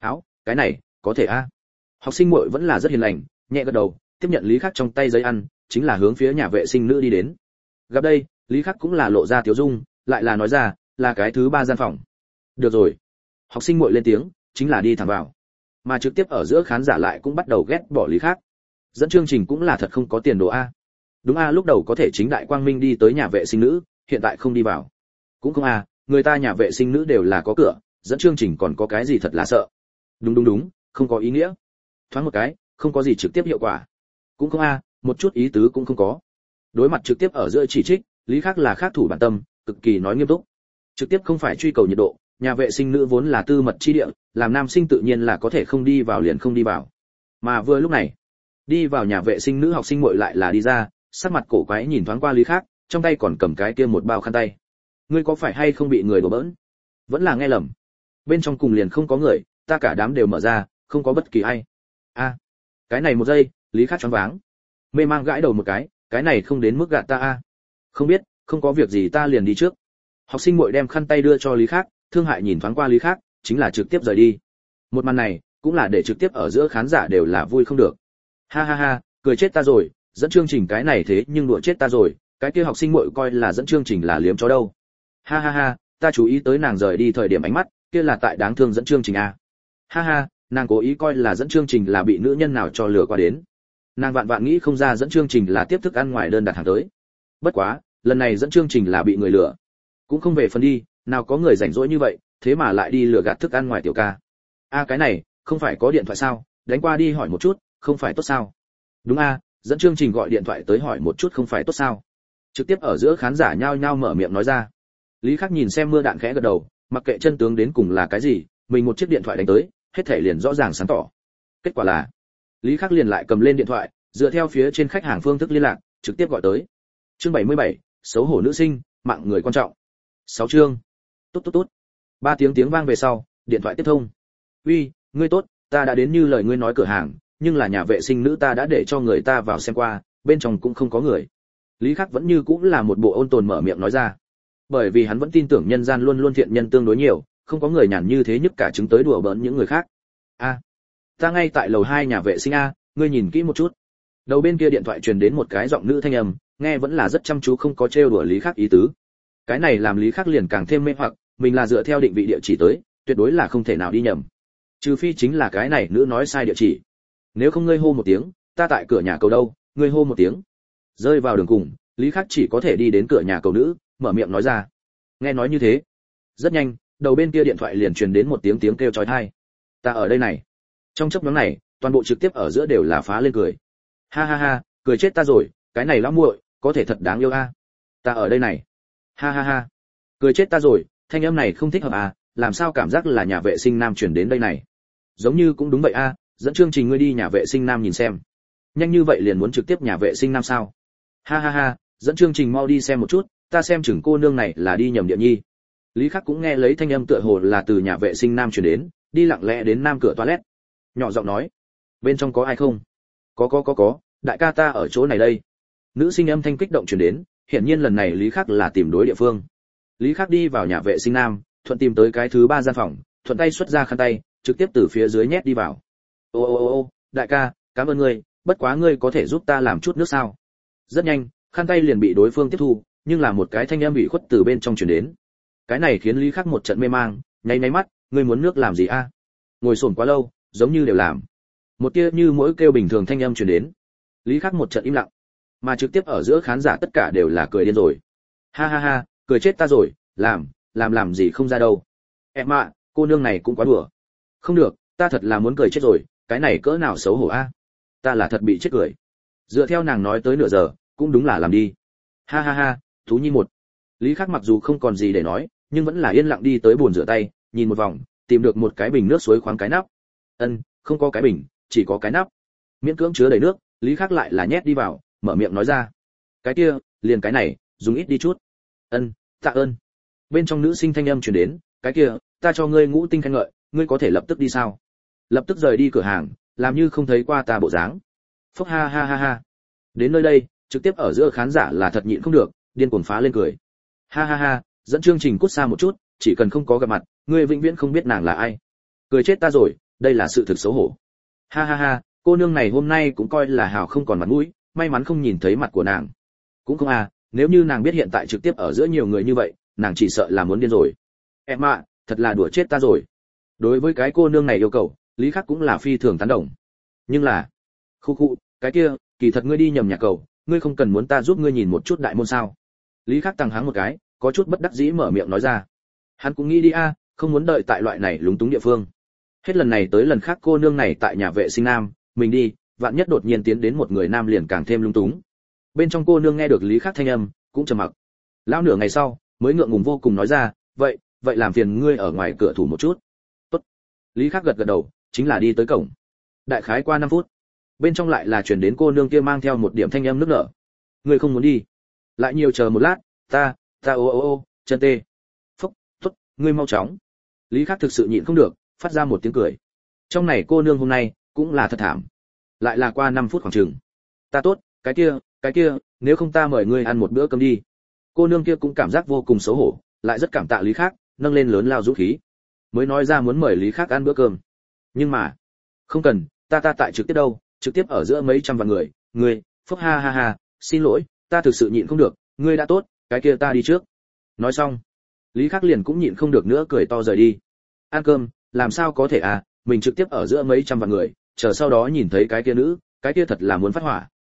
Áo, cái này có thể a. Học sinh muội vẫn là rất hiền lành, nhẹ gật đầu, tiếp nhận Lý Khắc trong tay giấy ăn, chính là hướng phía nhà vệ sinh nữ đi đến. Gặp đây, Lý Khắc cũng là lộ ra tiếu dung, lại là nói ra, là cái thứ 3 gian phòng. Được rồi. Học sinh muội lên tiếng, chính là đi thẳng vào. Mà trực tiếp ở giữa khán giả lại cũng bắt đầu ghét bỏ Lý Khắc. Dẫn chương trình cũng là thật không có tiền đồ a. Đúng a, lúc đầu có thể chính đại quang minh đi tới nhà vệ sinh nữ, hiện tại không đi vào. Cũng không a, người ta nhà vệ sinh nữ đều là có cửa, dẫn chương trình còn có cái gì thật là sợ. Đúng, không có ý nghĩa. Thoáng một cái, không có gì trực tiếp hiệu quả. Cũng không a, một chút ý tứ cũng không có. Đối mặt trực tiếp ở giữa chỉ trích, Lý Khắc là khác thủ bản tâm, cực kỳ nói nghiêm túc. Trực tiếp không phải truy cầu nhiệt độ, nhà vệ sinh nữ vốn là tư mật chi địa, làm nam sinh tự nhiên là có thể không đi vào liền không đi vào. Mà vừa lúc này, đi vào nhà vệ sinh nữ học sinh muội lại là đi ra, sắc mặt cổ quái nhìn thoáng qua Lý Khắc, trong tay còn cầm cái kia một bao khăn tay. Ngươi có phải hay không bị người đổ bỡn? Vẫn là nghe lầm. Bên trong cùng liền không có người, ta cả đám đều mở ra, không có bất kỳ ai. A, cái này một giây, Lý Khắc choáng váng. Mê mang gãi đầu một cái này không đến mức gạt ta a. Không biết, không có việc gì ta liền đi trước. Học sinh muội đem khăn tay đưa cho Lý Khắc, thương hại nhìn thoáng qua Lý Khắc, chính là trực tiếp rời đi. Một màn này, cũng là để trực tiếp ở giữa khán giả đều là vui không được. Ha ha ha, cười chết ta rồi, dẫn chương trình cái này thế nhưng đùa chết ta rồi, cái kia học sinh muội coi là dẫn chương trình là liếm chó đâu. Ha ha ha, ta chú ý tới nàng rời đi thời điểm ánh mắt, kia là tại đáng thương dẫn chương trình a. Ha ha, nàng cố ý coi là dẫn chương trình là bị nữ nhân nào cho lừa qua đến. Nàng vạn vạn nghĩ không ra dẫn chương trình là tiếp thức ăn ngoài đơn đặt hàng tới. Bất quá, lần này dẫn chương trình là bị người lừa. Cũng không về phần đi, nào có người rảnh rỗi như vậy, thế mà lại đi lừa gạt thức ăn ngoài tiểu ca. A cái này, không phải có điện thoại sao, đánh qua đi hỏi một chút, không phải tốt sao? Đúng a, dẫn chương trình gọi điện thoại tới hỏi một chút không phải tốt sao? Trực tiếp ở giữa khán giả nhao nhao mở miệng nói ra. Lý Khắc nhìn xem mưa đạn khẽ gật đầu, mặc kệ chân tướng đến cùng là cái gì, mình một chiếc điện thoại đánh tới, hết thảy liền rõ ràng sáng tỏ. Kết quả là, Lý Khắc liền lại cầm lên điện thoại, dựa theo phía trên khách hàng phương thức liên lạc, trực tiếp gọi tới. Chương 77, xấu hổ nữ sinh, mạng người quan trọng. 6 chương. Tốt. 3 tiếng vang về sau, điện thoại tiếp thông. Uy, ngươi tốt, ta đã đến như lời ngươi nói cửa hàng, nhưng là nhà vệ sinh nữ ta đã để cho người ta vào xem qua, bên trong cũng không có người. Lý Khắc vẫn như cũng là một bộ ôn tồn mở miệng nói ra. Bởi vì hắn vẫn tin tưởng nhân gian luôn luôn thiện nhân tương đối nhiều, không có người nhàn như thế nhức cả trứng tới đùa bỡn những người khác. A, ta ngay tại lầu 2 nhà vệ sinh a, ngươi nhìn kỹ một chút. Đầu bên kia điện thoại truyền đến một cái giọng nữ thanh âm, nghe vẫn là rất chăm chú không có trêu đùa Lý Khắc ý tứ. Cái này làm Lý Khắc liền càng thêm mê hoặc, mình là dựa theo định vị địa chỉ tới, tuyệt đối là không thể nào đi nhầm. Trừ phi chính là cái này nữ nói sai địa chỉ. Nếu không ngươi hô một tiếng, ta tại cửa nhà cầu đâu, ngươi hô một tiếng. Rơi vào đường cùng, Lý Khắc chỉ có thể đi đến cửa nhà cầu nữ, mở miệng nói ra. Nghe nói như thế, rất nhanh, đầu bên kia điện thoại liền truyền đến một tiếng kêu chói tai. Ta ở đây này. Trong chốc ngắn này, toàn bộ trực tiếp ở giữa đều là phá lên cười. Ha ha ha, cười chết ta rồi, cái này lão muội, có thể thật đáng yêu a. Ta ở đây này. Ha ha ha, cười chết ta rồi, thanh âm này không thích hợp à, làm sao cảm giác là nhà vệ sinh nam chuyển đến đây này. Giống như cũng đúng vậy a, dẫn chương trình ngươi đi nhà vệ sinh nam nhìn xem. Nhanh như vậy liền muốn trực tiếp nhà vệ sinh nam sao? Ha ha ha, dẫn chương trình mau đi xem một chút, ta xem chừng cô nương này là đi nhầm địa nhi. Lý Khắc cũng nghe lấy thanh âm tựa hồ là từ nhà vệ sinh nam truyền đến, đi lặng lẽ đến nam cửa toilet. Nhỏ giọng nói, bên trong có ai không? Có, đại ca ta ở chỗ này đây. Nữ sinh âm thanh kích động truyền đến, hiển nhiên lần này Lý Khắc là tìm đối địa phương. Lý Khắc đi vào nhà vệ sinh nam, thuận tìm tới cái thứ 3 gian phòng, thuận tay xuất ra khăn tay, trực tiếp từ phía dưới nhét đi vào. Ô, đại ca, cảm ơn ngươi, bất quá ngươi có thể giúp ta làm chút nước sao? Rất nhanh, khăn tay liền bị đối phương tiếp thu, nhưng là một cái thanh âm bị khuất từ bên trong truyền đến. Cái này khiến Lý Khắc một trận mê mang, nháy mắt, ngươi muốn nước làm gì a? Ngồi xổm quá lâu, giống như đều làm. Một tia như mỗi kêu bình thường thanh âm truyền đến. Lý Khắc một trận im lặng, mà trực tiếp ở giữa khán giả tất cả đều là cười điên rồi. Ha ha ha, cười chết ta rồi, làm gì không ra đâu. Em ạ, cô nương này cũng quá đùa. Không được, ta thật là muốn cười chết rồi, cái này cỡ nào xấu hổ a. Ta là thật bị chết cười. Dựa theo nàng nói tới nửa giờ, cũng đúng là làm đi. Ha ha ha, thú nhi một. Lý Khắc mặc dù không còn gì để nói, nhưng vẫn là yên lặng đi tới bồn rửa tay, nhìn một vòng, tìm được một cái bình nước suối khoáng cái nắp. Không có cái bình, chỉ có cái nắp. Miễn cưỡng chứa đầy nước, Lý Khắc lại là nhét đi vào, mở miệng nói ra. Cái kia, liền cái này, dùng ít đi chút. Tạ ơn. Bên trong nữ sinh thanh âm truyền đến, cái kia, ta cho ngươi ngũ tinh khen ngợi, ngươi có thể lập tức đi sao? Lập tức rời đi cửa hàng, làm như không thấy qua ta bộ dáng. Phốc ha ha ha ha. Đến nơi đây, trực tiếp ở giữa khán giả là thật nhịn không được, điên cuồng phá lên cười. Ha ha ha, dẫn chương trình cút xa một chút, chỉ cần không có gặp mặt, ngươi vĩnh viễn không biết nàng là ai. Cười chết ta rồi, đây là sự thực xấu hổ. Ha ha ha, cô nương này hôm nay cũng coi là hào không còn mặt mũi, may mắn không nhìn thấy mặt của nàng. Cũng không à, nếu như nàng biết hiện tại trực tiếp ở giữa nhiều người như vậy, nàng chỉ sợ là muốn điên rồi. Em ạ, thật là đùa chết ta rồi. Đối với cái cô nương này yêu cầu, Lý Khắc cũng là phi thường tán đồng. Nhưng là, khu, cái kia, kỳ thật ngươi đi nhầm nhà cầu, ngươi không cần muốn ta giúp ngươi nhìn một chút đại môn sao? Lý Khắc tăng háng một cái, có chút bất đắc dĩ mở miệng nói ra. Hắn cũng nghĩ đi a, không muốn đợi tại loại này lúng túng địa phương. Hết lần này tới lần khác cô nương này tại nhà vệ sinh nam, mình đi, vạn nhất đột nhiên tiến đến một người nam liền càng thêm lung túng. Bên trong cô nương nghe được Lý Khắc thanh âm, cũng trầm mặc. Lão nửa ngày sau, mới ngượng ngùng vô cùng nói ra, vậy làm phiền ngươi ở ngoài cửa thủ một chút. Tốt. Lý Khắc gật gật đầu, chính là đi tới cổng. Đại khái qua 5 phút, bên trong lại là truyền đến cô nương kia mang theo một điểm thanh âm nức nở. Ngươi không muốn đi? Lại nhiều chờ một lát, ta ô, chân tê. Phúc, tốt, ngươi mau chóng. Lý Khắc thực sự nhịn không được, phát ra một tiếng cười. Trong này cô nương hôm nay cũng là thật thảm. Lại là qua 5 phút khoảng chừng. Ta tốt, cái kia, nếu không ta mời ngươi ăn một bữa cơm đi. Cô nương kia cũng cảm giác vô cùng xấu hổ, lại rất cảm tạ Lý Khắc, nâng lên lớn lao dũng khí. Mới nói ra muốn mời Lý Khắc ăn bữa cơm. Nhưng mà, không cần, ta tại trực tiếp đâu, trực tiếp ở giữa mấy trăm vạn người, ngươi, phúc ha ha ha, xin lỗi, ta thực sự nhịn không được, ngươi đã tốt, cái kia ta đi trước. Nói xong, Lý Khắc liền cũng nhịn không được nữa cười to rời đi. Ăn cơm, làm sao có thể à, mình trực tiếp ở giữa mấy trăm vạn người, chờ sau đó nhìn thấy cái kia nữ, cái kia thật là muốn phát hỏa.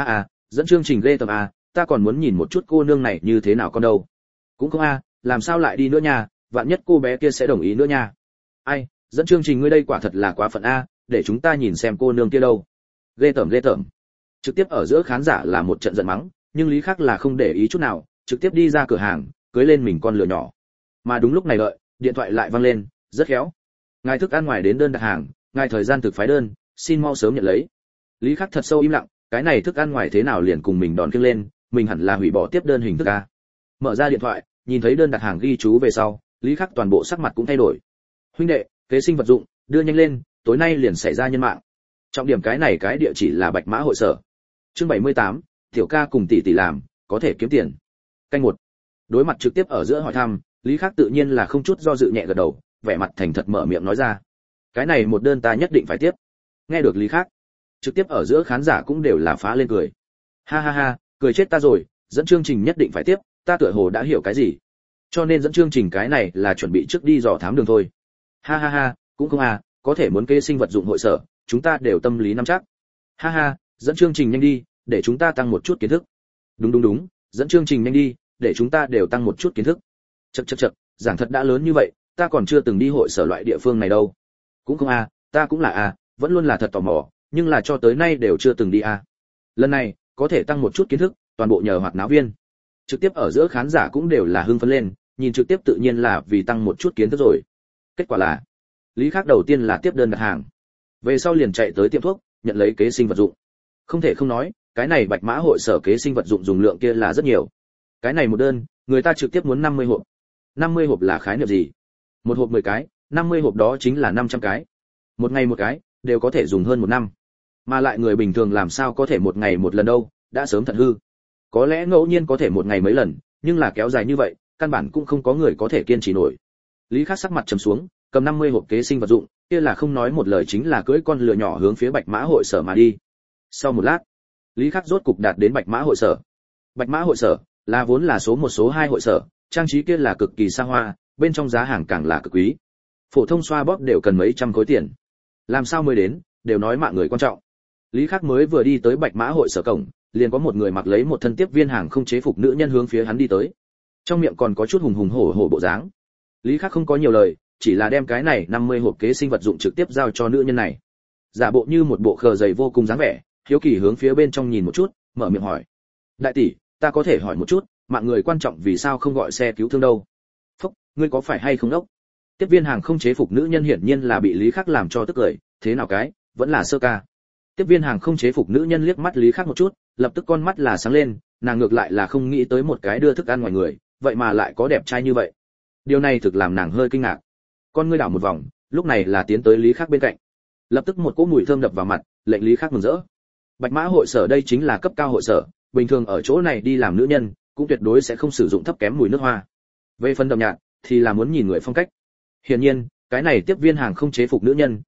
Dẫn chương trình ghê tởm à, ta còn muốn nhìn một chút cô nương này như thế nào con đâu. Cũng không làm sao lại đi nữa nha, vạn nhất cô bé kia sẽ đồng ý nữa nha. Ai, dẫn chương trình ngươi đây quả thật là quá phận để chúng ta nhìn xem cô nương kia đâu. Ghê tởm. Trực tiếp ở giữa khán giả là một trận giận mắng, nhưng Lý Khắc là không để ý chút nào, trực tiếp đi ra cửa hàng, cưới lên mình con lừa nhỏ. Mà đúng lúc này đợi, điện thoại lại vang lên, rất khéo. Ngài thức ăn ngoài đến đơn đặt hàng, ngài thời gian thực phái đơn, xin mau sớm nhận lấy. Lý Khắc thật sâu im lặng, cái này thức ăn ngoài thế nào liền cùng mình đòn kiêng lên, mình hẳn là hủy bỏ tiếp đơn hình thức a. Mở ra điện thoại, nhìn thấy đơn đặt hàng ghi chú về sau, Lý Khắc toàn bộ sắc mặt cũng thay đổi. Huynh đệ, kế sinh vật dụng, đưa nhanh lên, tối nay liền xảy ra nhân mạng. Trọng điểm cái này cái địa chỉ là Bạch Mã hội sở. Chương 78, tiểu ca cùng tỷ tỷ làm, có thể kiếm tiền. Canh 1. Đối mặt trực tiếp ở giữa hỏi thăm, Lý Khắc tự nhiên là không chút do dự nhẹ gật đầu, vẻ mặt thành thật mở miệng nói ra. Cái này một đơn ta nhất định phải tiếp. Nghe được Lý Khắc, trực tiếp ở giữa khán giả cũng đều là phá lên cười. Ha ha ha, cười chết ta rồi, dẫn chương trình nhất định phải tiếp, ta tựa hồ đã hiểu cái gì. Cho nên dẫn chương trình cái này là chuẩn bị trước đi dò thám đường thôi. Ha ha ha, cũng không có thể muốn kế sinh vật dụng hội sở, chúng ta đều tâm lý nắm chắc. Ha ha, dẫn chương trình nhanh đi, để chúng ta tăng một chút kiến thức. Đúng, dẫn chương trình nhanh đi, để chúng ta đều tăng một chút kiến thức. Chậc, giảng thật đã lớn như vậy, ta còn chưa từng đi hội sở loại địa phương này đâu. Cũng không ta cũng là vẫn luôn là thật tò mò, nhưng là cho tới nay đều chưa từng đi Lần này, có thể tăng một chút kiến thức, toàn bộ nhờ hoạt náo viên. Trực tiếp ở giữa khán giả cũng đều là hưng phấn lên, nhìn trực tiếp tự nhiên là vì tăng một chút kiến thức rồi. Kết quả là, Lý Khắc đầu tiên là tiếp đơn đặt hàng, về sau liền chạy tới tiệm thuốc, nhận lấy kế sinh vật dụng. Không thể không nói, cái này Bạch Mã hội sở kế sinh vật dụng dùng lượng kia là rất nhiều. Cái này một đơn, người ta trực tiếp muốn 50 hộp. 50 hộp là khái niệm gì? Một hộp 10 cái, 50 hộp đó chính là 500 cái. Một ngày một cái, đều có thể dùng hơn một năm. Mà lại người bình thường làm sao có thể một ngày một lần đâu, đã sớm thật hư. Có lẽ ngẫu nhiên có thể một ngày mấy lần, nhưng là kéo dài như vậy, căn bản cũng không có người có thể kiên trì nổi. Lý Khắc sắc mặt trầm xuống, cầm 50 hộp kế sinh vật dụng, kia là không nói một lời chính là cưỡi con lừa nhỏ hướng phía Bạch Mã hội sở mà đi. Sau một lát, Lý Khắc rốt cục đạt đến Bạch Mã hội sở. Bạch Mã hội sở là vốn là số 1 số 2 hội sở, trang trí kia là cực kỳ xa hoa, bên trong giá hàng càng là cực quý. Phổ thông xoa bóp đều cần mấy trăm khối tiền. Làm sao mới đến, đều nói mạng người quan trọng. Lý Khắc mới vừa đi tới Bạch Mã hội sở cổng, liền có một người mặc lấy một thân tiếp viên hàng không chế phục nữ nhân hướng phía hắn đi tới. Trong miệng còn có chút hùng hùng hổ hổ bộ dáng. Lý Khắc không có nhiều lời, chỉ là đem cái này 50 hộp kế sinh vật dụng trực tiếp giao cho nữ nhân này. Giả bộ như một bộ khờ dày vô cùng dáng vẻ, hiếu kỳ hướng phía bên trong nhìn một chút, mở miệng hỏi: "Đại tỷ, ta có thể hỏi một chút, mạng người quan trọng vì sao không gọi xe cứu thương đâu?" "Phúc, ngươi có phải hay không đốc?" Tiếp viên hàng không chế phục nữ nhân hiển nhiên là bị Lý Khắc làm cho tức cười, thế nào cái, vẫn là sơ ca. Tiếp viên hàng không chế phục nữ nhân liếc mắt Lý Khắc một chút, lập tức con mắt là sáng lên, nàng ngược lại là không nghĩ tới một cái đưa thức ăn ngoài người, vậy mà lại có đẹp trai như vậy. Điều này thực làm nàng hơi kinh ngạc. Con ngươi đảo một vòng, lúc này là tiến tới Lý Khắc bên cạnh. Lập tức một cỗ mùi thơm đập vào mặt, lệnh Lý Khắc mừng rỡ. Bạch Mã hội sở đây chính là cấp cao hội sở, bình thường ở chỗ này đi làm nữ nhân, cũng tuyệt đối sẽ không sử dụng thấp kém mùi nước hoa. Về phần đậm nhạt, thì là muốn nhìn người phong cách. Hiển nhiên, cái này tiếp viên hàng không chế phục nữ nhân,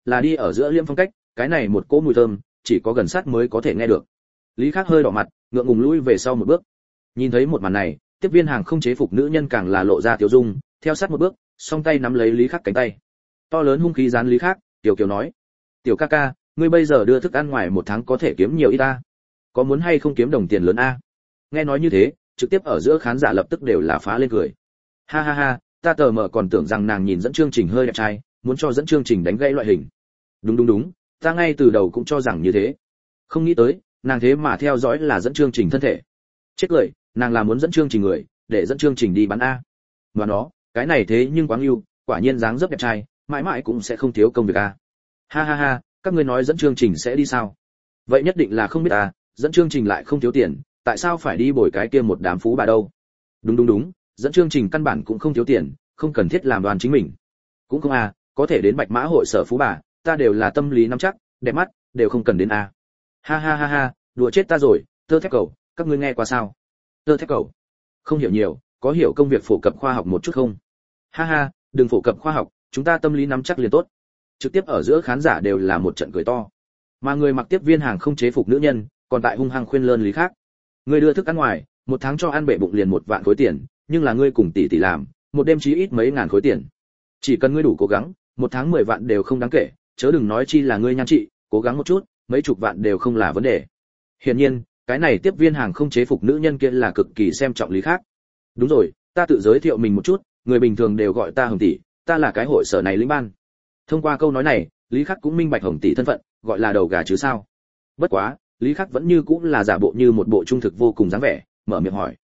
là đi ở giữa liêm phong cách, cái này một cỗ mùi thơm, chỉ có gần sát mới có thể nghe được. Lý Khắc hơi đỏ mặt, ngượng ngùng lùi về sau một bước. Nhìn thấy một màn này, tiếp viên hàng không chế phục nữ nhân càng là lộ ra tiểu dung, theo sát một bước, song tay nắm lấy Lý Khắc cánh tay. To lớn hung khí dán Lý Khắc, tiểu kiều nói: "Tiểu ca ca, ngươi bây giờ đưa thức ăn ngoài một tháng có thể kiếm nhiều ít ta? Có muốn hay không kiếm đồng tiền lớn a?" Nghe nói như thế, trực tiếp ở giữa khán giả lập tức đều là phá lên cười. Ha ha ha, ta tờ mờ còn tưởng rằng nàng nhìn dẫn chương trình hơi đẹp trai, muốn cho dẫn chương trình đánh gãy loại hình. Đúng, ta ngay từ đầu cũng cho rằng như thế. Không nghĩ tới, nàng thế mà theo dõi là dẫn chương trình thân thể. Chết cười, nàng là muốn dẫn chương trình người, để dẫn chương trình đi bắn a. Mà nó, cái này thế nhưng quá ưu, quả nhiên dáng dấp đẹp trai, mãi mãi cũng sẽ không thiếu công việc a. Ha ha ha, các ngươi nói dẫn chương trình sẽ đi sao? Vậy nhất định là không biết à, dẫn chương trình lại không thiếu tiền, tại sao phải đi bồi cái kia một đám phú bà đâu? Đúng, dẫn chương trình căn bản cũng không thiếu tiền, không cần thiết làm đoàn chính mình. Cũng không à, có thể đến Bạch Mã hội sở phú bà, ta đều là tâm lý nắm chắc, đẹp mắt, đều không cần đến à. Ha ha, đùa chết ta rồi, tơ thép cầu, các ngươi nghe qua sao? Tơ thép cầu? Không hiểu nhiều, có hiểu công việc phổ cập khoa học một chút không? Ha ha, đừng phổ cập khoa học, chúng ta tâm lý nắm chắc liền tốt. Trực tiếp ở giữa khán giả đều là một trận cười to. Mà người mặc tiếp viên hàng không chế phục nữ nhân, còn tại hung hăng khuyên lơn Lý Khắc. Ngươi đưa thức ăn ngoài, một tháng cho ăn bể bụng liền 1 vạn khối tiền, nhưng là ngươi cùng tỷ tỷ làm, một đêm chí ít mấy ngàn khối tiền. Chỉ cần ngươi đủ cố gắng, một tháng 10 vạn đều không đáng kể, chớ đừng nói chi là ngươi nhan trị, cố gắng một chút, mấy chục vạn đều không là vấn đề. Hiển nhiên, cái này tiếp viên hàng không chế phục nữ nhân kia là cực kỳ xem trọng Lý Khắc. Đúng rồi, ta tự giới thiệu mình một chút, người bình thường đều gọi ta Hồng tỷ, ta là cái hội sở này lĩnh ban. Thông qua câu nói này, Lý Khắc cũng minh bạch Hồng tỷ thân phận, gọi là đầu gà chứ sao. Bất quá, Lý Khắc vẫn như cũng là giả bộ như một bộ trung thực vô cùng dáng vẻ, mở miệng hỏi: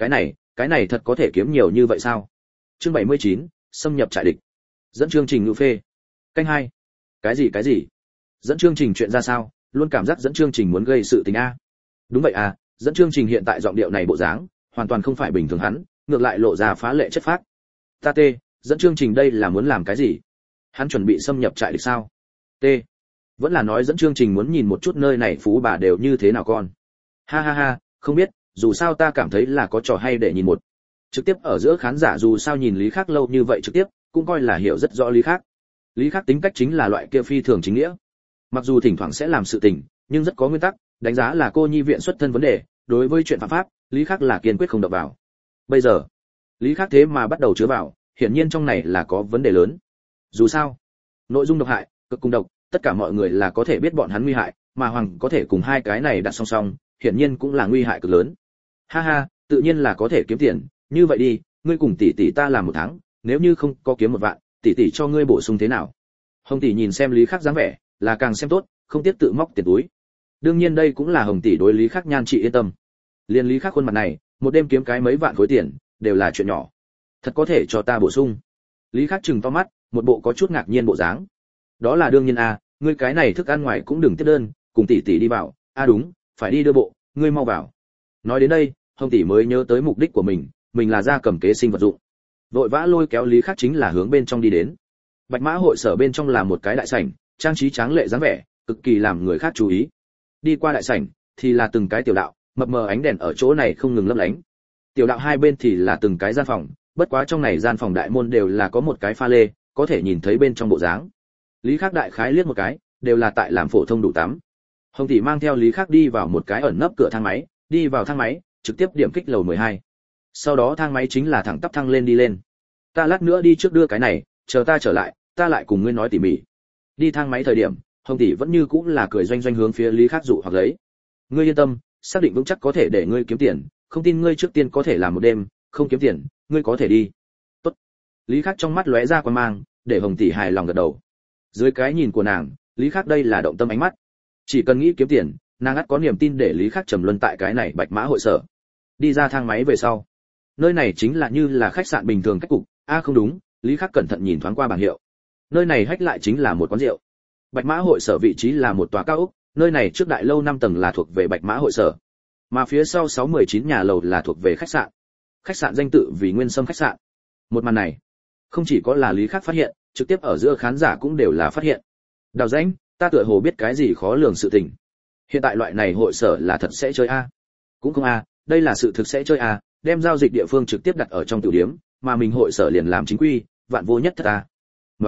cái này thật có thể kiếm nhiều như vậy sao? Chương 79, xâm nhập trại địch. Dẫn chương trình ngự phê. Canh 2. Cái gì? Dẫn chương trình chuyện ra sao? Luôn cảm giác dẫn chương trình muốn gây sự tình a. Đúng vậy à, dẫn chương trình hiện tại giọng điệu này bộ dáng, hoàn toàn không phải bình thường hắn, ngược lại lộ ra phá lệ chất phác. Ta tê, dẫn chương trình đây là muốn làm cái gì? Hắn chuẩn bị xâm nhập trại địch sao? T. Vẫn là nói dẫn chương trình muốn nhìn một chút nơi này phú bà đều như thế nào con. Ha ha, không biết, dù sao ta cảm thấy là có trò hay để nhìn một. Trực tiếp ở giữa khán giả dù sao nhìn Lý Khắc lâu như vậy trực tiếp, cũng coi là hiểu rất rõ Lý Khắc. Lý Khắc tính cách chính là loại kia phi thường chính nghĩa. Mặc dù thỉnh thoảng sẽ làm sự tình, nhưng rất có nguyên tắc, đánh giá là cô nhi viện xuất thân vấn đề, đối với chuyện phạm pháp, Lý Khắc là kiên quyết không động vào. Bây giờ, Lý Khắc thế mà bắt đầu chứa vào, hiển nhiên trong này là có vấn đề lớn. Dù sao, nội dung độc hại, cực cùng độc, tất cả mọi người là có thể biết bọn hắn nguy hại, mà Hoàng có thể cùng hai cái này đặt song song, hiển nhiên cũng là nguy hại cực lớn. Ha ha, tự nhiên là có thể kiếm tiền, như vậy đi, ngươi cùng tỷ tỷ ta làm một tháng, nếu như không có kiếm 1 vạn, tỷ tỷ cho ngươi bổ sung thế nào? Hồng tỷ nhìn xem Lý Khắc dáng vẻ, là càng xem tốt, không tiếc tự móc tiền túi. Đương nhiên đây cũng là Hồng tỷ đối Lý Khắc nhan trị yên tâm. Liên Lý Khắc khuôn mặt này, một đêm kiếm cái mấy vạn khối tiền, đều là chuyện nhỏ. Thật có thể cho ta bổ sung. Lý Khắc trừng to mắt, một bộ có chút ngạc nhiên bộ dáng. Đó là đương nhiên à, ngươi cái này thức ăn ngoài cũng đừng tiếp đơn, cùng tỷ tỷ đi vào. À đúng, phải đi đưa bộ, ngươi mau vào. Nói đến đây, Hồng tỷ mới nhớ tới mục đích của mình là ra cầm kế sinh vật dụng. Vội vã lôi kéo Lý Khắc chính là hướng bên trong đi đến. Bạch Mã hội sở bên trong là một cái đại sảnh, trang trí tráng lệ dáng vẻ, cực kỳ làm người khác chú ý. Đi qua đại sảnh thì là từng cái tiểu đạo, mập mờ ánh đèn ở chỗ này không ngừng lấp lánh. Tiểu đạo hai bên thì là từng cái gian phòng, bất quá trong này gian phòng đại môn đều là có một cái pha lê, có thể nhìn thấy bên trong bộ dáng. Lý Khắc đại khái liếc một cái, đều là tại làm phổ thông đủ tắm. Hồng tỷ mang theo Lý Khắc đi vào một cái ẩn nấp cửa thang máy, đi vào thang máy, trực tiếp điểm kích lầu 12. Sau đó thang máy chính là thẳng tắp thăng lên đi lên. Ta lát nữa đi trước đưa cái này, chờ ta trở lại, ta lại cùng ngươi nói tỉ mỉ. Đi thang máy thời điểm, Hồng tỷ vẫn như cũng là cười doanh doanh hướng phía Lý Khắc dụ hoặc lấy. Ngươi yên tâm, xác định vững chắc có thể để ngươi kiếm tiền, không tin ngươi trước tiên có thể làm một đêm, không kiếm tiền, ngươi có thể đi. Tốt. Lý Khắc trong mắt lóe ra quan mang, để Hồng tỷ hài lòng gật đầu. Dưới cái nhìn của nàng, Lý Khắc đây là động tâm ánh mắt. Chỉ cần nghĩ kiếm tiền, nàng ắt có niềm tin để Lý Khắc trầm luân tại cái này Bạch Mã hội sở. Đi ra thang máy về sau, nơi này chính là như là khách sạn bình thường cách cục. Không đúng, Lý Khắc cẩn thận nhìn thoáng qua bảng hiệu. Nơi này hách lại chính là một quán rượu. Bạch Mã hội sở vị trí là một tòa cao ốc, nơi này trước đại lâu 5 tầng là thuộc về Bạch Mã hội sở, mà phía sau 619 nhà lầu là thuộc về khách sạn. Khách sạn danh tự vì Nguyên Sâm khách sạn. Một màn này, không chỉ có là Lý Khắc phát hiện, trực tiếp ở giữa khán giả cũng đều là phát hiện. Đào Danh, ta tựa hồ biết cái gì khó lường sự tình. Hiện tại loại này hội sở là thật sẽ chơi a? Cũng không a, đây là sự thực sẽ chơi a, đem giao dịch địa phương trực tiếp đặt ở trong tiểu điểm, mà mình hội sở liền làm chính quy, vạn vô nhất thật a. Mà nó,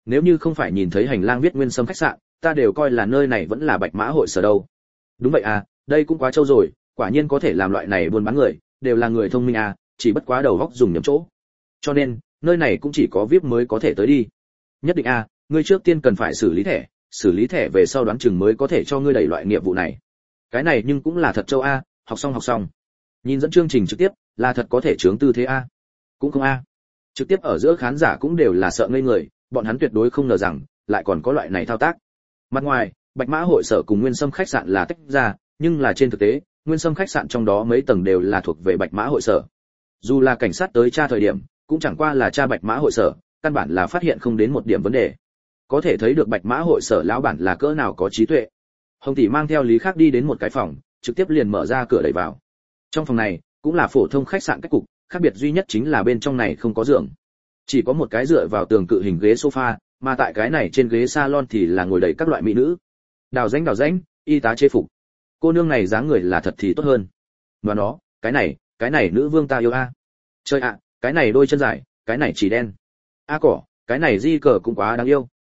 nếu như không phải nhìn thấy hành lang viết Nguyên Sâm khách sạn, ta đều coi là nơi này vẫn là Bạch Mã hội sở đâu. Đúng vậy à, đây cũng quá trâu rồi, quả nhiên có thể làm loại này buôn bán người, đều là người thông minh à, chỉ bất quá đầu óc dùng nhầm chỗ. Cho nên, nơi này cũng chỉ có VIP mới có thể tới đi. Nhất định à, ngươi trước tiên cần phải xử lý thẻ về sau đoán chừng mới có thể cho ngươi đẩy loại nghiệp vụ này. Cái này nhưng cũng là thật châu a, học xong. Nhìn dẫn chương trình trực tiếp, là thật có thể chướng tư thế a. Cũng không a. Trực tiếp ở giữa khán giả cũng đều là sợ ngây người, bọn hắn tuyệt đối không ngờ rằng lại còn có loại này thao tác. Mặt ngoài, Bạch Mã hội sở cùng Nguyên Sâm khách sạn là tách ra, nhưng là trên thực tế, Nguyên Sâm khách sạn trong đó mấy tầng đều là thuộc về Bạch Mã hội sở. Dù là cảnh sát tới tra thời điểm, cũng chẳng qua là tra Bạch Mã hội sở, căn bản là phát hiện không đến một điểm vấn đề. Có thể thấy được Bạch Mã hội sở lão bản là cỡ nào có trí tuệ. Hồng tỷ mang theo Lý Khắc đi đến một cái phòng, trực tiếp liền mở ra cửa đẩy vào. Trong phòng này, cũng là phổ thông khách sạn cách cục, khác biệt duy nhất chính là bên trong này không có giường. Chỉ có một cái dựa vào tường cự hình ghế sofa, mà tại cái này trên ghế salon thì là ngồi đầy các loại mỹ nữ. Đào rãnh, y tá chế phục. Cô nương này dáng người là thật thì tốt hơn. Mà nó, cái này nữ vương ta yêu a. Chơi ạ, cái này đôi chân dài, cái này chỉ đen. A cỏ, cái này di cờ cũng quá đáng yêu.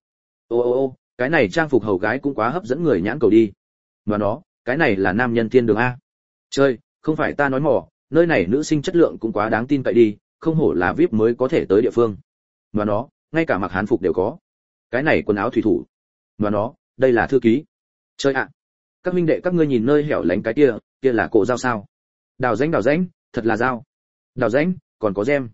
Ô, cái này trang phục hầu gái cũng quá hấp dẫn người nhãn cầu đi. Mà nó, cái này là nam nhân thiên đường a. Chơi, không phải ta nói mỏ, nơi này nữ sinh chất lượng cũng quá đáng tin cậy đi, không hổ là VIP mới có thể tới địa phương. Mà nó, ngay cả mặc hán phục đều có. Cái này quần áo thủy thủ. Mà nó, đây là thư ký. Chơi ạ. Các huynh đệ các ngươi nhìn nơi hẻo lánh cái kia là cổ dao sao? Đào rãnh, thật là dao. Đào rãnh, còn có gem.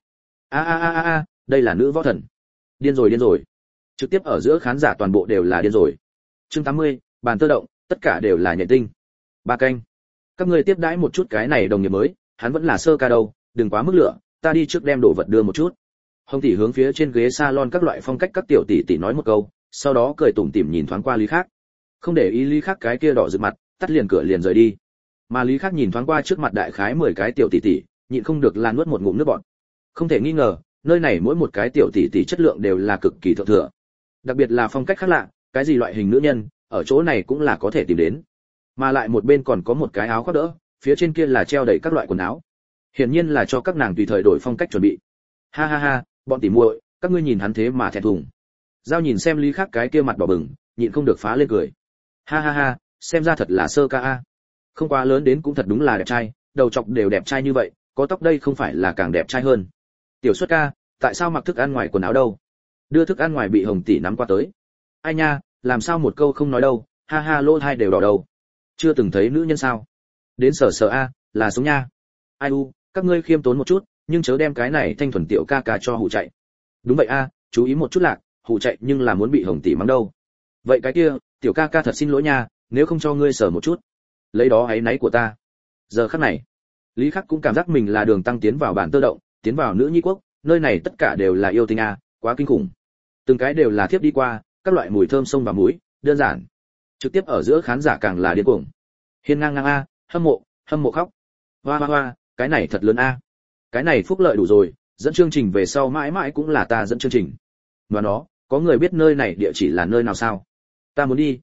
A, đây là nữ võ thần. Điên rồi. Trực tiếp ở giữa khán giả toàn bộ đều là điên rồi. Chương 80, bàn tơ động, tất cả đều là nhện tinh. Ba canh. Các ngươi tiếp đãi một chút cái này đồng nghiệp mới, hắn vẫn là sơ ca đâu, đừng quá mức lửa, ta đi trước đem đồ vật đưa một chút. Hồng tỷ hướng phía trên ghế salon các loại phong cách các tiểu tỷ tỷ nói một câu, sau đó cười tủm tỉm nhìn thoáng qua Lý Khắc. Không để ý Lý Khắc cái kia đỏ rực mặt, tắt liền cửa liền rời đi. Mà Lý Khắc nhìn thoáng qua trước mặt đại khái 10 cái tiểu tỷ tỷ, nhịn không được là nuốt một ngụm nước bọt. Không thể nghi ngờ, nơi này mỗi một cái tiểu tỷ tỷ chất lượng đều là cực kỳ thượng thừa. Đặc biệt là phong cách khác lạ, cái gì loại hình nữ nhân, ở chỗ này cũng là có thể tìm đến. Mà lại một bên còn có một cái áo khoác đỡ, phía trên kia là treo đầy các loại quần áo. Hiển nhiên là cho các nàng tùy thời đổi phong cách chuẩn bị. Ha, bọn tỷ muội, các ngươi nhìn hắn thế mà thẹn thùng. Giao nhìn xem Lý Khắc cái kia mặt đỏ bừng, nhịn không được phá lên cười. Ha, xem ra thật là sơ ca a. Không quá lớn đến cũng thật đúng là đẹp trai, đầu trọc đều đẹp trai như vậy, có tóc đây không phải là càng đẹp trai hơn. Tiểu Xuất ca, tại sao mặc thức ăn ngoài quần áo đâu? Đưa thức ăn ngoài bị Hồng tỷ nắm qua tới. Ai nha, làm sao một câu không nói đâu, ha lỗ hai đều đỏ đầu. Chưa từng thấy nữ nhân sao? Đến sở a, là sống nha. Ai u, các ngươi khiêm tốn một chút, nhưng chớ đem cái này thanh thuần tiểu ca ca cho hụ chạy. Đúng vậy a, chú ý một chút lạc, hụ chạy nhưng là muốn bị Hồng tỷ mắng đâu. Vậy cái kia, tiểu ca ca thật xin lỗi nha, nếu không cho ngươi sở một chút. Lấy đó áy náy của ta. Giờ khắc này, Lý Khắc cũng cảm giác mình là đường tăng tiến vào bản tơ động, tiến vào nữ nhi quốc, nơi này tất cả đều là yêu tinh a, quá kinh khủng. Từng cái đều là thiếp đi qua, các loại mùi thơm sông và mũi, đơn giản. Trực tiếp ở giữa khán giả càng là điên cuồng. Hiên ngang a, hâm mộ khóc. Hoa, cái này thật lớn a. Cái này phúc lợi đủ rồi, dẫn chương trình về sau mãi mãi cũng là ta dẫn chương trình. Và nó, có người biết nơi này địa chỉ là nơi nào sao? Ta muốn đi.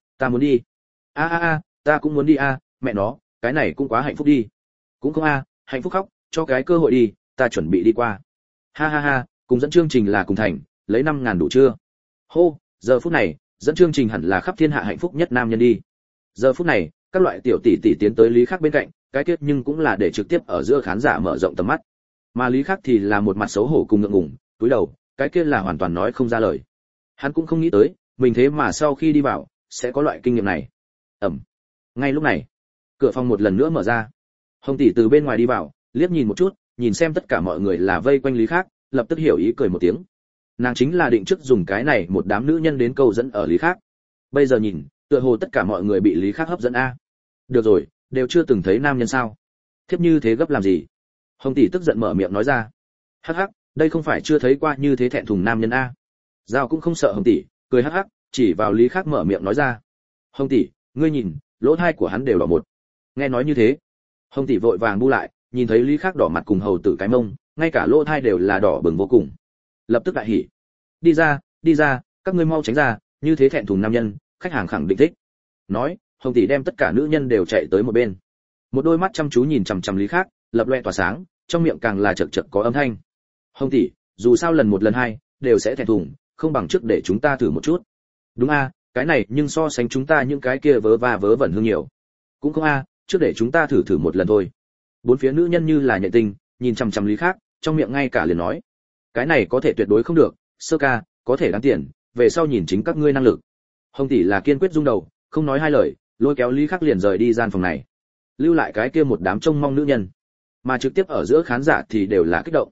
A, ta cũng muốn đi a, mẹ nó, cái này cũng quá hạnh phúc đi. Cũng không a, hạnh phúc khóc, cho cái cơ hội đi, ta chuẩn bị đi qua. Ha, cùng dẫn chương trình là cùng thành, lấy 5.000 đủ chưa? Hô, giờ phút này, dẫn chương trình hẳn là khắp thiên hạ hạnh phúc nhất nam nhân đi. Giờ phút này, các loại tiểu tỷ tỷ tiến tới Lý Khắc bên cạnh, cái kết nhưng cũng là để trực tiếp ở giữa khán giả mở rộng tầm mắt. Mà Lý Khắc thì là một mặt xấu hổ cùng ngượng ngùng, cúi đầu, cái kia là hoàn toàn nói không ra lời. Hắn cũng không nghĩ tới, mình thế mà sau khi đi vào, sẽ có loại kinh nghiệm này. Ngay lúc này, cửa phòng một lần nữa mở ra. Hồng tỷ từ bên ngoài đi vào, liếc nhìn một chút, nhìn xem tất cả mọi người là vây quanh Lý Khắc, lập tức hiểu ý cười một tiếng. Nàng chính là định trước dùng cái này một đám nữ nhân đến câu dẫn ở Lý Khắc. Bây giờ nhìn, tựa hồ tất cả mọi người bị Lý Khắc hấp dẫn a. Được rồi, đều chưa từng thấy nam nhân sao? Thiếp như thế gấp làm gì? Hồng tỷ tức giận mở miệng nói ra. Hắc, đây không phải chưa thấy qua như thế thẹn thùng nam nhân a. Giao cũng không sợ Hồng tỷ, cười hắc, chỉ vào Lý Khắc mở miệng nói ra. Hồng tỷ, ngươi nhìn, lỗ tai của hắn đều đỏ một. Nghe nói như thế, Hồng tỷ vội vàng bu lại, nhìn thấy Lý Khắc đỏ mặt cùng hầu tử cái mông, ngay cả lỗ tai đều là đỏ bừng vô cùng. Lập tức đại hỉ. Đi ra, các ngươi mau tránh ra, như thế thẹn thùng nam nhân, khách hàng khẳng định thích. Nói, Hồng tỷ đem tất cả nữ nhân đều chạy tới một bên. Một đôi mắt chăm chú nhìn chằm chằm Lý Khắc, lập loè tỏa sáng, trong miệng càng là chậc chậc có âm thanh. Hồng tỷ, dù sao lần một lần hai đều sẽ thẹn thùng, không bằng trước để chúng ta thử một chút. Đúng a, cái này nhưng so sánh chúng ta những cái kia vớ va vớ vẩn hơn nhiều. Cũng không a, trước để chúng ta thử thử một lần thôi. Bốn phía nữ nhân như là nhạy tinh, nhìn chằm chằm Lý Khác, trong miệng ngay cả liền nói, cái này có thể tuyệt đối không được, sơ ca, có thể đáng tiền, về sau nhìn chính các ngươi năng lực. Hồng tỷ là kiên quyết rung đầu, không nói hai lời, lôi kéo Lý Khắc liền rời đi gian phòng này, lưu lại cái kia một đám trông mong nữ nhân, mà trực tiếp ở giữa khán giả thì đều là kích động.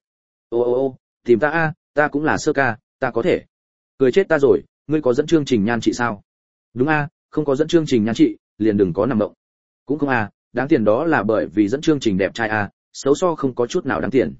Ô, tìm ta a, ta cũng là sơ ca, ta có thể. Cười chết ta rồi, ngươi có dẫn chương trình nhan trị sao? Đúng a, không có dẫn chương trình nhan trị, liền đừng có nằm động. Cũng không a, đáng tiền đó là bởi vì dẫn chương trình đẹp trai a, xấu so không có chút nào đáng tiền.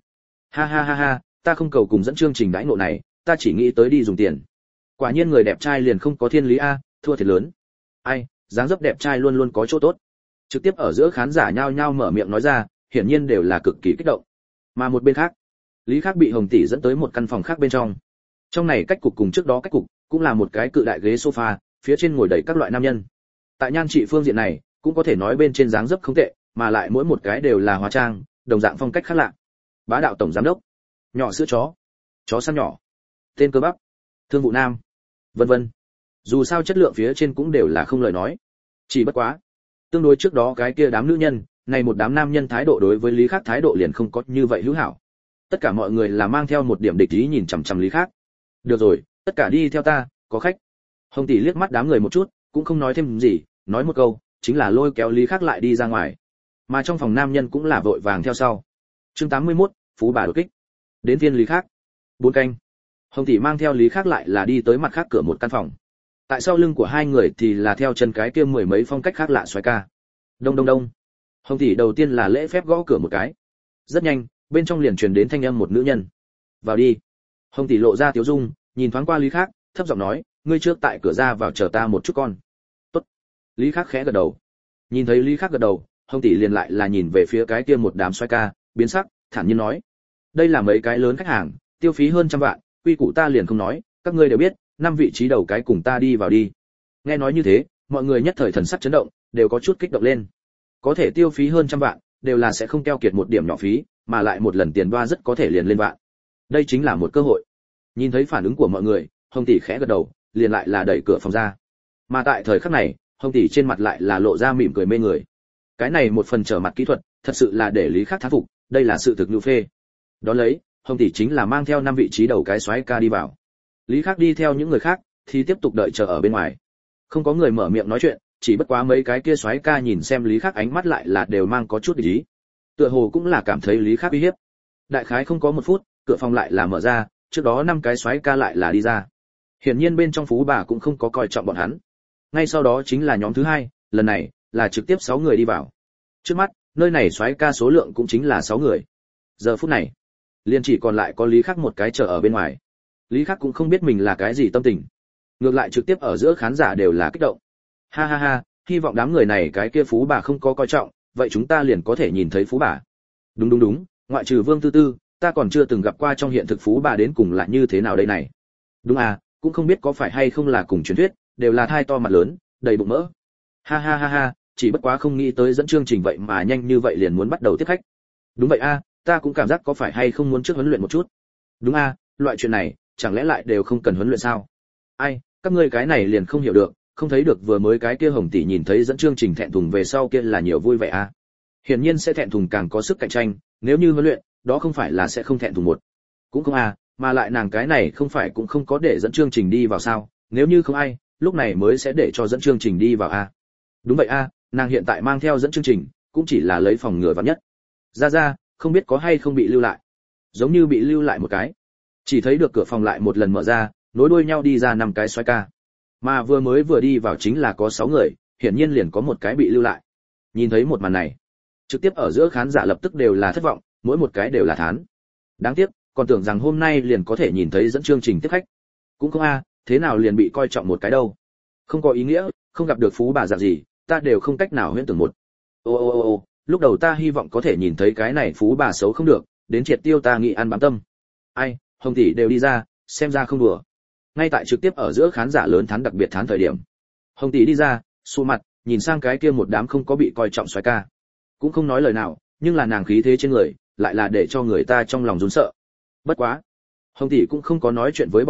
Ha, ta không cầu cùng dẫn chương trình đãi ngộ này, ta chỉ nghĩ tới đi dùng tiền. Quả nhiên người đẹp trai liền không có thiên lý a, thua thiệt lớn. Ai, dáng dấp đẹp trai luôn luôn có chỗ tốt. Trực tiếp ở giữa khán giả nhao nhao mở miệng nói ra, hiển nhiên đều là cực kỳ kích động. Mà một bên khác, Lý Khắc bị Hồng tỷ dẫn tới một căn phòng khác bên trong. Trong này cách cục cùng trước đó cách cục, cũng là một cái cự đại ghế sofa, phía trên ngồi đầy các loại nam nhân. Tại nhan trị phương diện này, cũng có thể nói bên trên dáng dấp không tệ, mà lại mỗi một cái đều là hóa trang, đồng dạng phong cách khác lạ. Bá đạo tổng giám đốc, nhỏ sữa chó săn nhỏ, tên cơ bắp, thương vụ nam, vân vân. Dù sao chất lượng phía trên cũng đều là không lời nói. Chỉ bất quá, tương đối trước đó cái kia đám nữ nhân, này một đám nam nhân thái độ đối với Lý Khắc thái độ liền không có như vậy hữu hảo. Tất cả mọi người là mang theo một điểm địch ý nhìn chằm chằm Lý Khắc. Được rồi, tất cả đi theo ta, có khách. Hồng tỷ liếc mắt đám người một chút, cũng không nói thêm gì, nói một câu, chính là lôi kéo Lý Khắc lại đi ra ngoài. Mà trong phòng nam nhân cũng là vội vàng theo sau. Chương 81, phú bà đột kích. Đến phiên Lý Khắc. 4 canh. Hồng tỷ mang theo Lý Khắc lại là đi tới mặt khác cửa một căn phòng. Tại sau lưng của hai người thì là theo chân cái kia mười mấy phong cách khác lạ xoái ca. Đông. Hồng tỷ đầu tiên là lễ phép gõ cửa một cái. Rất nhanh, bên trong liền truyền đến thanh âm một nữ nhân. Vào đi. Hồng tỷ lộ ra tiếu dung, nhìn thoáng qua Lý Khắc, thấp giọng nói, ngươi trước tại cửa ra vào chờ ta một chút con. Tốt. Lý Khắc khẽ gật đầu. Nhìn thấy Lý Khắc gật đầu, Hồng tỷ liền lại là nhìn về phía cái kia một đám xoái ca, biến sắc, thản nhiên nói, đây là mấy cái lớn khách hàng, tiêu phí hơn 100 vạn, quy củ ta liền không nói, các ngươi đều biết, 5 vị trí đầu cái cùng ta đi vào đi. Nghe nói như thế, mọi người nhất thời thần sắc chấn động, đều có chút kích động lên. Có thể tiêu phí hơn 100 vạn, đều là sẽ không keo kiệt một điểm nhỏ phí, mà lại một lần tiền đoa rất có thể liền lên vạn. Đây chính là một cơ hội. Nhìn thấy phản ứng của mọi người, Hồng tỷ khẽ gật đầu, liền lại là đẩy cửa phòng ra. Mà tại thời khắc này, Hồng tỷ trên mặt lại là lộ ra mỉm cười mê người. Cái này một phần trở mặt kỹ thuật, thật sự là để Lý Khắc thán phục, đây là sự thực lưu phê. Đó lấy, Hồng tỷ chính là mang theo 5 vị trí đầu cái xoáy ca đi vào. Lý Khắc đi theo những người khác, thì tiếp tục đợi chờ ở bên ngoài. Không có người mở miệng nói chuyện, chỉ bất quá mấy cái kia xoáy ca nhìn xem Lý Khắc ánh mắt lại là đều mang có chút ý. Tựa hồ cũng là cảm thấy Lý Khắc uy hiếp. Đại khái không có 1 phút, cửa phòng lại là mở ra, trước đó 5 cái xoáy ca lại là đi ra. Hiển nhiên bên trong phú bà cũng không có coi trọng bọn hắn. Ngay sau đó chính là nhóm thứ 2, lần này là trực tiếp 6 người đi vào. Trước mắt, nơi này xoáy ca số lượng cũng chính là 6 người. Giờ phút này, liền chỉ còn lại có Lý Khắc một cái chờ ở bên ngoài. Lý Khắc cũng không biết mình là cái gì tâm tình, ngược lại trực tiếp ở giữa khán giả đều là kích động. Ha, hy vọng đám người này cái kia phú bà không có coi trọng, vậy chúng ta liền có thể nhìn thấy phú bà. Đúng, ngoại trừ Vương Tư Tư, ta còn chưa từng gặp qua trong hiện thực phú bà đến cùng là như thế nào đây này. Đúng à, cũng không biết có phải hay không là cùng truyền thuyết, đều là thai to mặt lớn, đầy bụng mỡ. Ha, chỉ bất quá không nghĩ tới dẫn chương trình vậy mà nhanh như vậy liền muốn bắt đầu tiếp khách. Đúng vậy a, ta cũng cảm giác có phải hay không muốn trước huấn luyện một chút. Đúng a, loại chuyện này, chẳng lẽ lại đều không cần huấn luyện sao? Ai, các ngươi cái này liền không hiểu được, không thấy được vừa mới cái kia Hồng tỷ nhìn thấy dẫn chương trình thẹn thùng về sau kia là nhiều vui vẻ a. Hiển nhiên sẽ thẹn thùng càng có sức cạnh tranh, nếu như huấn luyện, đó không phải là sẽ không thẹn thùng một. Cũng không a, mà lại nàng cái này không phải cũng không có để dẫn chương trình đi vào sao? Nếu như không ai, lúc này mới sẽ để cho dẫn chương trình đi vào a. Đúng vậy a, nàng hiện tại mang theo dẫn chương trình, cũng chỉ là lấy phòng ngừa vạn nhất. Ra, không biết có hay không bị lưu lại. Giống như bị lưu lại một cái. Chỉ thấy được cửa phòng lại một lần mở ra, nối đuôi nhau đi ra 5 cái xoáy ca. Mà vừa đi vào chính là có 6 người, hiển nhiên liền có một cái bị lưu lại. Nhìn thấy một màn này, trực tiếp ở giữa khán giả lập tức đều là thất vọng, mỗi một cái đều là thán. Đáng tiếc, còn tưởng rằng hôm nay liền có thể nhìn thấy dẫn chương trình tiếp khách. Cũng không a, thế nào liền bị coi trọng một cái đâu. Không có ý nghĩa, không gặp được phú bà dạng gì, ta đều không cách nào huyễn tưởng một. Ô, lúc đầu ta hy vọng có thể nhìn thấy cái này phú bà xấu không được, đến triệt tiêu ta nghĩ ăn bám tâm. Ai, Hồng tỷ đều đi ra, xem ra không đùa. Ngay tại trực tiếp ở giữa khán giả lớn thán đặc biệt thán thời điểm, Hồng tỷ đi ra, xù mặt, nhìn sang cái kia một đám không có bị coi trọng xoáy ca, cũng không nói lời nào, nhưng là nàng khí thế trên người, lại là để cho người ta trong lòng run sợ. Bất quá, Hồng tỷ cũng không có nói chuyện với bọn họ,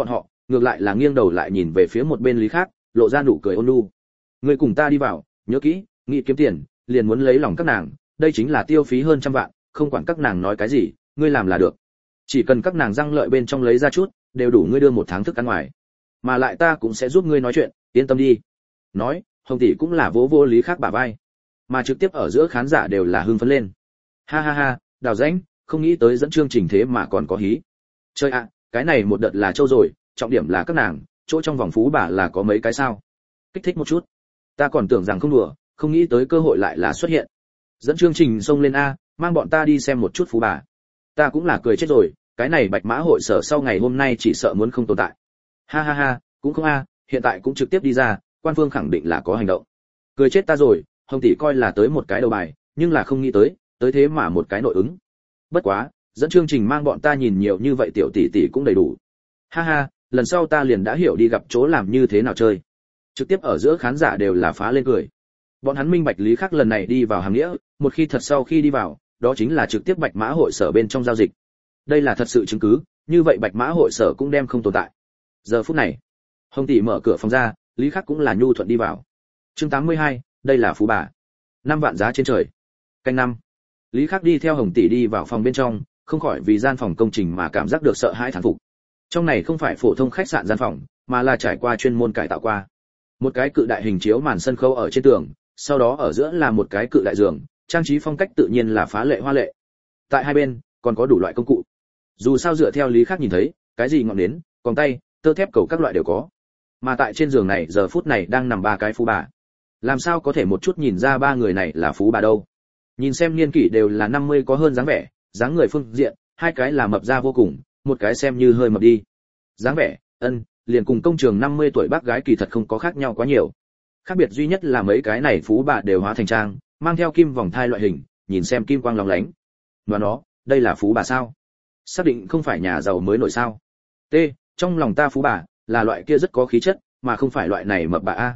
ngược lại là nghiêng đầu lại nhìn về phía một bên Lý Khác, lộ ra nụ cười ôn nhu. Ngươi cùng ta đi vào, nhớ kỹ, nghĩ kiếm tiền, liền muốn lấy lòng các nàng, đây chính là tiêu phí hơn 100 vạn, không quản các nàng nói cái gì, ngươi làm là được. Chỉ cần các nàng răng lợi bên trong lấy ra chút, đều đủ ngươi đưa 1 tháng thức ăn ngoài. Mà lại ta cũng sẽ giúp ngươi nói chuyện, yên tâm đi. Nói, Hồng tỷ cũng là vỗ vỗ Lý Khác bả vai, mà trực tiếp ở giữa khán giả đều là hưng phấn lên. Ha ha ha, Đào Dãnh, không nghĩ tới dẫn chương trình thế mà còn có hí. Chơi ạ, cái này một đợt là trâu rồi, trọng điểm là các nàng, chỗ trong vòng phú bà là có mấy cái sao? Kích thích một chút. Ta còn tưởng rằng không đùa, không nghĩ tới cơ hội lại là xuất hiện. Dẫn chương trình xông lên a, mang bọn ta đi xem một chút phú bà. Ta cũng là cười chết rồi, cái này Bạch Mã hội sở sau ngày hôm nay chỉ sợ muốn không tồn tại. Ha ha ha, cũng không a, hiện tại cũng trực tiếp đi ra, quan phương khẳng định là có hành động. Cười chết ta rồi, Hồng tỷ coi là tới một cái đầu bài, nhưng là không nghĩ tới thế mà một cái nội ứng. Bất quá, dẫn chương trình mang bọn ta nhìn nhiều như vậy tiểu tỷ tỷ cũng đầy đủ. Ha ha, lần sau ta liền đã hiểu đi gặp chỗ làm như thế nào chơi. Trực tiếp ở giữa khán giả đều là phá lên cười. Bọn hắn minh bạch Lý Khắc lần này đi vào hàng nghĩa, một khi thật sau khi đi vào, đó chính là trực tiếp Bạch Mã hội sở bên trong giao dịch. Đây là thật sự chứng cứ, như vậy Bạch Mã hội sở cũng đem không tồn tại. Giờ phút này, Hồng tỷ mở cửa phòng ra, Lý Khắc cũng là nhu thuận đi vào. Chương 82, đây là phú bà. 5 vạn giá trên trời. Canh năm. Lý Khắc đi theo Hồng tỷ đi vào phòng bên trong, không khỏi vì gian phòng công trình mà cảm giác được sợ hãi thán phục. Trong này không phải phổ thông khách sạn gian phòng, mà là trải qua chuyên môn cải tạo qua. Một cái cự đại hình chiếu màn sân khấu ở trên tường, sau đó ở giữa là một cái cự đại giường, trang trí phong cách tự nhiên là phá lệ hoa lệ. Tại hai bên còn có đủ loại công cụ. Dù sao dựa theo Lý Khắc nhìn thấy, cái gì ngọn nến, còng tay, tơ thép cầu các loại đều có. Mà tại trên giường này giờ phút này đang nằm 3 cái phú bà. Làm sao có thể một chút nhìn ra 3 người này là phú bà đâu? Nhìn xem niên kỷ đều là 50 có hơn dáng vẻ, dáng người phương diện, 2 cái là mập ra vô cùng, một cái xem như hơi mập đi. Dáng vẻ, liền cùng công trường 50 tuổi bác gái kỳ thật không có khác nhau quá nhiều. Khác biệt duy nhất là mấy cái này phú bà đều hóa thành trang, mang theo kim vòng thai loại hình, nhìn xem kim quang lóng lánh. Mà nó, đây là phú bà sao? Xác định không phải nhà giàu mới nổi sao? T, trong lòng ta phú bà là loại kia rất có khí chất, mà không phải loại này mập bà a.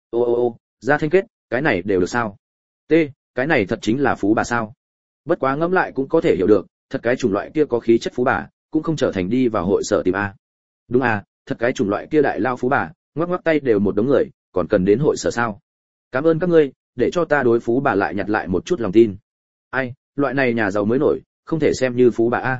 Ô, ra thanh kết, cái này đều được sao? T, cái này thật chính là phú bà sao? Bất quá ngẫm lại cũng có thể hiểu được, thật cái chủng loại kia có khí chất phú bà, cũng không trở thành đi vào hội sở tìm a. Đúng a, thật cái chủng loại kia đại lao phú bà, ngoắc ngoắc tay đều một đống người, còn cần đến hội sở sao? Cảm ơn các ngươi, để cho ta đối phú bà lại nhặt lại một chút lòng tin. Ai, loại này nhà giàu mới nổi, không thể xem như phú bà a.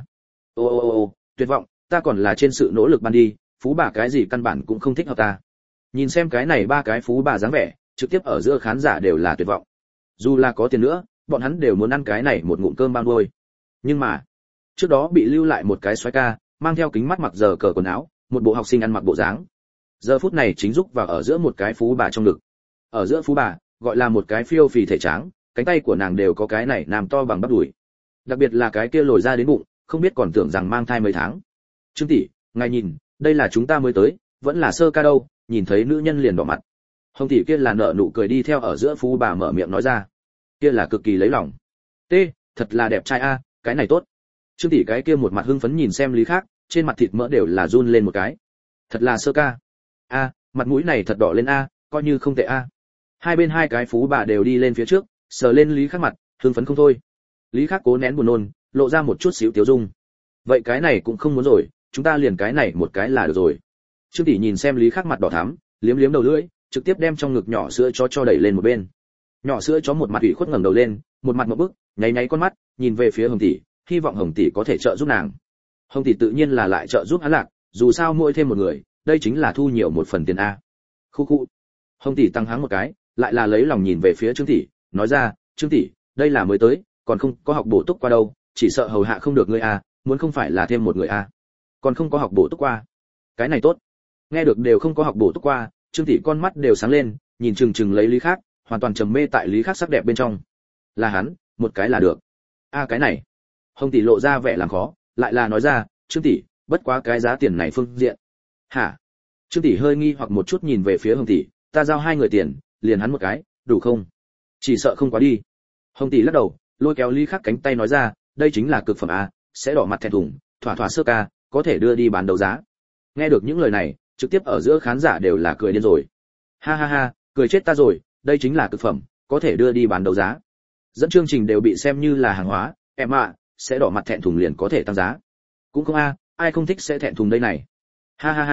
Ô, tuyệt vọng, ta còn là trên sự nỗ lực ban đi, phú bà cái gì căn bản cũng không thích hợp ta. Nhìn xem cái này 3 cái phú bà dáng vẻ, trực tiếp ở giữa khán giả đều là tuyệt vọng. Dù là có tiền nữa, bọn hắn đều muốn ăn cái này một ngụm cơm bao nuôi. Nhưng mà, trước đó bị lưu lại một cái xoái ca, mang theo kính mắt mặc giờ cờ quần áo, một bộ học sinh ăn mặc bộ dáng. Giờ phút này chính rúc vào ở giữa một cái phú bà trong ngực. Ở giữa phú bà, gọi là một cái phiêu phì thể tráng, cánh tay của nàng đều có cái này nằm to bằng bắp đùi. Đặc biệt là cái kia lồi ra đến bụng, không biết còn tưởng rằng mang thai mấy tháng. Trương tỷ, ngài nhìn, đây là chúng ta mới tới, vẫn là sơ ca đâu, nhìn thấy nữ nhân liền đỏ mặt. Hồng tỷ kia là nợ nụ cười đi theo ở giữa phú bà mở miệng nói ra. Kia là cực kỳ lấy lòng. T, thật là đẹp trai a, cái này tốt. Trương tỷ cái kia một mặt hưng phấn nhìn xem Lý Khác, trên mặt thịt mỡ đều là run lên một cái. Thật là sơ ca. A, mặt mũi này thật đỏ lên a, coi như không tệ a. Hai bên 2 cái phú bà đều đi lên phía trước, sờ lên Lý Khác mặt, hưng phấn không thôi. Lý Khác cố nén buồn nôn, lộ ra một chút xíu tiếu dung. Vậy cái này cũng không muốn rồi, chúng ta liền cái này một cái là được rồi. Trương tỷ nhìn xem Lý Khác mặt đỏ thắm, liếm liếm đầu lưỡi, trực tiếp đem trong ngực nhỏ sữa cho đẩy lên một bên. Nhỏ sữa chó một mặt ủy khuất ngẩng đầu lên, một mặt ngộp bức, nháy nháy con mắt, nhìn về phía Hồng tỷ, hy vọng Hồng tỷ có thể trợ giúp nàng. Hồng tỷ tự nhiên là lại trợ giúp hắn lạc, dù sao mỗi thêm một người, đây chính là thu nhiều một phần tiền a. Khu. Hồng tỷ tăng háng một cái, lại là lấy lòng nhìn về phía Trương tỷ, nói ra, Trương tỷ, đây là mới tới, còn không có học bổ túc qua đâu, chỉ sợ hầu hạ không được ngươi a, muốn không phải là thêm một người a. Còn không có học bổ túc qua. Cái này tốt. Nghe được đều không có học bổ túc qua, Trương tỷ con mắt đều sáng lên, nhìn chừng lấy Lý Khác, hoàn toàn trầm mê tại Lý Khác sắc đẹp bên trong. Là hắn, một cái là được. A cái này. Hồng tỷ lộ ra vẻ làm khó, lại là nói ra, Trương tỷ, bất quá cái giá tiền này phương diện. Hả? Trương tỷ hơi nghi hoặc một chút nhìn về phía Hồng tỷ, ta giao 2 người tiền, liền hắn một cái, đủ không? Chỉ sợ không quá đi. Hồng tỷ lắc đầu, lôi kéo Lý Khác cánh tay nói ra, đây chính là cực phẩm a, sẽ đỏ mặt thẹn thùng, thỏa sơ ca, có thể đưa đi bán đấu giá. Nghe được những lời này, trực tiếp ở giữa khán giả đều là cười điên rồi. Ha, cười chết ta rồi, đây chính là cực phẩm, có thể đưa đi bán đấu giá. Dẫn chương trình đều bị xem như là hàng hóa, em ạ, sẽ đỏ mặt thẹn thùng liền có thể tăng giá. Cũng không ai không thích sẽ thẹn thùng đây này. Ha,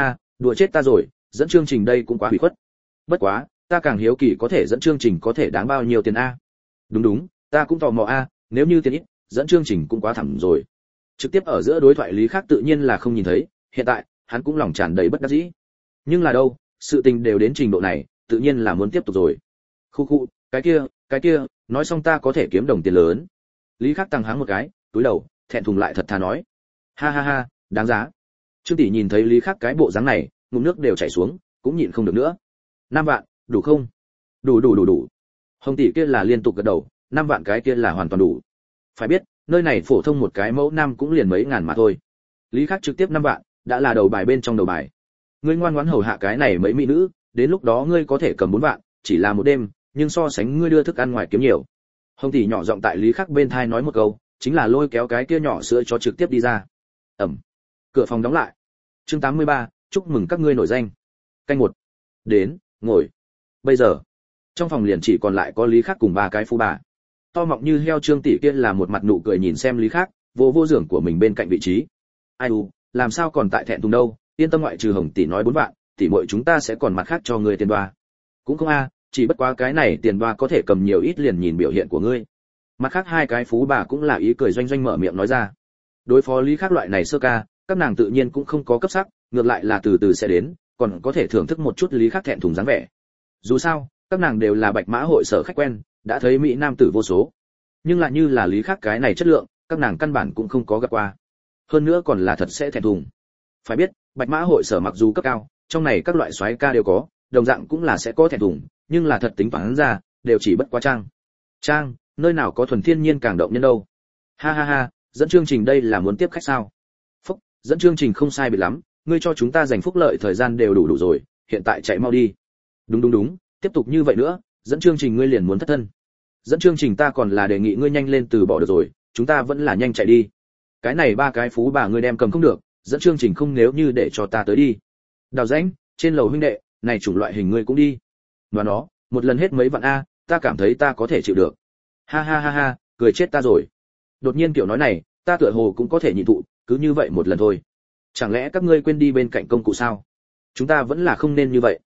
Đùa chết ta rồi, dẫn chương trình đây cũng quá hủy khuất. Bất quá, ta càng hiếu kỳ có thể dẫn chương trình có thể đáng bao nhiêu tiền a? Đúng đúng, ta cũng tò mò a, nếu như tiền ít, dẫn chương trình cũng quá thảm rồi. Trực tiếp ở giữa đối thoại Lý Khác tự nhiên là không nhìn thấy, hiện tại, hắn cũng lòng tràn đầy bất đắc dĩ. Nhưng là đâu, sự tình đều đến trình độ này, tự nhiên là muốn tiếp tục rồi. Khu khu, cái kia, nói xong ta có thể kiếm đồng tiền lớn. Lý Khác tăng háng một cái, túi đầu, thẹn thùng lại thật thà nói. Ha ha ha, đáng giá. Trương tỷ nhìn thấy Lý Khác cái bộ dáng này, ngụm nước đều chảy xuống, cũng nhịn không được nữa. 5 vạn, đủ không? Đủ. Hồng tỷ kia là liên tục gật đầu, 5 vạn cái kia là hoàn toàn đủ. Phải biết, nơi này phổ thông một cái mẫu nam cũng liền mấy ngàn mà thôi. Lý Khác trực tiếp 5 vạn, đã là đầu bài bên trong đầu bài. Ngươi ngoan ngoãn hầu hạ cái này mấy mỹ nữ, đến lúc đó ngươi có thể cầm 4 vạn, chỉ là một đêm, nhưng so sánh ngươi đưa thức ăn ngoài kiếm nhiều. Hồng tỷ nhỏ giọng tại Lý Khác bên thai nói một câu, chính là lôi kéo cái kia nhỏ sữa cho trực tiếp đi ra. Ẩm. Cửa phòng đóng lại. Chương 83, chúc mừng các ngươi nổi danh. Canh 1. Đến, ngồi. Bây giờ, trong phòng liền chỉ còn lại có Lý Khác cùng 3 cái phú bà. To mọng như heo Trương tỷ kia là một mặt nụ cười nhìn xem Lý Khác, vô giường của mình bên cạnh vị trí. Ai u, làm sao còn tại thẹn thùng đâu, yên tâm, ngoại trừ Hồng tỷ nói 4 vạn, tỷ muội chúng ta sẽ còn mặt khác cho ngươi tiền đoa. Cũng không a, chỉ bất quá cái này tiền đoa có thể cầm nhiều ít liền nhìn biểu hiện của ngươi. Mặt khác 2 cái phú bà cũng là ý cười doanh doanh mở miệng nói ra. Đối phó Lý Khác loại này sơ ca, các nàng tự nhiên cũng không có cấp sắc, ngược lại là từ từ sẽ đến, còn có thể thưởng thức một chút Lý Khác thẹn thùng dáng vẻ. Dù sao, các nàng đều là Bạch Mã hội sở khách quen, đã thấy mỹ nam tử vô số. Nhưng lại như là Lý Khác cái này chất lượng, các nàng căn bản cũng không có gặp qua. Hơn nữa còn là thật sẽ thẹn thùng. Phải biết, Bạch Mã hội sở mặc dù cấp cao, trong này các loại soái ca đều có, đồng dạng cũng là sẽ có thẹn thùng, nhưng là thật tính toán ra, đều chỉ bất quá trang, nơi nào có thuần thiên nhiên càng động nhân đâu. Ha ha ha, dẫn chương trình đây là muốn tiếp khách sao? Phúc, dẫn chương trình không sai biệt lắm, ngươi cho chúng ta dành phúc lợi thời gian đều đủ rồi, hiện tại chạy mau đi. Đúng, tiếp tục như vậy nữa, dẫn chương trình ngươi liền muốn thất thân. Dẫn chương trình ta còn là đề nghị ngươi nhanh lên từ bỏ được rồi, chúng ta vẫn là nhanh chạy đi. Cái này 3 cái phú bà ngươi đem cầm không được, dẫn chương trình không nếu như để cho ta tới đi. Đào rãnh, trên lầu huynh đệ, này chủng loại hình ngươi cũng đi. Và nó, một lần hết mấy vạn a, ta cảm thấy ta có thể chịu được. Ha, cười chết ta rồi. Đột nhiên kiểu nói này, ta tựa hồ cũng có thể nhịn thụ, cứ như vậy một lần thôi. Chẳng lẽ các ngươi quên đi bên cạnh công cụ sao? Chúng ta vẫn là không nên như vậy.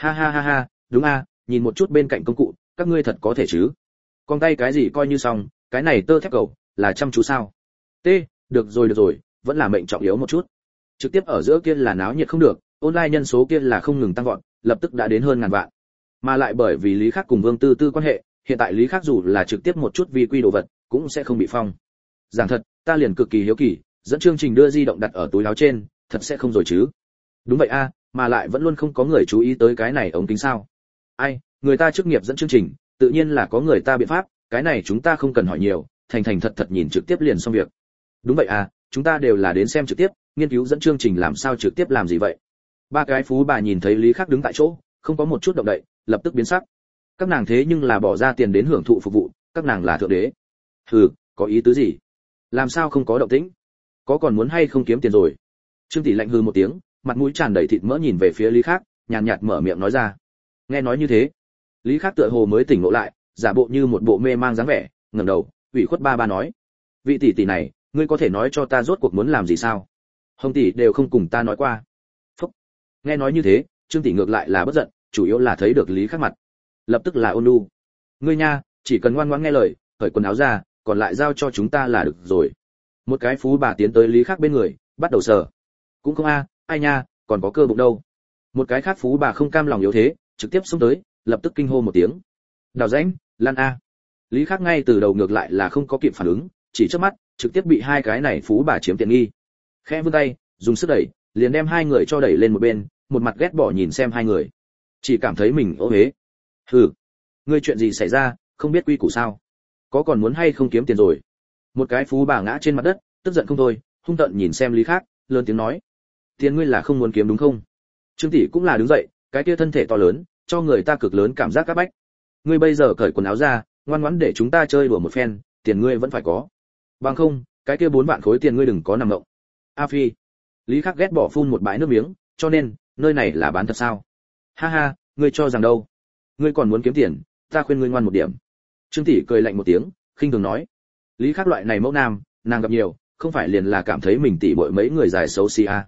Ha, đúng a, nhìn một chút bên cạnh công cụ, các ngươi thật có thể chứ? Con tay cái gì coi như xong, cái này tơ thép cầu, là chăm chú sao? Được rồi, vẫn là mệnh trọng yếu một chút. Trực tiếp ở giữa kia là náo nhiệt không được, online nhân số kia là không ngừng tăng vọt, lập tức đã đến hơn ngàn vạn. Mà lại bởi vì Lý Khác cùng Vương Tư Tư quan hệ, hiện tại Lý Khác dù là trực tiếp một chút vi quy đồ vật, cũng sẽ không bị phong. Giảng thật, ta liền cực kỳ hiếu kỳ, dẫn chương trình đưa di động đặt ở túi áo trên, thật sẽ không rồi chứ? Đúng vậy a, mà lại vẫn luôn không có người chú ý tới cái này ống kính sao? Ai, người ta chức nghiệp dẫn chương trình, tự nhiên là có người ta biện pháp, cái này chúng ta không cần hỏi nhiều, thành thật nhìn trực tiếp liền xong việc. Đúng vậy à, chúng ta đều là đến xem trực tiếp, nghiên cứu dẫn chương trình làm sao trực tiếp làm gì vậy. 3 cái phú bà nhìn thấy Lý Khác đứng tại chỗ, không có một chút động đậy, lập tức biến sắc. Các nàng thế nhưng là bỏ ra tiền đến hưởng thụ phục vụ, các nàng là thượng đế. Hừ, có ý tứ gì? Làm sao không có động tĩnh? Có còn muốn hay không kiếm tiền rồi? Trương tỷ lạnh hừ một tiếng, mặt mũi tràn đầy thịt mỡ nhìn về phía Lý Khác, nhàn nhạt mở miệng nói ra. Nghe nói như thế, Lý Khác tựa hồ mới tỉnh ngộ lại, giả bộ như một bộ mê mang dáng vẻ, ngẩng đầu, ủy khuất ba nói: "Vị tỷ tỷ này, ngươi có thể nói cho ta rốt cuộc muốn làm gì sao? Hồng tỷ đều không cùng ta nói qua." Phúc. Nghe nói như thế, Trương tỷ ngược lại là bất giận, chủ yếu là thấy được Lý Khác mặt, lập tức là ôn nhu. "Ngươi nha, chỉ cần ngoan ngoãn nghe lời, cởi quần áo ra, còn lại giao cho chúng ta là được rồi." Một cái phú bà tiến tới Lý Khác bên người, bắt đầu sờ. "Cũng không a, ai nha, còn có cơ bụng đâu." Một cái khác phú bà không cam lòng yếu thế, trực tiếp xông tới, lập tức kinh hô một tiếng: "Đào rãnh, lan a." Lý Khác ngay từ đầu ngược lại là không có kịp phản ứng, chỉ chớp mắt, trực tiếp bị 2 cái này phú bà chiếm tiện nghi. Khẽ vươn tay, dùng sức đẩy, liền đem 2 người cho đẩy lên một bên, một mặt ghét bỏ nhìn xem 2 người. Chỉ cảm thấy mình ô hế. Hừ, ngươi chuyện gì xảy ra, không biết quy củ sao? Có còn muốn hay không kiếm tiền rồi? Một cái phú bà ngã trên mặt đất, tức giận không thôi, hung tợn nhìn xem Lý Khác, lớn tiếng nói: "Tiền ngươi là không muốn kiếm đúng không?" Trương tỷ cũng là đứng dậy, cái kia thân thể to lớn, cho người ta cực lớn cảm giác các bách. "Ngươi bây giờ cởi quần áo ra, ngoan ngoãn để chúng ta chơi đùa một phen, tiền ngươi vẫn phải có. Bằng không, cái kia 4 vạn khối tiền ngươi đừng có nằm mộng." A Phi. Lý Khác ghét bỏ phun một bãi nước miếng, cho nên, nơi này là bán thật sao? Ha, ngươi cho rằng đâu? Ngươi còn muốn kiếm tiền, ta khuyên ngươi ngoan một điểm. Trương tỷ cười lạnh một tiếng, khinh thường nói. Lý Khác loại này mẫu nam, nàng gặp nhiều, không phải liền là cảm thấy mình tỷ muội mấy người dài xấu xí à?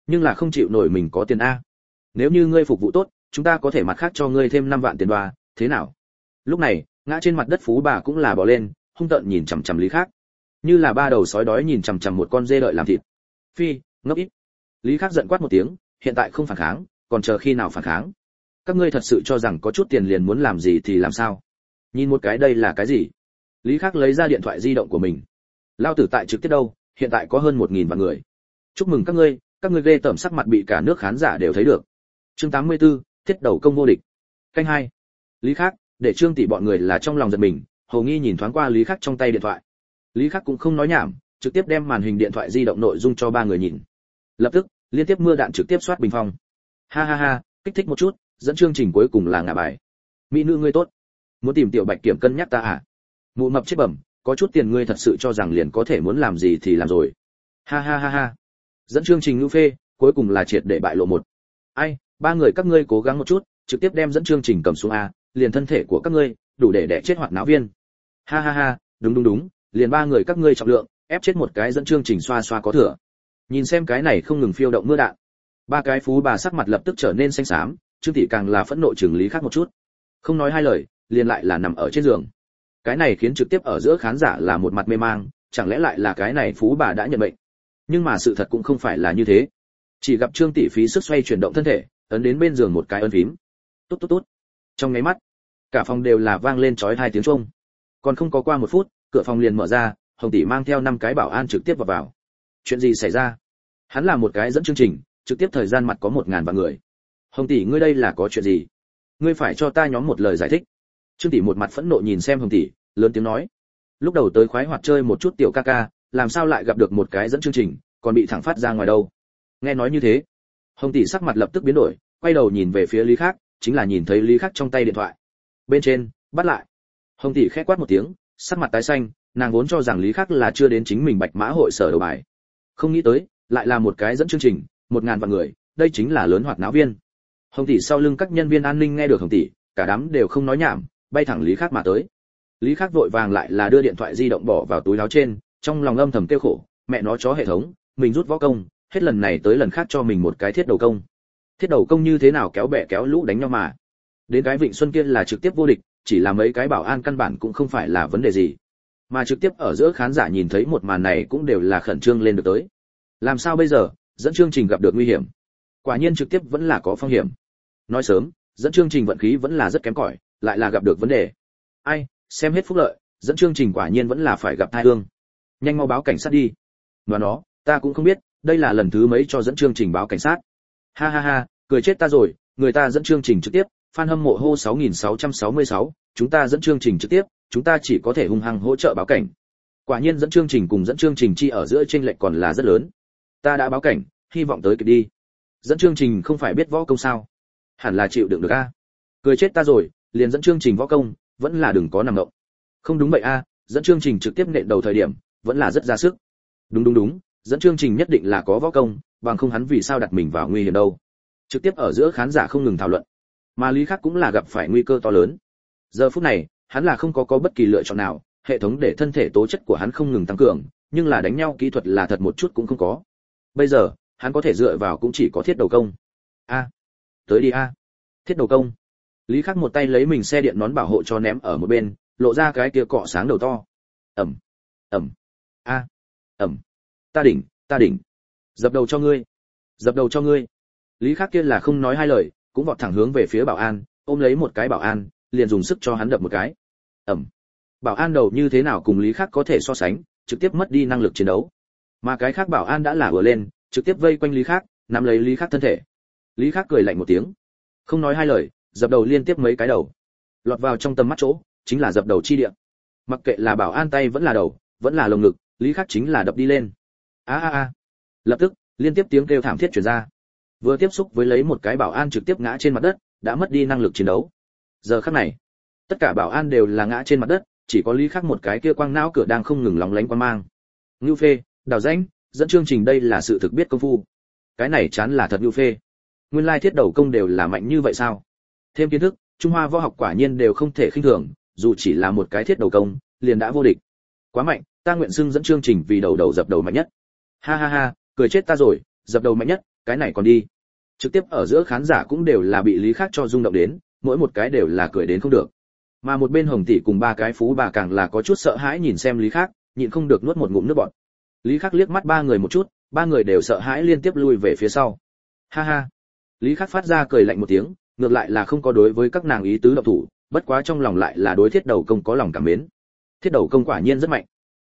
nhưng là không chịu nổi mình có tiền a. Nếu như ngươi phục vụ tốt, chúng ta có thể mặt khác cho ngươi thêm 5 vạn tiền đoa, thế nào? Lúc này, ngã trên mặt đất phú bà cũng là bò lên, hung tợn nhìn chằm chằm Lý Khắc, như là ba đầu sói đói nhìn chằm chằm một con dê đợi làm thịt. Phi, ngốc ít. Lý Khắc giận quát một tiếng, hiện tại không phản kháng, còn chờ khi nào phản kháng? Các ngươi thật sự cho rằng có chút tiền liền muốn làm gì thì làm sao? Nhìn một cái đây là cái gì? Lý Khắc lấy ra điện thoại di động của mình. Lao tử tại trực tiếp đâu, hiện tại có hơn 1000 vạn người. Chúc mừng các ngươi ghê tởm sắc mặt bị cả nước khán giả đều thấy được. Chương 84, thiết đầu công vô địch. Canh 2. Lý Khắc, để Trương tỷ bọn người là trong lòng giật mình, hầu nghi nhìn thoáng qua Lý Khắc trong tay điện thoại. Lý Khắc cũng không nói nhảm, trực tiếp đem màn hình điện thoại di động nội dung cho ba người nhìn. Lập tức, liên tiếp mưa đạn trực tiếp soát bình phong. Ha ha ha, kích thích một chút, dẫn chương trình cuối cùng là ngả bài. Mỹ nữ ngươi tốt, muốn tìm tiểu Bạch Kiểm cân nhắc ta à? Mụ mập chết bẩm, có chút tiền ngươi thật sự cho rằng liền có thể muốn làm gì thì làm rồi. Ha ha ha ha. Dẫn chương trình ngưu phê, cuối cùng là triệt để bại lộ một. Ai, ba người các ngươi cố gắng một chút, trực tiếp đem dẫn chương trình cầm xuống a, liền thân thể của các ngươi đủ để đẻ chết hoạt náo viên. Ha ha ha, đúng, liền ba người các ngươi trọng lượng, ép chết một cái dẫn chương trình xoa xoa có thừa. Nhìn xem cái này không ngừng phiêu động mưa đạn, ba cái phú bà sắc mặt lập tức trở nên xanh xám, Trương tỷ càng là phẫn nộ chừng Lý Khắc một chút. Không nói hai lời, liền lại là nằm ở trên giường. Cái này khiến trực tiếp ở giữa khán giả là một mặt mê mang, chẳng lẽ lại là cái này phú bà đã nhận bệnh? Nhưng mà sự thật cũng không phải là như thế. Chỉ gặp Trương tỷ phí sức xoay chuyển động thân thể, ấn đến bên giường một cái ấn phím. Tốt tốt tốt. Trong nháy mắt, cả phòng đều là vang lên chói 2 tiếng chuông. Còn không có qua 1 phút, cửa phòng liền mở ra, Hồng tỷ mang theo 5 cái bảo an trực tiếp vào. Chuyện gì xảy ra? Hắn là một cái dẫn chương trình, trực tiếp thời gian mặt có 1000 vạn người. Hồng tỷ ngươi đây là có chuyện gì? Ngươi phải cho ta nhóm một lời giải thích. Trương tỷ một mặt phẫn nộ nhìn xem Hồng tỷ, lớn tiếng nói. Lúc đầu tới khoái hoạt chơi một chút tiểu ca ca, làm sao lại gặp được một cái dẫn chương trình, còn bị thẳng phát ra ngoài đâu? Nghe nói như thế, Hồng tỷ sắc mặt lập tức biến đổi, quay đầu nhìn về phía Lý Khắc, chính là nhìn thấy Lý Khắc trong tay điện thoại. Bên trên, bắt lại. Hồng tỷ khẽ quát một tiếng, sắc mặt tái xanh, nàng vốn cho rằng Lý Khắc là chưa đến chính mình Bạch Mã hội sở đầu bài. Không nghĩ tới, lại là một cái dẫn chương trình, 1000 vạn người, đây chính là lớn hoạt náo viên. Hồng tỷ sau lưng các nhân viên an ninh nghe được Hồng tỷ, cả đám đều không nói nhảm, bay thẳng Lý Khắc mà tới. Lý Khắc vội vàng lại là đưa điện thoại di động bỏ vào túi áo trên, trong lòng âm thầm kêu khổ, mẹ nó chó hệ thống, mình rút võ công, hết lần này tới lần khác cho mình một cái thiết đầu công. Thiết đầu công như thế nào kéo bè kéo lũ đánh nhau mà. Đến cái Vịnh Xuân kia là trực tiếp vô địch, chỉ là mấy cái bảo an căn bản cũng không phải là vấn đề gì. Mà trực tiếp ở giữa khán giả nhìn thấy một màn này cũng đều là khẩn trương lên được tới. Làm sao bây giờ, dẫn chương trình gặp được nguy hiểm. Quả nhiên trực tiếp vẫn là có phong hiểm. Nói sớm, dẫn chương trình vận khí vẫn là rất kém cỏi, lại là gặp được vấn đề. Ai, xem hết phúc lợi, dẫn chương trình quả nhiên vẫn là phải gặp tai ương. Nhanh mau báo cảnh sát đi. Mà nó, ta cũng không biết, đây là lần thứ mấy cho dẫn chương trình báo cảnh sát. Ha ha ha, cười chết ta rồi, người ta dẫn chương trình trực tiếp, fan hâm mộ hô 6666, chúng ta dẫn chương trình trực tiếp, chúng ta chỉ có thể hung hăng hỗ trợ báo cảnh. Quả nhiên dẫn chương trình cùng dẫn chương trình chi ở giữa chênh lệch còn là rất lớn. Ta đã báo cảnh, hy vọng tới kịp đi. Dẫn chương trình không phải biết võ công sao? Hẳn là chịu đựng được a. Cười chết ta rồi, liền dẫn chương trình võ công, vẫn là đừng có nằm ngộng. Không đúng vậy a, dẫn chương trình trực tiếp nện đầu thời điểm, vẫn là rất ra sức. Đúng, dẫn chương trình nhất định là có võ công, bằng không hắn vì sao đặt mình vào nguy hiểm đâu. Trực tiếp ở giữa khán giả không ngừng thảo luận. Mà Lý Khắc cũng là gặp phải nguy cơ to lớn. Giờ phút này, hắn là không có bất kỳ lựa chọn nào, hệ thống để thân thể tố chất của hắn không ngừng tăng cường, nhưng là đánh nhau kỹ thuật là thật một chút cũng không có. Bây giờ, hắn có thể dựa vào cũng chỉ có thiết đầu công. A, tới đi a. Thiết đầu công. Lý Khắc một tay lấy mình xe điện nón bảo hộ cho ném ở một bên, lộ ra cái kia cọ sáng đầu to. Ầm, a, ta đỉnh. Dập đầu cho ngươi. Lý Khắc kia là không nói hai lời, cũng vọt thẳng hướng về phía bảo an, ôm lấy một cái bảo an, liền dùng sức cho hắn đập một cái. Bảo an đầu như thế nào cùng Lý Khắc có thể so sánh, trực tiếp mất đi năng lực chiến đấu. Mà cái khác bảo an đã là ùa lên, trực tiếp vây quanh Lý Khắc, nắm lấy Lý Khắc thân thể. Lý Khắc cười lạnh một tiếng, không nói hai lời, dập đầu liên tiếp mấy cái đầu. Lọt vào trong tầm mắt chỗ, chính là dập đầu chi địa. Mặc kệ là bảo an tay vẫn là đầu, vẫn là lồng ngực, Lý Khắc chính là đập đi lên. A. Lập tức, liên tiếp tiếng kêu thảm thiết truyền ra. Vừa tiếp xúc với lấy một cái bảo an trực tiếp ngã trên mặt đất, đã mất đi năng lực chiến đấu. Giờ khắc này, tất cả bảo an đều là ngã trên mặt đất, chỉ có Lý Khắc một cái kia quang não cửa đang không ngừng lóng lánh quang mang. Ngưu phê, đào danh, dẫn chương trình đây là sự thực biết công phu. Cái này chán là thật ngưu phê. Nguyên lai thiết đầu công đều là mạnh như vậy sao? Thêm kiến thức, Trung Hoa võ học quả nhiên đều không thể khinh thường, dù chỉ là một cái thiết đầu công, liền đã vô địch. Quá mạnh, ta nguyện xưng dẫn chương trình vì đầu dập đầu mạnh nhất. Ha, cười chết ta rồi, dập đầu mạnh nhất, cái này còn đi. Trực tiếp ở giữa khán giả cũng đều là bị Lý Khắc cho rung động đến, mỗi một cái đều là cười đến không được. Mà một bên Hồng tỷ cùng ba cái phú bà càng là có chút sợ hãi nhìn xem Lý Khắc, nhịn không được nuốt một ngụm nước bọt. Lý Khắc liếc mắt ba người một chút, ba người đều sợ hãi liên tiếp lui về phía sau. Ha ha. Lý Khắc phát ra cười lạnh một tiếng, ngược lại là không có đối với các nàng ý tứ động thủ, bất quá trong lòng lại là đối Thiết Đầu Công có lòng cảm mến. Thiết Đầu Công quả nhiên rất mạnh.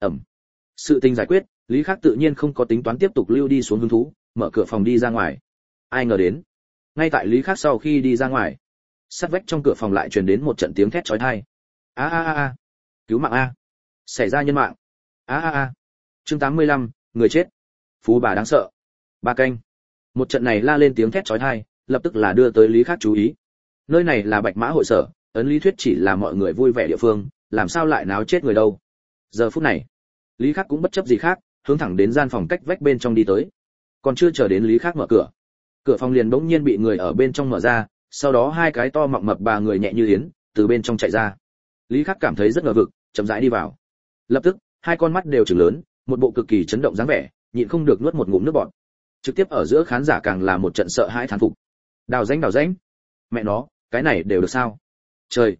Sự tình giải quyết, Lý Khắc tự nhiên không có tính toán tiếp tục lưu đi xuống hứng thú, mở cửa phòng đi ra ngoài. Ai ngờ đến, ngay tại Lý Khắc sau khi đi ra ngoài, sát vách trong cửa phòng lại truyền đến một trận tiếng thét chói tai. A a a, cứu mạng a, xảy ra nhân mạng. A a a. Chương 85, người chết. Phú bà đáng sợ. Ba canh. Một trận này la lên tiếng thét chói tai, lập tức là đưa tới Lý Khắc chú ý. Nơi này là Bạch Mã hội sở, ấn lý thuyết chỉ là mọi người vui vẻ địa phương, làm sao lại náo chết người đâu. Giờ phút này, Lý Khắc cũng bất chấp gì khác, hướng thẳng đến gian phòng cách vách bên trong đi tới. Còn chưa chờ đến Lý Khắc mở cửa, cửa phòng liền bỗng nhiên bị người ở bên trong mở ra, sau đó hai cái to mọng mập bà người nhẹ như yến từ bên trong chạy ra. Lý Khắc cảm thấy rất ngờ vực, chậm rãi đi vào. Lập tức, hai con mắt đều trừng lớn, một bộ cực kỳ chấn động dáng vẻ, nhịn không được nuốt một ngụm nước bọt. Trực tiếp ở giữa khán giả càng là một trận sợ hãi thán phục. Đào rãnh, mẹ nó, cái này đều được sao? Trời,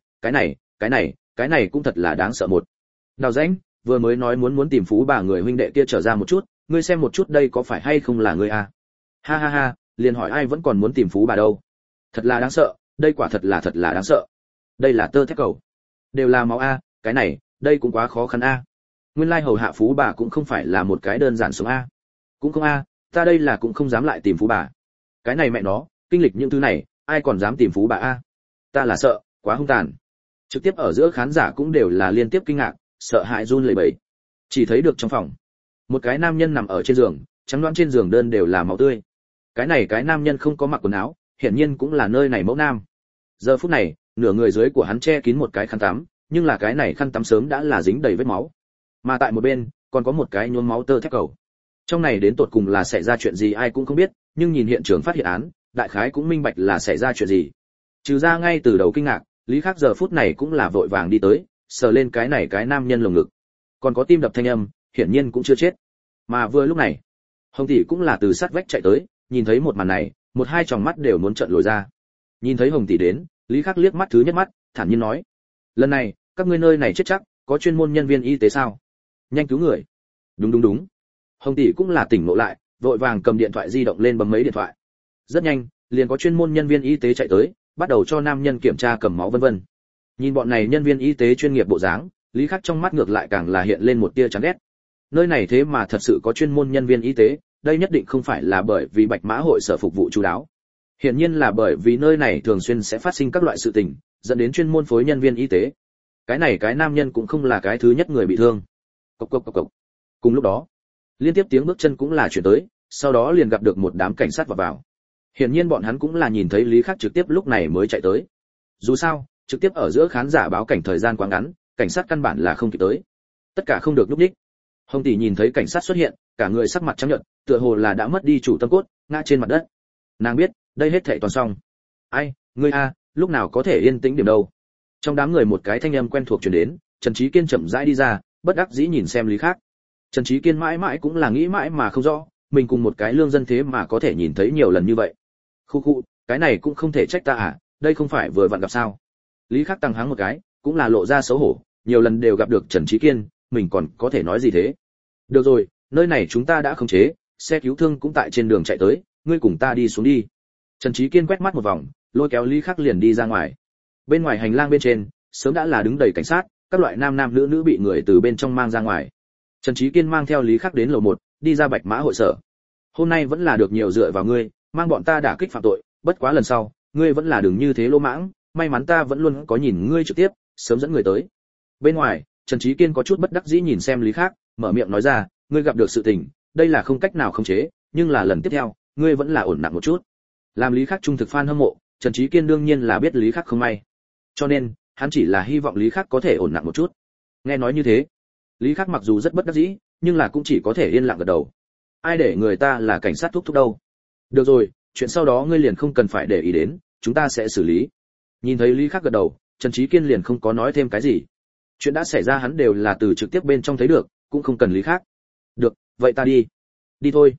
cái này cũng thật là đáng sợ một. Đào rãnh, vừa mới nói muốn tìm phú bà người huynh đệ kia trở ra một chút, ngươi xem một chút đây có phải hay không là ngươi à? Ha ha ha, liền hỏi ai vẫn còn muốn tìm phú bà đâu. Thật là đáng sợ, đây quả thật là đáng sợ. Đây là tơ thép cầu, đều là máu a, cái này, đây cũng quá khó khăn a. Nguyên lai hầu hạ phú bà cũng không phải là một cái đơn giản sống a. Cũng không a, ta đây là cũng không dám lại tìm phú bà. Cái này mẹ nó, kinh lịch những thứ này, ai còn dám tìm phú bà a? Ta là sợ, quá hung tàn. Trực tiếp ở giữa khán giả cũng đều là liên tiếp kinh ngạc, sợ hãi run lẩy bẩy. Chỉ thấy được trong phòng, một cái nam nhân nằm ở trên giường, trắng đoán trên giường đơn đều là máu tươi. Cái nam nhân không có mặc quần áo, hiển nhiên cũng là nơi này mẫu nam. Giờ phút này, nửa người dưới của hắn che kín một cái khăn tắm, nhưng là cái này khăn tắm sớm đã là dính đầy vết máu. Mà tại một bên, còn có một cái nhuốm máu tơ thép cầu. Trong này đến tột cùng là xảy ra chuyện gì ai cũng không biết, nhưng nhìn hiện trường phát hiện án, đại khái cũng minh bạch là xảy ra chuyện gì. Trừ ra ngay từ đầu kinh ngạc, Lý Khắc giờ phút này cũng là vội vàng đi tới, sờ lên cái nam nhân lồng ngực. Còn có tim đập thanh âm, hiển nhiên cũng chưa chết. Mà vừa lúc này, Hồng tỷ cũng là từ sát vách chạy tới, nhìn thấy một màn này, một hai tròng mắt đều muốn trợn lồi ra. Nhìn thấy Hồng tỷ đến, Lý Khắc liếc mắt thứ nhất mắt, thản nhiên nói: "Lần này, các ngươi nơi này chết chắc, có chuyên môn nhân viên y tế sao? Nhanh cứu người." Đúng. Hồng tỷ cũng là tỉnh ngộ lại, vội vàng cầm điện thoại di động lên bấm mấy điện thoại. Rất nhanh, liền có chuyên môn nhân viên y tế chạy tới, bắt đầu cho nam nhân kiểm tra cầm máu vân vân. Nhìn bọn này nhân viên y tế chuyên nghiệp bộ dáng, Lý Khắc trong mắt ngược lại càng là hiện lên một tia chán ghét. Nơi này thế mà thật sự có chuyên môn nhân viên y tế, đây nhất định không phải là bởi vì Bạch Mã hội sở phục vụ chu đáo. Hiển nhiên là bởi vì nơi này thường xuyên sẽ phát sinh các loại sự tình, dẫn đến chuyên môn phối nhân viên y tế. Cái nam nhân cũng không là cái thứ nhất người bị thương. Cộc. Cùng lúc đó, liên tiếp tiếng bước chân cũng là chuyển tới, sau đó liền gặp được một đám cảnh sát vào. Hiển nhiên bọn hắn cũng là nhìn thấy Lý Khắc trực tiếp lúc này mới chạy tới. Dù sao, trực tiếp ở giữa khán giả báo cảnh thời gian quá ngắn, cảnh sát căn bản là không kịp tới. Tất cả không được lúc đích. Hồng tỷ nhìn thấy cảnh sát xuất hiện, cả người sắc mặt trắng nhợt, tựa hồ là đã mất đi chủ tâm cốt, ngã trên mặt đất. Nàng biết, đây hết thảy toàn xong. Ai, ngươi a, lúc nào có thể yên tĩnh điểm đâu? Trong đám người một cái thanh âm quen thuộc truyền đến, Trần Chí Kiên chậm rãi đi ra, bất đắc dĩ nhìn xem Lý Khắc. Trần Chí Kiên mãi mãi cũng là nghĩ mãi mà không rõ, mình cùng một cái lương dân thế mà có thể nhìn thấy nhiều lần như vậy. Khu, cái này cũng không thể trách ta à, đây không phải vừa vặn gặp sao? Lý Khắc tăng háng một cái, cũng là lộ ra xấu hổ, nhiều lần đều gặp được Trần Chí Kiên, mình còn có thể nói gì thế? Được rồi, nơi này chúng ta đã khống chế, xe cứu thương cũng tại trên đường chạy tới, ngươi cùng ta đi xuống đi. Trần Chí Kiên quét mắt một vòng, lôi kéo Lý Khắc liền đi ra ngoài. Bên ngoài hành lang bên trên, sớm đã là đứng đầy cảnh sát, các loại nam nữ bị người từ bên trong mang ra ngoài. Trần Chí Kiên mang theo Lý Khắc đến lầu 1, đi ra Bạch Mã hội sở. Hôm nay vẫn là được nhiều dựa vào ngươi, mang bọn ta đả kích phạm tội, bất quá lần sau, ngươi vẫn là đừng như thế lỗ mãng, may mắn ta vẫn luôn có nhìn ngươi trực tiếp, sớm dẫn người tới. Bên ngoài, Trần Chí Kiên có chút bất đắc dĩ nhìn xem Lý Khắc, mở miệng nói ra, ngươi gặp được sự tình, đây là không cách nào khống chế, nhưng là lần tiếp theo, ngươi vẫn là ổn nặng một chút. Làm Lý Khắc trung thực fan hâm mộ, Trần Chí Kiên đương nhiên là biết Lý Khắc không may. Cho nên, hắn chỉ là hy vọng Lý Khắc có thể ổn nặng một chút. Nghe nói như thế, Lý Khắc mặc dù rất bất đắc dĩ, nhưng là cũng chỉ có thể yên lặng gật đầu. Ai để người ta là cảnh sát thúc đâu. Được rồi, chuyện sau đó ngươi liền không cần phải để ý đến, chúng ta sẽ xử lý. Nhìn thấy Lý Khắc gật đầu, Trần Chí Kiên liền không có nói thêm cái gì. Chuyện đã xảy ra hắn đều là từ trực tiếp bên trong thấy được, cũng không cần Lý Khắc. Được, vậy ta đi. Đi thôi.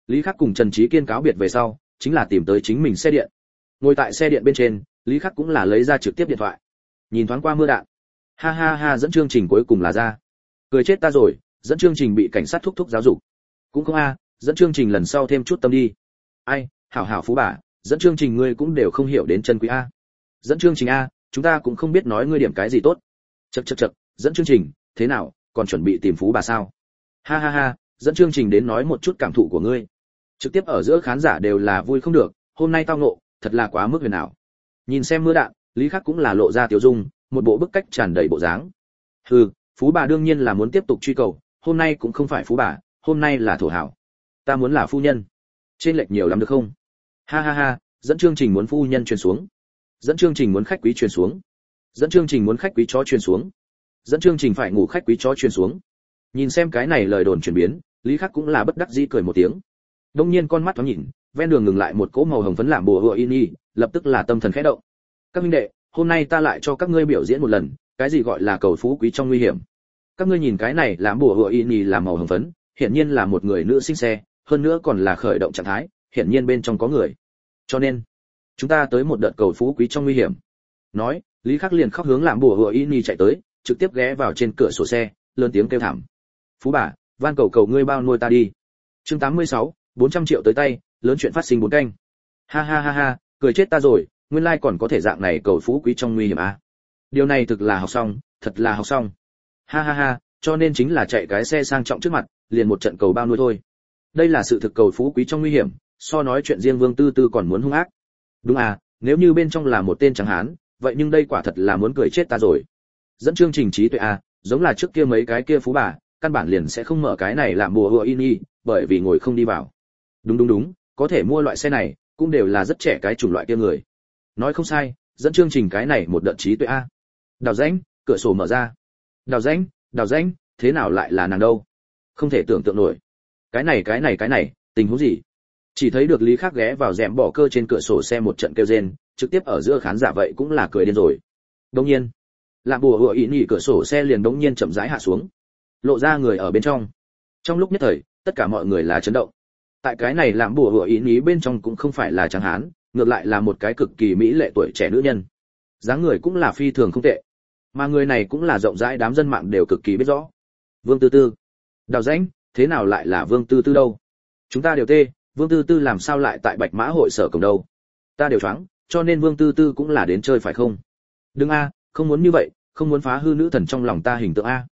Lý Khắc cùng Trần Trí Kiên cáo biệt về sau, chính là tìm tới chính mình xe điện. Ngồi tại xe điện bên trên, Lý Khắc cũng là lấy ra trực tiếp điện thoại. Nhìn thoáng qua mưa đạn. Ha ha ha, dẫn chương trình cuối cùng là ra. Cười chết ta rồi, dẫn chương trình bị cảnh sát thúc thúc giáo dục. Cũng không a, dẫn chương trình lần sau thêm chút tâm đi. Ai, hảo hảo phú bà, dẫn chương trình ngươi cũng đều không hiểu đến chân quý a. Dẫn chương trình a, chúng ta cũng không biết nói ngươi điểm cái gì tốt. Chậc chậc chậc, dẫn chương trình, thế nào, còn chuẩn bị tìm phú bà sao? Ha ha ha, dẫn chương trình đến nói một chút cảm thụ của ngươi. Trực tiếp ở giữa khán giả đều là vui không được, hôm nay tao ngộ, thật là quá mức huyền ảo. Nhìn xem mưa đạn, Lý Khắc cũng là lộ ra tiểu dung, một bộ bức cách tràn đầy bộ dáng. Hừ, phú bà đương nhiên là muốn tiếp tục truy cầu, hôm nay cũng không phải phú bà, hôm nay là thổ hảo. Ta muốn là phu nhân. Trên lệch nhiều lắm được không? Ha ha ha, dẫn chương trình muốn phu nhân truyền xuống. Dẫn chương trình muốn khách quý truyền xuống. Dẫn chương trình muốn khách quý chó truyền xuống. Dẫn chương trình phải ngủ khách quý chó truyền xuống. Nhìn xem cái này lời đồn chuyển biến, Lý Khắc cũng là bất đắc dĩ cười một tiếng. Đông nhiên con mắt thoáng nhìn, ven đường ngừng lại một cỗ màu hồng phấn làm bùa hựa y, lập tức là tâm thần khẽ động. Các huynh đệ, hôm nay ta lại cho các ngươi biểu diễn một lần, cái gì gọi là cầu phú quý trong nguy hiểm. Các ngươi nhìn cái này làm bùa hựa y là màu hồng phấn, hiển nhiên là một người nữ sinh xe, hơn nữa còn là khởi động trạng thái, hiển nhiên bên trong có người. Cho nên, chúng ta tới một đợt cầu phú quý trong nguy hiểm. Nói, Lý Khắc liền khóc hướng làm bùa hựa y chạy tới, trực tiếp ghé vào trên cửa sổ xe, lớn tiếng kêu thảm. Phú bà, van cầu cầu ngươi bao nuôi ta đi. Chương 86, 400 triệu tới tay, lớn chuyện phát sinh 4 canh. Ha ha ha ha, cười chết ta rồi, nguyên lai còn có thể dạng này cầu phú quý trong nguy hiểm à. Điều này thực là học xong, thật là học xong. Ha ha ha, cho nên chính là chạy cái xe sang trọng trước mặt, liền một trận cầu bao nuôi thôi. Đây là sự thực cầu phú quý trong nguy hiểm, so nói chuyện riêng Vương Tư Tư còn muốn hung ác. Đúng à, nếu như bên trong là một tên trắng hán, vậy nhưng đây quả thật là muốn cười chết ta rồi. Dẫn chương trình trí tuệ à, giống là trước kia mấy cái kia phú bà, căn bản liền sẽ không mở cái này làm bùa hựa y, bởi vì ngồi không đi vào. Đúng, có thể mua loại xe này, cũng đều là rất trẻ cái chủng loại kia người. Nói không sai, dẫn chương trình cái này một đợt trí tuệ a. Đào rãnh, cửa sổ mở ra. Đào rãnh, thế nào lại là nàng đâu? Không thể tưởng tượng nổi. Cái này, tình huống gì? Chỉ thấy được Lý Khắc ghé vào rèm bỏ cơ trên cửa sổ xe một trận kêu rên, trực tiếp ở giữa khán giả vậy cũng là cười điên rồi. Đương nhiên, làm bùa hựa y cửa sổ xe liền đống nhiên chậm rãi hạ xuống, lộ ra người ở bên trong. Trong lúc nhất thời, tất cả mọi người là chấn động. Tại cái này làm bùa hựa ý bên trong cũng không phải là trắng hán, ngược lại là một cái cực kỳ mỹ lệ tuổi trẻ nữ nhân. Dáng người cũng là phi thường không tệ, mà người này cũng là rộng rãi đám dân mạng đều cực kỳ biết rõ. Vương Tư Tư. Đào rãnh, thế nào lại là Vương Tư Tư đâu? Chúng ta đều tê, Vương Tư Tư làm sao lại tại Bạch Mã hội sở cổng đâu? Ta đều choáng, cho nên Vương Tư Tư cũng là đến chơi phải không? Đừng a, không muốn như vậy, không muốn phá hư nữ thần trong lòng ta hình tượng a.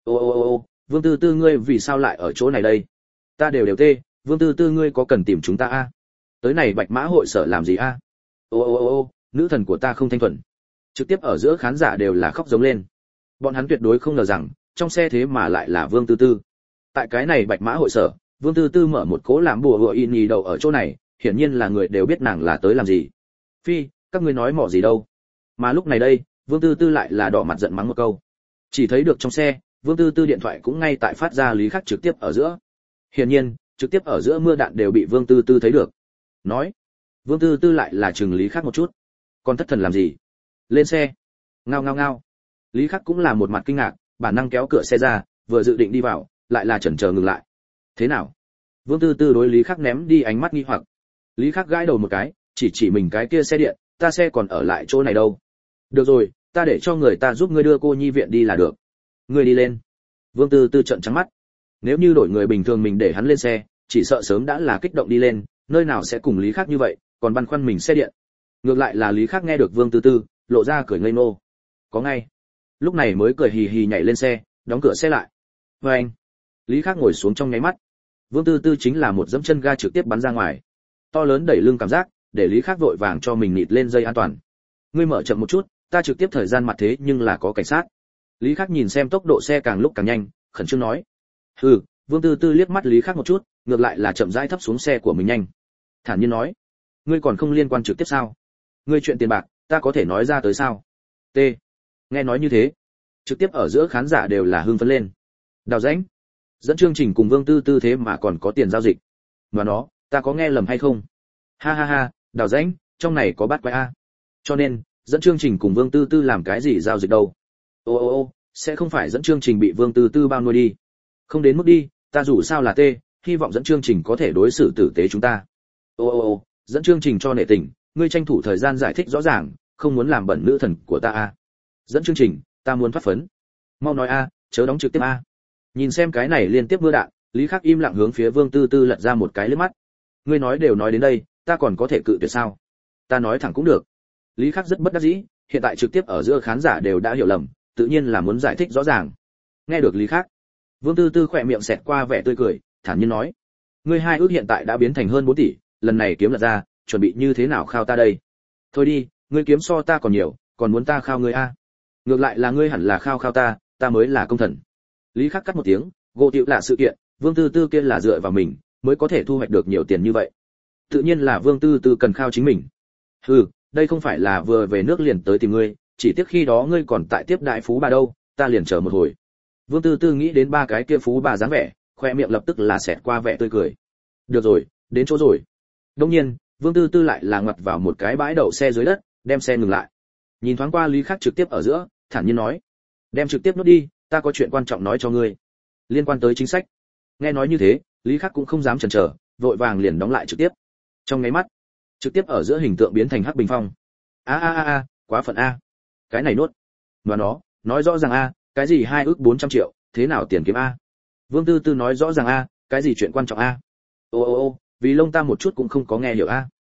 Ô, Vương Tư Tư ngươi vì sao lại ở chỗ này đây? Ta đều tê, Vương Tư Tư ngươi có cần tìm chúng ta a? Tới này Bạch Mã hội sở làm gì a? Ô, nữ thần của ta không thanh thuần. Trực tiếp ở giữa khán giả đều là khóc giống lên. Bọn hắn tuyệt đối không ngờ rằng, trong xe thế mà lại là Vương Tư Tư. Tại cái này Bạch Mã hội sở, Vương Tư Tư mở một cố làm bùa hựa y đầu ở chỗ này, hiển nhiên là người đều biết nàng là tới làm gì. Phi, các ngươi nói mỏ gì đâu? Mà lúc này đây, Vương Tư Tư lại là đỏ mặt giận mắng một câu. Chỉ thấy được trong xe, Vương Tư Tư điện thoại cũng ngay tại phát ra Lý Khắc trực tiếp ở giữa. Hiển nhiên, trực tiếp ở giữa mưa đạn đều bị Vương Tư Tư thấy được. Nói, Vương Tư Tư lại là chừng Lý Khắc một chút. Còn thất thần làm gì? Lên xe. Ngao. Lý Khắc cũng là một mặt kinh ngạc, bản năng kéo cửa xe ra, vừa dự định đi vào, lại là chần chờ ngừng lại. Thế nào? Vương Tư Tư đối Lý Khắc ném đi ánh mắt nghi hoặc. Lý Khắc gãi đầu một cái, chỉ mình cái kia xe điện, ta xe còn ở lại chỗ này đâu. Được rồi, ta để cho người ta giúp ngươi đưa cô nhi viện đi là được. Ngươi đi lên. Vương Tư Tư trợn trắng mắt. Nếu như đổi người bình thường mình để hắn lên xe, chỉ sợ sớm đã là kích động đi lên, nơi nào sẽ cùng Lý Khắc như vậy, còn băn khoăn mình xe điện. Ngược lại là Lý Khắc nghe được Vương Tư Tư, lộ ra cười ngây ngô. Có ngay. Lúc này mới cười hì hì nhảy lên xe, đóng cửa xe lại. Anh. Lý Khắc ngồi xuống trong nháy mắt. Vương Tư Tư chính là một dẫm chân ga trực tiếp bắn ra ngoài. To lớn đẩy lưng cảm giác, để Lý Khắc vội vàng cho mình nịt lên dây an toàn. Ngươi mở chậm một chút, ta trực tiếp thời gian mặt thế nhưng là có cảnh sát. Lý Khắc nhìn xem tốc độ xe càng lúc càng nhanh, khẩn trương nói. Hừ, Vương Tư Tư liếc mắt Lý Khắc một chút, ngược lại là chậm rãi thấp xuống xe của mình nhanh. Thản nhiên nói, ngươi còn không liên quan trực tiếp sao? Ngươi chuyện tiền bạc, ta có thể nói ra tới sao? T. Nghe nói như thế, trực tiếp ở giữa khán giả đều là hưng phấn lên. Đào rãnh, dẫn chương trình cùng Vương Tư Tư thế mà còn có tiền giao dịch. Mà nó, ta có nghe lầm hay không? Ha, đào rãnh, trong này có bát quái a. Cho nên, dẫn chương trình cùng Vương Tư Tư làm cái gì giao dịch đâu? Ô, sẽ không phải dẫn chương trình bị Vương Tư Tư bao nuôi đi. Không đến mức đi, ta dù sao là tê, hy vọng dẫn chương trình có thể đối xử tử tế chúng ta. Ô, dẫn chương trình cho nể tình, ngươi tranh thủ thời gian giải thích rõ ràng, không muốn làm bẩn nữ thần của ta a. Dẫn chương trình, ta muốn thoát phấn. Mau nói a, chớ đóng trực tiếp a. Nhìn xem cái này liên tiếp mưa đạn, Lý Khắc im lặng hướng phía Vương Tư Tư lật ra một cái liếc mắt. Ngươi nói đều nói đến đây, ta còn có thể cự tuyệt sao? Ta nói thẳng cũng được. Lý Khắc rất bất đắc dĩ, hiện tại trực tiếp ở giữa khán giả đều đã hiểu lầm, tự nhiên là muốn giải thích rõ ràng. Nghe được Lý Khắc, Vương Tư Tư khỏe miệng xẹt qua vẻ tươi cười, thản nhiên nói: ngươi 2 ước hiện tại đã biến thành hơn 4 tỷ, lần này kiếm lật ra, chuẩn bị như thế nào khao ta đây? Thôi đi, ngươi kiếm so ta còn nhiều, còn muốn ta khao ngươi a? Ngược lại là ngươi hẳn là khao ta, ta mới là công thần. Lý Khắc cắt một tiếng, gỗ tiệu là sự kiện, Vương Tư Tư kia là dựa vào mình mới có thể thu hoạch được nhiều tiền như vậy. Tự nhiên là Vương Tư Tư cần khao chính mình. Hừ, đây không phải là vừa về nước liền tới tìm ngươi, chỉ tiếc khi đó ngươi còn tại tiếp đại phú bà đâu, ta liền chờ một hồi. Vương Tư Tư nghĩ đến 3 cái kia phú bà dáng vẻ, khoe miệng lập tức là xẹt qua vẻ tươi cười. Được rồi, đến chỗ rồi. Đương nhiên, Vương Tư Tư lại là ngoặt vào một cái bãi đậu xe dưới đất, đem xe ngừng lại. Nhìn thoáng qua Lý Khắc trực tiếp ở giữa, thản nhiên nói: đem trực tiếp nốt đi, ta có chuyện quan trọng nói cho ngươi, liên quan tới chính sách. Nghe nói như thế, Lý Khắc cũng không dám chần chờ, vội vàng liền đóng lại trực tiếp. Trong nháy mắt, trực tiếp ở giữa hình tượng biến thành hắc bình phong. A, quá phận a. Cái này nốt. Mà nó, nói rõ ràng a, cái gì 2 ức 400 triệu, thế nào tiền kiếm a? Vương Tư Tư nói rõ ràng a, cái gì chuyện quan trọng a? Ô, vì lông ta một chút cũng không có nghe hiểu a.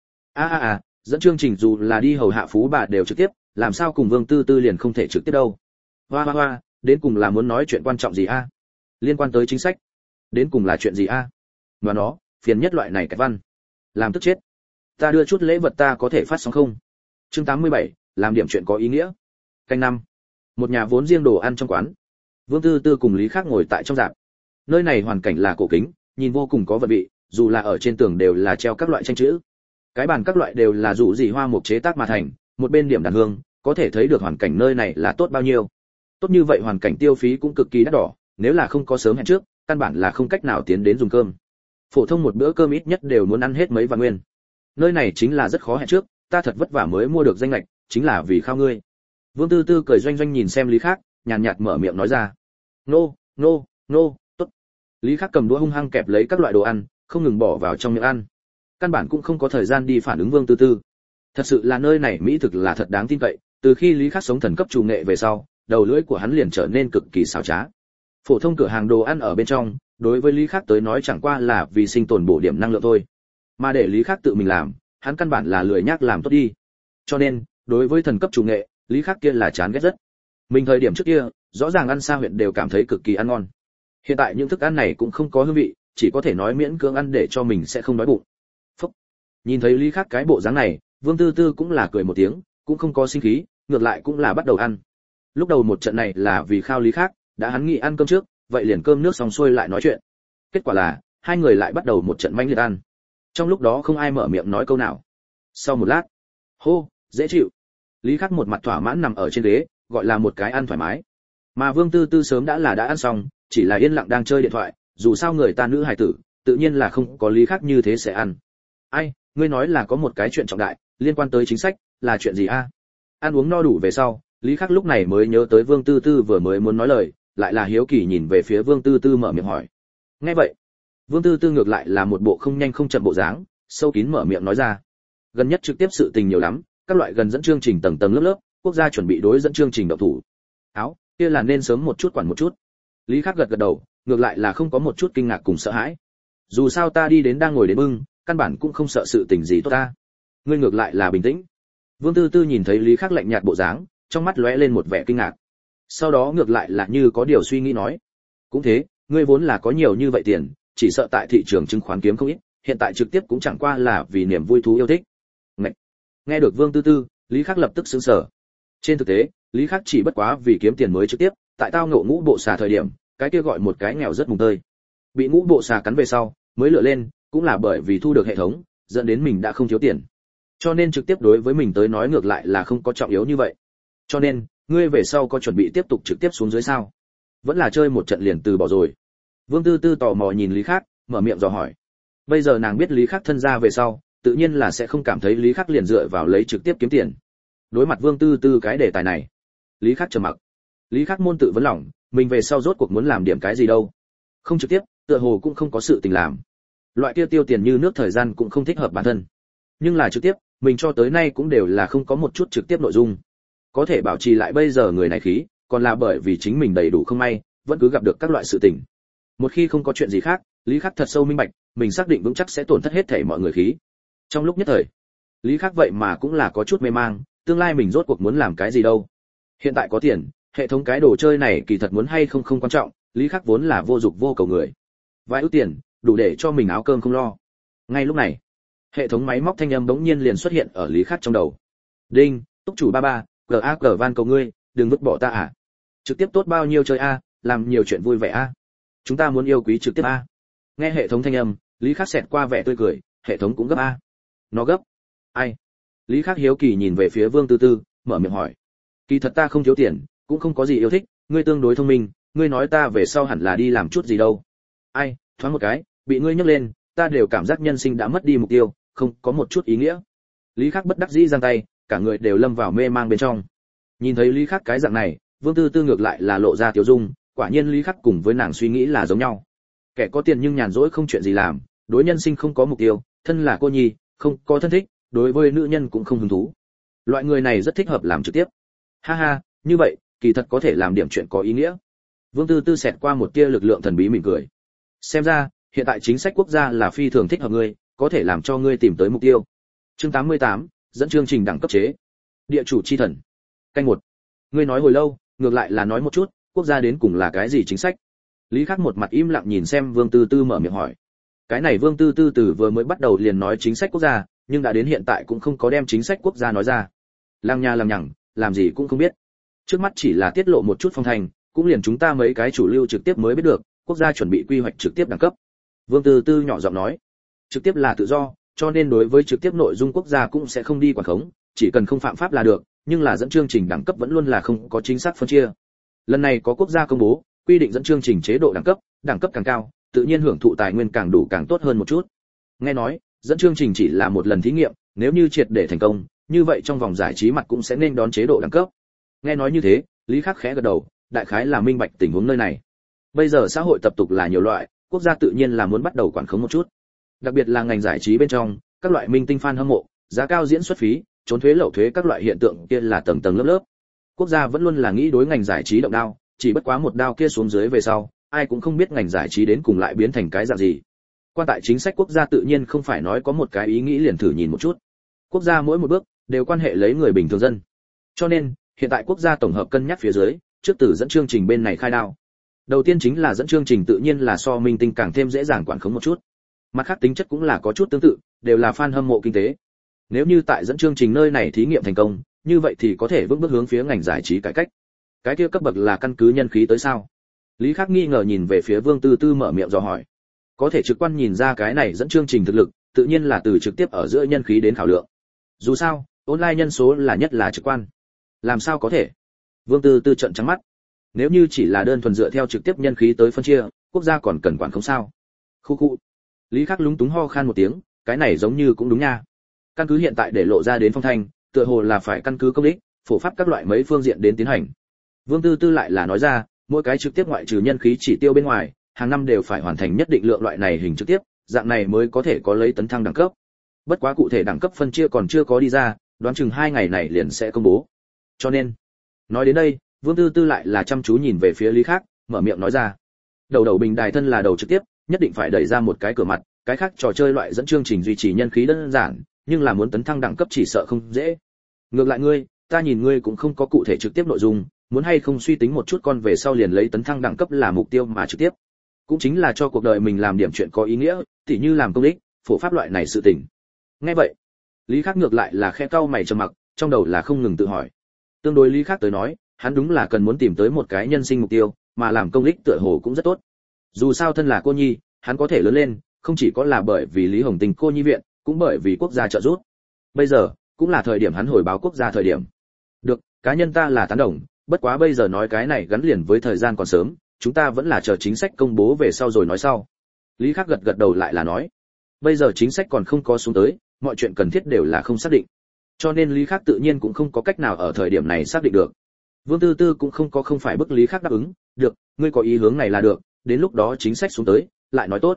Dẫn chương trình dù là đi hầu hạ phú bà đều trực tiếp, làm sao cùng Vương Tư Tư liền không thể trực tiếp đâu? Hoa, đến cùng là muốn nói chuyện quan trọng gì a? Liên quan tới chính sách. Đến cùng là chuyện gì a? Mà nó, phiền nhất loại này cái văn. Làm tức chết. Ta đưa chút lễ vật ta có thể phát sóng không? Chương 87, làm điểm chuyện có ý nghĩa. Canh 5. Một nhà vốn riêng đồ ăn trong quán. Vương Tư Tư cùng Lý Khắc ngồi tại trong rạp. Nơi này hoàn cảnh là cổ kính, nhìn vô cùng có vật vị, dù là ở trên tường đều là treo các loại tranh chữ. Cái bàn các loại đều là dụ dị hoa mục chế tác mà thành, một bên điểm đàn hương, có thể thấy được hoàn cảnh nơi này là tốt bao nhiêu. Tốt như vậy hoàn cảnh tiêu phí cũng cực kỳ đắt đỏ, nếu là không có sớm hẹn trước, căn bản là không cách nào tiến đến dùng cơm. Phổ thông một bữa cơm ít nhất đều muốn ăn hết mấy vạn nguyên. Nơi này chính là rất khó hẹn trước, ta thật vất vả mới mua được danh lệch, chính là vì khao ngươi. Vương Tư Tư cười doanh doanh nhìn xem Lý Khắc, nhàn nhạt mở miệng nói ra. Nô, tốt. Lý Khắc cầm đũa hung hăng kẹp lấy các loại đồ ăn, không ngừng bỏ vào trong miệng ăn. Căn bản cũng không có thời gian đi phản ứng Vương Tư Tư. Thật sự là nơi này mỹ thực là thật đáng tin cậy, từ khi Lý Khắc sống thần cấp chủ nghệ về sau, đầu lưỡi của hắn liền trở nên cực kỳ xảo trá. Phổ thông cửa hàng đồ ăn ở bên trong, đối với Lý Khắc tới nói chẳng qua là vì sinh tồn bổ điểm năng lượng thôi. Mà để Lý Khắc tự mình làm, hắn căn bản là lười nhác làm tốt đi. Cho nên, đối với thần cấp chủ nghệ, Lý Khắc kia là chán ghét rất. Mình thời điểm trước kia, rõ ràng ăn xa huyện đều cảm thấy cực kỳ ăn ngon. Hiện tại những thức ăn này cũng không có hương vị, chỉ có thể nói miễn cưỡng ăn để cho mình sẽ không đói bụng. Phúc. Nhìn thấy Lý Khắc cái bộ dáng này, Vương Tư Tư cũng là cười một tiếng, cũng không có sinh khí, ngược lại cũng là bắt đầu ăn. Lúc đầu một trận này là vì khao Lý Khắc, đã hắn nghĩ ăn cơm trước, vậy liền cơm nước xong xuôi lại nói chuyện. Kết quả là, hai người lại bắt đầu một trận manh liệt ăn. Trong lúc đó không ai mở miệng nói câu nào. Sau một lát, hô, dễ chịu. Lý Khắc một mặt thỏa mãn nằm ở trên ghế, gọi là một cái ăn thoải mái. Mà Vương Tư Tư sớm đã ăn xong, chỉ là yên lặng đang chơi điện thoại, dù sao người ta nữ hài tử, tự nhiên là không có Lý Khắc như thế sẽ ăn. Ai, ngươi nói là có một cái chuyện trọng đại, liên quan tới chính sách, là chuyện gì a? Ăn uống no đủ về sau, Lý Khắc lúc này mới nhớ tới Vương Tư Tư vừa mới muốn nói lời, lại là hiếu kỳ nhìn về phía Vương Tư Tư mở miệng hỏi. Nghe vậy, Vương Tư Tư ngược lại là một bộ không nhanh không chậm bộ dáng, sâu kín mở miệng nói ra. Gần nhất trực tiếp sự tình nhiều lắm, các loại gần dẫn chương trình tầng tầng lớp lớp, quốc gia chuẩn bị đối dẫn chương trình động thủ. Áo, kia là nên sớm một chút quản một chút. Lý Khắc gật gật đầu, ngược lại là không có một chút kinh ngạc cùng sợ hãi. Dù sao ta đi đến đang ngồi đến bưng, căn bản cũng không sợ sự tình gì tốt ta. Ngươi ngược lại là bình tĩnh. Vương Tư Tư nhìn thấy Lý Khắc lạnh nhạt bộ dáng, trong mắt lóe lên một vẻ kinh ngạc. Sau đó ngược lại là như có điều suy nghĩ nói, cũng thế, ngươi vốn là có nhiều như vậy tiền, chỉ sợ tại thị trường chứng khoán kiếm không ít, hiện tại trực tiếp cũng chẳng qua là vì niềm vui thú yêu thích. Nghe được Vương Tư Tư, Lý Khắc lập tức sững sờ. Trên thực tế, Lý Khắc chỉ bất quá vì kiếm tiền mới trực tiếp, tại tao ngộ ngũ bộ xà thời điểm, cái kia gọi một cái nghèo rất mùng tơi. Bị ngũ bộ xà cắn về sau, mới lựa lên, cũng là bởi vì thu được hệ thống, dẫn đến mình đã không thiếu tiền. Cho nên trực tiếp đối với mình tới nói ngược lại là không có trọng yếu như vậy. Cho nên, ngươi về sau có chuẩn bị tiếp tục trực tiếp xuống dưới sao? Vẫn là chơi một trận liền từ bỏ rồi. Vương Tư Tư tò mò nhìn Lý Khắc, mở miệng dò hỏi. Bây giờ nàng biết Lý Khắc thân gia về sau, tự nhiên là sẽ không cảm thấy Lý Khắc liền dựa vào lấy trực tiếp kiếm tiền. Đối mặt Vương Tư Tư cái đề tài này, Lý Khắc trầm mặc. Lý Khắc môn tự vấn lòng, mình về sau rốt cuộc muốn làm điểm cái gì đâu? Không trực tiếp, tựa hồ cũng không có sự tình làm. Loại kia tiêu tiền như nước thời gian cũng không thích hợp bản thân. Nhưng là trực tiếp, mình cho tới nay cũng đều là không có một chút trực tiếp nội dung. Có thể bảo trì lại bây giờ người này khí, còn là bởi vì chính mình đầy đủ không may, vẫn cứ gặp được các loại sự tình. Một khi không có chuyện gì khác, Lý Khắc thật sâu minh bạch, mình xác định vững chắc sẽ tổn thất hết thảy mọi người khí. Trong lúc nhất thời, Lý Khắc vậy mà cũng là có chút mê mang, tương lai mình rốt cuộc muốn làm cái gì đâu. Hiện tại có tiền, hệ thống cái đồ chơi này kỳ thật muốn hay không không quan trọng, Lý Khắc vốn là vô dục vô cầu người. Vài ưu tiền, đủ để cho mình áo cơm không lo. Ngay lúc này, hệ thống máy móc thanh âm bỗng nhiên liền xuất hiện ở Lý Khắc trong đầu. Đinh, túc chủ ba ba, GAG van cầu ngươi, đừng vứt bỏ ta à. Trực tiếp tốt bao nhiêu chơi a, làm nhiều chuyện vui vẻ a. Chúng ta muốn yêu quý trực tiếp a. Nghe hệ thống thanh âm, Lý Khắc xẹt qua vẻ tươi cười, hệ thống cũng gấp a. Nó gấp. Ai? Lý Khắc hiếu kỳ nhìn về phía Vương Tư Tư, mở miệng hỏi. Kỳ thật ta không thiếu tiền, cũng không có gì yêu thích, ngươi tương đối thông minh, ngươi nói ta về sau hẳn là đi làm chút gì đâu. Ai, thoáng một cái, bị ngươi nhắc lên, ta đều cảm giác nhân sinh đã mất đi mục tiêu, không có một chút ý nghĩa. Lý Khắc bất đắc dĩ giang tay, cả người đều lâm vào mê mang bên trong. Nhìn thấy Lý Khắc cái dạng này, Vương Tư Tư ngược lại là lộ ra tiểu dung, quả nhiên Lý Khắc cùng với nàng suy nghĩ là giống nhau. Kẻ có tiền nhưng nhàn rỗi không chuyện gì làm, đối nhân sinh không có mục tiêu, thân là cô nhi, không có thân thích, đối với nữ nhân cũng không hứng thú. Loại người này rất thích hợp làm trực tiếp. Ha ha, như vậy, kỳ thật có thể làm điểm chuyện có ý nghĩa. Vương Tư Tư xẹt qua một tia lực lượng thần bí mỉm cười. Xem ra, hiện tại chính sách quốc gia là phi thường thích hợp ngươi, có thể làm cho ngươi tìm tới mục tiêu. Chương 88, dẫn chương trình đẳng cấp chế. Địa chủ chi thần. Canh 1. Ngươi nói hồi lâu, ngược lại là nói một chút, quốc gia đến cùng là cái gì chính sách? Lý Khắc một mặt im lặng nhìn xem Vương Tư Tư mở miệng hỏi. Cái này Vương Tư Tư từ vừa mới bắt đầu liền nói chính sách quốc gia, nhưng đã đến hiện tại cũng không có đem chính sách quốc gia nói ra. Lăng nha lăng nhằng, làm gì cũng không biết. Trước mắt chỉ là tiết lộ một chút phong thành, cũng liền chúng ta mấy cái chủ lưu trực tiếp mới biết được, quốc gia chuẩn bị quy hoạch trực tiếp đẳng cấp. Vương Tư Tư nhỏ giọng nói, trực tiếp là tự do, cho nên đối với trực tiếp nội dung quốc gia cũng sẽ không đi quản khống, chỉ cần không phạm pháp là được, nhưng là dẫn chương trình đẳng cấp vẫn luôn là không có chính xác phân chia. Lần này có quốc gia công bố, quy định dẫn chương trình chế độ đẳng cấp càng cao, tự nhiên hưởng thụ tài nguyên càng đủ càng tốt hơn một chút. Nghe nói, dẫn chương trình chỉ là một lần thí nghiệm, nếu như triệt để thành công, như vậy trong vòng giải trí mặt cũng sẽ nên đón chế độ đẳng cấp. Nghe nói như thế, Lý Khắc khẽ gật đầu, đại khái là minh bạch tình huống nơi này. Bây giờ xã hội tập tục là nhiều loại, quốc gia tự nhiên là muốn bắt đầu quản khống một chút. Đặc biệt là ngành giải trí bên trong, các loại minh tinh fan hâm mộ, giá cao diễn xuất phí, trốn thuế lậu thuế các loại hiện tượng kia là tầng tầng lớp lớp. Quốc gia vẫn luôn là nghĩ đối ngành giải trí động đao, chỉ bất quá một đao kia xuống dưới về sau, ai cũng không biết ngành giải trí đến cùng lại biến thành cái dạng gì. Quan tại chính sách quốc gia tự nhiên không phải nói có một cái ý nghĩ liền thử nhìn một chút. Quốc gia mỗi một bước đều quan hệ lấy người bình thường dân. Cho nên, hiện tại quốc gia tổng hợp cân nhắc phía dưới, trước từ dẫn chương trình bên này khai đao. Đầu tiên chính là dẫn chương trình tự nhiên là so minh tinh càng thêm dễ dàng quản khống một chút. Mặt khác tính chất cũng là có chút tương tự, đều là fan hâm mộ kinh tế. Nếu như tại dẫn chương trình nơi này thí nghiệm thành công, như vậy thì có thể vững bước hướng phía ngành giải trí cải cách. Cái kia cấp bậc là căn cứ nhân khí tới sao? Lý Khắc nghi ngờ nhìn về phía Vương Tư Tư mở miệng dò hỏi. Có thể trực quan nhìn ra cái này dẫn chương trình thực lực, tự nhiên là từ trực tiếp ở giữa nhân khí đến khảo lượng. Dù sao, online nhân số là nhất là trực quan. Làm sao có thể? Vương Tư Tư trợn trắng mắt. Nếu như chỉ là đơn thuần dựa theo trực tiếp nhân khí tới phân chia, quốc gia còn cần quản không sao? Khu khu. Lý Khắc lúng túng ho khan một tiếng, cái này giống như cũng đúng nha. Căn cứ hiện tại để lộ ra đến phong thanh, tựa hồ là phải căn cứ công đích, phổ pháp các loại mấy phương diện đến tiến hành. Vương Tư Tư lại là nói ra, mỗi cái trực tiếp ngoại trừ nhân khí chỉ tiêu bên ngoài, hàng năm đều phải hoàn thành nhất định lượng loại này hình trực tiếp, dạng này mới có thể có lấy tấn thăng đẳng cấp. Bất quá cụ thể đẳng cấp phân chia còn chưa có đi ra, đoán chừng 2 ngày này liền sẽ công bố. Cho nên, nói đến đây, Vương Tư Tư lại là chăm chú nhìn về phía Lý Khắc, mở miệng nói ra. Đầu bình đài thân là đầu trực tiếp, nhất định phải đẩy ra một cái cửa mặt, cái khác trò chơi loại dẫn chương trình duy trì nhân khí đơn giản, nhưng là muốn tấn thăng đẳng cấp chỉ sợ không dễ. Ngược lại ngươi, ta nhìn ngươi cũng không có cụ thể trực tiếp nội dung, muốn hay không suy tính một chút con về sau liền lấy tấn thăng đẳng cấp là mục tiêu mà trực tiếp. Cũng chính là cho cuộc đời mình làm điểm chuyện có ý nghĩa, tỉ như làm công ích, phổ pháp loại này sự tình. Nghe vậy, Lý Khắc ngược lại là khẽ cau mày trầm mặc, trong đầu là không ngừng tự hỏi. Tương đối Lý Khắc tới nói, hắn đúng là cần muốn tìm tới một cái nhân sinh mục tiêu, mà làm công ích tựa hồ cũng rất tốt. Dù sao thân là cô nhi, hắn có thể lớn lên, không chỉ có là bởi vì Lý Hồng Tình cô nhi viện, cũng bởi vì quốc gia trợ giúp. Bây giờ, cũng là thời điểm hắn hồi báo quốc gia thời điểm. Được, cá nhân ta là tán đồng, bất quá bây giờ nói cái này gắn liền với thời gian còn sớm, chúng ta vẫn là chờ chính sách công bố về sau rồi nói sau. Lý Khắc gật gật đầu lại là nói, bây giờ chính sách còn không có xuống tới, mọi chuyện cần thiết đều là không xác định. Cho nên Lý Khắc tự nhiên cũng không có cách nào ở thời điểm này xác định được. Vương Tư Tư cũng không phải bức Lý Khắc đáp ứng, được, ngươi có ý hướng này là được, đến lúc đó chính sách xuống tới, lại nói tốt.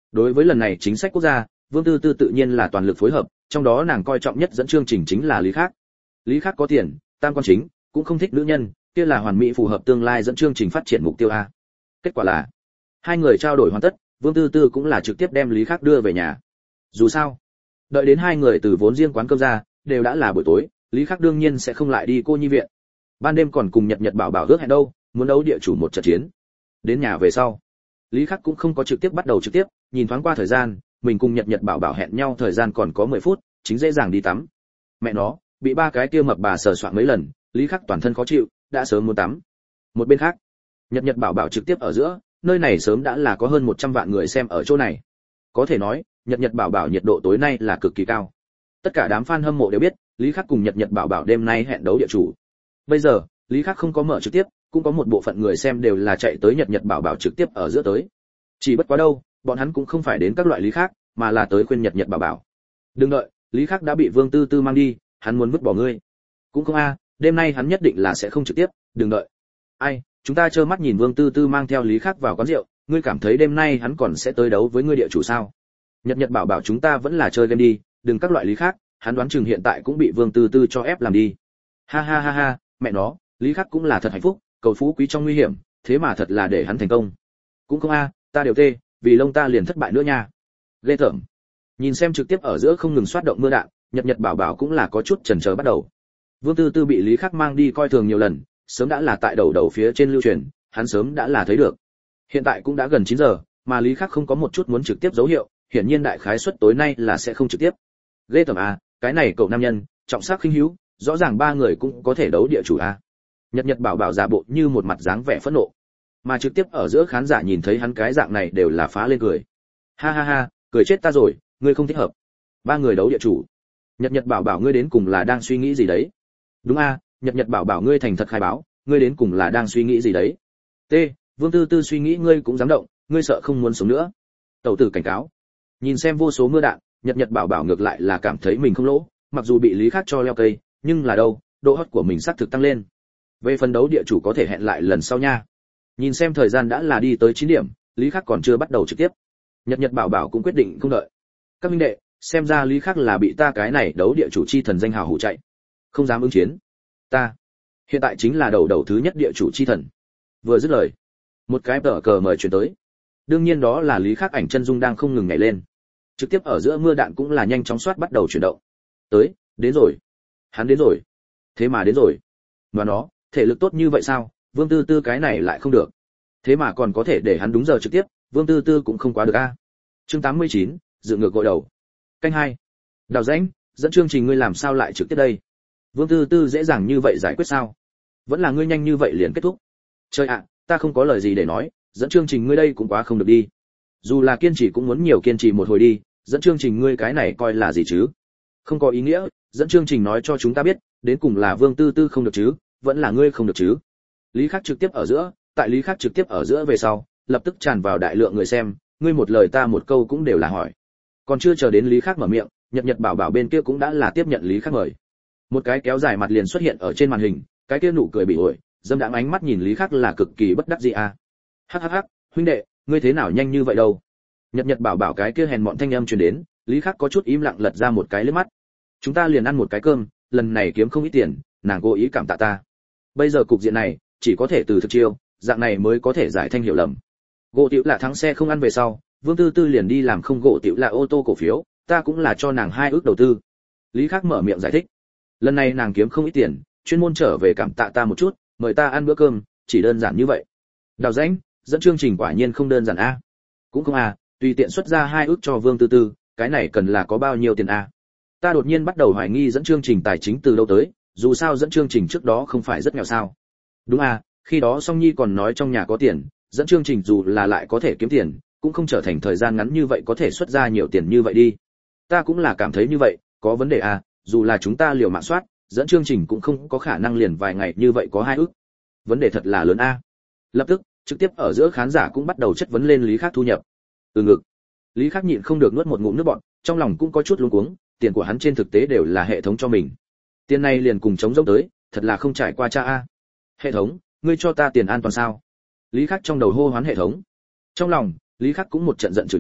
Đối với lần này chính sách quốc gia, Vương Tư Tư tự nhiên là toàn lực phối hợp, trong đó nàng coi trọng nhất dẫn chương trình chính là Lý Khắc. Lý Khắc có tiền, tam quan chính, cũng không thích nữ nhân, kia là hoàn mỹ phù hợp tương lai dẫn chương trình phát triển mục tiêu a. Kết quả là, hai người trao đổi hoàn tất, Vương Tư Tư cũng là trực tiếp đem Lý Khắc đưa về nhà. Dù sao, đợi đến hai người từ vốn riêng quán cơm ra, đều đã là buổi tối, Lý Khắc đương nhiên sẽ không lại đi cô nhi viện. Ban đêm còn cùng Nhật Nhật Bảo Bảo ước hẹn đâu, muốn đấu địa chủ một trận chiến. Đến nhà về sau, Lý Khắc cũng không có trực tiếp bắt đầu trực tiếp, nhìn thoáng qua thời gian, mình cùng Nhật Nhật Bảo Bảo hẹn nhau thời gian còn có 10 phút, chính dễ dàng đi tắm. Mẹ nó, bị ba cái kia mập bà sờ soạng mấy lần, Lý Khắc toàn thân khó chịu, đã sớm muốn tắm. Một bên khác, Nhật Nhật Bảo Bảo trực tiếp ở giữa, nơi này sớm đã là có hơn 100 vạn người xem ở chỗ này. Có thể nói, Nhật Nhật Bảo Bảo nhiệt độ tối nay là cực kỳ cao. Tất cả đám fan hâm mộ đều biết, Lý Khắc cùng Nhật Nhật Bảo Bảo đêm nay hẹn đấu địa chủ. Bây giờ, Lý Khắc không có mở trực tiếp, cũng có một bộ phận người xem đều là chạy tới Nhật Nhật Bảo Bảo trực tiếp ở giữa tới. Chỉ bất quá đâu, bọn hắn cũng không phải đến các loại Lý Khắc, mà là tới khuyên Nhật Nhật Bảo Bảo. Đừng đợi, Lý Khắc đã bị Vương Tư Tư mang đi, hắn muốn vứt bỏ ngươi. Cũng không a, đêm nay hắn nhất định là sẽ không trực tiếp, đừng đợi. Ai, chúng ta trơ mắt nhìn Vương Tư Tư mang theo Lý Khắc vào quán rượu, ngươi cảm thấy đêm nay hắn còn sẽ tới đấu với ngươi địa chủ sao? Nhật Nhật Bảo Bảo chúng ta vẫn là chơi game đi, đừng các loại Lý Khắc, hắn đoán chừng hiện tại cũng bị Vương Tư Tư cho ép làm đi. Ha ha ha ha, mẹ nó, Lý Khắc cũng là thật hạnh phúc, cầu phú quý trong nguy hiểm, thế mà thật là để hắn thành công. Cũng không a, ta đều tê, vì lông ta liền thất bại nữa nha. Ghê tởm. Nhìn xem trực tiếp ở giữa không ngừng xoát động mưa đạn, Nhật Nhật Bảo Bảo cũng là có chút chần chờ bắt đầu. Vương Tư Tư bị Lý Khắc mang đi coi thường nhiều lần, sớm đã là tại đầu đầu phía trên lưu truyền, hắn sớm đã là thấy được. Hiện tại cũng đã gần 9 giờ, mà Lý Khắc không có một chút muốn trực tiếp dấu hiệu, hiển nhiên đại khái suất tối nay là sẽ không trực tiếp. Ghê tởm a, cái này cậu nam nhân, trọng sắc khinh hữu, rõ ràng ba người cũng có thể đấu địa chủ a. Nhật Nhật Bảo Bảo giả bộ như một mặt dáng vẻ phẫn nộ, mà trực tiếp ở giữa khán giả nhìn thấy hắn cái dạng này đều là phá lên cười. Ha ha ha, cười chết ta rồi, ngươi không thích hợp. Ba người đấu địa chủ. Nhật Nhật Bảo Bảo ngươi đến cùng là đang suy nghĩ gì đấy? Đúng a, Nhật Nhật Bảo Bảo ngươi thành thật khai báo, ngươi đến cùng là đang suy nghĩ gì đấy? T, Vương Tư Tư suy nghĩ ngươi cũng dám động, ngươi sợ không muốn sống nữa. Tẩu tử cảnh cáo. Nhìn xem vô số mưa đạn, Nhật Nhật Bảo Bảo ngược lại là cảm thấy mình không lỗ, mặc dù bị Lý Khắc cho leo cây, nhưng là đâu, độ hot của mình xác thực tăng lên. Về phần đấu địa chủ có thể hẹn lại lần sau nha. Nhìn xem thời gian đã là đi tới 9 điểm, Lý Khắc còn chưa bắt đầu trực tiếp. Nhật Nhật Bảo Bảo cũng quyết định không đợi. Các minh đệ, xem ra Lý Khắc là bị ta cái này đấu địa chủ chi thần danh hào hủ chạy, không dám ứng chiến. Ta hiện tại chính là đầu thứ nhất địa chủ chi thần. Vừa dứt lời, một cái tờ cờ mời chuyển tới. Đương nhiên đó là Lý Khắc ảnh chân dung đang không ngừng nhảy lên. Trực tiếp ở giữa mưa đạn cũng là nhanh chóng soát bắt đầu chuyển động. Tới, đến rồi. Hắn đến rồi. Thế mà đến rồi. Mà nó, thể lực tốt như vậy sao? Vương Tư Tư cái này lại không được. Thế mà còn có thể để hắn đúng giờ trực tiếp, Vương Tư Tư cũng không quá được a. Chương 89, dự ngược gội đầu. Canh 2. Đào rãnh, dẫn chương trình ngươi làm sao lại trực tiếp đây? Vương Tư Tư dễ dàng như vậy giải quyết sao? Vẫn là ngươi nhanh như vậy liền kết thúc. Trời ạ, ta không có lời gì để nói, dẫn chương trình ngươi đây cũng quá không được đi. Dù là kiên trì cũng muốn nhiều kiên trì một hồi đi, dẫn chương trình ngươi cái này coi là gì chứ? Không có ý nghĩa, dẫn chương trình nói cho chúng ta biết, đến cùng là Vương Tư Tư không được chứ, vẫn là ngươi không được chứ? Lý Khắc trực tiếp ở giữa, tại Lý Khắc trực tiếp ở giữa về sau, lập tức tràn vào đại lượng người xem, ngươi một lời ta một câu cũng đều là hỏi. Còn chưa chờ đến Lý Khắc mở miệng, Nhật Nhật Bảo Bảo bên kia cũng đã là tiếp nhận Lý Khắc mời. Một cái kéo dài mặt liền xuất hiện ở trên màn hình, cái kia nụ cười bị ổi, dâm đãng ánh mắt nhìn Lý Khắc là cực kỳ bất đắc dĩ a. Hắc hắc hắc, huynh đệ, ngươi thế nào nhanh như vậy đâu? Nhật Nhật Bảo Bảo cái kia hèn mọn thanh âm truyền đến, Lý Khắc có chút im lặng lật ra một cái liếc mắt. Chúng ta liền ăn một cái cơm, lần này kiếm không ít tiền, nàng cố ý cảm tạ ta. Bây giờ cục diện này, chỉ có thể từ thực chiêu, dạng này mới có thể giải thanh hiểu lầm. Gỗ Tiểu là thắng xe không ăn về sau, Vương Tư Tư liền đi làm không Gỗ Tiểu là ô tô cổ phiếu, ta cũng là cho nàng 2 ước đầu tư. Lý Khắc mở miệng giải thích. Lần này nàng kiếm không ít tiền, chuyên môn trở về cảm tạ ta một chút, mời ta ăn bữa cơm, chỉ đơn giản như vậy. Đào rãnh, dẫn chương trình quả nhiên không đơn giản a. Cũng không a, tùy tiện xuất ra 2 ước cho Vương Tư Tư, cái này cần là có bao nhiêu tiền a? Ta đột nhiên bắt đầu hoài nghi dẫn chương trình tài chính từ đâu tới, dù sao dẫn chương trình trước đó không phải rất nghèo sao? Đúng a, khi đó Song Nhi còn nói trong nhà có tiền, dẫn chương trình dù là lại có thể kiếm tiền, cũng không trở thành thời gian ngắn như vậy có thể xuất ra nhiều tiền như vậy đi. Ta cũng là cảm thấy như vậy, có vấn đề a, dù là chúng ta liều mạng soát, dẫn chương trình cũng không có khả năng liền vài ngày như vậy có 2 ước. Vấn đề thật là lớn a. Lập tức, trực tiếp ở giữa khán giả cũng bắt đầu chất vấn lên Lý Khắc thu nhập. Từ ngực. Lý Khắc nhịn không được nuốt một ngụm nước bọt, trong lòng cũng có chút luống cuống, tiền của hắn trên thực tế đều là hệ thống cho mình. Tiền này liền cùng chống rỗng tới, thật là không trải qua cha a. Hệ thống, ngươi cho ta tiền an toàn sao? Lý Khắc trong đầu hô hoán hệ thống. Trong lòng, Lý Khắc cũng một trận giận chửi mình,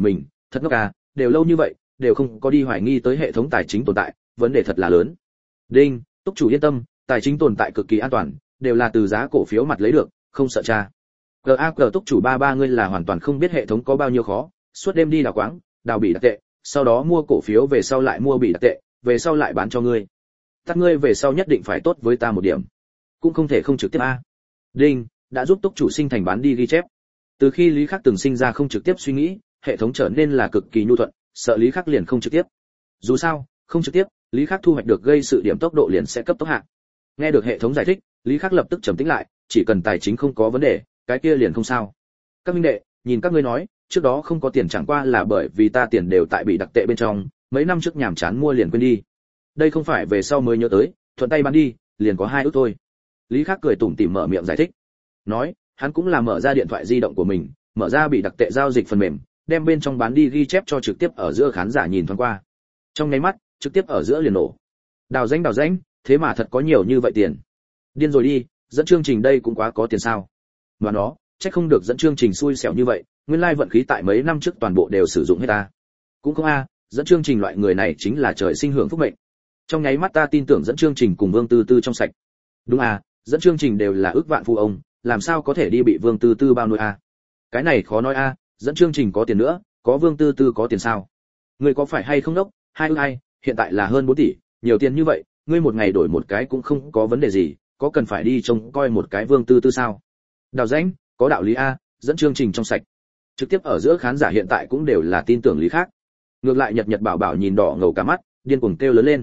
thật ngốc à, đều lâu như vậy đều không có đi hoài nghi tới hệ thống tài chính tồn tại, vấn đề thật là lớn. Đinh, túc chủ yên tâm, tài chính tồn tại cực kỳ an toàn, đều là từ giá cổ phiếu mặt lấy được, không sợ tra. GAG túc chủ 33 ngươi là hoàn toàn không biết hệ thống có bao nhiêu khó, suốt đêm đi đào quáng, đào bị đặc tệ, sau đó mua cổ phiếu về sau lại mua bị đặc tệ, về sau lại bán cho ngươi. Tắt ngươi về sau nhất định phải tốt với ta một điểm, cũng không thể không trực tiếp a. Đinh, đã giúp túc chủ sinh thành bán đi ghi chép. Từ khi Lý Khắc từng sinh ra không trực tiếp suy nghĩ, hệ thống trở nên là cực kỳ nhu thuận, sợ Lý Khắc liền không trực tiếp. Dù sao, không trực tiếp, Lý Khắc thu hoạch được gây sự điểm tốc độ liền sẽ cấp tốc hạ. Nghe được hệ thống giải thích, Lý Khắc lập tức trầm tĩnh lại, chỉ cần tài chính không có vấn đề, cái kia liền không sao. Các minh đệ, nhìn các ngươi nói, trước đó không có tiền chẳng qua là bởi vì ta tiền đều tại bị đặc tệ bên trong, mấy năm trước nhàm chán mua liền quên đi. Đây không phải về sau mới nhớ tới, thuận tay bán đi, liền có 2 ức thôi. Lý Khắc cười tủm tỉm mở miệng giải thích. Nói, hắn cũng là mở ra điện thoại di động của mình, mở ra bị đặc tệ giao dịch phần mềm, đem bên trong bán đi ghi chép cho trực tiếp ở giữa khán giả nhìn thoáng qua. Trong nháy mắt, trực tiếp ở giữa liền nổ. Đào danh, thế mà thật có nhiều như vậy tiền. Điên rồi đi, dẫn chương trình đây cũng quá có tiền sao. Mà nó, chắc không được dẫn chương trình xui xẻo như vậy, nguyên lai vận khí tại mấy năm trước toàn bộ đều sử dụng hết ta. Cũng không a, dẫn chương trình loại người này chính là trời sinh hưởng phúc mệnh. Trong nháy mắt ta tin tưởng dẫn chương trình cùng Vương Tư Tư trong sạch. Đúng à, dẫn chương trình đều là ước vạn phụ ông, làm sao có thể đi bị Vương Tư Tư bao nuôi a? Cái này khó nói a, dẫn chương trình có tiền nữa, có Vương Tư Tư có tiền sao? Người có phải hay không đốc, 2 ức ai, hiện tại là hơn 4 tỷ, nhiều tiền như vậy, ngươi một ngày đổi một cái cũng không có vấn đề gì, có cần phải đi trông coi một cái Vương Tư Tư sao? Đào danh, có đạo lý a, dẫn chương trình trong sạch. Trực tiếp ở giữa khán giả hiện tại cũng đều là tin tưởng Lý Khắc. Ngược lại Nhật Bảo Bảo nhìn đỏ ngầu cả mắt, điên cuồng kêu lớn lên.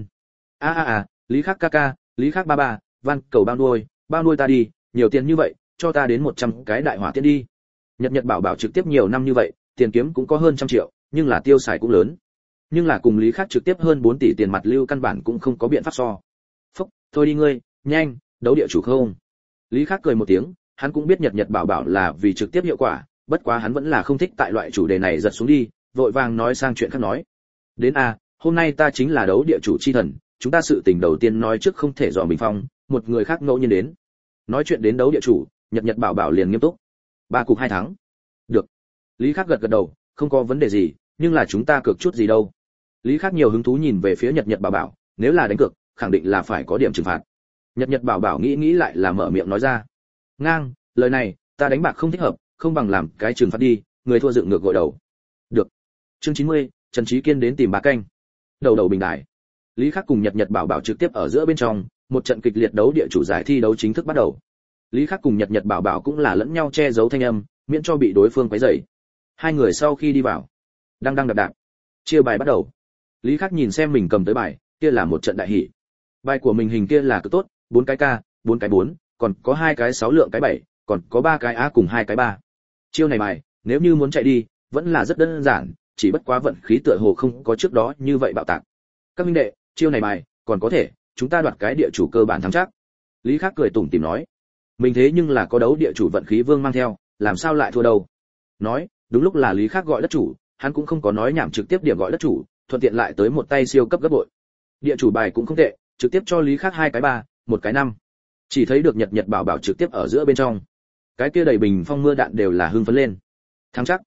Lý Khắc ca ca, Lý Khắc ba ba, van cầu bao nuôi ta đi, nhiều tiền như vậy, cho ta đến 100 cái đại hỏa tiễn đi. Nhật Bảo Bảo trực tiếp nhiều năm như vậy, tiền kiếm cũng có hơn 100 triệu, nhưng là tiêu xài cũng lớn. Nhưng là cùng Lý Khắc trực tiếp hơn 4 tỷ tiền mặt lưu căn bản cũng không có biện pháp so. Phúc, thôi đi ngươi, nhanh, đấu địa chủ không. Lý Khắc cười một tiếng, hắn cũng biết Nhật Bảo Bảo là vì trực tiếp hiệu quả, bất quá hắn vẫn là không thích tại loại chủ đề này giật xuống đi, vội vàng nói sang chuyện khác nói. Đến hôm nay ta chính là đấu địa chủ chi thần, chúng ta sự tình đầu tiên nói trước không thể dò bình phong, một người khác ngẫu nhiên đến. Nói chuyện đến đấu địa chủ, Nhật Bảo Bảo liền nghiêm túc. 3 cục 2 thắng. Được. Lý Khắc gật đầu, không có vấn đề gì, nhưng là chúng ta cược chút gì đâu. Lý Khắc nhiều hứng thú nhìn về phía Nhật Bảo Bảo, nếu là đánh cược, khẳng định là phải có điểm trừng phạt. Nhật Bảo Bảo nghĩ lại là mở miệng nói ra. Ngang, lời này, ta đánh bạc không thích hợp, không bằng làm cái trừng phạt đi, người thua dựng ngược gội đầu. Được. Chương 90, Trần Chí Kiên đến tìm bà canh. Đầu bình đài. Lý Khắc cùng Nhật Bảo Bảo trực tiếp ở giữa bên trong, một trận kịch liệt đấu địa chủ giải thi đấu chính thức bắt đầu. Lý Khắc cùng Nhật Bảo Bảo cũng là lẫn nhau che giấu thanh âm, miễn cho bị đối phương quấy rầy. Hai người sau khi đi vào, đang đạp, chia bài bắt đầu. Lý Khắc nhìn xem mình cầm tới bài, kia là một trận đại hỉ. Bài của mình hình kia là cực tốt, 4 cái K, 4 cái 4, còn có 2 cái 6 lượng cái 7, còn có 3 cái A cùng 2 cái 3. Chiêu này bài, nếu như muốn chạy đi, vẫn là rất đơn giản, chỉ bất quá vận khí tựa hồ không có trước đó như vậy bạo tạc. Các huynh đệ, chiêu này bài, còn có thể, chúng ta đoạt cái địa chủ cơ bản thắng chắc. Lý Khắc cười tủm tỉm nói, mình thế nhưng là có đấu địa chủ vận khí vương mang theo, làm sao lại thua đâu. Nói, đúng lúc là Lý Khắc gọi đất chủ, hắn cũng không có nói nhảm trực tiếp điểm gọi đất chủ, thuận tiện lại tới một tay siêu cấp gấp bội. Địa chủ bài cũng không tệ, trực tiếp cho Lý Khắc 2 cái 3, 1 cái 5. Chỉ thấy được Nhật Bảo Bảo trực tiếp ở giữa bên trong. Cái kia đầy bình phong mưa đạn đều là hưng phấn lên. Thắng chắc.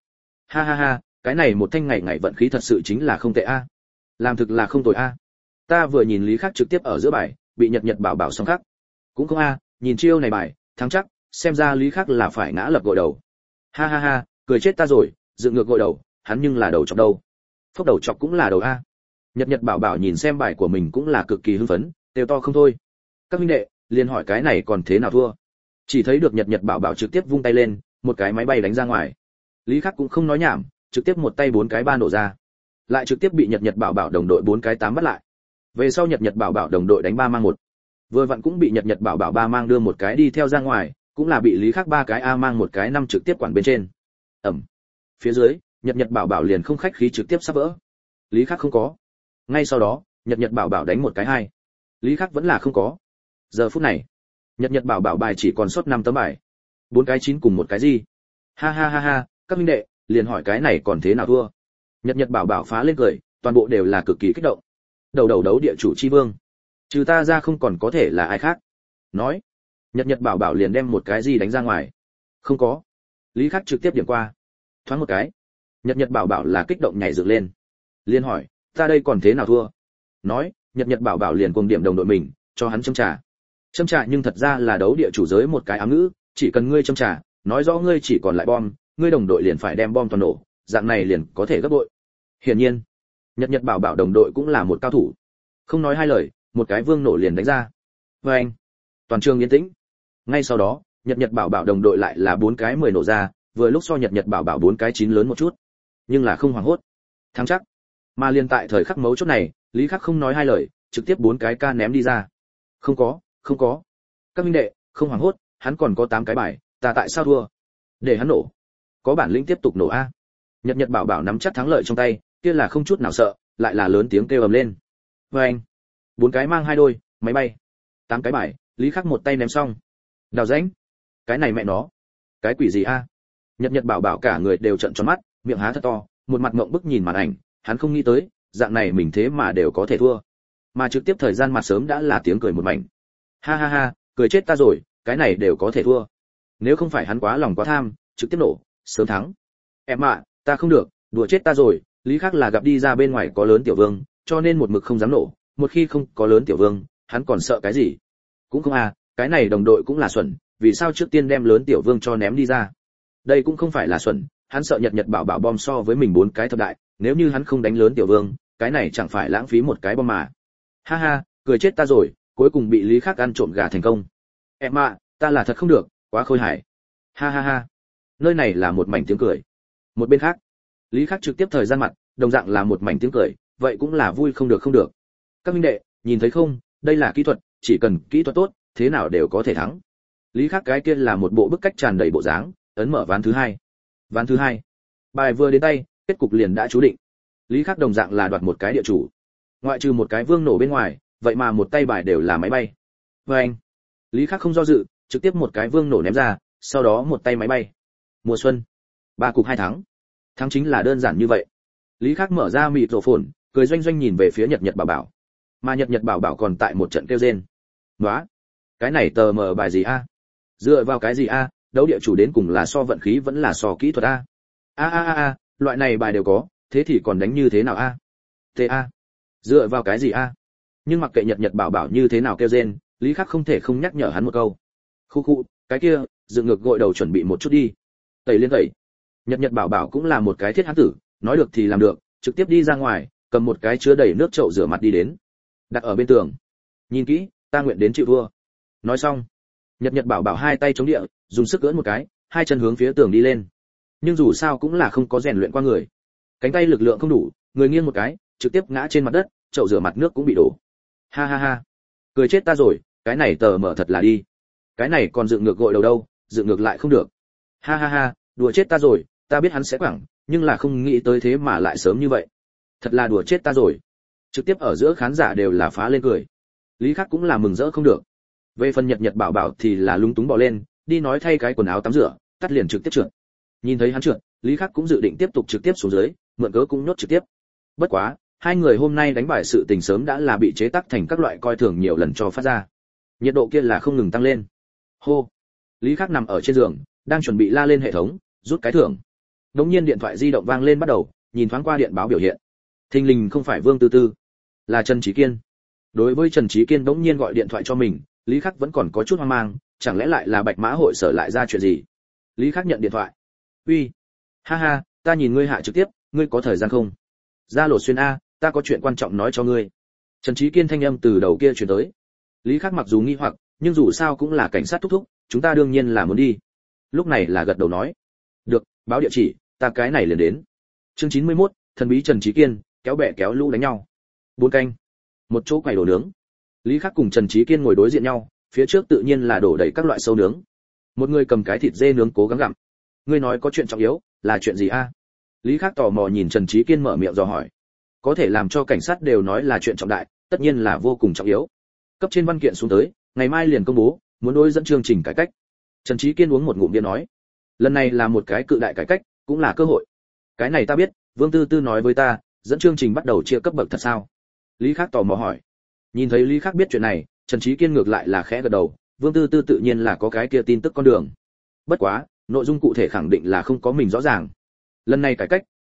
Ha, cái này một thanh ngày vận khí thật sự chính là không tệ a. Làm thực là không tồi a. Ta vừa nhìn Lý Khắc trực tiếp ở giữa bài, bị Nhật Bảo Bảo xong khắc. Cũng không a, nhìn chiêu này bài, thắng chắc, xem ra Lý Khắc là phải ngã lập gội đầu. Ha, cười chết ta rồi, dựng ngược gội đầu, hắn nhưng là đầu chọc đâu. Phốc đầu chọc cũng là đầu a. Nhật Bảo Bảo nhìn xem bài của mình cũng là cực kỳ hưng phấn, đều to không thôi. Các huynh đệ, liền hỏi cái này còn thế nào thua. Chỉ thấy được Nhật Bảo Bảo trực tiếp vung tay lên, một cái máy bay đánh ra ngoài. Lý Khắc cũng không nói nhảm, trực tiếp một tay 4 cái 3 nổ ra. Lại trực tiếp bị Nhật Bảo Bảo đồng đội 4 cái 8 bắt lại. Về sau Nhật Bảo Bảo đồng đội đánh 3 mang 1. Vừa vặn cũng bị Nhật Bảo Bảo 3 mang đưa một cái đi theo ra ngoài, cũng là bị Lý Khắc 3 cái A mang một cái 5 trực tiếp quản bên trên. Ẩm. Phía dưới, Nhật Bảo Bảo liền không khách khí trực tiếp sắp vỡ. Lý Khắc không có. Ngay sau đó, Nhật Bảo Bảo đánh một cái 2. Lý Khắc vẫn là không có. Giờ phút này, Nhật Bảo Bảo bài chỉ còn sót 5 tấm bài. 4 cái 9 cùng một cái gì? Ha, các huynh đệ, liền hỏi cái này còn thế nào thua? Nhật Bảo Bảo phá lên cười, toàn bộ đều là cực kỳ kích động. Đầu đấu địa chủ chi vương, trừ ta ra không còn có thể là ai khác. Nói, Nhật Bảo Bảo liền đem một cái gì đánh ra ngoài. Không có. Lý Khắc trực tiếp điểm qua. Thoáng một cái, Nhật Nhật Bảo Bảo là kích động nhảy dựng lên, liền hỏi, ta đây còn thế nào thua? Nói, Nhật Nhật Bảo Bảo liền cuồng điểm đồng đội mình, cho hắn châm trà. Châm trà nhưng thật ra là đấu địa chủ giới một cái ám ngữ, chỉ cần ngươi châm trà, nói rõ ngươi chỉ còn lại bom, ngươi đồng đội liền phải đem bom toàn nổ, dạng này liền có thể gấp bội. Hiển nhiên, Nhật Nhật Bảo Bảo đồng đội cũng là một cao thủ. Không nói hai lời, một cái vương nổ liền đánh ra. Oeng! Toàn trường yên tĩnh. Ngay sau đó, Nhật Nhật Bảo Bảo đồng đội lại là 4 cái 10 nổ ra, vừa lúc so Nhật Nhật Bảo Bảo 4 cái 9 lớn một chút, nhưng là không hoảng hốt. Thắng chắc. Mà liền tại thời khắc mấu chốt này, Lý Khắc không nói hai lời, trực tiếp 4 cái ca ném đi ra. Không có. Các huynh đệ, không hoảng hốt, hắn còn có 8 cái bài, ta tại sao thua? Để hắn nổ. Có bản lĩnh tiếp tục nổ a. Nhật Nhật Bảo Bảo nắm chắc thắng lợi trong tay, kia là không chút nào sợ, lại là lớn tiếng kêu ầm lên. Oeng! 4 cái mang 2 đôi, máy bay. 8 cái bài, Lý Khắc một tay ném xong. Đào rãnh. Cái này mẹ nó, cái quỷ gì a? Nhật Nhật Bảo Bảo cả người đều trợn tròn mắt, miệng há thật to, một mặt ngộng bức nhìn màn ảnh, hắn không nghĩ tới, dạng này mình thế mà đều có thể thua. Mà trực tiếp thời gian mặt sớm đã là tiếng cười một mảnh. Ha ha ha, cười chết ta rồi, cái này đều có thể thua. Nếu không phải hắn quá lòng quá tham, trực tiếp nổ, sớm thắng. Em ạ, ta không được, đùa chết ta rồi, Lý Khắc là gặp đi ra bên ngoài có lớn tiểu vương, cho nên một mực không dám nổ, một khi không có lớn tiểu vương, hắn còn sợ cái gì? Cũng không à, cái này đồng đội cũng là xuẩn, vì sao trước tiên đem lớn tiểu vương cho ném đi ra? Đây cũng không phải là xuẩn, hắn sợ Nhật Nhật Bảo Bảo bom so với mình 4 cái thập đại, nếu như hắn không đánh lớn tiểu vương, cái này chẳng phải lãng phí một cái bom mà. Ha ha, cười chết ta rồi, cuối cùng bị Lý Khắc ăn trộm gà thành công. Em ạ, ta là thật không được, quá khôi hài. Ha ha ha. Nơi này là một mảnh tiếng cười. Một bên khác, Lý Khắc trực tiếp thời gian mặt, đồng dạng là một mảnh tiếng cười, vậy cũng là vui không được. Các huynh đệ, nhìn thấy không, đây là kỹ thuật, chỉ cần kỹ thuật tốt, thế nào đều có thể thắng. Lý Khắc cái kia là một bộ bức cách tràn đầy bộ dáng, ấn mở ván thứ hai. Ván thứ hai, bài vừa đến tay, kết cục liền đã chú định. Lý Khắc đồng dạng là đoạt một cái địa chủ. Ngoại trừ một cái vương nổ bên ngoài, vậy mà một tay bài đều là máy bay. Anh, Lý Khắc không do dự, trực tiếp một cái vương nổ ném ra, sau đó một tay máy bay. Mùa xuân, 3 cục 2 thắng. Thắng chính là đơn giản như vậy. Lý Khắc mở ra mịt rổ phồn, cười doanh doanh nhìn về phía Nhật Nhật Bảo Bảo. Mà Nhật Nhật Bảo Bảo còn tại một trận kêu rên. Nóa, cái này tờ mờ bài gì a? Dựa vào cái gì a? Đấu địa chủ đến cùng là so vận khí vẫn là so kỹ thuật a? A, loại này bài đều có, thế thì còn đánh như thế nào a? Ta, dựa vào cái gì a? Nhưng mặc kệ Nhật Nhật Bảo Bảo như thế nào kêu rên, Lý Khắc không thể không nhắc nhở hắn một câu. Khu, cái kia, dựng ngược gội đầu chuẩn bị một chút đi. Tẩy liên tẩy. Nhật Nhật Bảo Bảo cũng là một cái thiết hán tử, nói được thì làm được, trực tiếp đi ra ngoài, cầm một cái chứa đầy nước chậu rửa mặt đi đến, đặt ở bên tường. Nhìn kỹ, ta nguyện đến chịu thua. Nói xong, Nhật Nhật Bảo Bảo hai tay chống địa, dùng sức gỡn một cái, hai chân hướng phía tường đi lên. Nhưng dù sao cũng là không có rèn luyện qua người, cánh tay lực lượng không đủ, người nghiêng một cái, trực tiếp ngã trên mặt đất, chậu rửa mặt nước cũng bị đổ. Ha ha ha, cười chết ta rồi, cái này tờ mở thật là đi. Cái này còn dựng ngược gội đầu đâu, dựng ngược lại không được. Ha ha ha, đùa chết ta rồi, ta biết hắn sẽ quẳng, nhưng là không nghĩ tới thế mà lại sớm như vậy. Thật là đùa chết ta rồi. Trực tiếp ở giữa khán giả đều là phá lên cười. Lý Khắc cũng là mừng rỡ không được. Về phần Nhật Nhật Bảo Bảo thì là lúng túng bỏ lên, đi nói thay cái quần áo tắm rửa, tắt liền trực tiếp trượt. Nhìn thấy hắn trượt, Lý Khắc cũng dự định tiếp tục trực tiếp xuống dưới, mượn cớ cũng nhốt trực tiếp. Bất quá, hai người hôm nay đánh bài sự tình sớm đã là bị chế tác thành các loại coi thường nhiều lần cho phát ra. Nhiệt độ kia là không ngừng tăng lên. Hô. Lý Khắc nằm ở trên giường, đang chuẩn bị la lên hệ thống, rút cái thưởng. Đống nhiên điện thoại di động vang lên bắt đầu, nhìn thoáng qua điện báo biểu hiện. Thình lình không phải Vương Tư Tư, là Trần Chí Kiên. Đối với Trần Chí Kiên đống nhiên gọi điện thoại cho mình, Lý Khắc vẫn còn có chút hoang mang, chẳng lẽ lại là Bạch Mã hội sở lại ra chuyện gì? Lý Khắc nhận điện thoại. Uy, ha ha, ta nhìn ngươi hạ trực tiếp, ngươi có thời gian không? Ra Lột Xuyên a, ta có chuyện quan trọng nói cho ngươi. Trần Chí Kiên thanh âm từ đầu kia truyền tới. Lý Khắc mặc dù nghi hoặc, nhưng dù sao cũng là cảnh sát thúc thúc, chúng ta đương nhiên là muốn đi. Lúc này là gật đầu nói. Được, báo địa chỉ, ta cái này liền đến. Chương 91, thần bí Trần Chí Kiên, kéo bè kéo lũ đánh nhau. 4 canh. Một chỗ quầy đồ nướng. Lý Khắc cùng Trần Chí Kiên ngồi đối diện nhau, phía trước tự nhiên là đổ đầy các loại sâu nướng. Một người cầm cái thịt dê nướng cố gắng gặm. Ngươi nói có chuyện trọng yếu, là chuyện gì a? Lý Khắc tò mò nhìn Trần Chí Kiên mở miệng dò hỏi. Có thể làm cho cảnh sát đều nói là chuyện trọng đại, tất nhiên là vô cùng trọng yếu. Cấp trên văn kiện xuống tới, ngày mai liền công bố, muốn đối dẫn chương trình cải cách. Trần Chí Kiên uống một ngụm bia nói, lần này là một cái cự đại cải cách, cũng là cơ hội. Cái này ta biết, Vương Tư Tư nói với ta, dẫn chương trình bắt đầu chia cấp bậc thật sao? Lý Khắc tò mò hỏi. Nhìn thấy Lý Khắc biết chuyện này, Trần Chí Kiên ngược lại là khẽ gật đầu, Vương Tư Tư tự nhiên là có cái kia tin tức con đường. Bất quá, nội dung cụ thể khẳng định là không có mình rõ ràng. Lần này cải cách,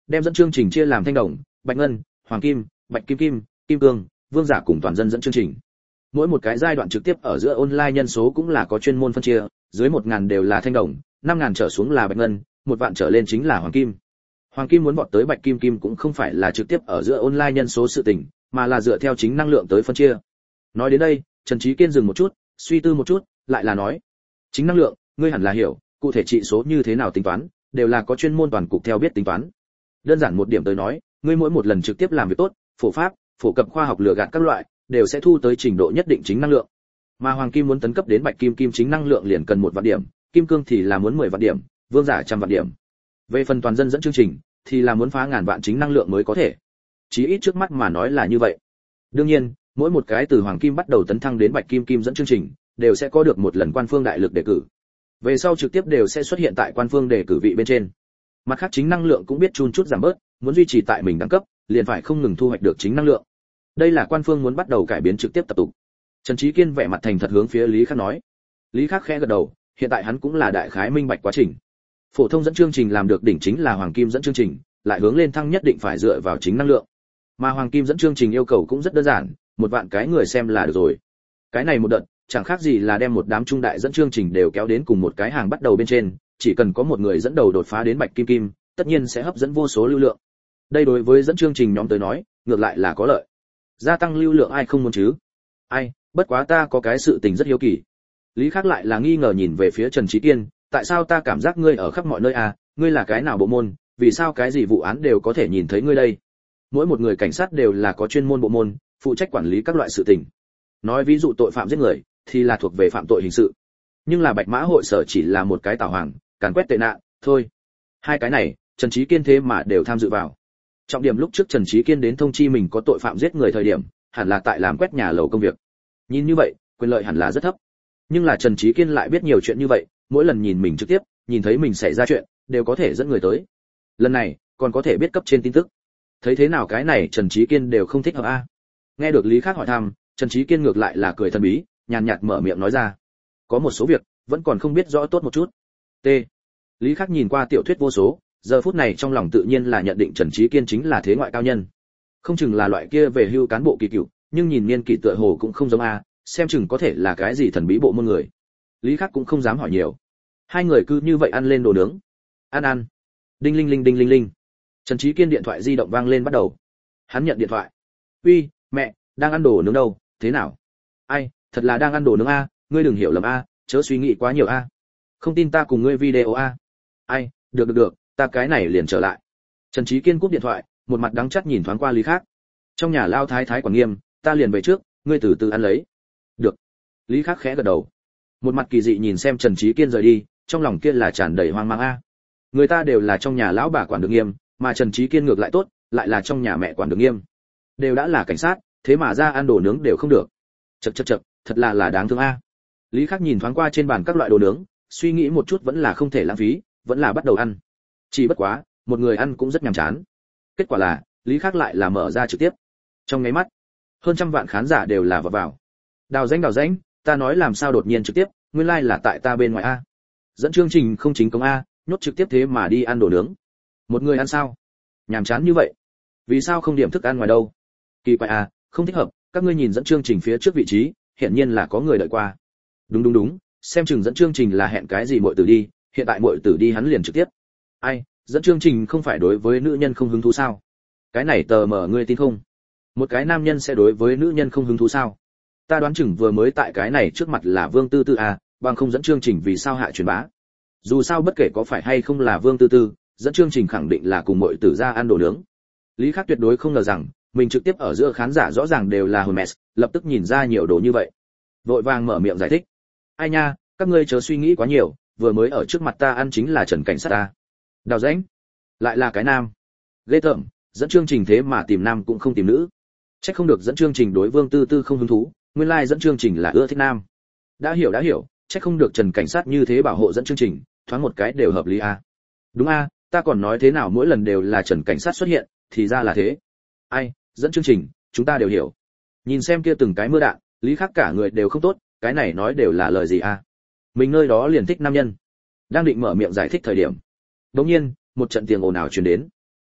đem dẫn chương trình chia làm thanh đồng, bạch ngân, hoàng kim, bạch kim kim, kim cương, vương giả cùng toàn dân dẫn chương trình. Mỗi một cái giai đoạn trực tiếp ở giữa online nhân số cũng là có chuyên môn phân chia, dưới 1000 đều là thanh đồng, 5000 trở xuống là bạch ngân, 1 vạn trở lên chính là hoàng kim. Hoàng kim muốn vọt tới bạch kim kim cũng không phải là trực tiếp ở giữa online nhân số sự tình, mà là dựa theo chính năng lượng tới phân chia. Nói đến đây, Trần Chí Kiên dừng một chút, suy tư một chút, lại là nói: "Chính năng lượng, ngươi hẳn là hiểu, cụ thể trị số như thế nào tính toán, đều là có chuyên môn toàn cục theo biết tính toán. Đơn giản một điểm tới nói, ngươi mỗi một lần trực tiếp làm việc tốt, phổ pháp, phổ cập khoa học lừa gạt các loại, đều sẽ thu tới trình độ nhất định chính năng lượng. Mà hoàng kim muốn tấn cấp đến bạch kim kim chính năng lượng liền cần 1 vạn điểm, kim cương thì là muốn 10 vạn điểm, vương giả 100 vạn điểm. Về phần toàn dân dẫn chương trình thì là muốn phá ngàn vạn chính năng lượng mới có thể. Chí ít trước mắt mà nói là như vậy. Đương nhiên, mỗi một cái từ hoàng kim bắt đầu tấn thăng đến bạch kim kim dẫn chương trình, đều sẽ có được một lần quan phương đại lực đề cử. Về sau trực tiếp đều sẽ xuất hiện tại quan phương đề cử vị bên trên. Mặt khác chính năng lượng cũng biết chun chút giảm bớt, muốn duy trì tại mình đẳng cấp, liền phải không ngừng thu hoạch được chính năng lượng. Đây là quan phương muốn bắt đầu cải biến trực tiếp tập tục. Trần Chí Kiên vẻ mặt thành thật hướng phía Lý Khắc nói. Lý Khắc khẽ gật đầu, hiện tại hắn cũng là đại khái minh bạch quá trình. Phổ thông dẫn chương trình làm được đỉnh chính là hoàng kim dẫn chương trình, lại hướng lên thăng nhất định phải dựa vào chính năng lượng. Mà hoàng kim dẫn chương trình yêu cầu cũng rất đơn giản, 1 vạn cái người xem là được rồi. Cái này một đợt, chẳng khác gì là đem một đám trung đại dẫn chương trình đều kéo đến cùng một cái hàng bắt đầu bên trên, chỉ cần có một người dẫn đầu đột phá đến bạch kim kim, tất nhiên sẽ hấp dẫn vô số lưu lượng. Đây đối với dẫn chương trình nhóm tới nói, ngược lại là có lợi. Gia tăng lưu lượng ai không muốn chứ? Ai, bất quá ta có cái sự tình rất hiếu kỳ. Lý Khắc lại là nghi ngờ nhìn về phía Trần Chí Kiên, tại sao ta cảm giác ngươi ở khắp mọi nơi à, ngươi là cái nào bộ môn, vì sao cái gì vụ án đều có thể nhìn thấy ngươi đây? Mỗi một người cảnh sát đều là có chuyên môn bộ môn, phụ trách quản lý các loại sự tình. Nói ví dụ tội phạm giết người thì là thuộc về phạm tội hình sự. Nhưng là Bạch Mã hội sở chỉ là một cái tảo hoàng, càn quét tệ nạn, thôi. Hai cái này, Trần Chí Kiên thế mà đều tham dự vào. Trọng điểm lúc trước Trần Chí Kiên đến thông chi mình có tội phạm giết người thời điểm, hẳn là tại làm quét nhà lầu công việc. Nhìn như vậy, quyền lợi hẳn là rất thấp. Nhưng là Trần Chí Kiên lại biết nhiều chuyện như vậy, mỗi lần nhìn mình trực tiếp, nhìn thấy mình xảy ra chuyện, đều có thể dẫn người tới. Lần này, còn có thể biết cấp trên tin tức. Thấy thế nào cái này Trần Chí Kiên đều không thích hợp a. Nghe được Lý Khắc hỏi thăm, Trần Chí Kiên ngược lại là cười thần bí, nhàn nhạt mở miệng nói ra. Có một số việc, vẫn còn không biết rõ tốt một chút. T. Lý Khắc nhìn qua tiểu thuyết vô số, giờ phút này trong lòng tự nhiên là nhận định Trần Chí Kiên chính là thế ngoại cao nhân. Không chừng là loại kia về hưu cán bộ kỳ cựu, nhưng nhìn niên kỷ tựa hồ cũng không giống a, xem chừng có thể là cái gì thần bí bộ môn người. Lý Khắc cũng không dám hỏi nhiều. Hai người cứ như vậy ăn lên đồ nướng. Ăn. Đinh linh linh đinh linh linh. Trần Chí Kiên điện thoại di động vang lên bắt đầu. Hắn nhận điện thoại. "Uy, mẹ, đang ăn đồ nướng đâu, thế nào?" "Ai, thật là đang ăn đồ nướng a, ngươi đừng hiểu lầm a, chớ suy nghĩ quá nhiều a. Không tin ta cùng ngươi video a." "Ai, được, ta cái này liền trở lại." Trần Chí Kiên cúp điện thoại, một mặt đắng chắt nhìn thoáng qua Lý Khắc. "Trong nhà lao thái thái quản nghiêm, ta liền về trước, ngươi từ từ ăn lấy." "Được." Lý Khắc khẽ gật đầu. Một mặt kỳ dị nhìn xem Trần Chí Kiên rời đi, trong lòng kia là tràn đầy hoang mang a. Người ta đều là trong nhà lão bà quản được nghiêm, mà Trần Chí Kiên ngược lại tốt, lại là trong nhà mẹ quản được nghiêm. Đều đã là cảnh sát, thế mà ra ăn đồ nướng đều không được. Chậc, thật là đáng thương a. Lý Khắc nhìn thoáng qua trên bàn các loại đồ nướng, suy nghĩ một chút vẫn là không thể lãng phí, vẫn là bắt đầu ăn. Chỉ bất quá, một người ăn cũng rất nhàm chán. Kết quả là, Lý Khắc lại là mở ra trực tiếp. Trong ngay mắt, hơn 100 vạn khán giả đều là vào. Đào danh, ta nói làm sao đột nhiên trực tiếp, nguyên lai là tại ta bên ngoài a. Dẫn chương trình không chính công a, nhốt trực tiếp thế mà đi ăn đồ nướng. Một người ăn sao? Nhàm chán như vậy. Vì sao không điểm thức ăn ngoài đâu? Kỳ quái a, không thích hợp, các ngươi nhìn dẫn chương trình phía trước vị trí, hiện nhiên là có người đợi qua. Đúng, xem chừng dẫn chương trình là hẹn cái gì muội tử đi, hiện tại muội tử đi hắn liền trực tiếp. Ai, dẫn chương trình không phải đối với nữ nhân không hứng thú sao? Cái này tờ mở ngươi tin không? Một cái nam nhân sẽ đối với nữ nhân không hứng thú sao? Ta đoán chừng vừa mới tại cái này trước mặt là Vương Tư Tư à, bằng không dẫn chương trình vì sao hạ truyền bá. Dù sao bất kể có phải hay không là Vương Tư Tư, dẫn chương trình khẳng định là cùng muội tử ra ăn đồ nướng. Lý Khắc tuyệt đối không ngờ rằng, mình trực tiếp ở giữa khán giả rõ ràng đều là Hermes, lập tức nhìn ra nhiều đồ như vậy. Vội vàng mở miệng giải thích. Ai nha, các ngươi chớ suy nghĩ quá nhiều, vừa mới ở trước mặt ta ăn chính là Trần cảnh sát ta. Đào rãnh, lại là cái nam. Ghê tởm, dẫn chương trình thế mà tìm nam cũng không tìm nữ. Chắc không được dẫn chương trình đối Vương Tư Tư không hứng thú, nguyên lai dẫn chương trình là ưa thích nam. Đã hiểu, chắc không được Trần cảnh sát như thế bảo hộ dẫn chương trình, thoáng một cái đều hợp lý a. Đúng a, ta còn nói thế nào mỗi lần đều là Trần cảnh sát xuất hiện, thì ra là thế. Ai, dẫn chương trình, chúng ta đều hiểu. Nhìn xem kia từng cái mưa đạn, Lý Khắc cả người đều không tốt, cái này nói đều là lời gì a? Mình nơi đó liền thích nam nhân. Đang định mở miệng giải thích thời điểm, đột nhiên, một trận tiếng ồn ào truyền đến.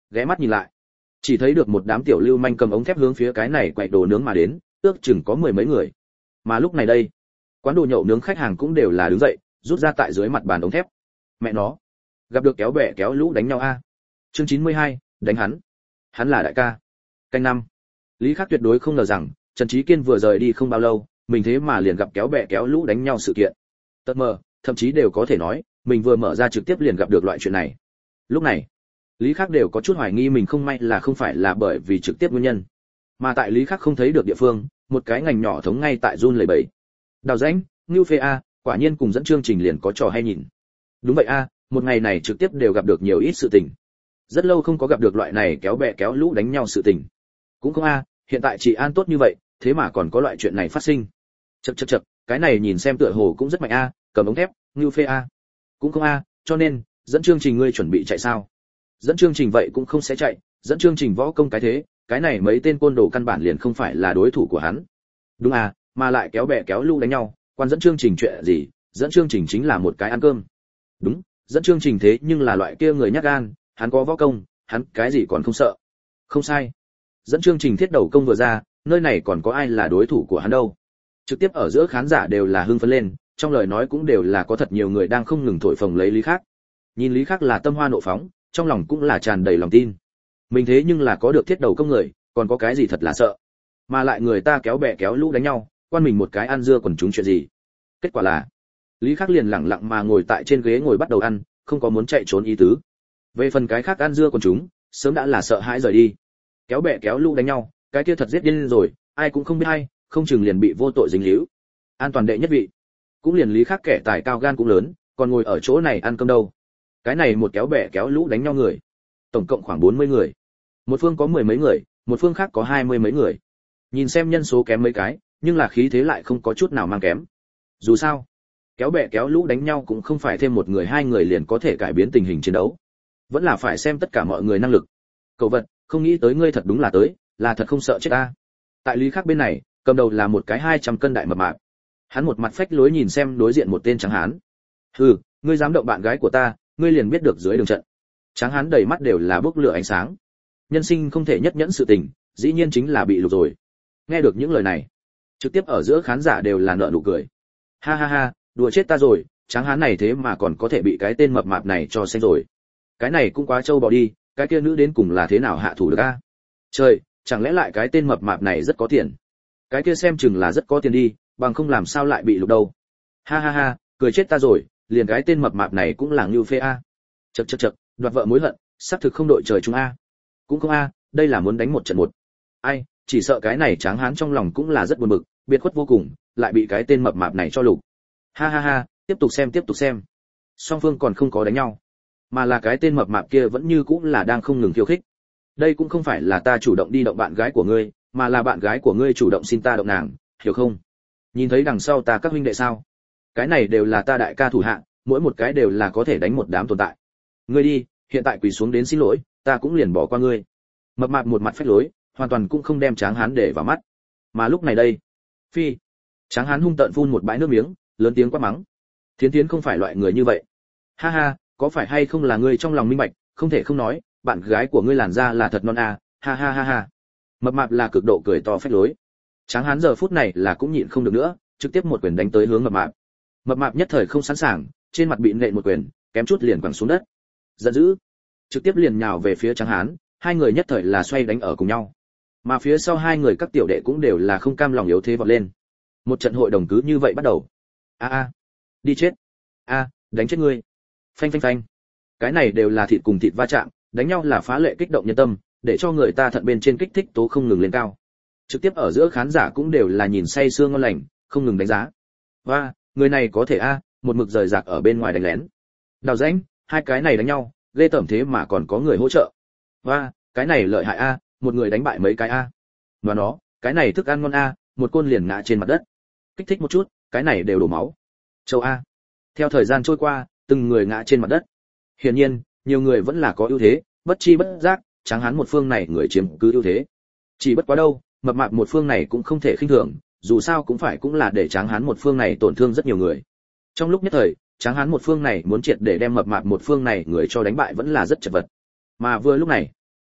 ghé mắt nhìn lại, chỉ thấy được một đám tiểu lưu manh cầm ống thép hướng phía cái này quậy đồ nướng mà đến, ước chừng có mười mấy người. Mà lúc này đây, quán đồ nhậu nướng khách hàng cũng đều là đứng dậy, rút ra tại dưới mặt bàn ống thép. Mẹ nó, gặp được kéo bè kéo lũ đánh nhau a. Chương 92, đánh hắn. Hắn là đại ca. Canh năm. Lý Khắc tuyệt đối không ngờ rằng, Trần Chí Kiên vừa rời đi không bao lâu, mình thế mà liền gặp kéo bè kéo lũ đánh nhau sự kiện. Tật mờ, thậm chí đều có thể nói, mình vừa mở ra trực tiếp liền gặp được loại chuyện này. Lúc này, Lý Khắc đều có chút hoài nghi mình không may là không phải là bởi vì trực tiếp nguyên nhân, mà tại Lý Khắc không thấy được địa phương, một cái ngành nhỏ thống ngay tại run lẩy bẩy. Đào rãnh, Ngưu Phê a, quả nhiên cùng dẫn chương trình liền có trò hay nhìn. Đúng vậy a, một ngày này trực tiếp đều gặp được nhiều ít sự tình. Rất lâu không có gặp được loại này kéo bè kéo lũ đánh nhau sự tình. Cũng không a, hiện tại trị an tốt như vậy, thế mà còn có loại chuyện này phát sinh. Chậc, cái này nhìn xem tựa hồ cũng rất mạnh a, cầm ống thép, Ngưu Phê a. Cũng không a, cho nên, dẫn chương trình ngươi chuẩn bị chạy sao? Dẫn chương trình vậy cũng không sẽ chạy, dẫn chương trình võ công cái thế, cái này mấy tên côn đồ căn bản liền không phải là đối thủ của hắn. Đúng à, mà lại kéo bè kéo lũ đánh nhau, quan dẫn chương trình chuyện gì, dẫn chương trình chính là một cái ăn cơm. Đúng, dẫn chương trình thế nhưng là loại kia người nhát gan, hắn có võ công, hắn cái gì còn không sợ. Không sai. Dẫn chương trình thiết đầu công vừa ra, nơi này còn có ai là đối thủ của hắn đâu. Trực tiếp ở giữa khán giả đều là hưng phấn lên, trong lời nói cũng đều là có thật nhiều người đang không ngừng thổi phồng lấy Lý Khắc. Nhìn Lý Khắc là tâm hoa nộ phóng, trong lòng cũng là tràn đầy lòng tin. Mình thế nhưng là có được thiết đầu công người, còn có cái gì thật là sợ. Mà lại người ta kéo bè kéo lũ đánh nhau, quan mình một cái ăn dưa quần chúng chuyện gì. Kết quả là, Lý Khắc liền lẳng lặng mà ngồi tại trên ghế ngồi bắt đầu ăn, không có muốn chạy trốn ý tứ. Về phần cái khác ăn dưa quần chúng, sớm đã là sợ hãi rời đi. Kéo bè kéo lũ đánh nhau, cái kia thật giết điên rồi, ai cũng không biết hay, không chừng liền bị vô tội dính líu. An toàn đệ nhất vị. Cũng liền Lý Khắc kẻ tài cao gan cũng lớn, còn ngồi ở chỗ này ăn cơm đâu. Cái này một kéo bè kéo lũ đánh nhau người, tổng cộng khoảng 40 người. Một phương có mười mấy người, một phương khác có 20 mấy người. Nhìn xem nhân số kém mấy cái, nhưng là khí thế lại không có chút nào mang kém. Dù sao, kéo bè kéo lũ đánh nhau cũng không phải thêm một người hai người liền có thể cải biến tình hình chiến đấu. Vẫn là phải xem tất cả mọi người năng lực. Cậu vật, không nghĩ tới ngươi thật đúng là tới, là thật không sợ chết ta. Tại Lý Khắc bên này, cầm đầu là một cái 200 cân đại mập mạp. Hắn một mặt phách lối nhìn xem đối diện một tên trắng hán. Hừ, ngươi dám động bạn gái của ta, ngươi liền biết được dưới đường trận. Tráng hán đầy mắt đều là bốc lửa ánh sáng. Nhân sinh không thể nhất nhẫn sự tình, dĩ nhiên chính là bị lục rồi. Nghe được những lời này, trực tiếp ở giữa khán giả đều là nở nụ cười. Ha ha ha, đùa chết ta rồi, tráng hán này thế mà còn có thể bị cái tên mập mạp này cho xanh rồi. Cái này cũng quá trâu bò đi, cái kia nữ đến cùng là thế nào hạ thủ được a? Trời, chẳng lẽ lại cái tên mập mạp này rất có tiền? Cái kia xem chừng là rất có tiền đi, bằng không làm sao lại bị lục đâu. Ha ha ha, cười chết ta rồi, liền cái tên mập mạp này cũng là Ngưu Phê a. Chậc, đoạt vợ mối hận, xác thực không đội trời chung a. Cũng không a, đây là muốn đánh một trận một. Ai, chỉ sợ cái này tráng hán trong lòng cũng là rất buồn bực, biệt khuất vô cùng, lại bị cái tên mập mạp này cho lục. Ha ha ha, tiếp tục xem. Song phương còn không có đánh nhau, mà là cái tên mập mạp kia vẫn như cũng là đang không ngừng khiêu khích. Đây cũng không phải là ta chủ động đi động bạn gái của ngươi, mà là bạn gái của ngươi chủ động xin ta động nàng, hiểu không? Nhìn thấy đằng sau ta các huynh đệ sao? Cái này đều là ta đại ca thủ hạ, mỗi một cái đều là có thể đánh một đám tồn tại. Ngươi đi, hiện tại quỳ xuống đến xin lỗi, ta cũng liền bỏ qua ngươi. Mập mạp một mặt phách lối, hoàn toàn cũng không đem tráng hán để vào mắt. Mà lúc này đây, phi, tráng hán hung tợn phun một bãi nước miếng, lớn tiếng quát mắng. Thiến không phải loại người như vậy. Ha ha, có phải hay không là ngươi trong lòng minh bạch, không thể không nói, bạn gái của ngươi làn da là thật non à, ha ha ha ha. Mập mạp là cực độ cười to phách lối. Tráng hán giờ phút này là cũng nhịn không được nữa, trực tiếp một quyền đánh tới hướng mập mạp. Mập mạp nhất thời không sẵn sàng, trên mặt bị nện một quyền, kém chút liền quẳng xuống đất. Giận dữ, trực tiếp liền nhào về phía tráng hán, hai người nhất thời là xoay đánh ở cùng nhau. Mà phía sau hai người các tiểu đệ cũng đều là không cam lòng yếu thế vọt lên. Một trận hội đồng cứ như vậy bắt đầu. A, đi chết. A, đánh chết ngươi. Phanh. Cái này đều là thịt cùng thịt va chạm, đánh nhau là phá lệ kích động nhân tâm, để cho người ta thận bên trên kích thích tố không ngừng lên cao. Trực tiếp ở giữa khán giả cũng đều là nhìn say sưa ngon lành, không ngừng đánh giá. Và, người này có thể a, một mực rời rạc ở bên ngoài đánh lén. Đào rãnh, hai cái này đánh nhau, ghê tởm thế mà còn có người hỗ trợ. Và, cái này lợi hại a, một người đánh bại mấy cái a. Và nó, cái này thức ăn ngon a, một côn liền ngã trên mặt đất. Kích thích một chút, cái này đều đổ máu. Châu a. Theo thời gian trôi qua, từng người ngã trên mặt đất. Hiển nhiên, nhiều người vẫn là có ưu thế, bất chi bất giác, tráng hán một phương này người chiếm cứ ưu thế. Chỉ bất quá đâu, mập mạp một phương này cũng không thể khinh thường, dù sao cũng là để tráng hán một phương này tổn thương rất nhiều người. Trong lúc nhất thời, tráng hán một phương này muốn triệt để đem mập mạp một phương này người cho đánh bại vẫn là rất chật vật. Mà vừa lúc này,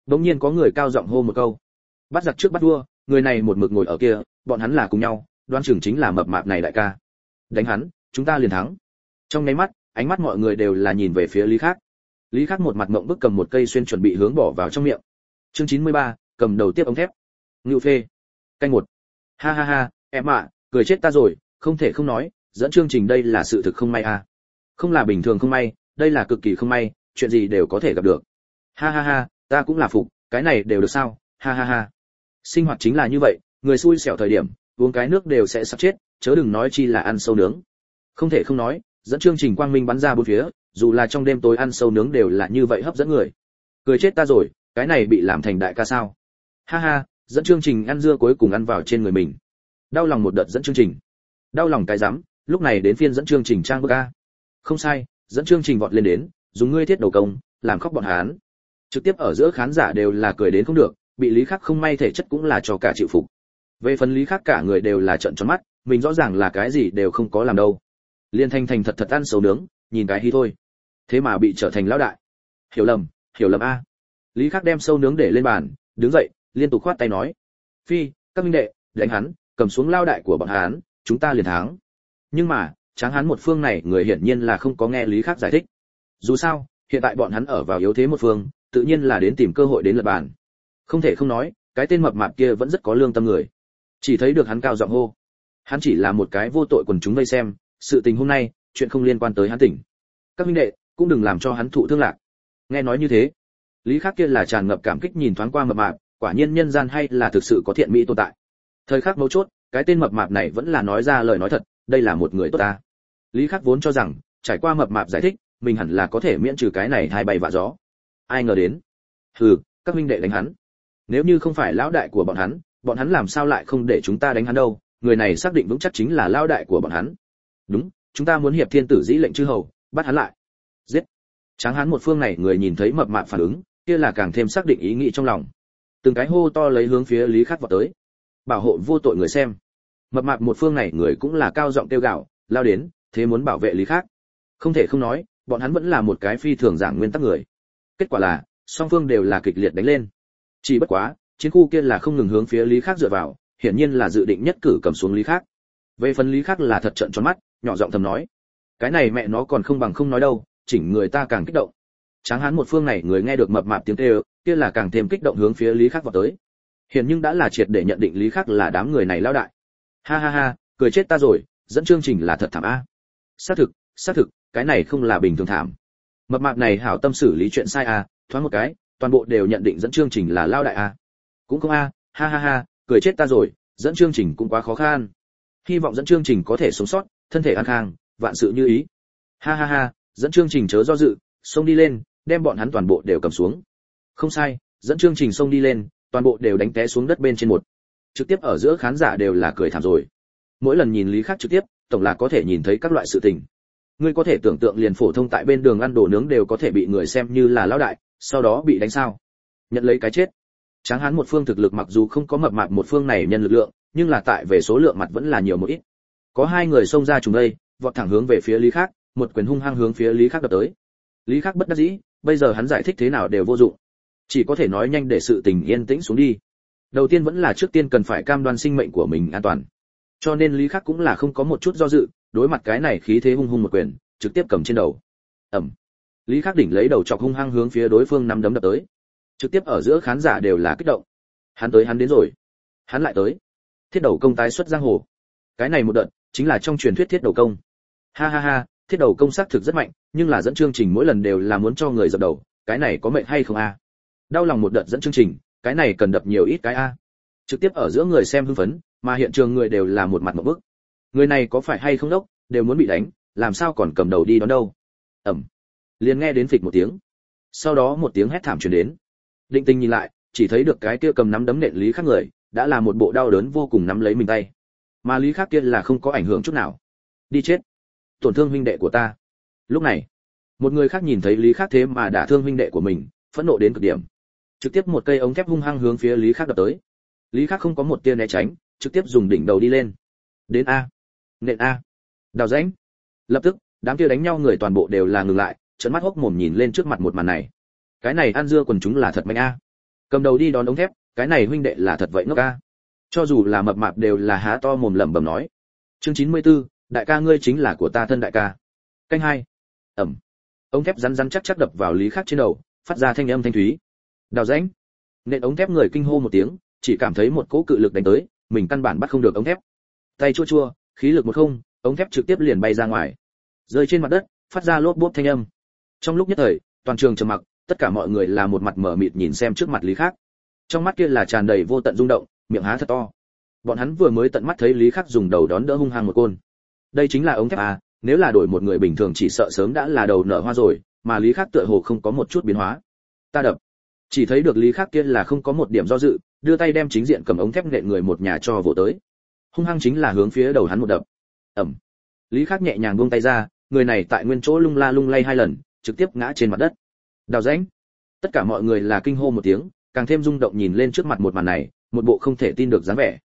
Đống nhiên có người cao giọng hô một câu. Bắt giặc trước bắt vua, người này một mực ngồi ở kia, bọn hắn là cùng nhau, đoan chừng chính là mập mạp này đại ca. Đánh hắn, chúng ta liền thắng. Trong nháy mắt, ánh mắt mọi người đều là nhìn về phía Lý Khắc. Lý Khắc một mặt ngậm bức cầm một cây xuyên chuẩn bị hướng bỏ vào trong miệng. Chương 93, cầm đầu tiếp ống thép. Ngưu phê. Canh một. Ha ha ha, em ạ, cười chết ta rồi, không thể không nói, dẫn chương trình đây là sự thực không may à. Không là bình thường không may, đây là cực kỳ không may, chuyện gì đều có thể gặp được. Ha ha ha, ta cũng là phục, cái này đều được sao? Ha ha ha. Sinh hoạt chính là như vậy, người xui xẻo thời điểm, uống cái nước đều sẽ sắp chết, chớ đừng nói chi là ăn sâu nướng. Không thể không nói, dẫn chương trình quang minh bắn ra bốn phía, dù là trong đêm tối ăn sâu nướng đều là như vậy hấp dẫn người. Cười chết ta rồi, cái này bị làm thành đại ca sao? Ha ha, dẫn chương trình ăn dưa cuối cùng ăn vào trên người mình. Đau lòng một đợt dẫn chương trình. Đau lòng cái rắm, lúc này đến phiên dẫn chương trình trang bức a. Không sai, dẫn chương trình vọt lên đến, dùng ngươi thiết đầu công, làm khóc bọn hắn. Trực tiếp ở giữa khán giả đều là cười đến không được, bị Lý Khắc không may thể chất cũng là cho cả chịu phục. Về phần Lý Khắc cả người đều là trợn tròn mắt, mình rõ ràng là cái gì đều không có làm đâu. Liên thành thành thật thật ăn sầu nướng, nhìn cái hí thôi. Thế mà bị trở thành lão đại. Hiểu lầm a. Lý Khắc đem sâu nướng để lên bàn, đứng dậy, liên tục khoát tay nói: "Phi, các minh đệ, đánh hắn, cầm xuống lao đại của bọn hắn, chúng ta liền thắng." Nhưng mà, tráng hắn một phương này người hiển nhiên là không có nghe Lý Khắc giải thích. Dù sao, hiện tại bọn hắn ở vào yếu thế một phương, tự nhiên là đến tìm cơ hội đến lật bàn. Không thể không nói, cái tên mập mạp kia vẫn rất có lương tâm người. Chỉ thấy được hắn cao giọng hô. Hắn chỉ là một cái vô tội quần chúng vây xem, sự tình hôm nay, chuyện không liên quan tới hắn tỉnh. Các huynh đệ, cũng đừng làm cho hắn thụ thương lạc. Nghe nói như thế, Lý Khắc kia là tràn ngập cảm kích nhìn thoáng qua mập mạp, quả nhiên nhân gian hay là thực sự có thiện mỹ tồn tại. Thời khắc mấu chốt, cái tên mập mạp này vẫn là nói ra lời nói thật, đây là một người tốt ta. Lý Khắc vốn cho rằng, trải qua mập mạp giải thích, mình hẳn là có thể miễn trừ cái này hai bay vạ gió. Ai ngờ đến, hừ, các huynh đệ đánh hắn. Nếu như không phải lão đại của bọn hắn làm sao lại không để chúng ta đánh hắn đâu, người này xác định vững chắc chính là lão đại của bọn hắn. Đúng, chúng ta muốn hiệp thiên tử dĩ lệnh chư hầu, bắt hắn lại. Giết. Tráng hán một phương này người nhìn thấy mập mạp phản ứng, kia là càng thêm xác định ý nghĩ trong lòng. Từng cái hô to lấy hướng phía Lý Khắc vọt tới. Bảo hộ vô tội người xem. Mập mạp một phương này người cũng là cao giọng kêu gào, lao đến, thế muốn bảo vệ Lý Khắc. Không thể không nói, bọn hắn vẫn là một cái phi thường giảng nguyên tắc người. Kết quả là, song phương đều là kịch liệt đánh lên. Chỉ bất quá, chiến khu kia là không ngừng hướng phía Lý Khắc dựa vào, hiển nhiên là dự định nhất cử cầm xuống Lý Khắc. Về phần Lý Khắc là thật trợn tròn mắt, nhỏ giọng thầm nói: "Cái này mẹ nó còn không bằng không nói đâu." Chỉnh người ta càng kích động. Tráng hán một phương này người nghe được mập mạp tiếng kêu, kia là càng thêm kích động hướng phía Lý Khắc vọt tới. Hiển nhưng đã là triệt để nhận định Lý Khắc là đám người này lão đại. Ha ha ha, cười chết ta rồi, dẫn chương trình là thật thảm a. Xác thực, cái này không là bình thường thảm. Mập mạp này hảo tâm xử lý chuyện sai a, thoáng một cái, toàn bộ đều nhận định dẫn chương trình là lão đại a. Cũng không a, ha ha ha, cười chết ta rồi, dẫn chương trình cũng quá khó khăn. Hy vọng dẫn chương trình có thể sống sót, thân thể an khang, vạn sự như ý. Ha ha ha, dẫn chương trình chớ do dự, xông đi lên, đem bọn hắn toàn bộ đều cầm xuống. Không sai, dẫn chương trình xông đi lên, toàn bộ đều đánh té xuống đất bên trên một. Trực tiếp ở giữa khán giả đều là cười thảm rồi. Mỗi lần nhìn Lý Khắc trực tiếp, tổng là có thể nhìn thấy các loại sự tình. Ngươi có thể tưởng tượng liền phổ thông tại bên đường ăn đồ nướng đều có thể bị người xem như là lão đại, sau đó bị đánh sao? Nhận lấy cái chết. Tráng hán một phương thực lực mặc dù không có mập mạp một phương này nhân lực lượng, nhưng là tại về số lượng mặt vẫn là nhiều một ít. Có hai người xông ra trùng đây, vọt thẳng hướng về phía Lý Khắc, một quyền hung hăng hướng phía Lý Khắc đập tới. Lý Khắc bất đắc dĩ, bây giờ hắn giải thích thế nào đều vô dụng, chỉ có thể nói nhanh để sự tình yên tĩnh xuống đi. Đầu tiên vẫn là trước tiên cần phải cam đoan sinh mệnh của mình an toàn. Cho nên Lý Khắc cũng là không có một chút do dự, đối mặt cái này khí thế hung hung một quyền, trực tiếp cầm trên đầu. Ầm. Lý Khắc đỉnh lấy đầu chọc hung hăng hướng phía đối phương nắm đấm đập tới. Trực tiếp ở giữa khán giả đều là kích động. Hắn đến rồi. Hắn lại tới. Thiết đầu công tái xuất giang hồ. Cái này một đợt, chính là trong truyền thuyết thiết đầu công. Ha ha ha, thiết đầu công sắc thực rất mạnh, nhưng là dẫn chương trình mỗi lần đều là muốn cho người dập đầu, cái này có mệnh hay không a? Đau lòng một đợt dẫn chương trình, cái này cần đập nhiều ít cái a. Trực tiếp ở giữa người xem hưng phấn, mà hiện trường người đều là một mặt một bức. Người này có phải hay không đốc, đều muốn bị đánh, làm sao còn cầm đầu đi đón đâu? Ầm. Liền nghe đến phịch một tiếng. Sau đó một tiếng hét thảm truyền đến. Định Tình nhìn lại, chỉ thấy được cái kia cầm nắm đấm nện Lý Khắc người, đã là một bộ đau đớn vô cùng nắm lấy mình tay. Mà Lý Khắc kia là không có ảnh hưởng chút nào. Đi chết. Tổn thương huynh đệ của ta. Lúc này, một người khác nhìn thấy Lý Khắc thế mà đả thương huynh đệ của mình, phẫn nộ đến cực điểm. Trực tiếp một cây ống thép hung hăng hướng phía Lý Khắc đập tới. Lý Khắc không có một tia né tránh, trực tiếp dùng đỉnh đầu đi lên. Đến a. Nện a. Đào rãnh. Lập tức, đám kia đánh nhau người toàn bộ đều là ngừng lại, trợn mắt hốc mồm nhìn lên trước mặt một màn này. Cái này ăn dưa quần chúng là thật mạnh a. Cầm đầu đi đón ống thép, cái này huynh đệ là thật vậy ngốc a. Cho dù là mập mạp đều là há to mồm lẩm bẩm nói. Chương 94, đại ca ngươi chính là của ta thân đại ca. Canh 2. Ẩm. Ống thép rắn rắn chắc chắc đập vào Lý Khắc trên đầu, phát ra thanh âm thanh thúy. Đào rãnh. Nện ống thép người kinh hô một tiếng, chỉ cảm thấy một cỗ cự lực đánh tới, mình căn bản bắt không được ống thép. Tay chua chua, khí lực một không, ống thép trực tiếp liền bay ra ngoài, rơi trên mặt đất, phát ra lốp bốp thanh âm. Trong lúc nhất thời, toàn trường trầm mặc, tất cả mọi người là một mặt mở mịt nhìn xem trước mặt Lý Khắc. Trong mắt kia là tràn đầy vô tận rung động, miệng há thật to. Bọn hắn vừa mới tận mắt thấy Lý Khắc dùng đầu đón đỡ hung hăng một côn. Đây chính là ống thép à, nếu là đổi một người bình thường chỉ sợ sớm đã là đầu nở hoa rồi, mà Lý Khắc tựa hồ không có một chút biến hóa. Ta đập. Chỉ thấy được Lý Khắc kia là không có một điểm do dự, đưa tay đem chính diện cầm ống thép nện người một nhà cho vỗ tới. Hung hăng chính là hướng phía đầu hắn một đập. Ầm. Lý Khắc nhẹ nhàng buông tay ra, người này tại nguyên chỗ lung la lung lay hai lần, trực tiếp ngã trên mặt đất. Đào rãnh. Tất cả mọi người là kinh hô một tiếng, càng thêm rung động nhìn lên trước mặt một màn này, một bộ không thể tin được dáng vẻ.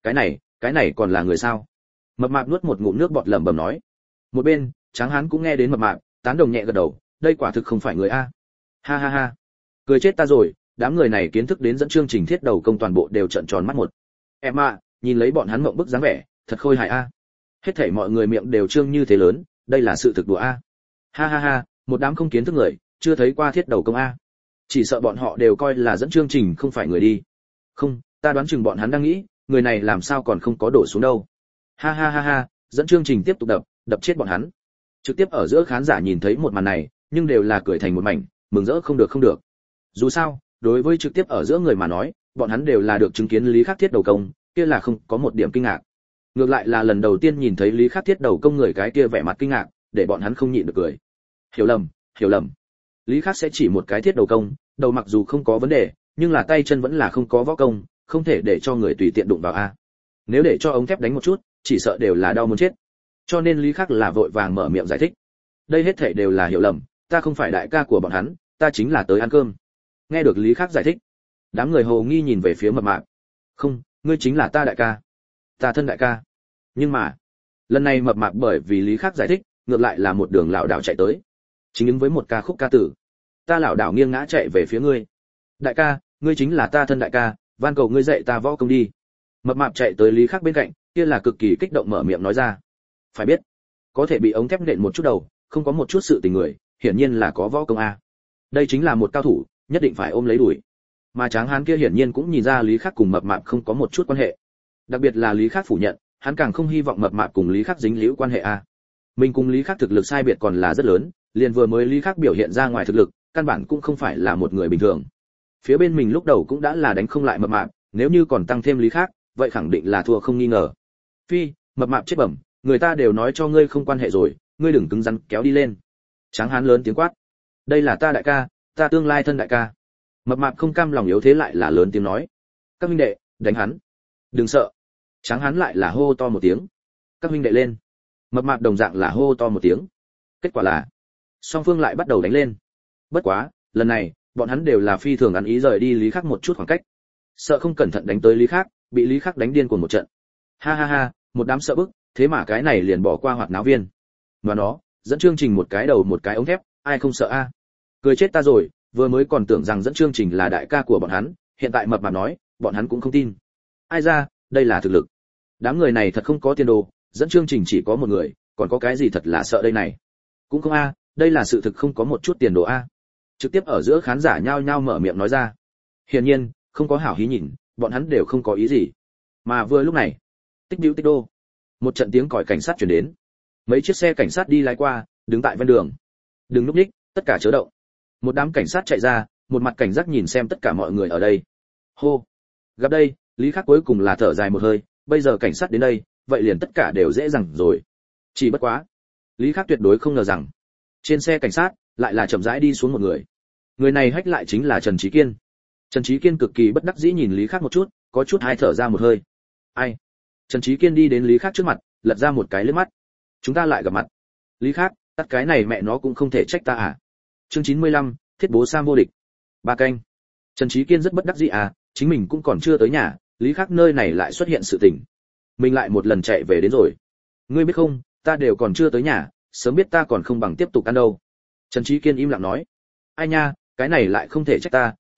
Cái này còn là người sao? Mập mạp nuốt một ngụm nước bọt lẩm bẩm nói. Một bên, Tráng Hán cũng nghe đến mập mạp, tán đồng nhẹ gật đầu, đây quả thực không phải người a. Ha ha ha. Cười chết ta rồi, đám người này kiến thức đến dẫn chương trình thiết đầu công toàn bộ đều trợn tròn mắt một. Em ạ, nhìn lấy bọn hắn mộng bức dáng vẻ, thật khôi hài a. Hết thảy mọi người miệng đều trương như thế lớn, đây là sự thực đùa a. Ha ha ha, một đám không kiến thức người, chưa thấy qua thiết đầu công a. Chỉ sợ bọn họ đều coi là dẫn chương trình không phải người đi. Không, ta đoán chừng bọn hắn đang nghĩ, người này làm sao còn không có đổ xuống đâu. Ha ha ha ha, dẫn chương trình tiếp tục đập chết bọn hắn. Trực tiếp ở giữa khán giả nhìn thấy một màn này, nhưng đều là cười thành một mảnh, mừng rỡ không được. Dù sao, đối với trực tiếp ở giữa người mà nói, bọn hắn đều là được chứng kiến Lý Khắc thiết đầu công, kia là không có một điểm kinh ngạc. Ngược lại là lần đầu tiên nhìn thấy Lý Khắc thiết đầu công người cái kia vẻ mặt kinh ngạc, để bọn hắn không nhịn được cười. Hiểu lầm. Lý Khắc sẽ chỉ một cái thiết đầu công, đầu mặc dù không có vấn đề, nhưng là tay chân vẫn là không có võ công, không thể để cho người tùy tiện đụng vào a. Nếu để cho ống thép đánh một chút, chỉ sợ đều là đau muốn chết. Cho nên Lý Khắc là vội vàng mở miệng giải thích. Đây hết thảy đều là hiểu lầm, ta không phải đại ca của bọn hắn, ta chính là tới ăn cơm. Nghe được Lý Khắc giải thích, đám người hồ nghi nhìn về phía mập mạp. Không, ngươi chính là ta đại ca, ta thân đại ca. Nhưng mà, lần này mập mạp bởi vì Lý Khắc giải thích, ngược lại là một đường lảo đảo chạy tới, chính ứng với một ca khúc ca tử. Ta lảo đảo nghiêng ngã chạy về phía ngươi. Đại ca, ngươi chính là ta thân đại ca, van cầu ngươi dạy ta võ công đi. Mập mạp chạy tới Lý Khắc bên cạnh, kia là cực kỳ kích động mở miệng nói ra. Phải biết, có thể bị ống thép nện một chút đầu, không có một chút sự tình người, hiển nhiên là có võ công a. Đây chính là một cao thủ, nhất định phải ôm lấy đuổi. Mà Tráng Hán kia hiển nhiên cũng nhìn ra Lý Khắc cùng mập mạp không có một chút quan hệ. Đặc biệt là Lý Khắc phủ nhận, hắn càng không hy vọng mập mạp cùng Lý Khắc dính líu quan hệ a. Mình cùng Lý Khắc thực lực sai biệt còn là rất lớn, liền vừa mới Lý Khắc biểu hiện ra ngoài thực lực, căn bản cũng không phải là một người bình thường. Phía bên mình lúc đầu cũng đã là đánh không lại mập mạp, nếu như còn tăng thêm Lý Khắc, vậy khẳng định là thua không nghi ngờ. Phi, mập mạp chết bẩm, người ta đều nói cho ngươi không quan hệ rồi, ngươi đừng cứng rắn kéo đi lên. Tráng Hán lớn tiếng quát. Đây là ta đại ca, ta tương lai thân đại ca. Mập mạp không cam lòng yếu thế lại là lớn tiếng nói. Các huynh đệ, đánh hắn. Đừng sợ. Tráng Hán lại là hô to một tiếng. Các huynh đệ lên. Mập mạp đồng dạng là hô to một tiếng. Kết quả là song phương lại bắt đầu đánh lên. Bất quá, lần này, bọn hắn đều là phi thường ăn ý rời đi Lý Khắc một chút khoảng cách. Sợ không cẩn thận đánh tới Lý Khắc, bị Lý Khắc đánh điên cuồng một trận. Ha ha ha, một đám sợ bức, thế mà cái này liền bỏ qua hoạt náo viên. Và nó, dẫn chương trình một cái đầu một cái ống thép, ai không sợ a? Cười chết ta rồi, vừa mới còn tưởng rằng dẫn chương trình là đại ca của bọn hắn, hiện tại mập mạp nói, bọn hắn cũng không tin. Ai ra, đây là thực lực. Đám người này thật không có tiền đồ, dẫn chương trình chỉ có một người, còn có cái gì thật là sợ đây này? Cũng không a, đây là sự thực không có một chút tiền đồ a. Trực tiếp ở giữa khán giả nhao nhao mở miệng nói ra. Hiển nhiên, không có hảo hí nhìn, bọn hắn đều không có ý gì. Mà vừa lúc này, tích điệu tích đô, một trận tiếng còi cảnh sát truyền đến. Mấy chiếc xe cảnh sát đi lái qua, đứng tại ven đường. Đừng núp đích, tất cả chớ động. Một đám cảnh sát chạy ra, một mặt cảnh giác nhìn xem tất cả mọi người ở đây. Hô. Gặp đây, Lý Khắc cuối cùng là thở dài một hơi, bây giờ cảnh sát đến đây, vậy liền tất cả đều dễ dàng rồi. Chỉ bất quá, Lý Khắc tuyệt đối không ngờ rằng, trên xe cảnh sát lại là chậm rãi đi xuống một người. Người này hách lại chính là Trần Chí Kiên. Trần Chí Kiên cực kỳ bất đắc dĩ nhìn Lý Khắc một chút, có chút hai thở ra một hơi. Ai? Trần Chí Kiên đi đến Lý Khắc trước mặt, lật ra một cái liếc mắt. Chúng ta lại gặp mặt. Lý Khắc, tắt cái này mẹ nó cũng không thể trách ta à? Chương 95, thiết bố Sam vô địch. Ba canh. Trần Chí Kiên rất bất đắc dĩ à, chính mình cũng còn chưa tới nhà, Lý Khắc nơi này lại xuất hiện sự tình. Mình lại một lần chạy về đến rồi. Ngươi biết không, ta đều còn chưa tới nhà, sớm biết ta còn không bằng tiếp tục ăn đâu. Trần Chí Kiên im lặng nói. Ai nha, cái này lại không thể trách ta,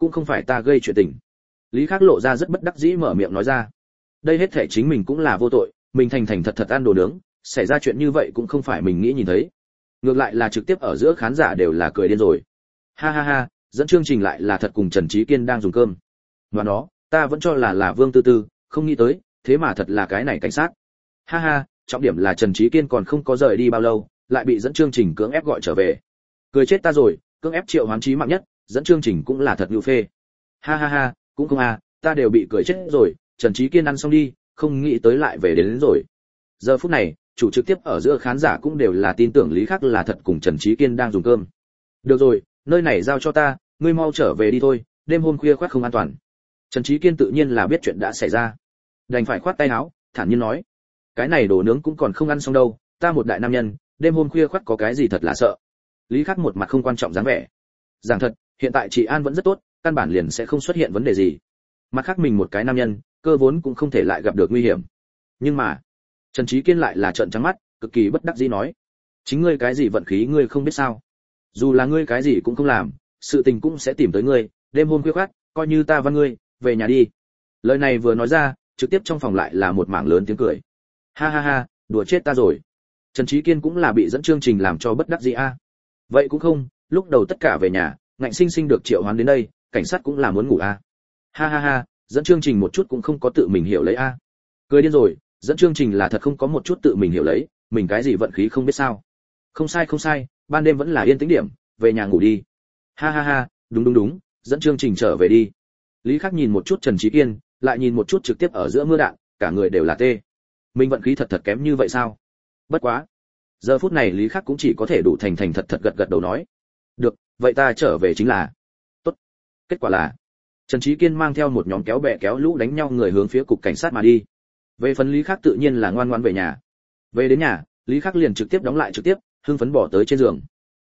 cũng không phải ta gây chuyện tình. Lý Khắc lộ ra rất bất đắc dĩ mở miệng nói ra. Đây hết thể chính mình cũng là vô tội, mình thành thành thật thật ăn đồ nướng, xảy ra chuyện như vậy cũng không phải mình nghĩ nhìn thấy. Ngược lại là trực tiếp ở giữa khán giả đều là cười điên rồi. Ha ha ha, dẫn chương trình lại là thật cùng Trần Trí Kiên đang dùng cơm. Và nó, ta vẫn cho là Vương Tư Tư, không nghĩ tới, thế mà thật là cái này cảnh sát. Ha ha, trọng điểm là Trần Trí Kiên còn không có rời đi bao lâu, lại bị dẫn chương trình cưỡng ép gọi trở về. Cười chết ta rồi, cưỡng ép triệu hoán chí mạng nhất, dẫn chương trình cũng là thật ngưu phê. Ha ha ha, cũng không à, ta đều bị cười chết rồi, Trần Trí Kiên ăn xong đi, không nghĩ tới lại về đến rồi. Giờ phút này, chủ trực tiếp ở giữa khán giả cũng đều là tin tưởng Lý Khắc là thật cùng Trần Trí Kiên đang dùng cơm. Được rồi, nơi này giao cho ta, ngươi mau trở về đi thôi, đêm hôm khuya khoắt không an toàn. Trần Trí Kiên tự nhiên là biết chuyện đã xảy ra, đành phải khoát tay áo, thản nhiên nói, cái này đồ nướng cũng còn không ăn xong đâu, ta một đại nam nhân, đêm hôm khuya khoắt có cái gì thật là sợ. Lý Khắc một mặt không quan trọng dáng vẻ. Giảng thật, hiện tại chị An vẫn rất tốt, căn bản liền sẽ không xuất hiện vấn đề gì. Mặt khác mình một cái nam nhân, cơ vốn cũng không thể lại gặp được nguy hiểm. Nhưng mà, Trần Trí Kiên lại là trợn trắng mắt, cực kỳ bất đắc dĩ nói, chính ngươi cái gì vận khí ngươi không biết sao? Dù là ngươi cái gì cũng không làm, sự tình cũng sẽ tìm tới ngươi, đêm hôm khuya khoắt, coi như ta văn ngươi, về nhà đi. Lời này vừa nói ra, trực tiếp trong phòng lại là một mảng lớn tiếng cười. Ha ha ha, đùa chết ta rồi. Trần Trí Kiên cũng là bị dẫn chương trình làm cho bất đắc dĩ a. Vậy cũng không, lúc đầu tất cả về nhà, ngạnh sinh sinh được triệu hoán đến đây, cảnh sát cũng là muốn ngủ a. Ha ha ha, dẫn chương trình một chút cũng không có tự mình hiểu lấy a. Cười điên rồi, dẫn chương trình là thật không có một chút tự mình hiểu lấy, mình cái gì vận khí không biết sao. Không sai không sai, ban đêm vẫn là yên tĩnh điểm, về nhà ngủ đi. Ha ha ha, đúng đúng đúng, dẫn chương trình trở về đi. Lý Khắc nhìn một chút Trần Trí Kiên, lại nhìn một chút trực tiếp ở giữa mưa đạn, cả người đều là tê. Mình vận khí thật thật kém như vậy sao? Bất quá, giờ phút này Lý Khắc cũng chỉ có thể đủ thành thành thật thật gật gật đầu nói, được, vậy ta trở về chính là. Tốt. Kết quả là Trần Trí Kiên mang theo một nhóm kéo bè kéo lũ đánh nhau người hướng phía cục cảnh sát mà đi. Về phần Lý Khắc tự nhiên là ngoan ngoãn về nhà. Về đến nhà, Lý Khắc liền trực tiếp đóng lại trực tiếp, hưng phấn bỏ tới trên giường.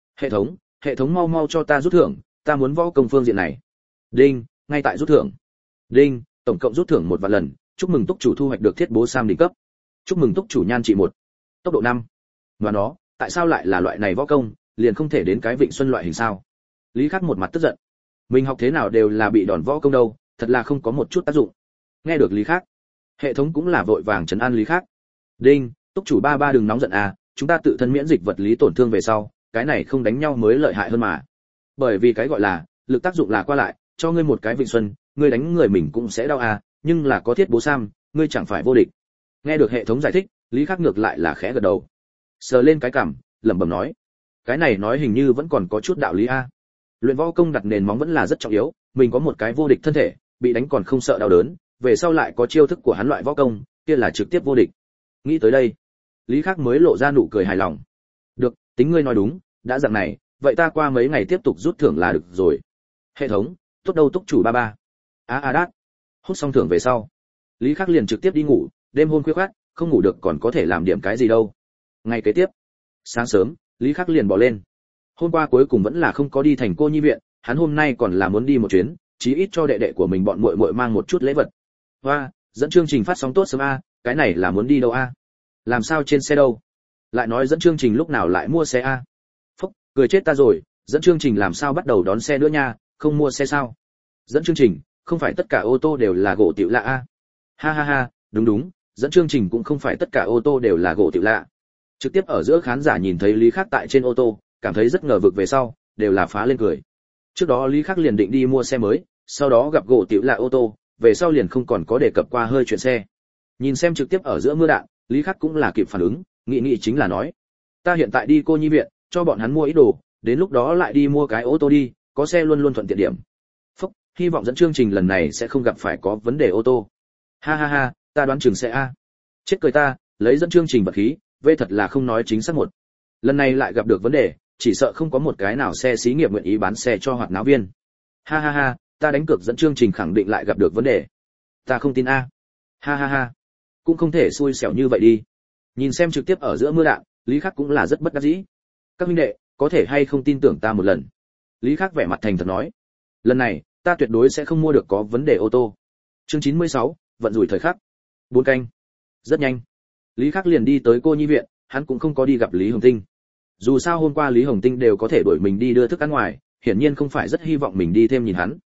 Hệ thống mau mau cho ta rút thưởng, ta muốn võ công phương diện này. Đinh, ngay tại rút thưởng. Đinh, tổng cộng rút thưởng 1 vạn lần, chúc mừng túc chủ thu hoạch được thiết bố Sam đỉnh cấp. Chúc mừng túc chủ nhan trị 1, tốc độ 5. Và nó, tại sao lại là loại này võ công, liền không thể đến cái Vịnh Xuân loại hình sao? Lý Khắc một mặt tức giận. Mình học thế nào đều là bị đòn võ công đâu, thật là không có một chút tác dụng. Nghe được Lý Khắc, hệ thống cũng là vội vàng trấn an Lý Khắc. Đinh, túc chủ ba ba đừng nóng giận à, chúng ta tự thân miễn dịch vật lý tổn thương về sau, cái này không đánh nhau mới lợi hại hơn mà. Bởi vì cái gọi là lực tác dụng là qua lại, cho ngươi một cái Vịnh Xuân, ngươi đánh người mình cũng sẽ đau à, nhưng là có thiết bố Sam, ngươi chẳng phải vô địch. Nghe được hệ thống giải thích, Lý Khắc ngược lại là khẽ gật đầu, sờ lên cái cằm, lẩm bẩm nói, cái này nói hình như vẫn còn có chút đạo lý a. Luyện võ công đặt nền móng vẫn là rất trọng yếu, mình có một cái vô địch thân thể, bị đánh còn không sợ đau đớn, về sau lại có chiêu thức của hắn loại võ công, kia là trực tiếp vô địch. Nghĩ tới đây, Lý Khắc mới lộ ra nụ cười hài lòng. Được, tính ngươi nói đúng, đã dạng này, vậy ta qua mấy ngày tiếp tục rút thưởng là được rồi. Hệ thống, tốt đâu túc chủ ba ba. Đát. Hút xong thưởng về sau, Lý Khắc liền trực tiếp đi ngủ, đêm hôm khuya khoắt, không ngủ được còn có thể làm điểm cái gì đâu. Ngày kế tiếp, sáng sớm, Lý Khắc liền bỏ lên. Hôm qua cuối cùng vẫn là không có đi thành cô nhi viện, hắn hôm nay còn là muốn đi một chuyến, chí ít cho đệ đệ của mình bọn muội muội mang một chút lễ vật. Hoa, dẫn chương trình phát sóng tốt sớm a, cái này là muốn đi đâu a? Làm sao trên xe đâu? Lại nói dẫn chương trình lúc nào lại mua xe a? Phúc, cười chết ta rồi, dẫn chương trình làm sao bắt đầu đón xe nữa nha, không mua xe sao? Dẫn chương trình, không phải tất cả ô tô đều là gỗ tiểu lạ a. Ha ha ha, đúng đúng, dẫn chương trình cũng không phải tất cả ô tô đều là gỗ tiểu lạ. Trực tiếp ở giữa khán giả nhìn thấy Lý Khắc tại trên ô tô, cảm thấy rất ngờ vực về sau, đều là phá lên cười. Trước đó Lý Khắc liền định đi mua xe mới, sau đó gặp gỗ tiểu lạ ô tô, về sau liền không còn có đề cập qua hơi chuyện xe. Nhìn xem trực tiếp ở giữa mưa đạn, Lý Khắc cũng là kịp phản ứng, nghĩ chính là nói, ta hiện tại đi cô nhi viện, cho bọn hắn mua ít đồ, đến lúc đó lại đi mua cái ô tô đi, có xe luôn luôn thuận tiện điểm. Phúc, hy vọng dẫn chương trình lần này sẽ không gặp phải có vấn đề ô tô. Ha ha ha, ta đoán chừng sẽ a. Chết cười ta, lấy dẫn chương trình bật khí, vê thật là không nói chính xác một. Lần này lại gặp được vấn đề, chỉ sợ không có một cái nào xe xí nghiệp nguyện ý bán xe cho hoạt náo viên. Ha ha ha, ta đánh cược dẫn chương trình khẳng định lại gặp được vấn đề. Ta không tin a. Ha ha ha, cũng không thể xui xẻo như vậy đi. Nhìn xem trực tiếp ở giữa mưa đạn, Lý Khắc cũng là rất bất đắc dĩ. Các huynh đệ, có thể hay không tin tưởng ta một lần? Lý Khắc vẻ mặt thành thật nói, lần này ta tuyệt đối sẽ không mua được có vấn đề ô tô. Chương 96, vận rủi thời khắc. 4 canh. Rất nhanh, Lý Khắc liền đi tới cô nhi viện, hắn cũng không có đi gặp Lý Hồng Tinh. Dù sao hôm qua Lý Hồng Tinh đều có thể đuổi mình đi đưa thức ăn ngoài, hiển nhiên không phải rất hy vọng mình đi thêm nhìn hắn.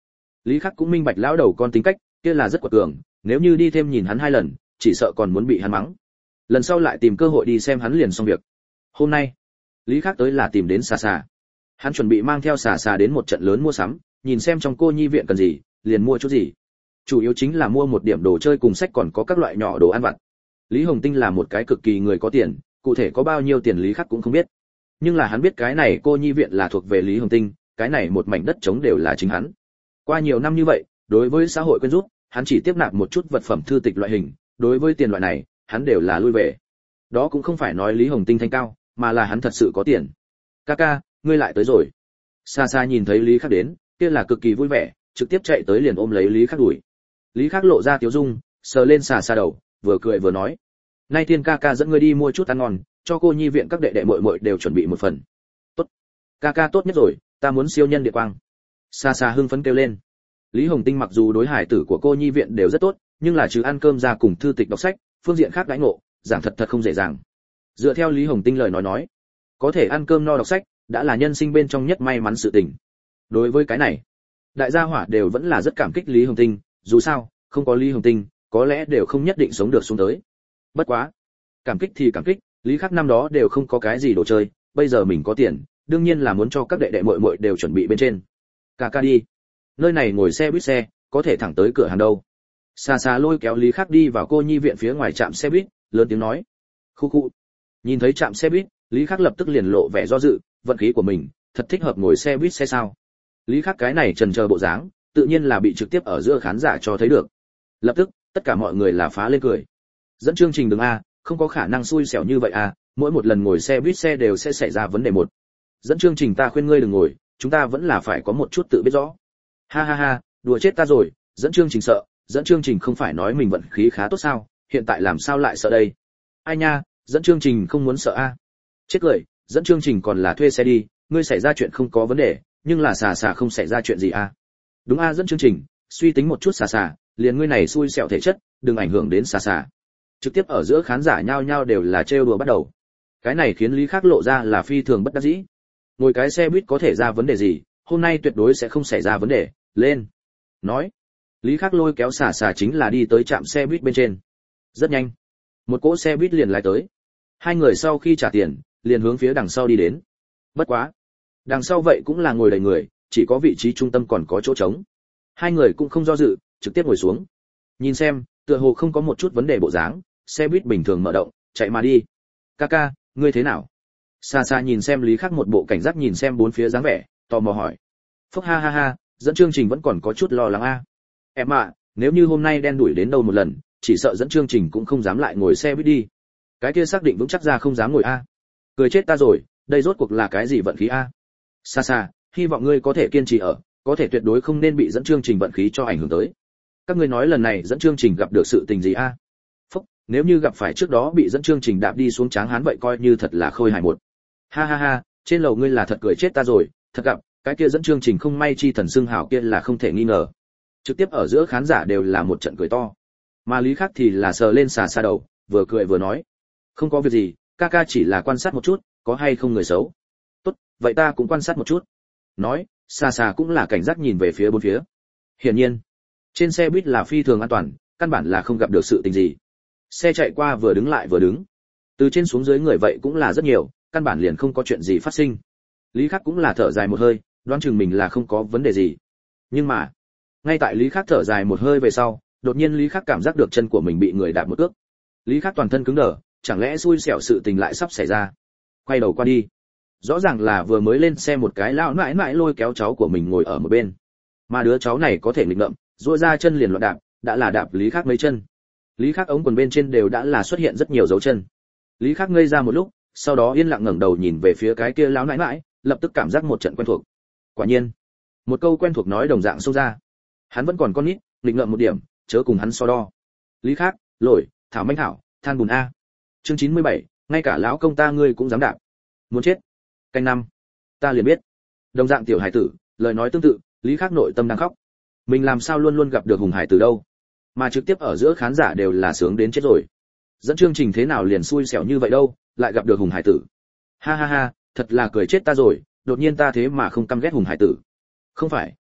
Lý Khắc cũng minh bạch lão đầu con tính cách, kia là rất quật cường, nếu như đi thêm nhìn hắn 2 lần, chỉ sợ còn muốn bị hắn mắng. Lần sau lại tìm cơ hội đi xem hắn liền xong việc. Hôm nay, Lý Khắc tới là tìm đến Xà Xà. Hắn chuẩn bị mang theo Xà Xà đến một trận lớn mua sắm, nhìn xem trong cô nhi viện cần gì, liền mua chút gì. Chủ yếu chính là mua một điểm đồ chơi cùng sách còn có các loại nhỏ đồ ăn vặt. Lý Hồng Tinh là một cái cực kỳ người có tiền, cụ thể có bao nhiêu tiền Lý Khắc cũng không biết. Nhưng là hắn biết cái này cô nhi viện là thuộc về Lý Hồng Tinh, cái này một mảnh đất trống đều là chính hắn. Qua nhiều năm như vậy, đối với xã hội quyên rút, hắn chỉ tiếp nạp một chút vật phẩm thư tịch loại hình, đối với tiền loại này, hắn đều là lui về. Đó cũng không phải nói Lý Hồng Tinh thanh cao, mà là hắn thật sự có tiền. Kaka, ngươi lại tới rồi. Xa xa nhìn thấy Lý Khắc đến, kia là cực kỳ vui vẻ, trực tiếp chạy tới liền ôm lấy Lý Khắc đuổi. Lý Khắc lộ ra tiếu dung, sờ lên Xà Xà đầu, vừa cười vừa nói: "Nay Thiên Kaka dẫn ngươi đi mua chút ăn ngon, cho cô nhi viện các đệ đệ muội muội đều chuẩn bị một phần." "Tốt, Kaka tốt nhất rồi, ta muốn siêu nhân địa quang." Xà Xà hưng phấn kêu lên. Lý Hồng Tinh mặc dù đối hải tử của cô nhi viện đều rất tốt, nhưng là trừ ăn cơm ra cùng thư tịch đọc sách, phương diện khác đãi ngộ, giảng thật không dễ dàng. Dựa theo Lý Hồng Tinh lời nói, có thể ăn cơm no đọc sách, đã là nhân sinh bên trong nhất may mắn sự tình. Đối với cái này, đại gia hỏa đều vẫn là rất cảm kích Lý Hồng Tinh, dù sao, không có Lý Hồng Tinh, có lẽ đều không nhất định sống được xuống tới. Bất quá, cảm kích thì cảm kích, Lý Khắc năm đó đều không có cái gì đồ chơi, bây giờ mình có tiền, đương nhiên là muốn cho các đệ đệ muội muội đều chuẩn bị bên trên. Kaka đi. Nơi này ngồi xe buýt xe, có thể thẳng tới cửa hàng đâu. Xa xa lôi kéo Lý Khắc đi vào cô nhi viện phía ngoài trạm xe buýt, lớn tiếng nói: "Khu khu." Nhìn thấy trạm xe buýt, Lý Khắc lập tức liền lộ vẻ do dự, vận khí của mình, thật thích hợp ngồi xe buýt xe sao? Lý Khắc cái này chần chờ bộ dáng, tự nhiên là bị trực tiếp ở giữa khán giả cho thấy được. Lập tức, tất cả mọi người là phá lên cười. Dẫn chương trình đường a, không có khả năng xui xẻo như vậy a, mỗi một lần ngồi xe buýt xe đều sẽ xảy ra vấn đề một. Dẫn chương trình ta khuyên ngươi đừng ngồi, chúng ta vẫn là phải có một chút tự biết rõ. Ha ha ha, đùa chết ta rồi, dẫn chương trình sợ, dẫn chương trình không phải nói mình vận khí khá tốt sao, hiện tại làm sao lại sợ đây? Ai nha, dẫn chương trình không muốn sợ a. Chết cười, dẫn chương trình còn là thuê xe đi, ngươi xảy ra chuyện không có vấn đề, nhưng là Xà Xà không xảy ra chuyện gì a. Đúng a, dẫn chương trình, suy tính một chút Xà Xà, liền ngươi này xui xẻo thể chất, đừng ảnh hưởng đến Xà Xà. Trực tiếp ở giữa khán giả nhao nhao đều là trêu đùa bắt đầu. Cái này khiến Lý Khắc lộ ra là phi thường bất đắc dĩ. Ngồi cái xe buýt có thể ra vấn đề gì, hôm nay tuyệt đối sẽ không xảy ra vấn đề, lên. Nói, Lý Khắc lôi kéo Xà Xà chính là đi tới trạm xe buýt bên trên. Rất nhanh, một cỗ xe buýt liền lái tới. Hai người sau khi trả tiền, liền hướng phía đằng sau đi đến. Bất quá, đằng sau vậy cũng là ngồi đầy người, chỉ có vị trí trung tâm còn có chỗ trống. Hai người cũng không do dự, trực tiếp ngồi xuống. Nhìn xem, tựa hồ không có một chút vấn đề bộ dáng, xe buýt bình thường mở động, chạy mà đi. Kaka, ngươi thế nào? Xa xa nhìn xem Lý Khắc một bộ cảnh giác nhìn xem bốn phía dáng vẻ, tò mò hỏi. Phúc ha ha ha, dẫn chương trình vẫn còn có chút lo lắng a. Em ạ, nếu như hôm nay đen đuổi đến đâu một lần, chỉ sợ dẫn chương trình cũng không dám lại ngồi xe buýt đi. Cái kia xác định vững chắc ra không dám ngồi a. Cười chết ta rồi, đây rốt cuộc là cái gì vận khí a? Xa xa, hy vọng ngươi có thể kiên trì ở, có thể tuyệt đối không nên bị dẫn chương trình vận khí cho ảnh hưởng tới. Các ngươi nói lần này dẫn chương trình gặp được sự tình gì a? Phúc, nếu như gặp phải trước đó bị dẫn chương trình đạp đi xuống tráng hán vậy coi như thật là khôi hài một. Ha ha ha, trên lầu ngươi là thật cười chết ta rồi, thật gặp, cái kia dẫn chương trình không may chi thần xưng hảo kia là không thể nghi ngờ. Trực tiếp ở giữa khán giả đều là một trận cười to. Mà Lý Khắc thì là sờ lên Xà Xà đầu, vừa cười vừa nói, không có việc gì, Kaka chỉ là quan sát một chút, có hay không người xấu. Tốt, vậy ta cũng quan sát một chút. Nói, Xà Xà cũng là cảnh giác nhìn về phía bốn phía. Hiển nhiên, trên xe buýt là phi thường an toàn, căn bản là không gặp được sự tình gì. Xe chạy qua vừa đứng lại vừa đứng. Từ trên xuống dưới người vậy cũng là rất nhiều, căn bản liền không có chuyện gì phát sinh. Lý Khắc cũng là thở dài một hơi, đoán chừng mình là không có vấn đề gì. Nhưng mà, ngay tại Lý Khắc thở dài một hơi về sau, đột nhiên Lý Khắc cảm giác được chân của mình bị người đạp một cước. Lý Khắc toàn thân cứng đờ, chẳng lẽ xui xẻo sự tình lại sắp xảy ra. Quay đầu qua đi, rõ ràng là vừa mới lên xe một cái lão nãi nãi lôi kéo cháu của mình ngồi ở một bên. Mà đứa cháu này có thể nghịch ngợm, duỗi ra chân liền loạn đạp, đã là đạp Lý Khắc mấy chân. Lý Khắc ống quần bên trên đều đã là xuất hiện rất nhiều dấu chân. Lý Khắc ngây ra một lúc, sau đó yên lặng ngẩng đầu nhìn về phía cái kia lão nãi nãi, lập tức cảm giác một trận quen thuộc. Quả nhiên, một câu quen thuộc nói đồng dạng xông ra. Hắn vẫn còn con nít, nghịch ngợm một điểm, chớ cùng hắn so đo. Lý Khắc, lồi, thảo manh thảo, than bùn a. Chương 97, ngay cả lão công ta ngươi cũng dám đạp. Muốn chết. Canh năm. Ta liền biết. Đồng dạng tiểu hải tử, lời nói tương tự, Lý Khắc nội tâm đang khóc. Mình làm sao luôn luôn gặp được hùng hải tử đâu, mà trực tiếp ở giữa khán giả đều là sướng đến chết rồi. Dẫn chương trình thế nào liền xui xẻo như vậy đâu, lại gặp được hùng hải tử. Ha ha ha, thật là cười chết ta rồi, đột nhiên ta thế mà không căm ghét hùng hải tử. Không phải,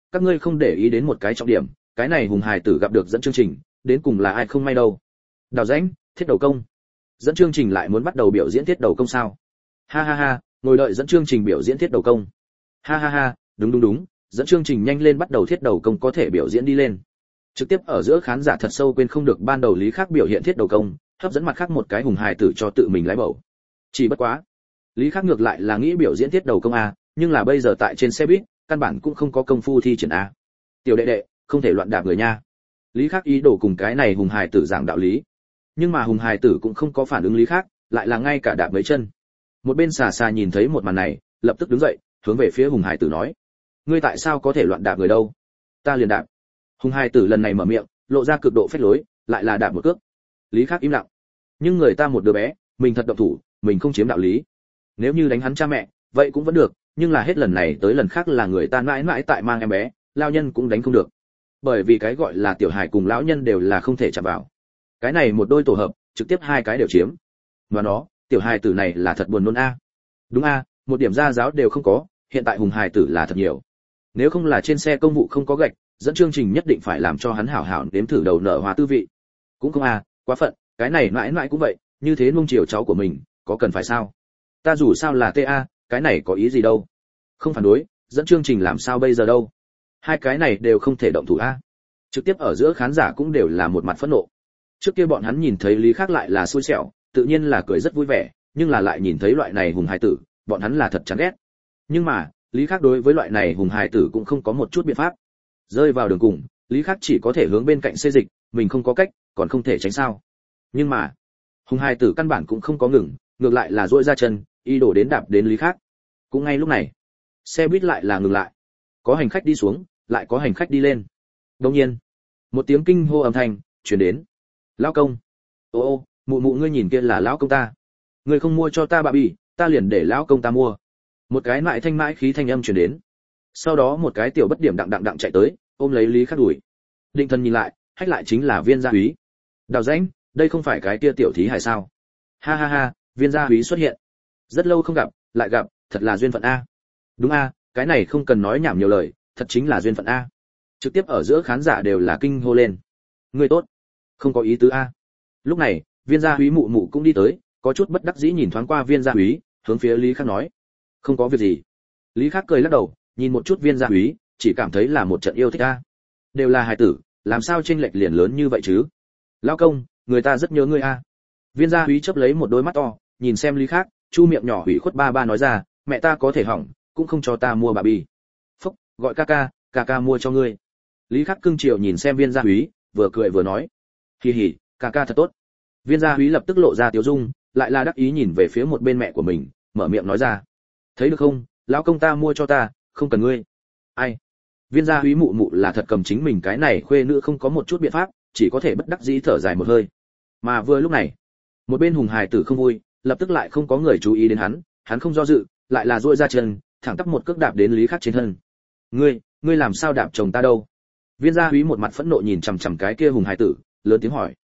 các ngươi không để ý đến một cái trọng điểm, cái này hùng hài tử gặp được dẫn chương trình, đến cùng là ai không may đâu. Đào rãnh, thiết đầu công. Dẫn chương trình lại muốn bắt đầu biểu diễn thiết đầu công sao? Ha ha ha, ngồi đợi dẫn chương trình biểu diễn thiết đầu công. Ha ha ha, đúng, dẫn chương trình nhanh lên bắt đầu thiết đầu công có thể biểu diễn đi lên. Trực tiếp ở giữa khán giả thật sâu quên không được ban đầu Lý Khắc biểu hiện thiết đầu công, hấp dẫn mặt khác một cái hùng hài tử cho tự mình lái bầu. Chỉ bất quá, Lý Khắc ngược lại là nghĩ biểu diễn thiết đầu công a, nhưng là bây giờ tại trên xe buýt, căn bản cũng không có công phu thi triển a. Tiểu đệ đệ, không thể loạn đạp người nha. Lý Khắc ý đồ cùng cái này hùng hài tử giảng đạo lý. Nhưng mà hùng hài tử cũng không có phản ứng Lý Khắc, lại là ngay cả đạp mấy chân. Một bên xà xà nhìn thấy một màn này, lập tức đứng dậy, hướng về phía hùng hài tử nói: "Ngươi tại sao có thể loạn đạp người đâu? Ta liền đạp." Hùng hài tử lần này mở miệng, lộ ra cực độ phách lối, lại là đạp một cước. Lý Khắc im lặng. Nhưng người ta một đứa bé, mình thật động thủ, mình không chiếm đạo lý. Nếu như đánh hắn cha mẹ, vậy cũng vẫn được, nhưng là hết lần này tới lần khác là người ta mãi mãi tại mang em bé, lao nhân cũng đánh không được. Bởi vì cái gọi là tiểu hài cùng lão nhân đều là không thể chạm vào. Cái này một đôi tổ hợp, trực tiếp hai cái đều chiếm. Mà nó, tiểu hài tử này là thật buồn nôn a. Đúng a, một điểm gia giáo đều không có, hiện tại hùng hài tử là thật nhiều. Nếu không là trên xe công vụ không có gạch, dẫn chương trình nhất định phải làm cho hắn hảo hảo nếm thử đầu nở hoa tư vị. Cũng không a, quá phận, cái này mãi mãi cũng vậy, như thế nuông chiều cháu của mình, có cần phải sao? Ta dù sao là TA, cái này có ý gì đâu? Không phản đối, dẫn chương trình làm sao bây giờ đâu? Hai cái này đều không thể động thủ a. Trực tiếp ở giữa khán giả cũng đều là một mặt phẫn nộ. Trước kia bọn hắn nhìn thấy Lý Khắc lại là xui xẻo, tự nhiên là cười rất vui vẻ, nhưng là lại nhìn thấy loại này hùng hài tử, bọn hắn là thật chán ghét. Nhưng mà, Lý Khắc đối với loại này hùng hài tử cũng không có một chút biện pháp. Rơi vào đường cùng, Lý Khắc chỉ có thể hướng bên cạnh xê dịch, mình không có cách, còn không thể tránh sao? Nhưng mà, hùng hài tử căn bản cũng không có ngừng, ngược lại là duỗi ra chân, y đổ đến đạp đến Lý Khắc. Cũng ngay lúc này, xe buýt lại là ngừng lại. Có hành khách đi xuống, lại có hành khách đi lên. Đột nhiên, một tiếng kinh hô âm thanh truyền đến. Lão công, ô, mụ mụ ngươi nhìn kia là lão công ta. Ngươi không mua cho ta bà bì, ta liền để lão công ta mua. Một cái mại thanh mãi khí thanh âm truyền đến. Sau đó một cái tiểu bất điểm đặng chạy tới, ôm lấy Lý Khắc đuổi. Định thần nhìn lại, hách lại chính là Viên gia úy. Đào rãnh, đây không phải cái kia tiểu thí hải sao? Ha ha ha, Viên gia úy xuất hiện. Rất lâu không gặp, lại gặp, thật là duyên phận a. Đúng a, cái này không cần nói nhảm nhiều lời, thật chính là duyên phận a. Trực tiếp ở giữa khán giả đều là kinh hô lên. Ngươi tốt, không có ý tứ a. Lúc này, Viên gia úy mụ mụ cũng đi tới, có chút bất đắc dĩ nhìn thoáng qua Viên gia úy, hướng phía Lý Khắc nói: "Không có việc gì." Lý Khắc cười lắc đầu, nhìn một chút Viên gia úy, chỉ cảm thấy là một trận yêu thích a. Đều là hài tử, làm sao chênh lệch liền lớn như vậy chứ? Lão công, người ta rất nhớ ngươi a. Viên gia úy chớp lấy một đôi mắt to, nhìn xem Lý Khắc, chu miệng nhỏ ủy khuất ba nói ra: "Mẹ ta có thể hỏng, cũng không cho ta mua bà bì." Phúc, gọi ca ca mua cho ngươi. Lý Khắc cưng chiều nhìn xem Viên gia úy, vừa cười vừa nói: "Hì hì, ca thật tốt." Viên gia úy lập tức lộ ra tiếu dung, lại là đắc ý nhìn về phía một bên mẹ của mình, mở miệng nói ra: "Thấy được không, lão công ta mua cho ta, không cần ngươi." Ai? Viên gia úy mụ mụ là thật cầm chính mình cái này khuê nữ không có một chút biện pháp, chỉ có thể bất đắc dĩ thở dài một hơi. Mà vừa lúc này, một bên hùng hài tử không vui, lập tức lại không có người chú ý đến hắn không do dự, lại là duỗi ra chân, thẳng tắp một cước đạp đến Lý Khắc trên thân. Ngươi làm sao đạp chồng ta đâu?" Viên gia úy một mặt phẫn nộ nhìn chằm chằm cái kia hùng hài tử, lớn tiếng hỏi: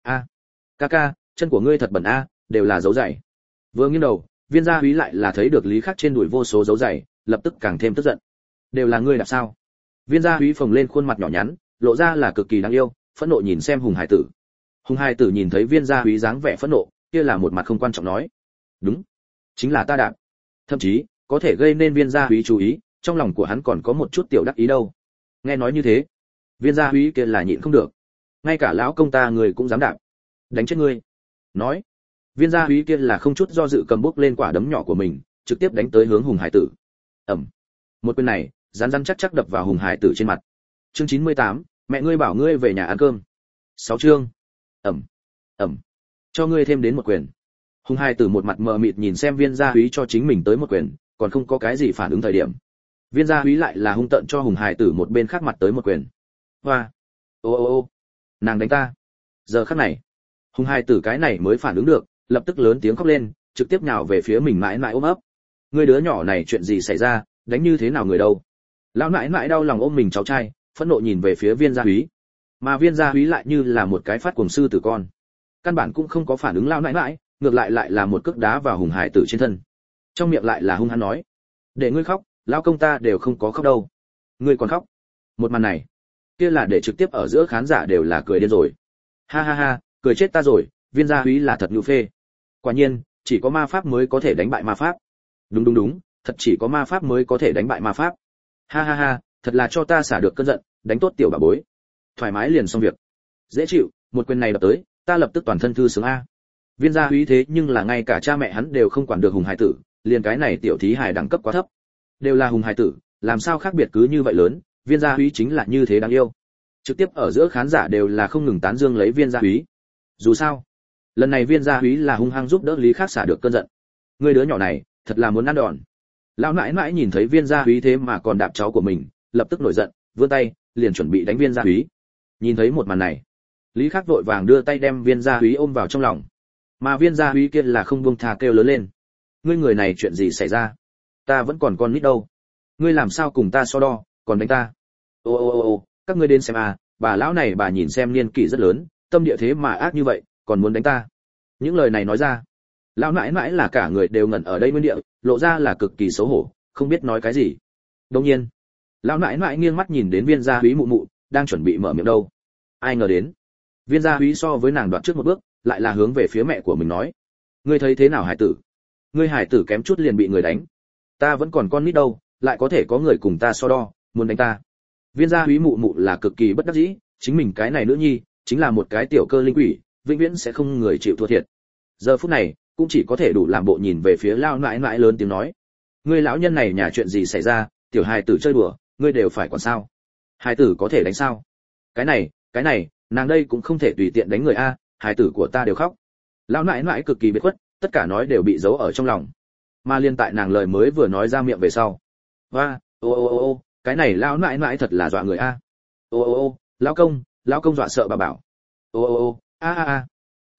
Ca, chân của ngươi thật bẩn a, đều là dấu giày." Vừa nghiêng đầu, Viên gia úy lại là thấy được Lý Khắc trên đùi vô số dấu giày, lập tức càng thêm tức giận. "Đều là ngươi đạp sao?" Viên gia úy phồng lên khuôn mặt nhỏ nhắn, lộ ra là cực kỳ đáng yêu, phẫn nộ nhìn xem hùng hài tử. Hùng hài tử nhìn thấy Viên gia úy dáng vẻ phẫn nộ, kia là một mặt không quan trọng nói: "Đúng, chính là ta đạp." Thậm chí, có thể gây nên Viên gia úy chú ý, trong lòng của hắn còn có một chút tiểu đắc ý đâu. Nghe nói như thế, Viên gia úy kia là nhịn không được. Ngay cả lão công ta người cũng dám đạp, đánh chết ngươi. Nói, Viên gia úy kia là không chút do dự cầm bốc lên quả đấm nhỏ của mình, trực tiếp đánh tới hướng hùng hải tử. Ầm. Một quyền này, rắn chắc đập vào hùng hải tử trên mặt. Chương 98, mẹ ngươi bảo ngươi về nhà ăn cơm. 6 chương. Ầm. Cho ngươi thêm đến một quyền. Hùng hải tử một mặt mờ mịt nhìn xem Viên gia úy cho chính mình tới một quyền, còn không có cái gì phản ứng thời điểm. Viên gia úy lại là hung tợn cho hùng hải tử một bên khác mặt tới một quyền. Hoa. Ô, nàng đánh ta. Giờ khắc này, hùng hải tử cái này mới phản ứng được, lập tức lớn tiếng khóc lên, trực tiếp nhào về phía mình mãi mãi ôm ấp. Ngươi đứa nhỏ này chuyện gì xảy ra, đánh như thế nào người đâu? Lão mãi mãi đau lòng ôm mình cháu trai, phẫn nộ nhìn về phía Viên gia úy. Mà Viên gia úy lại như là một cái phát cuồng sư tử con, căn bản cũng không có phản ứng lão mãi mãi, ngược lại là một cước đá vào hùng hải tử trên thân. Trong miệng lại là hung hăng nói: "Để ngươi khóc, lão công ta đều không có khóc đâu. Ngươi còn khóc." Một màn này, kia là để trực tiếp ở giữa khán giả đều là cười điên rồi. Ha ha ha, cười chết ta rồi, Viên gia úy là thật nhu phê. Quả nhiên, chỉ có ma pháp mới có thể đánh bại ma pháp. Đúng đúng đúng, thật chỉ có ma pháp mới có thể đánh bại ma pháp. Ha ha ha, thật là cho ta xả được cơn giận, đánh tốt tiểu bà bối. Thoải mái liền xong việc. Dễ chịu, một quyền này đập tới, ta lập tức toàn thân thư sướng a. Viên gia úy thế nhưng là ngay cả cha mẹ hắn đều không quản được hùng hải tử, liền cái này tiểu thí hải đẳng cấp quá thấp. Đều là hùng hải tử, làm sao khác biệt cứ như vậy lớn, Viên gia úy chính là như thế đáng yêu. Trực tiếp ở giữa khán giả đều là không ngừng tán dương lấy Viên gia úy. Dù sao, lần này Viên gia úy là hung hăng giúp đỡ Lý Khắc xả được cơn giận. Người đứa nhỏ này, thật là muốn ăn đòn. Lão nãi nãi nhìn thấy Viên gia úy thế mà còn đạp cháu của mình, lập tức nổi giận, vươn tay, liền chuẩn bị đánh Viên gia úy. Nhìn thấy một màn này, Lý Khắc vội vàng đưa tay đem Viên gia úy ôm vào trong lòng. Mà Viên gia úy kia là không buông tha kêu lớn lên. Ngươi người này chuyện gì xảy ra? Ta vẫn còn con nít đâu. Ngươi làm sao cùng ta so đo, còn đánh ta? Ô, các ngươi đến xem à, bà lão này bà nhìn xem niên kỷ rất lớn, tâm địa thế mà ác như vậy, còn muốn đánh ta. Những lời này nói ra, lão nãi nãi là cả người đều ngẩn ở đây nguyên địa, lộ ra là cực kỳ xấu hổ, không biết nói cái gì. Đương nhiên, lão nãi nãi nghiêng mắt nhìn đến Viên gia úy mụ mụ, đang chuẩn bị mở miệng đâu. Ai ngờ đến, Viên gia úy so với nàng đoạt trước một bước, lại là hướng về phía mẹ của mình nói: "Ngươi thấy thế nào hải tử? Ngươi hải tử kém chút liền bị người đánh. Ta vẫn còn con nít đâu, lại có thể có người cùng ta so đo, muốn đánh ta." Viên gia úy mụ mụ là cực kỳ bất đắc dĩ, chính mình cái này nữ nhi, chính là một cái tiểu cơ linh quỷ, vĩnh viễn sẽ không người chịu thua thiệt. Giờ phút này, cũng chỉ có thể đủ làm bộ nhìn về phía lão nãi nãi lớn tiếng nói: "Ngươi lão nhân này nhà chuyện gì xảy ra, tiểu hài tử chơi đùa, ngươi đều phải quản sao? Hài tử có thể đánh sao? Cái này, nàng đây cũng không thể tùy tiện đánh người a, hài tử của ta đều khóc." Lão nãi nãi cực kỳ biệt khuất, tất cả nói đều bị giấu ở trong lòng. Mà liên tại nàng lời mới vừa nói ra miệng về sau, ô, cái này lão nãi nãi thật là dọa người a. Ô, lão công dọa sợ bà bảo. Ô, a.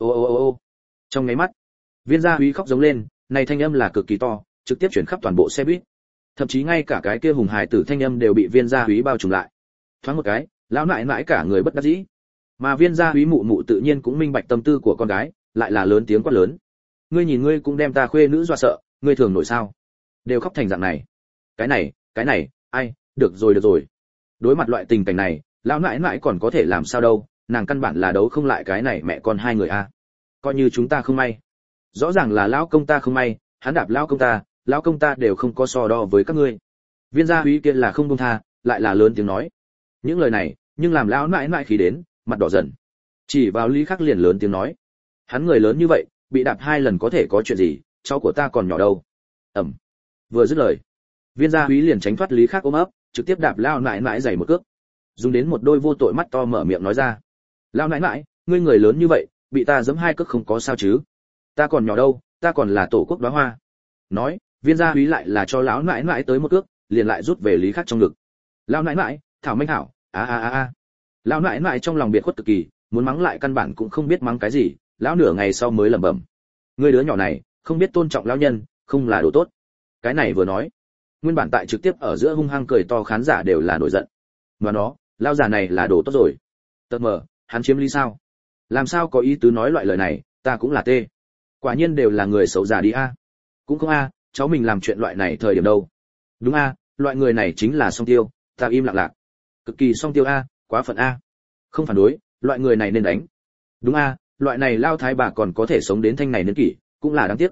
Ô. Trong ngay mắt, Viên gia úy khóc giống lên, này thanh âm là cực kỳ to, trực tiếp chuyển khắp toàn bộ xe buýt. Thậm chí ngay cả cái kia hùng hài tử thanh âm đều bị Viên gia úy bao trùm lại. Thoáng một cái, lão nãi nãi cả người bất đắc dĩ. Mà Viên gia úy mụ mụ tự nhiên cũng minh bạch tâm tư của con gái, lại là lớn tiếng quát lớn: "Ngươi nhìn ngươi cũng đem ta khuê nữ dọa sợ, ngươi thường nổi sao? Đều khóc thành dạng này." Cái này, ai, được rồi. Đối mặt loại tình cảnh này, lão nãi nãi còn có thể làm sao đâu, nàng căn bản là đấu không lại cái này mẹ con hai người a. Coi như chúng ta không may. Rõ ràng là lão công ta không may, hắn đạp lão công ta đều không có so đo với các ngươi. Viên gia úy kia là không buông tha, lại là lớn tiếng nói. Những lời này, nhưng làm lão nãi nãi khí đến, mặt đỏ dần. Chỉ vào Lý Khắc liền lớn tiếng nói: "Hắn người lớn như vậy, bị đạp 2 lần có thể có chuyện gì, cháu của ta còn nhỏ đâu." Ầm. Vừa dứt lời, Viên gia úy liền tránh thoát Lý Khắc ôm ấp, trực tiếp đạp lão nãi nãi giày một cước. Dùng đến một đôi vô tội mắt to mở miệng nói ra: "Lão nãi nãi, ngươi người lớn như vậy, bị ta giẫm 2 cước không có sao chứ? Ta còn nhỏ đâu, ta còn là tổ quốc đóa hoa." Nói, Viên gia úy lại là cho lão nãi nãi tới một cước, liền lại rút về Lý Khắc trong ngực. "Lão nãi nãi, thảo minh hảo, a." Lão nãi nãi trong lòng biệt khuất cực kỳ, muốn mắng lại căn bản cũng không biết mắng cái gì, lão nửa ngày sau mới lẩm bẩm: "Ngươi đứa nhỏ này, không biết tôn trọng lão nhân, không là đồ tốt." Cái này vừa nói, nguyên bản tại trực tiếp ở giữa hung hăng cười to khán giả đều là nổi giận. Mà nó, lão già này là đồ tốt rồi. Tật mờ, hắn chiếm lý sao? Làm sao có ý tứ nói loại lời này, ta cũng là tê. Quả nhiên đều là người xấu già đi a. Cũng không a, cháu mình làm chuyện loại này thời điểm đâu. Đúng a, loại người này chính là song tiêu, ta im lặng lạc. Cực kỳ song tiêu a, quá phận a. Không phản đối, loại người này nên đánh. Đúng a, loại này lao thái bà còn có thể sống đến thanh này niên kỷ, cũng là đáng tiếc.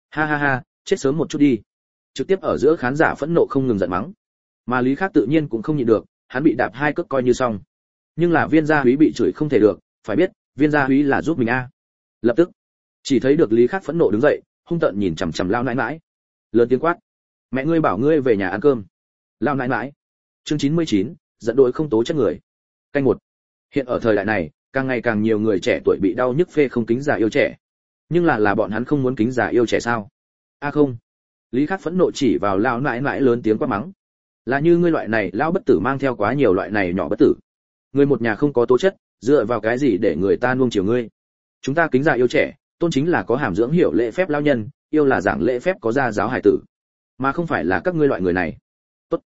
Ha, chết sớm một chút đi. Trực tiếp ở giữa khán giả phẫn nộ không ngừng giận mắng. Mà Lý Khắc tự nhiên cũng không nhịn được, hắn bị đạp 2 cước coi như xong. Nhưng là Viên gia úy bị chửi không thể được, phải biết, Viên gia úy là giúp mình a. Lập tức, chỉ thấy được Lý Khắc phẫn nộ đứng dậy, hung tợn nhìn chằm chằm lao nãi nãi, lớn tiếng quát: "Mẹ ngươi bảo ngươi về nhà ăn cơm." Lao nãi nãi. Chương 99, giận dỗi không tố chất người. Canh 1. Hiện ở thời đại này, càng ngày càng nhiều người trẻ tuổi bị đau nhức phê không kính già yêu trẻ. Nhưng là bọn hắn không muốn kính già yêu trẻ sao? A không. Lý Khắc phẫn nộ chỉ vào lao nãi nãi lớn tiếng quát mắng: "Là như ngươi loại này lão bất tử mang theo quá nhiều loại này nhỏ bất tử. Ngươi một nhà không có tố chất, dựa vào cái gì để người ta nuông chiều ngươi? Chúng ta kính già yêu trẻ, tôn chính là có hàm dưỡng hiểu lễ phép lão nhân, yêu là giảng lễ phép có gia giáo hài tử, mà không phải là các ngươi loại người này." Tốt.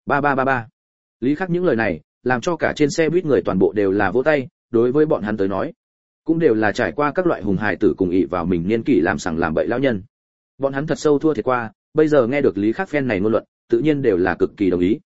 Ba. Lý Khắc những lời này, làm cho cả trên xe buýt người toàn bộ đều là vỗ tay, đối với bọn hắn tới nói, cũng đều là trải qua các loại hùng hài tử cùng ỷ vào mình niên kỷ làm sằng làm bậy lão nhân. Bọn hắn thật sâu thua thiệt qua, bây giờ nghe được Lý Khắc phen này ngôn luận, tự nhiên đều là cực kỳ đồng ý.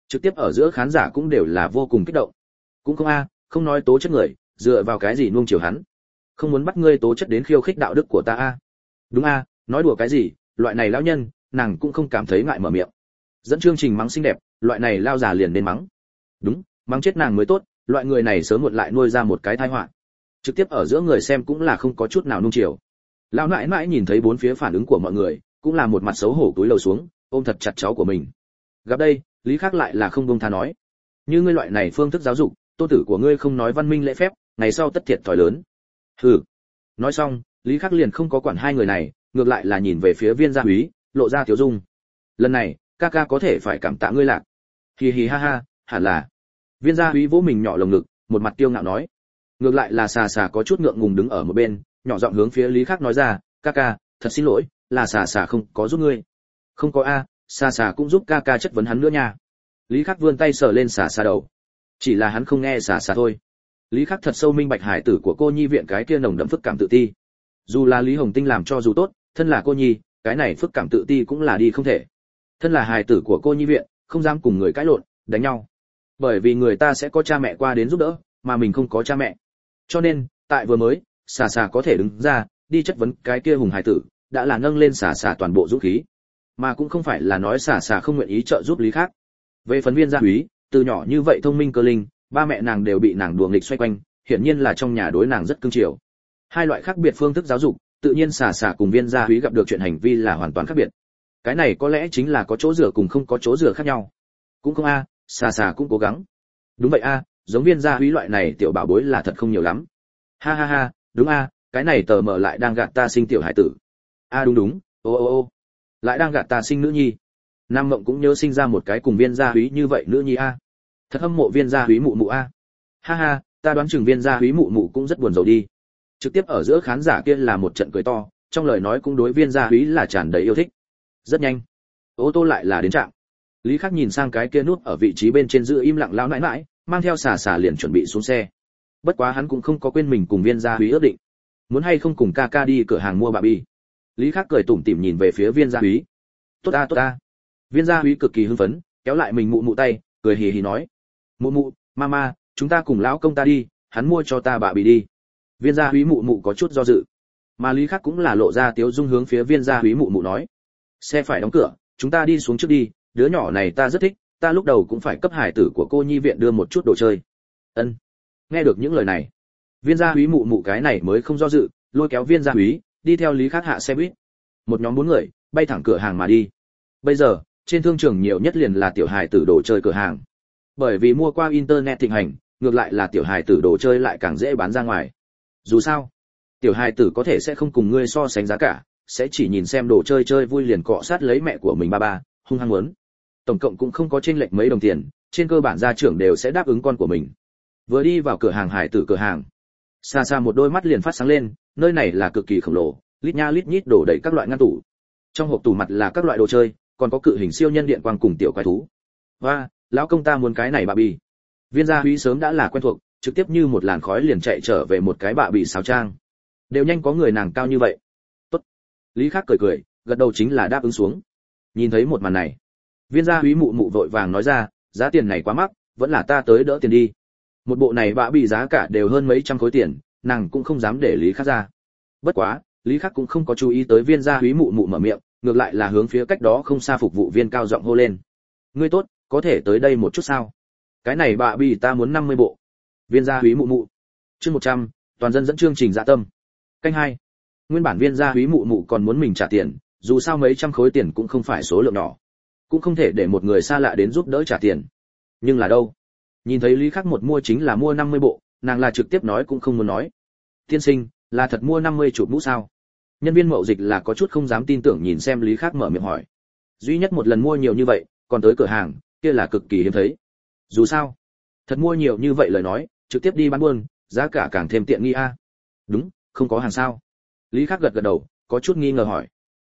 Trực tiếp ở giữa khán giả cũng đều là vô cùng kích động. Cũng không a, không nói tố chất người, dựa vào cái gì nuông chiều hắn? Không muốn bắt ngươi tố chất đến khiêu khích đạo đức của ta a. Đúng a, nói đùa cái gì, loại này lão nhân, nàng cũng không cảm thấy ngại mở miệng. Dẫn chương trình mắng xinh đẹp, loại này lao già liền nên mắng. Đúng, mắng chết nàng mới tốt, loại người này sớm muộn lại nuôi ra một cái tai họa. Trực tiếp ở giữa người xem cũng là không có chút nào nuông chiều. Lão nãi nãi nhìn thấy bốn phía phản ứng của mọi người, cũng là một mặt xấu hổ cúi đầu xuống, ôm thật chặt cháu của mình. Gặp đây, Lý Khắc lại là không buông tha nói, như ngươi loại này phương thức giáo dục, tôn tử của ngươi không nói văn minh lễ phép, ngày sau tất thiệt thòi lớn. Hừ. Nói xong, Lý Khắc liền không có quản hai người này, ngược lại là nhìn về phía Viên Gia Úy, lộ ra tiểu dung. Lần này, ca ca có thể phải cảm tạ ngươi lạc. Hì hì ha ha, hẳn là. Viên Gia Úy vỗ mình nhỏ lồng ngực, một mặt tiêu ngạo nói. Ngược lại là xà xà có chút ngượng ngùng đứng ở một bên, nhỏ giọng hướng phía Lý Khắc nói ra, ca ca, thật xin lỗi, là xà xà không có giúp ngươi. Không có a, xà xà cũng giúp ca ca chất vấn hắn nữa nha. Lý Khắc vươn tay sờ lên xà xà đầu. Chỉ là hắn không nghe xà xà thôi. Lý Khắc thật sâu minh bạch hải tử của cô nhi viện cái kia nồng đậm phức cảm tự ti. Dù là Lý Hồng Tinh làm cho dù tốt, thân là cô nhi, cái này phức cảm tự ti cũng là đi không thể. Thân là hài tử của cô nhi viện, không dám cùng người cãi lộn, đánh nhau. Bởi vì người ta sẽ có cha mẹ qua đến giúp đỡ, mà mình không có cha mẹ. Cho nên, tại vừa mới, xà xà có thể đứng ra, đi chất vấn cái kia hùng hài tử, đã là nâng lên xà xà toàn bộ dũng khí. Mà cũng không phải là nói xà xà không nguyện ý trợ giúp Lý Khắc. Về phần Viên Gia Úy, từ nhỏ như vậy thông minh cơ linh, ba mẹ nàng đều bị nàng đùa nghịch xoay quanh, hiển nhiên là trong nhà đối nàng rất cưng chiều. Hai loại khác biệt phương thức giáo dục, tự nhiên xà xà cùng Viên Gia Úy gặp được chuyện hành vi là hoàn toàn khác biệt. Cái này có lẽ chính là có chỗ rửa cùng không có chỗ rửa khác nhau. Cũng không a, xà xà cũng cố gắng. Đúng vậy a, giống Viên Gia Úy loại này tiểu bảo bối là thật không nhiều lắm. Ha ha ha, đúng a, cái này tờ mở lại đang gạt ta sinh tiểu hải tử. A đúng đúng, ô, lại đang gạt ta sinh nữ nhi. Nam Mộng cũng nhớ sinh ra một cái cùng Viên Gia Úy như vậy nữ nhi a. Thật hâm mộ Viên Gia Úy mụ mụ a. Ha ha, ta đoán chừng Viên Gia Úy mụ mụ cũng rất buồn rầu đi. Trực tiếp ở giữa khán giả kia là một trận cười to, trong lời nói cũng đối Viên Gia Úy là tràn đầy yêu thích. Rất nhanh, ô tô lại là đến trạm. Lý Khắc nhìn sang cái kia nút ở vị trí bên trên giữ im lặng lão nãi nãi, mang theo xà xà liền chuẩn bị xuống xe. Bất quá hắn cũng không có quên mình cùng Viên Gia Úy ước định, muốn hay không cùng ca ca đi cửa hàng mua bà bi. Lý Khắc cười tủm tỉm nhìn về phía Viên Gia Úy. Tốt a. Viên Gia Úy cực kỳ hưng phấn, kéo lại mình mụ mụ tay, cười hì hì nói: "Mụ mụ, mama, chúng ta cùng lão công ta đi, hắn mua cho ta bà bì đi." Viên Gia Úy mụ mụ có chút do dự, mà Lý Khắc cũng là lộ ra tiếu dung hướng phía Viên Gia Úy mụ mụ nói: "Xe phải đóng cửa, chúng ta đi xuống trước đi, đứa nhỏ này ta rất thích, ta lúc đầu cũng phải cấp hải tử của cô nhi viện đưa một chút đồ chơi." Ân. Nghe được những lời này, Viên Gia Úy mụ mụ cái này mới không do dự, lôi kéo Viên Gia Úy, đi theo Lý Khắc hạ xe buýt. Một nhóm 4 người, bay thẳng cửa hàng mà đi. Bây giờ, trên thương trường nhiều nhất liền là tiểu hài tử đồ chơi cửa hàng. Bởi vì mua qua internet thịnh hành, ngược lại là tiểu hài tử đồ chơi lại càng dễ bán ra ngoài. Dù sao, tiểu hài tử có thể sẽ không cùng ngươi so sánh giá cả, sẽ chỉ nhìn xem đồ chơi chơi vui liền cọ sát lấy mẹ của mình ba, hung hăng muốn. Tổng cộng cũng không có chênh lệch mấy đồng tiền, trên cơ bản gia trưởng đều sẽ đáp ứng con của mình. Vừa đi vào cửa hàng hài tử cửa hàng, xa xa một đôi mắt liền phát sáng lên, nơi này là cực kỳ khổng lồ, lít nha lít nhít đổ đầy các loại ngăn tủ. Trong hộp tủ mặt là các loại đồ chơi, còn có cự hình siêu nhân điện quang cùng tiểu quái thú. Và, lão công ta muốn cái này bà bì. Viên Gia Úy sớm đã là quen thuộc, trực tiếp như một làn khói liền chạy trở về một cái bà bì sáo trang. Đều nhanh có người nàng cao như vậy. Tốt. Lý Khắc cười, gật đầu chính là đáp ứng xuống. Nhìn thấy một màn này, Viên Gia Úy mụ mụ vội vàng nói ra, giá tiền này quá mắc, vẫn là ta tới đỡ tiền đi. Một bộ này bà bì giá cả đều hơn mấy trăm khối tiền, nàng cũng không dám để Lý Khắc ra. Bất quá, Lý Khắc cũng không có chú ý tới Viên Gia Úy mụ mụ mở miệng, ngược lại là hướng phía cách đó không xa phục vụ viên cao giọng hô lên: "Ngươi tốt, có thể tới đây một chút sao? Cái này bà bì ta muốn 50 bộ." Viên Gia Úy mụ mụ. Chương 100, toàn dân dẫn chương trình dạ tâm. Canh 2. Nguyên bản Viên Gia Úy mụ mụ còn muốn mình trả tiền, dù sao mấy trăm khối tiền cũng không phải số lượng nhỏ, cũng không thể để một người xa lạ đến giúp đỡ trả tiền. Nhưng là đâu? Nhìn thấy Lý Khắc một mua chính là mua 50 bộ, nàng là trực tiếp nói cũng không muốn nói: "Tiên sinh, là thật mua 50 chục mũ sao?" Nhân viên mậu dịch là có chút không dám tin tưởng nhìn xem Lý Khắc mở miệng hỏi. Duy nhất một lần mua nhiều như vậy, còn tới cửa hàng, kia là cực kỳ hiếm thấy. Dù sao, thật mua nhiều như vậy lời nói, trực tiếp đi bán buôn, giá cả càng thêm tiện nghi a. Đúng, không có hàng sao? Lý Khắc gật gật đầu, có chút nghi ngờ hỏi.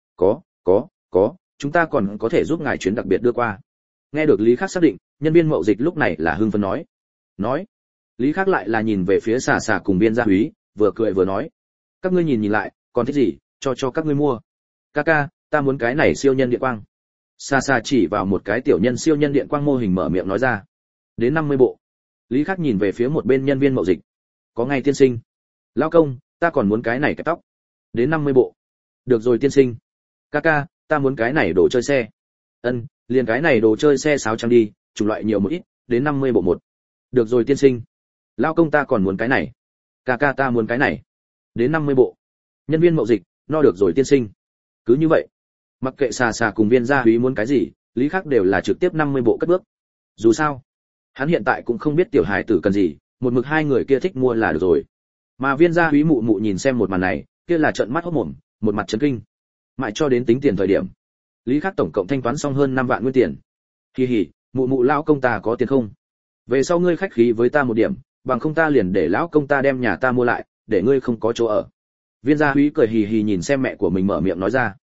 Có, chúng ta còn có thể giúp ngài chuyến đặc biệt đưa qua. Nghe được Lý Khắc xác định, nhân viên mậu dịch lúc này là hưng phấn nói. Lý Khắc lại là nhìn về phía xà xà cùng Viên Gia Úy, vừa cười vừa nói: "Các ngươi nhìn lại, còn thích gì, cho các ngươi mua." "Ca ca, ta muốn cái này siêu nhân điện quang." Xa xa chỉ vào một cái tiểu nhân siêu nhân điện quang mô hình mở miệng nói ra. Đến 50 bộ. Lý Khắc nhìn về phía một bên nhân viên mậu dịch. Có ngay tiên sinh. Lão công, ta còn muốn cái này kẹp tóc. Đến 50 bộ. Được rồi tiên sinh. Ca, ta muốn cái này đồ chơi xe. Ân, liền cái này đồ chơi xe 600 đi, chủng loại nhiều một ít, đến 50 bộ một. Được rồi tiên sinh. Lão công ta còn muốn cái này. Ca ta muốn cái này. Đến 50 bộ. Nhân viên mậu dịch, no được rồi tiên sinh. Cứ như vậy, mặc kệ xà cùng viên gia úy muốn cái gì, Lý Khắc đều là trực tiếp 50 bộ cất bước. Dù sao, hắn hiện tại cũng không biết tiểu hài tử cần gì, một mực hai người kia thích mua là được rồi. Mà viên gia úy mụ mụ nhìn xem một màn này, kia là trợn mắt hốt mồm, một mặt chấn kinh. Mãi cho đến tính tiền thời điểm, Lý Khắc tổng cộng thanh toán xong hơn 5 vạn nguyên tiền. Kỳ hỉ, mụ lão công ta có tiền không? Về sau ngươi khách khí với ta một điểm, bằng không ta liền để lão công ta đem nhà ta mua lại, để ngươi không có chỗ ở. Viên gia úy cười hì hì nhìn xem mẹ của mình mở miệng nói ra.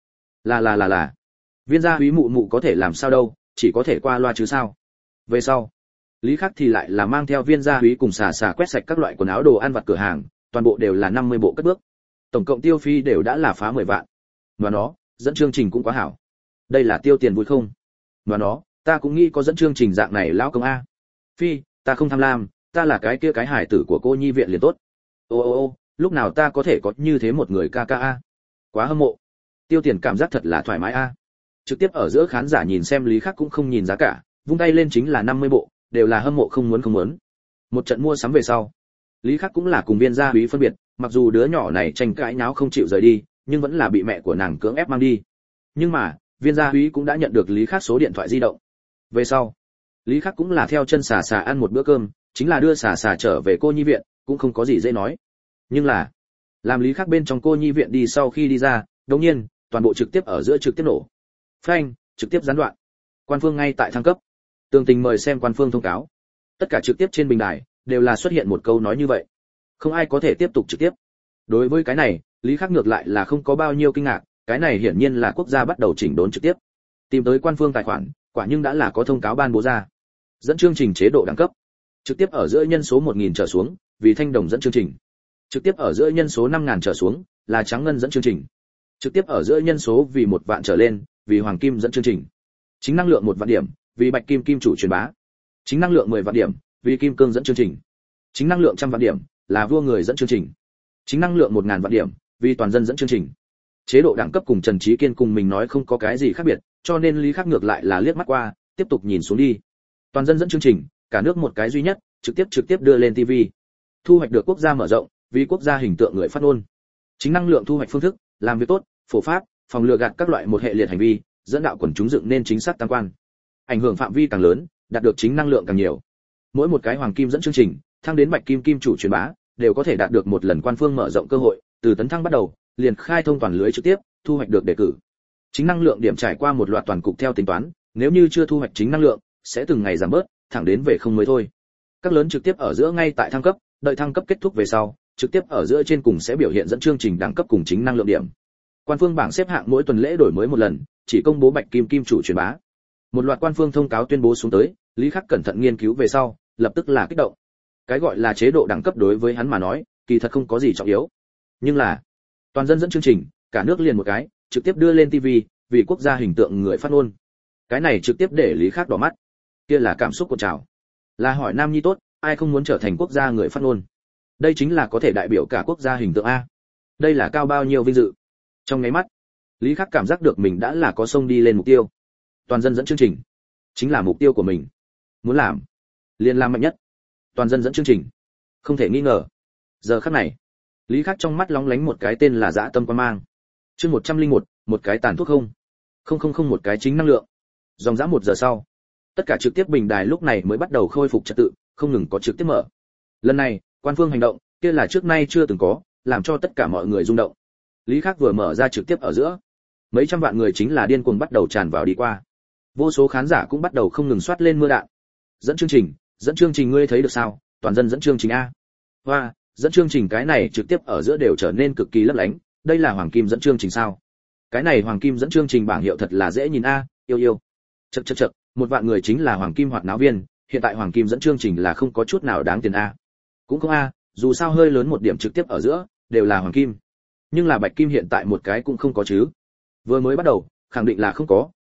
Là. Viên gia úy mụ có thể làm sao đâu, chỉ có thể qua loa chứ sao. Về sau, Lý Khắc thì lại là mang theo viên gia úy cùng xà quét sạch các loại quần áo đồ ăn vặt cửa hàng, toàn bộ đều là 50 bộ cất bước. Tổng cộng tiêu phí đều đã là phá 10 vạn. Và nó, dẫn chương trình cũng quá hảo. Đây là tiêu tiền vui không? Và nó, ta cũng nghĩ có dẫn chương trình dạng này lão công a. Phi, ta không tham lam, ta là cái kia cái hải tử của cô nhi viện liền tốt. Ô, lúc nào ta có thể có như thế một người ca a. Quá hâm mộ. Tiêu tiền cảm giác thật là thoải mái a. Trực tiếp ở giữa khán giả nhìn xem Lý Khắc cũng không nhìn giá cả, vung tay lên chính là 50 bộ, đều là hâm mộ không muốn. Một trận mua sắm về sau, Lý Khắc cũng là cùng viên gia úy phân biệt, mặc dù đứa nhỏ này tranh cãi nháo không chịu rời đi, nhưng vẫn là bị mẹ của nàng cưỡng ép mang đi. Nhưng mà, viên gia úy cũng đã nhận được Lý Khắc số điện thoại di động. Về sau, Lý Khắc cũng là theo chân xà ăn một bữa cơm, chính là đưa xà trở về cô nhi viện, cũng không có gì dễ nói. Nhưng là, làm Lý Khắc bên trong cô nhi viện đi sau khi đi ra, đột nhiên, toàn bộ trực tiếp ở giữa trực tiếp nổ. Phanh, trực tiếp gián đoạn. Quan phương ngay tại thăng cấp. Tường tình mời xem quan phương thông cáo. Tất cả trực tiếp trên bình đài đều là xuất hiện một câu nói như vậy. Không ai có thể tiếp tục trực tiếp. Đối với cái này, Lý Khắc ngược lại là không có bao nhiêu kinh ngạc, cái này hiển nhiên là quốc gia bắt đầu chỉnh đốn trực tiếp. Tìm tới quan phương tài khoản, quả nhưng đã là có thông cáo ban bố ra. Dẫn chương trình chế độ đẳng cấp. Trực tiếp ở giữa nhân số 1000 trở xuống, vì thanh đồng dẫn chương trình. Trực tiếp ở giữa nhân số 5000 trở xuống, là trắng ngân dẫn chương trình. Trực tiếp ở giữa nhân số vì 1 vạn trở lên, vì hoàng kim dẫn chương trình. Chính năng lượng 1 vạn điểm, vì bạch kim kim chủ truyền bá. Chính năng lượng 10 vạn điểm, vì kim cương dẫn chương trình. Chính năng lượng 100 vạn điểm, là vua người dẫn chương trình. Chính năng lượng 1000 vạn điểm, vì toàn dân dẫn chương trình. Chế độ đẳng cấp cùng Trần Trí Kiên cùng mình nói không có cái gì khác biệt, cho nên Lý Khắc ngược lại là liếc mắt qua, tiếp tục nhìn xuống đi. Toàn dân dẫn chương trình, cả nước một cái duy nhất, trực tiếp đưa lên TV. Thu hoạch được quốc gia mở rộng, vì quốc gia hình tượng người phát ngôn. Chính năng lượng thu hoạch phương thức, làm việc tốt, phổ pháp, phòng lừa gạt các loại một hệ liệt hành vi, dẫn đạo quần chúng dựng nên chính xác tam quan. Ảnh hưởng phạm vi càng lớn, đạt được chính năng lượng càng nhiều. Mỗi một cái hoàng kim dẫn chương trình, thăng đến bạch kim kim chủ truyền bá, đều có thể đạt được một lần quan phương mở rộng cơ hội, từ tấn thăng bắt đầu, liền khai thông toàn lưới trực tiếp, thu hoạch được đề cử. Chính năng lượng điểm trải qua một loạt toàn cục theo tính toán, nếu như chưa thu hoạch chính năng lượng, sẽ từng ngày giảm bớt, thẳng đến về không mới thôi. Các lớn trực tiếp ở giữa ngay tại thăng cấp, đợi thăng cấp kết thúc về sau, trực tiếp ở giữa trên cùng sẽ biểu hiện dẫn chương trình đẳng cấp cùng chính năng lượng điểm. Quan phương bảng xếp hạng mỗi tuần lễ đổi mới một lần, chỉ công bố bạch kim kim chủ truyền bá. Một loạt quan phương thông cáo tuyên bố xuống tới, Lý Khắc cẩn thận nghiên cứu về sau, lập tức là kích động. Cái gọi là chế độ đẳng cấp đối với hắn mà nói, kỳ thật không có gì trọng yếu. Nhưng là, toàn dân dẫn chương trình, cả nước liền một cái, trực tiếp đưa lên TV, vì quốc gia hình tượng người phát ngôn. Cái này trực tiếp để Lý Khắc đỏ mắt. Kia là cảm xúc của trào. Là hỏi nam nhi tốt, ai không muốn trở thành quốc gia người phát ngôn. Đây chính là có thể đại biểu cả quốc gia hình tượng a. Đây là cao bao nhiêu vinh dự. Trong nháy mắt, Lý Khắc cảm giác được mình đã là có sông đi lên mục tiêu. Toàn dân dẫn chương trình, chính là mục tiêu của mình. Muốn làm, liền làm mạnh nhất. Toàn dân dẫn chương trình, không thể nghi ngờ. Giờ khắc này, Lý Khắc trong mắt lóng lánh một cái tên là dã tâm quan mang. Chương 101, một cái tàn thuốc không một cái chính năng lượng. Dòng dã 1 giờ sau, tất cả trực tiếp bình đài lúc này mới bắt đầu khôi phục trật tự, không ngừng có trực tiếp mở. Lần này, quan phương hành động, kia là trước nay chưa từng có, làm cho tất cả mọi người rung động. Lý Khắc vừa mở ra trực tiếp ở giữa, mấy trăm vạn người chính là điên cuồng bắt đầu tràn vào đi qua. Vô số khán giả cũng bắt đầu không ngừng soát lên mưa đạn. Dẫn chương trình ngươi thấy được sao? Toàn dân dẫn chương trình a. Hoa, dẫn chương trình cái này trực tiếp ở giữa đều trở nên cực kỳ lấp lánh, đây là hoàng kim dẫn chương trình sao? Cái này hoàng kim dẫn chương trình bảng hiệu thật là dễ nhìn a, yêu. Chậc, 1 vạn người chính là hoàng kim hoạt náo viên, hiện tại hoàng kim dẫn chương trình là không có chút nào đáng tiền a. Cũng không a, dù sao hơi lớn một điểm trực tiếp ở giữa đều là hoàng kim. Nhưng là bạch kim hiện tại một cái cũng không có chứ. Vừa mới bắt đầu, khẳng định là không có,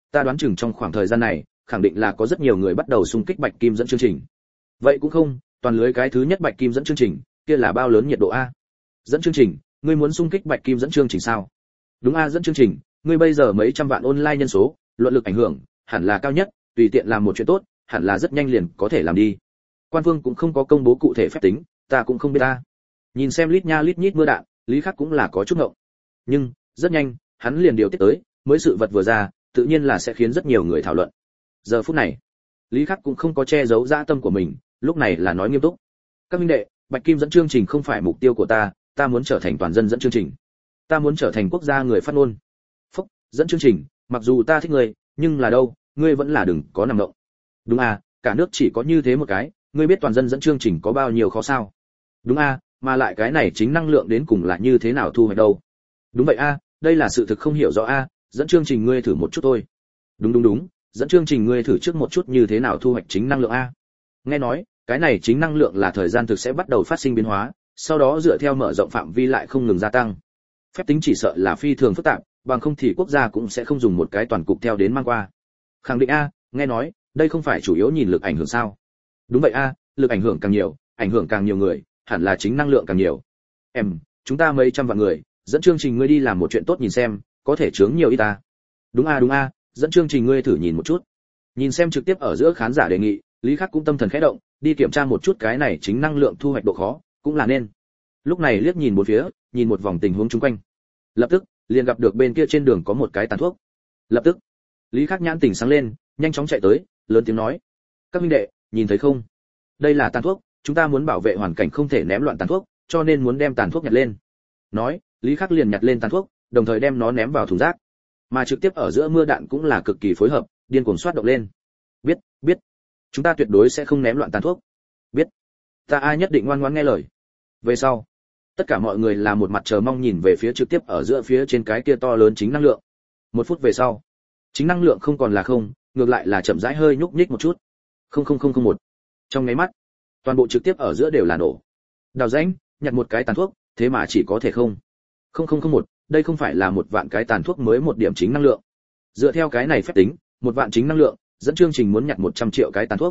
ta đoán chừng trong khoảng thời gian này khẳng định là có rất nhiều người bắt đầu xung kích bạch kim dẫn chương trình. Vậy cũng không, toàn lưới cái thứ nhất bạch kim dẫn chương trình, kia là bao lớn nhiệt độ a? Dẫn chương trình, ngươi muốn xung kích bạch kim dẫn chương trình sao? Đúng a, dẫn chương trình, ngươi bây giờ mấy trăm vạn online nhân số, luận lực ảnh hưởng hẳn là cao nhất, tùy tiện làm một chuyện tốt, hẳn là rất nhanh liền có thể làm đi. Quan phương cũng không có công bố cụ thể phép tính, ta cũng không biết ta. Nhìn xem lít nha lít nhít mưa đạn, Lý Khắc cũng là có chút ngộng. Nhưng, rất nhanh, hắn liền điều tiết tới, mới sự vật vừa ra, tự nhiên là sẽ khiến rất nhiều người thảo luận. Giờ phút này, Lý Khắc cũng không có che giấu dã tâm của mình, lúc này là nói nghiêm túc. Các minh đệ, bạch kim dẫn chương trình không phải mục tiêu của ta muốn trở thành toàn dân dẫn chương trình. Ta muốn trở thành quốc gia người phát ngôn. Phúc, dẫn chương trình, mặc dù ta thích ngươi, nhưng là đâu, ngươi vẫn là đừng có nằm ngộng. Đúng à, cả nước chỉ có như thế một cái, ngươi biết toàn dân dẫn chương trình có bao nhiêu khó sao? Đúng à, mà lại cái này chính năng lượng đến cùng là như thế nào thu hoạch đâu? Đúng vậy a, đây là sự thực không hiểu rõ a, dẫn chương trình ngươi thử một chút thôi. Đúng, dẫn chương trình ngươi thử trước một chút như thế nào thu hoạch chính năng lượng a. Nghe nói, cái này chính năng lượng là thời gian thực sẽ bắt đầu phát sinh biến hóa, sau đó dựa theo mở rộng phạm vi lại không ngừng gia tăng. Phép tính chỉ sợ là phi thường phức tạp, bằng không thì quốc gia cũng sẽ không dùng một cái toàn cục theo đến mang qua. Khẳng định a, nghe nói, đây không phải chủ yếu nhìn lực ảnh hưởng sao? Đúng vậy a, lực ảnh hưởng càng nhiều, ảnh hưởng càng nhiều người, hẳn là chính năng lượng càng nhiều. Chúng ta mấy trăm vạn người, dẫn chương trình ngươi đi làm một chuyện tốt nhìn xem, có thể chướng nhiều ít ta. Đúng a, dẫn chương trình ngươi thử nhìn một chút. Nhìn xem trực tiếp ở giữa khán giả đề nghị, Lý Khắc cũng tâm thần khẽ động, đi kiểm tra một chút cái này chính năng lượng thu hoạch độ khó, cũng là nên. Lúc này liếc nhìn bốn phía, nhìn một vòng tình huống xung quanh. Lập tức, liền gặp được bên kia trên đường có một cái tàn thuốc. Lập tức, Lý Khắc nhãn tỉnh sáng lên, nhanh chóng chạy tới, lớn tiếng nói: "Các huynh đệ, nhìn thấy không? Đây là tàn thuốc, chúng ta muốn bảo vệ hoàn cảnh không thể ném loạn tàn thuốc, cho nên muốn đem tàn thuốc nhặt lên." Nói, Lý Khắc liền nhặt lên tàn thuốc, đồng thời đem nó ném vào thùng rác. Mà trực tiếp ở giữa mưa đạn cũng là cực kỳ phối hợp, điên cuồng xoát động lên. Biết, chúng ta tuyệt đối sẽ không ném loạn tàn thuốc. Biết, ta ai nhất định ngoan ngoãn nghe lời. Về sau, tất cả mọi người là một mặt chờ mong nhìn về phía trực tiếp ở giữa phía trên cái kia to lớn chính năng lượng. Một phút về sau, chính năng lượng không còn là không, ngược lại là chậm rãi hơi nhúc nhích một chút. 00001. Trong nháy mắt, toàn bộ trực tiếp ở giữa đều là nổ. Đào rãnh, nhặt một cái tàn thuốc, thế mà chỉ có thể 0,0001, đây không phải là một vạn cái tàn thuốc mới một điểm chính năng lượng. Dựa theo cái này phép tính, một vạn chính năng lượng, dẫn chương trình muốn nhặt 100 triệu cái tàn thuốc.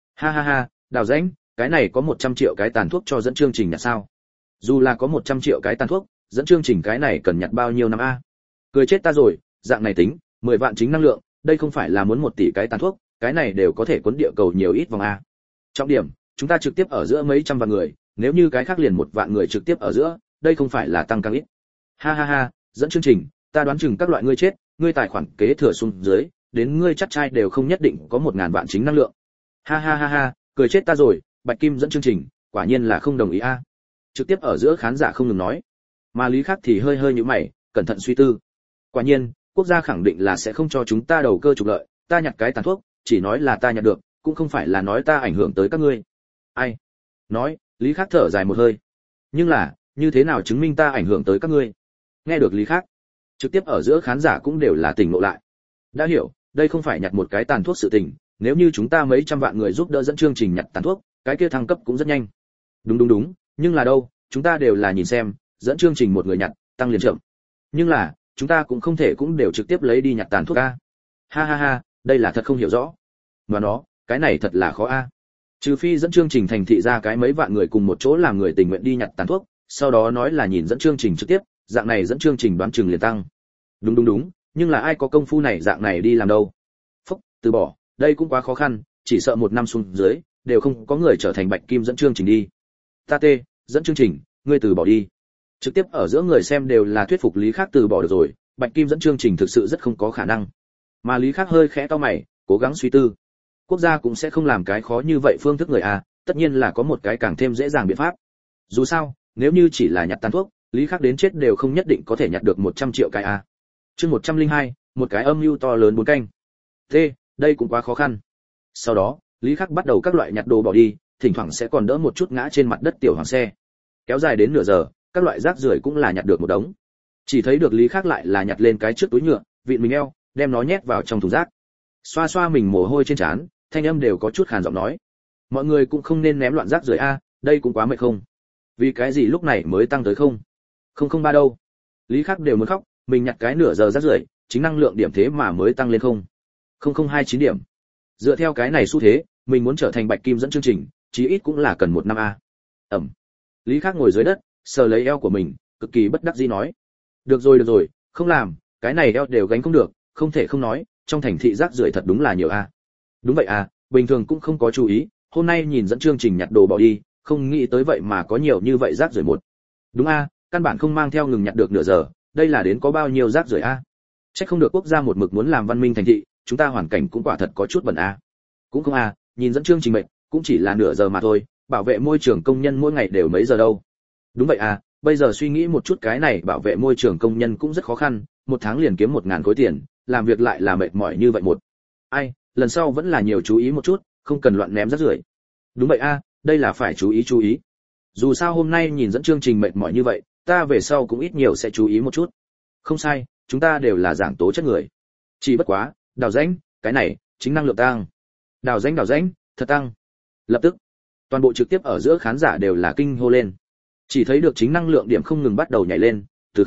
Ha, đào rãnh, cái này có 100 triệu cái tàn thuốc cho dẫn chương trình nhặt sao? Dù là có 100 triệu cái tàn thuốc, dẫn chương trình cái này cần nhặt bao nhiêu năm a? Cười chết ta rồi, dạng này tính, 10 vạn chính năng lượng, đây không phải là muốn 1 tỷ cái tàn thuốc, cái này đều có thể cuốn địa cầu nhiều ít vòng a. Trọng điểm, chúng ta trực tiếp ở giữa mấy trăm vạn người, nếu như cái khác liền 1 vạn người trực tiếp ở giữa, đây không phải là tăng càng ít. Ha, dẫn chương trình, ta đoán chừng các loại ngươi chết, ngươi tài khoản kế thừa xuống dưới, đến ngươi chắc trai đều không nhất định có 1000 vạn chính năng lượng. Ha, cười chết ta rồi, Bạch Kim dẫn chương trình, quả nhiên là không đồng ý a. Trực tiếp ở giữa khán giả không ngừng nói, mà Lý Khắc thì hơi nhíu mày, cẩn thận suy tư. Quả nhiên, quốc gia khẳng định là sẽ không cho chúng ta đầu cơ trục lợi, ta nhặt cái tàn thuốc, chỉ nói là ta nhặt được, cũng không phải là nói ta ảnh hưởng tới các ngươi. Ai? Nói, Lý Khắc thở dài một hơi. Nhưng là, như thế nào chứng minh ta ảnh hưởng tới các ngươi? Nghe được Lý Khắc, trực tiếp ở giữa khán giả cũng đều là tỉnh ngộ lại. Đã hiểu, đây không phải nhặt một cái tàn thuốc sự tình, nếu như chúng ta mấy trăm vạn người giúp đỡ dẫn chương trình nhặt tàn thuốc, cái kia thăng cấp cũng rất nhanh. Đúng, nhưng là đâu, chúng ta đều là nhìn xem, dẫn chương trình một người nhặt, tăng liền chậm. Nhưng là, chúng ta cũng không thể cũng đều trực tiếp lấy đi nhặt tàn thuốc a. Ha, đây là thật không hiểu rõ. Mà nó, cái này thật là khó a. Trừ phi dẫn chương trình thành thị ra cái mấy vạn người cùng một chỗ làm người tình nguyện đi nhặt tàn thuốc, sau đó nói là nhìn dẫn chương trình trực tiếp, dạng này dẫn chương trình đoán chừng liền tăng. Đúng, nhưng là ai có công phu này dạng này đi làm đâu. Phúc, từ bỏ, đây cũng quá khó khăn, chỉ sợ 1 năm xuống dưới, đều không có người trở thành Bạch Kim dẫn chương trình đi. Ta tê, dẫn chương trình, ngươi từ bỏ đi. Trực tiếp ở giữa người xem đều là thuyết phục Lý Khắc từ bỏ được rồi, Bạch Kim dẫn chương trình thực sự rất không có khả năng. Mà Lý Khắc hơi khẽ cau mày, cố gắng suy tư. Quốc gia cũng sẽ không làm cái khó như vậy phương thức người a, tất nhiên là có một cái càng thêm dễ dàng biện pháp. Dù sao, nếu như chỉ là nhặt tàn thuốc, Lý Khắc đến chết đều không nhất định có thể nhặt được 100 triệu cái a. Chương 102, một cái âm mưu to lớn 4 canh. Đây cũng quá khó khăn. Sau đó, Lý Khắc bắt đầu các loại nhặt đồ bỏ đi, thỉnh thoảng sẽ còn đỡ một chút ngã trên mặt đất tiểu hoàng xe. Kéo dài đến nửa giờ, các loại rác rưởi cũng là nhặt được một đống. Chỉ thấy được Lý Khắc lại là nhặt lên cái trước túi nhựa, vịn mình eo, đem nó nhét vào trong thùng rác. Xoa xoa mình mồ hôi trên trán, thanh âm đều có chút khàn giọng nói: "Mọi người cũng không nên ném loạn rác rưởi a, đây cũng quá mệt không? Vì cái gì lúc này mới tăng tới 0,003 đâu?" Lý Khắc đều muốn khóc, mình nhặt cái nửa giờ rác rưởi, chính năng lượng điểm thế mà mới tăng lên 0029 điểm. Dựa theo cái này xu thế, mình muốn trở thành bạch kim dẫn chương trình, chí ít cũng là cần 1 năm a. Ẩm. Lý Khắc ngồi dưới đất, sờ lấy eo của mình, cực kỳ bất đắc dĩ nói: được rồi, không làm, cái này eo đều gánh không được, không thể không nói, trong thành thị rác rưởi thật đúng là nhiều a. Đúng vậy à, bình thường cũng không có chú ý, hôm nay nhìn dẫn chương trình nhặt đồ bỏ đi, không nghĩ tới vậy mà có nhiều như vậy rác rưởi một. Đúng a, căn bản không mang theo ngừng nhặt được nửa giờ, đây là đến có bao nhiêu rác rưởi a. Chắc không được quốc gia một mực muốn làm văn minh thành thị, chúng ta hoàn cảnh cũng quả thật có chút bẩn a. Cũng không a, nhìn dẫn chương trình mệnh, cũng chỉ là nửa giờ mà thôi, bảo vệ môi trường công nhân mỗi ngày đều mấy giờ đâu. Đúng vậy à, bây giờ suy nghĩ một chút cái này bảo vệ môi trường công nhân cũng rất khó khăn, 1 tháng liền kiếm 1000 khối tiền, làm việc lại là mệt mỏi như vậy một. Ai, lần sau vẫn là nhiều chú ý một chút, không cần loạn ném rác rưởi. Đúng vậy a, đây là phải chú ý. Dù sao hôm nay nhìn dẫn chương trình mệt mỏi như vậy, ta về sau cũng ít nhiều sẽ chú ý một chút. Không sai, chúng ta đều là giảng tố chất người. Chỉ bất quá, đào rãnh, cái này chính năng lượng tăng. Đào rãnh, thật tăng. Lập tức, toàn bộ trực tiếp ở giữa khán giả đều là kinh hô lên. Chỉ thấy được chính năng lượng điểm không ngừng bắt đầu nhảy lên, từ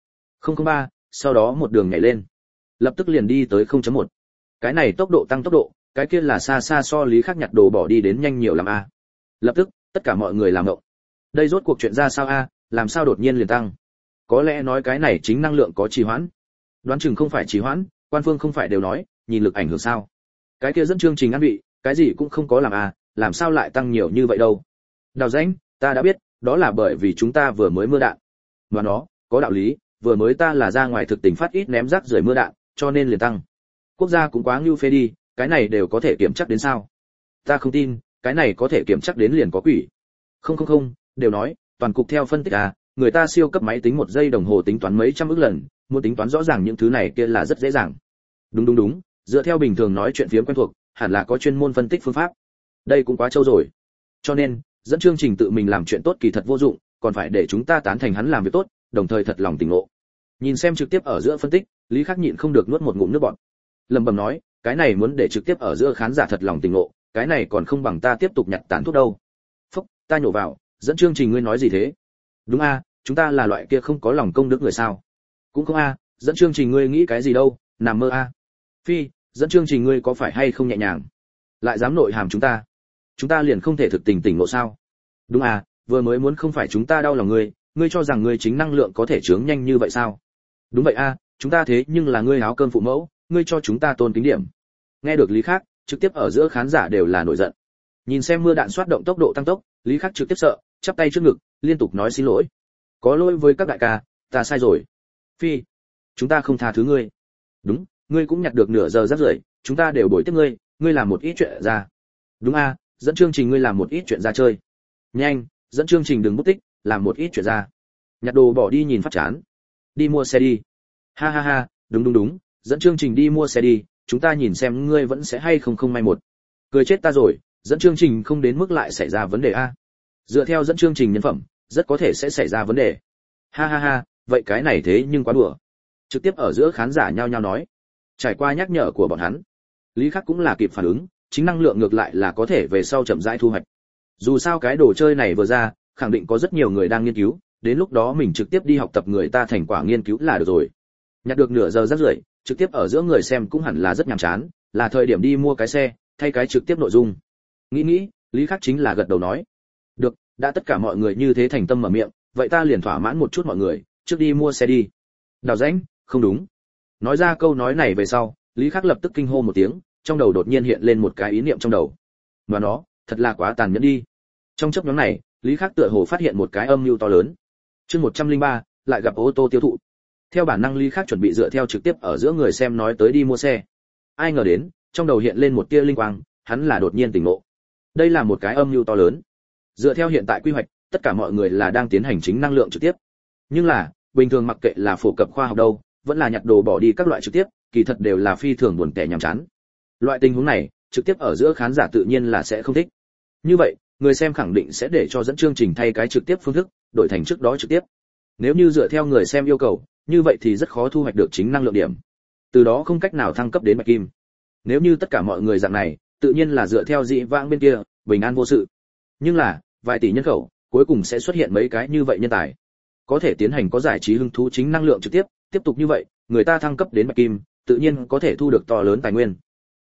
0.003, sau đó một đường nhảy lên. Lập tức liền đi tới 0.1. Cái này tốc độ tăng tốc độ, cái kia là xa xa so Lý Khắc nhặt đồ bỏ đi đến nhanh nhiều lắm a. Lập tức, tất cả mọi người làm ngộng. Đây rốt cuộc chuyện ra sao a, làm sao đột nhiên liền tăng? Có lẽ nói cái này chính năng lượng có trì hoãn. Đoán chừng không phải trì hoãn, quan phương không phải đều nói, nhìn lực ảnh hưởng sao? Cái kia dẫn chương trình ăn bị, cái gì cũng không có làm a, làm sao lại tăng nhiều như vậy đâu? Đào rãnh, ta đã biết, đó là bởi vì chúng ta vừa mới mưa đạn. Mà nó, có đạo lý, vừa mới ta là ra ngoài thực tình phát ít ném rác rưởi mưa đạn, cho nên liền tăng. Quốc gia cũng quá ngưu phê đi, cái này đều có thể kiểm chắc đến sao? Ta không tin, cái này có thể kiểm chắc đến liền có quỷ. Không, đều nói, toàn cục theo phân tích à, người ta siêu cấp máy tính 1 giây đồng hồ tính toán mấy trăm ức lần, muốn tính toán rõ ràng những thứ này kia là rất dễ dàng. Đúng, dựa theo bình thường nói chuyện phiếm quen thuộc, hẳn là có chuyên môn phân tích phương pháp. Đây cũng quá trâu rồi. Cho nên, dẫn chương trình tự mình làm chuyện tốt kỳ thật vô dụng, còn phải để chúng ta tán thành hắn làm việc tốt, đồng thời thật lòng tỉnh ngộ. Nhìn xem trực tiếp ở giữa phân tích, Lý Khắc nhịn không được nuốt một ngụm nước bọt. Lẩm bẩm nói, cái này muốn để trực tiếp ở giữa khán giả thật lòng tỉnh ngộ, cái này còn không bằng ta tiếp tục nhặt tán thuốc đâu. Phúc, ta nhổ vào, dẫn chương trình ngươi nói gì thế? Đúng a, chúng ta là loại kia không có lòng công đức người sao? Cũng không a, dẫn chương trình ngươi nghĩ cái gì đâu, nằm mơ a. Phi, dẫn chương trình ngươi có phải hay không nhẹ nhàng? Lại dám nội hàm chúng ta liền không thể thực tình tỉnh ngộ sao? Đúng à, vừa mới muốn không phải chúng ta đau lòng ngươi cho rằng ngươi chính năng lượng có thể chướng nhanh như vậy sao? Đúng vậy a, chúng ta thế nhưng là ngươi áo cơm phụ mẫu, ngươi cho chúng ta tôn kính điểm. Nghe được Lý Khắc, trực tiếp ở giữa khán giả đều là nổi giận. Nhìn xem mưa đạn xoát động tốc độ tăng tốc, Lý Khắc trực tiếp sợ, chắp tay trước ngực, liên tục nói xin lỗi. Có lỗi với các đại ca, ta sai rồi. Phi, chúng ta không tha thứ ngươi. Đúng, ngươi cũng nhặt được nửa giờ rác rưởi, chúng ta đều bồi tiếp ngươi làm một ít chuyện ra. Đúng a, dẫn chương trình ngươi làm một ít chuyện ra chơi. Nhanh, dẫn chương trình đừng bút tích, làm một ít chuyện ra. Nhặt đồ bỏ đi nhìn phát chán. Đi mua xe đi. Ha, đúng, dẫn chương trình đi mua xe đi, chúng ta nhìn xem ngươi vẫn sẽ hay không may một. Cười chết ta rồi, dẫn chương trình không đến mức lại xảy ra vấn đề a. Dựa theo dẫn chương trình nhân phẩm, rất có thể sẽ xảy ra vấn đề. Ha, vậy cái này thế nhưng quá đùa. Trực tiếp ở giữa khán giả nhao nhao nói. Trải qua nhắc nhở của bọn hắn, Lý Khắc cũng là kịp phản ứng, chính năng lượng ngược lại là có thể về sau chậm rãi thu hoạch. Dù sao cái đồ chơi này vừa ra, khẳng định có rất nhiều người đang nghiên cứu, đến lúc đó mình trực tiếp đi học tập người ta thành quả nghiên cứu là được rồi. Nhặt được nửa giờ rác rưởi, trực tiếp ở giữa người xem cũng hẳn là rất nhàm chán, là thời điểm đi mua cái xe, thay cái trực tiếp nội dung. Nghĩ, Lý Khắc chính là gật đầu nói. Được, đã tất cả mọi người như thế thành tâm mở miệng, vậy ta liền thỏa mãn một chút mọi người, trước đi mua xe đi. Đào rãnh, không đúng. Nói ra câu nói này về sau, Lý Khắc lập tức kinh hô một tiếng, trong đầu đột nhiên hiện lên một cái ý niệm trong đầu. Và nó, thật là quá tàn nhẫn đi. Trong chốc ngắn này, Lý Khắc tựa hồ phát hiện một cái âm mưu to lớn. Chương 103, lại gặp ô tô tiêu thụ. Theo bản năng Lý Khắc chuẩn bị dựa theo trực tiếp ở giữa người xem nói tới đi mua xe. Ai ngờ đến, trong đầu hiện lên một tia linh quang, hắn là đột nhiên tỉnh ngộ. Đây là một cái âm mưu to lớn. Dựa theo hiện tại quy hoạch, tất cả mọi người là đang tiến hành chính năng lượng trực tiếp. Nhưng là, bình thường mặc kệ là phổ cập khoa học đâu, vẫn là nhặt đồ bỏ đi các loại trực tiếp, kỳ thật đều là phi thường buồn tẻ nhàm chán. Loại tình huống này, trực tiếp ở giữa khán giả tự nhiên là sẽ không thích. Như vậy, người xem khẳng định sẽ để cho dẫn chương trình thay cái trực tiếp phương thức, đổi thành trước đó trực tiếp. Nếu như dựa theo người xem yêu cầu, như vậy thì rất khó thu hoạch được chính năng lượng điểm. Từ đó không cách nào thăng cấp đến bạch kim. Nếu như tất cả mọi người dạng này, tự nhiên là dựa theo dị vãng bên kia, bình an vô sự. Nhưng là, vài tỷ nhân khẩu, cuối cùng sẽ xuất hiện mấy cái như vậy nhân tài. Có thể tiến hành có giải trí hứng thú chính năng lượng trực tiếp, tiếp tục như vậy, người ta thăng cấp đến bạch kim, tự nhiên có thể thu được to lớn tài nguyên.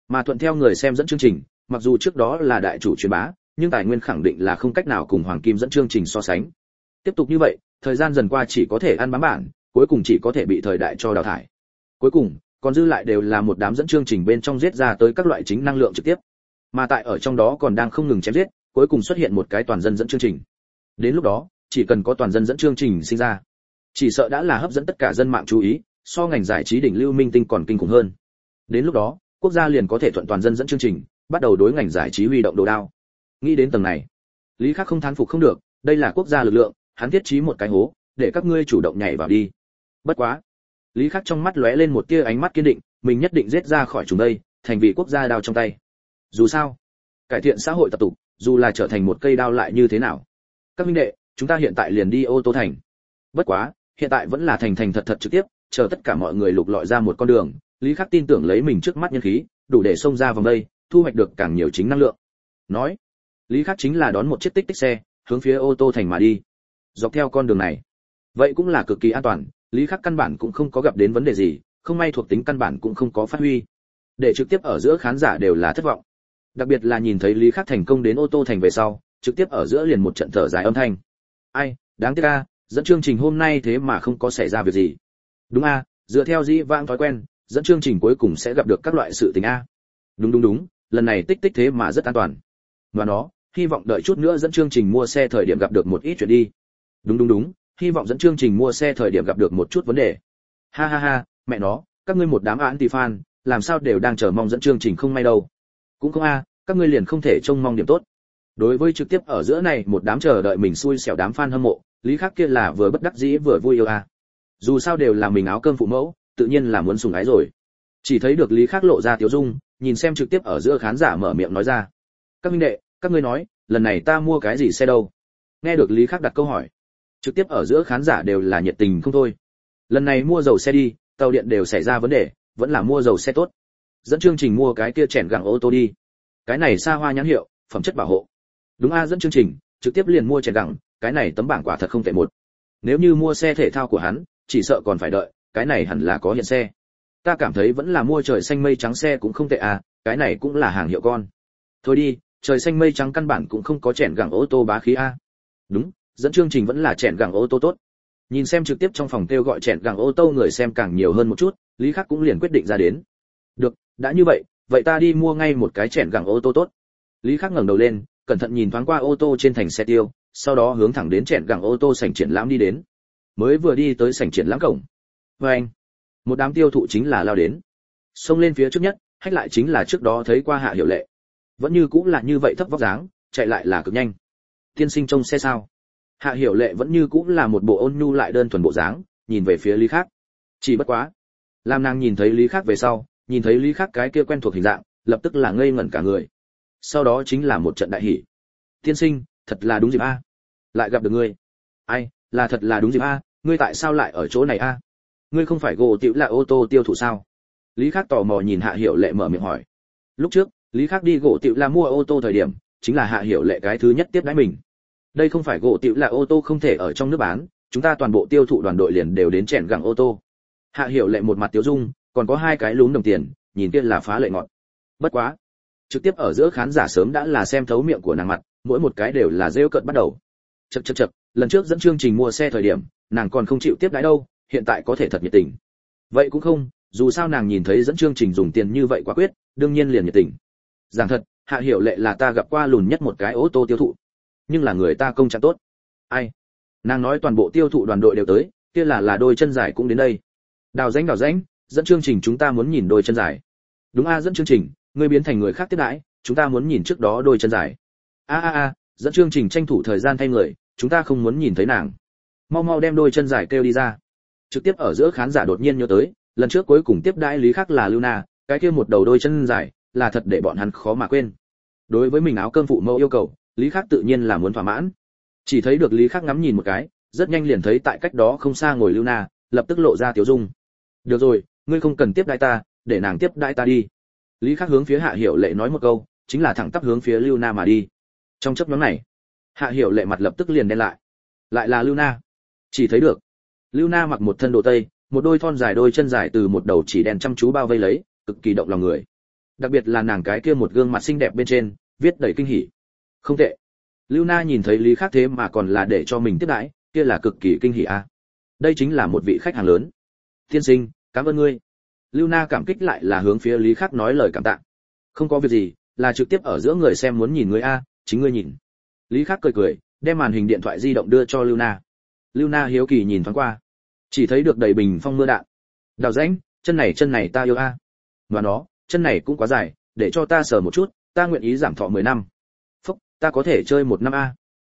Mà thuận theo người xem dẫn chương trình, mặc dù trước đó là đại chủ truyền bá, nhưng tài nguyên khẳng định là không cách nào cùng Hoàng Kim dẫn chương trình so sánh. Tiếp tục như vậy, thời gian dần qua chỉ có thể ăn bám bản, cuối cùng chỉ có thể bị thời đại cho đào thải. Cuối cùng, còn dư lại đều là một đám dẫn chương trình bên trong giết ra tới các loại chính năng lượng trực tiếp. Mà tại ở trong đó còn đang không ngừng chém giết, cuối cùng xuất hiện một cái toàn dân dẫn chương trình. Đến lúc đó, chỉ cần có toàn dân dẫn chương trình sinh ra, chỉ sợ đã là hấp dẫn tất cả dân mạng chú ý, so ngành giải trí đỉnh lưu minh tinh còn kinh khủng hơn. Đến lúc đó, quốc gia liền có thể thuận toàn dân dẫn chương trình, bắt đầu đối ngành giải trí huy động đồ đao. Nghĩ đến tầng này, Lý Khắc không thán phục không được, đây là quốc gia lực lượng, hắn thiết trí một cái hố, để các ngươi chủ động nhảy vào đi. Bất quá, Lý Khắc trong mắt lóe lên một tia ánh mắt kiên định, mình nhất định giết ra khỏi chúng đây, thành vị quốc gia đao trong tay. Dù sao, cải thiện xã hội tập tục, dù là trở thành một cây đao lại như thế nào. Các huynh đệ, chúng ta hiện tại liền đi ô tô thành. Bất quá, hiện tại vẫn là thành thành thật thật trực tiếp, chờ tất cả mọi người lục lọi ra một con đường, Lý Khắc tin tưởng lấy mình trước mắt nhân khí, đủ để xông ra vòng đây, thu hoạch được càng nhiều chính năng lượng. Nói, Lý Khắc chính là đón một chiếc tích tích xe, hướng phía ô tô thành mà đi. Dọc theo con đường này, vậy cũng là cực kỳ an toàn, Lý Khắc căn bản cũng không có gặp đến vấn đề gì, không may thuộc tính căn bản cũng không có phát huy. Để trực tiếp ở giữa khán giả đều là thất vọng. Đặc biệt là nhìn thấy Lý Khắc thành công đến ô tô thành về sau, trực tiếp ở giữa liền một trận thở dài âm thanh. Ai, đáng tiếc a, dẫn chương trình hôm nay thế mà không có xảy ra việc gì. Đúng a, dựa theo dĩ vãng thói quen, dẫn chương trình cuối cùng sẽ gặp được các loại sự tình a. Đúng, lần này tích tích thế mà rất an toàn. Và nó, hy vọng đợi chút nữa dẫn chương trình mua xe thời điểm gặp được một ít chuyện đi. Đúng, hy vọng dẫn chương trình mua xe thời điểm gặp được một chút vấn đề. Ha, mẹ nó, các ngươi một đám anti fan, làm sao đều đang chờ mong dẫn chương trình không may đâu. Cũng không a, các ngươi liền không thể trông mong điểm tốt. Đối với trực tiếp ở giữa này một đám chờ đợi mình xui xẻo đám fan hâm mộ, Lý Khắc kia là vừa bất đắc dĩ vừa vui yêu a. Dù sao đều là mình áo cơm phụ mẫu, tự nhiên là muốn sủng ái rồi. Chỉ thấy được Lý Khắc lộ ra tiếu dung, nhìn xem trực tiếp ở giữa khán giả mở miệng nói ra. Các huynh đệ, các ngươi nói, lần này ta mua cái gì xe đâu? Nghe được Lý Khắc đặt câu hỏi, trực tiếp ở giữa khán giả đều là nhiệt tình không thôi. Lần này mua dầu xe đi, tàu điện đều xảy ra vấn đề, vẫn là mua dầu xe tốt. Dẫn chương trình mua cái kia chèn gẳng ô tô đi. Cái này xa hoa nhãn hiệu, phẩm chất bảo hộ. Đúng a, dẫn chương trình, trực tiếp liền mua chèn gẳng, cái này tấm bảng quả thật không tệ một. Nếu như mua xe thể thao của hắn, chỉ sợ còn phải đợi, cái này hẳn là có hiện xe. Ta cảm thấy vẫn là mua trời xanh mây trắng xe cũng không tệ à, cái này cũng là hàng hiệu con. Thôi đi, trời xanh mây trắng căn bản cũng không có chèn gẳng ô tô bá khí a. Đúng, dẫn chương trình vẫn là chèn gẳng ô tô tốt. Nhìn xem trực tiếp trong phòng kêu gọi chèn gẳng ô tô người xem càng nhiều hơn một chút, Lý Khắc cũng liền quyết định ra đến. Được, đã như vậy ta đi mua ngay một cái chèn gẳng ô tô tốt. Lý Khắc ngẩng đầu lên, cẩn thận nhìn thoáng qua ô tô trên thành xe tiêu, sau đó hướng thẳng đến chèn gẳng ô tô sảnh triển lãm đi đến. Mới vừa đi tới sảnh triển lãm cổng, anh, một đám tiêu thụ chính là lao đến, xông lên phía trước nhất, hách lại chính là trước đó thấy qua Hạ Hiểu Lệ, vẫn như cũng là như vậy thấp vóc dáng, chạy lại là cực nhanh. Tiên sinh trông xe sao? Hạ Hiểu Lệ vẫn như cũng là một bộ ôn nhu lại đơn thuần bộ dáng, nhìn về phía Lý Khắc. Chỉ bất quá, làm nàng nhìn thấy Lý Khắc về sau, nhìn thấy Lý Khắc cái kia quen thuộc hình dạng, lập tức là ngây ngẩn cả người. Sau đó chính là một trận đại hỉ. Tiên sinh, thật là đúng dịp a, lại gặp được ngươi. Ai, là thật là đúng dịp a, ngươi tại sao lại ở chỗ này a? Ngươi không phải gỗ tiểu là ô tô tiêu thụ sao? Lý Khắc tò mò nhìn Hạ Hiểu Lệ mở miệng hỏi. Lúc trước, Lý Khắc đi gỗ tiểu là mua ô tô thời điểm, chính là Hạ Hiểu Lệ cái thứ nhất tiếp đãi mình. Đây không phải gỗ tiểu là ô tô không thể ở trong nước bán, chúng ta toàn bộ tiêu thụ đoàn đội liền đều đến chèn gẳng ô tô. Hạ Hiểu Lệ một mặt tiêu dung, còn có hai cái lúm đồng tiền, nhìn kia là phá lệ ngọt. Bất quá, trực tiếp ở giữa khán giả sớm đã là xem thấu miệng của nàng mặt, mỗi một cái đều là rêu cợt bắt đầu. Chậc, lần trước dẫn chương trình mua xe thời điểm, nàng còn không chịu tiếp đãi đâu, hiện tại có thể thật nhiệt tình. Vậy cũng không, dù sao nàng nhìn thấy dẫn chương trình dùng tiền như vậy quá quyết, đương nhiên liền nhiệt tình. Giảng thật, Hạ Hiểu Lệ là ta gặp qua lùn nhất một cái ô tô tiêu thụ, nhưng là người ta công trạng tốt. Ai? Nàng nói toàn bộ tiêu thụ đoàn đội đều tới, kia là đôi chân dài cũng đến đây. Đào rãnh, dẫn chương trình chúng ta muốn nhìn đôi chân dài. Đúng a, dẫn chương trình, ngươi biến thành người khác tiếp đãi, chúng ta muốn nhìn trước đó đôi chân dài. A, dẫn chương trình tranh thủ thời gian thay người, chúng ta không muốn nhìn thấy nàng. Mau đem đôi chân dài kêu đi ra. Trực tiếp ở giữa khán giả đột nhiên nhớ tới, lần trước cuối cùng tiếp đãi Lý Khắc là Luna, cái kia một đầu đôi chân dài, là thật để bọn hắn khó mà quên. Đối với mình áo cơm phụ mẫu yêu cầu, Lý Khắc tự nhiên là muốn thỏa mãn. Chỉ thấy được Lý Khắc ngắm nhìn một cái, rất nhanh liền thấy tại cách đó không xa ngồi Luna, lập tức lộ ra tiểu dung. Được rồi, ngươi không cần tiếp đãi ta, để nàng tiếp đãi ta đi. Lý Khắc hướng phía Hạ Hiểu Lệ nói một câu, chính là thẳng tắp hướng phía Luna mà đi. Trong chớp nhoáng này, Hạ Hiểu Lệ mặt lập tức liền đen lại. Lại là Luna. Chỉ thấy được, Luna mặc một thân đồ tây, một đôi thon dài đôi chân dài từ một đầu chỉ đen chăm chú bao vây lấy, cực kỳ động lòng người. Đặc biệt là nàng cái kia một gương mặt xinh đẹp bên trên viết đầy kinh hỉ. Không tệ. Lưu Na nhìn thấy Lý Khắc thế mà còn là để cho mình tiếp đãi, kia là cực kỳ kinh hỉ a. Đây chính là một vị khách hàng lớn. Tiên sinh, cảm ơn ngươi. Lưu Na cảm kích lại là hướng phía Lý Khắc nói lời cảm tạ. Không có việc gì, là trực tiếp ở giữa người xem muốn nhìn ngươi a, chính ngươi nhìn. Lý Khắc cười cười, đem màn hình điện thoại di động đưa cho Lưu Na. Lưu Na hiếu kỳ nhìn thoáng qua, chỉ thấy được đầy bình phong mưa đạn. Đào rãnh, chân này ta yêu a. Và nó, chân này cũng quá dài, để cho ta sờ một chút, ta nguyện ý giảm thọ 10 năm. Phúc, ta có thể chơi 1 năm a.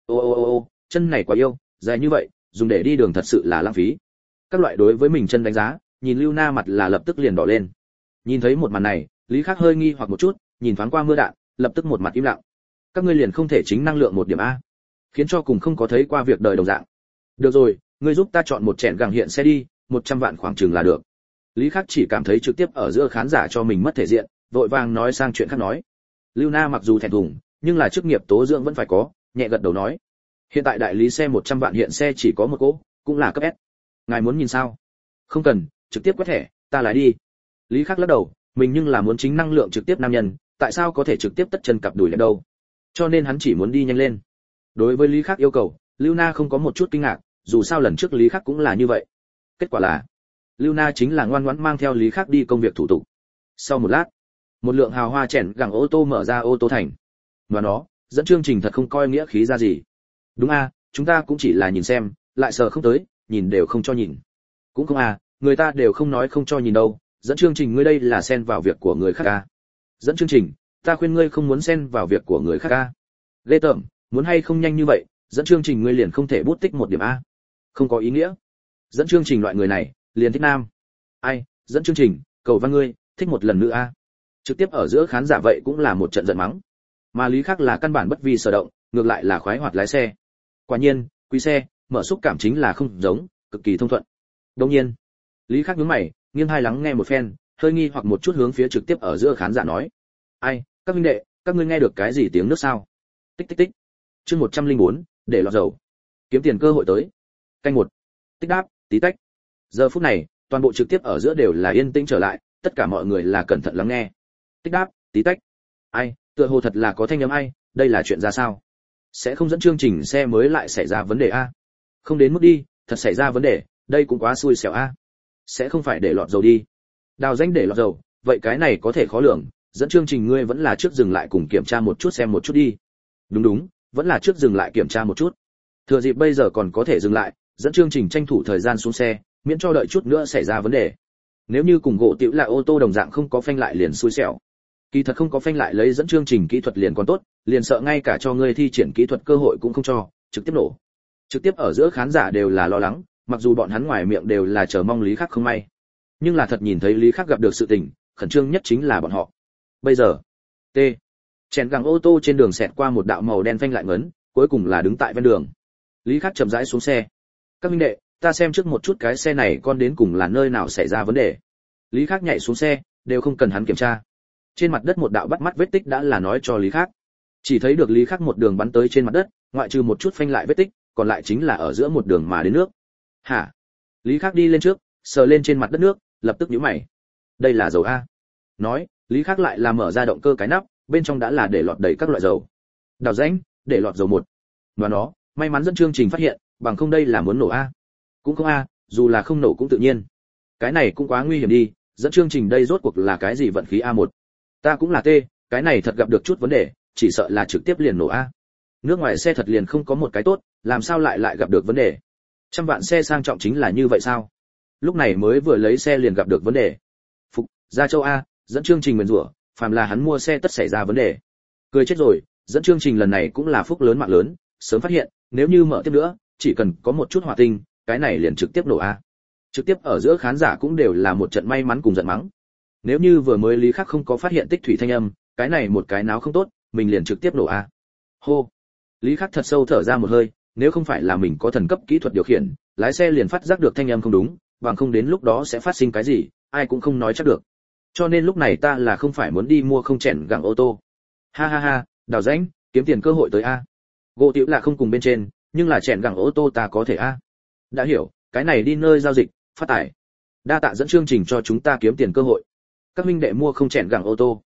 Ô, chân này quá yêu, dài như vậy, dùng để đi đường thật sự là lãng phí. Các loại đối với mình chân đánh giá, nhìn Lưu Na mặt là lập tức liền đỏ lên. Nhìn thấy một màn này, Lý Khắc hơi nghi hoặc một chút, nhìn thoáng qua mưa đạn, lập tức một mặt im lặng. Các ngươi liền không thể chính năng lượng một điểm a, khiến cho cùng không có thấy qua việc đời đồng dạng. Được rồi, ngươi giúp ta chọn một chèn gẳng hiện xe đi, 100 vạn khoảng chừng là được. Lý Khắc chỉ cảm thấy trực tiếp ở giữa khán giả cho mình mất thể diện, vội vàng nói sang chuyện khác nói. Lưu Na mặc dù thẹn thùng, nhưng là chức nghiệp tố dưỡng vẫn phải có, nhẹ gật đầu nói. Hiện tại đại lý xe 100 vạn hiện xe chỉ có một cỗ, cũng là cấp S. Ngài muốn nhìn sao? Không cần, trực tiếp quét thẻ, ta lái đi. Lý Khắc lắc đầu, mình nhưng là muốn chính năng lượng trực tiếp nam nhân, tại sao có thể trực tiếp tất chân cặp đùi lại đâu? Cho nên hắn chỉ muốn đi nhanh lên. Đối với Lý Khắc yêu cầu, Lưu Na không có một chút kinh ngạc, dù sao lần trước Lý Khắc cũng là như vậy. Kết quả là, Lưu Na chính là ngoan ngoãn mang theo Lý Khắc đi công việc thủ tục. Sau một lát, một lượng hào hoa chèn gẳng ô tô mở ra ô tô thành. Và nó, dẫn chương trình thật không coi nghĩa khí ra gì. Đúng a, chúng ta cũng chỉ là nhìn xem, lại sờ không tới, nhìn đều không cho nhìn. Cũng không a, người ta đều không nói không cho nhìn đâu, dẫn chương trình ngươi đây là xen vào việc của người khác a. Dẫn chương trình, ta khuyên ngươi không muốn xen vào việc của người khác a. Ghê tởm, muốn hay không nhanh như vậy, dẫn chương trình ngươi liền không thể bút tích một điểm a. Không có ý nghĩa. Dẫn chương trình loại người này, liền thích nam. Ai, dẫn chương trình, cầu văn ngươi, thích một lần nữa a. Trực tiếp ở giữa khán giả vậy cũng là một trận giận mắng. Mà Lý Khắc là căn bản bất vi sở động, ngược lại là khoái hoạt lái xe. Quả nhiên, quý xe, mở xúc cảm chính là không giống, cực kỳ thông thuận. Đương nhiên, Lý Khắc nhướng mày, nghiêng hai lắng nghe một phen, hơi nghi hoặc một chút hướng phía trực tiếp ở giữa khán giả nói: "Ai, các huynh đệ, các ngươi nghe được cái gì tiếng nước sao?" Tích tích tích. Chương 104, để lọt dầu. Kiếm tiền cơ hội tới. Canh một. Tích đáp, tí tách. Giờ phút này, toàn bộ trực tiếp ở giữa đều là yên tĩnh trở lại, tất cả mọi người là cẩn thận lắng nghe. Tích đáp, tí tách. Ai, tựa hồ thật là có thanh âm ai, đây là chuyện ra sao? Sẽ không dẫn chương trình xe mới lại xảy ra vấn đề a? Không đến mức đi, thật xảy ra vấn đề, đây cũng quá xui xẻo a. Sẽ không phải để lọt dầu đi. Đào danh để lọt dầu, vậy cái này có thể khó lường, dẫn chương trình ngươi vẫn là trước dừng lại cùng kiểm tra một chút xem một chút đi. Đúng, vẫn là trước dừng lại kiểm tra một chút. Thừa dịp bây giờ còn có thể dừng lại, dẫn chương trình tranh thủ thời gian xuống xe, miễn cho đợi chút nữa xảy ra vấn đề. Nếu như cùng gỗ tiểu là ô tô đồng dạng không có phanh lại liền xui xẻo. Kỳ thật không có phanh lại lấy dẫn chương trình kỹ thuật liền còn tốt, liền sợ ngay cả cho ngươi thi triển kỹ thuật cơ hội cũng không cho, trực tiếp nổ. Trực tiếp ở giữa khán giả đều là lo lắng, mặc dù bọn hắn ngoài miệng đều là chờ mong Lý Khắc không may, nhưng là thật nhìn thấy Lý Khắc gặp được sự tình, khẩn trương nhất chính là bọn họ. Bây giờ, t chèn gẳng ô tô trên đường xẹt qua một đạo màu đen phanh lại ngấn, cuối cùng là đứng tại ven đường. Lý Khắc chậm rãi xuống xe. Các minh đệ, ta xem trước một chút cái xe này con đến cùng là nơi nào xảy ra vấn đề. Lý Khắc nhảy xuống xe, đều không cần hắn kiểm tra. Trên mặt đất một đạo bắt mắt vết tích đã là nói cho Lý Khắc. Chỉ thấy được Lý Khắc một đường bắn tới trên mặt đất, ngoại trừ một chút phanh lại vết tích, còn lại chính là ở giữa một đường mà đến nước. Hả? Lý Khắc đi lên trước, sờ lên trên mặt đất nước, lập tức nhíu mày. Đây là dầu a. Nói, Lý Khắc lại là mở ra động cơ cái nắp, bên trong đã là để lọt đầy các loại dầu. Đào rãnh, để lọt dầu một. Và nó, may mắn dẫn chương trình phát hiện, bằng không đây là muốn nổ a. Cũng không a, dù là không nổ cũng tự nhiên. Cái này cũng quá nguy hiểm đi, dẫn chương trình đây rốt cuộc là cái gì vận khí A1. Ta cũng là T, cái này thật gặp được chút vấn đề, chỉ sợ là trực tiếp liền nổ a. Nước ngoài xe thật liền không có một cái tốt, làm sao lại gặp được vấn đề. Trăm vạn xe sang trọng chính là như vậy sao? Lúc này mới vừa lấy xe liền gặp được vấn đề. Phục, ra châu A, dẫn chương trình nguyền rủa, phàm là hắn mua xe tất xảy ra vấn đề. Cười chết rồi, dẫn chương trình lần này cũng là phúc lớn mạng lớn, sớm phát hiện, nếu như mở tiếp nữa, chỉ cần có một chút hỏa tinh, cái này liền trực tiếp nổ a. Trực tiếp ở giữa khán giả cũng đều là một trận may mắn cùng giận mắng. Nếu như vừa mới Lý Khắc không có phát hiện tích thủy thanh âm, cái này một cái náo không tốt, mình liền trực tiếp nổ a. Hô. Lý Khắc thật sâu thở ra một hơi, nếu không phải là mình có thần cấp kỹ thuật điều khiển, lái xe liền phát giác được thanh âm không đúng, bằng không đến lúc đó sẽ phát sinh cái gì, ai cũng không nói chắc được. Cho nên lúc này ta là không phải muốn đi mua không chèn gẳng ô tô. Ha, đào rãnh, kiếm tiền cơ hội tới a. Gỗ tiểu là không cùng bên trên, nhưng là chèn gẳng ô tô ta có thể a. Đã hiểu, cái này đi nơi giao dịch, phát tài. Đa tạ dẫn chương trình cho chúng ta kiếm tiền cơ hội. Các minh đệ mua không chèn gẳng ô tô.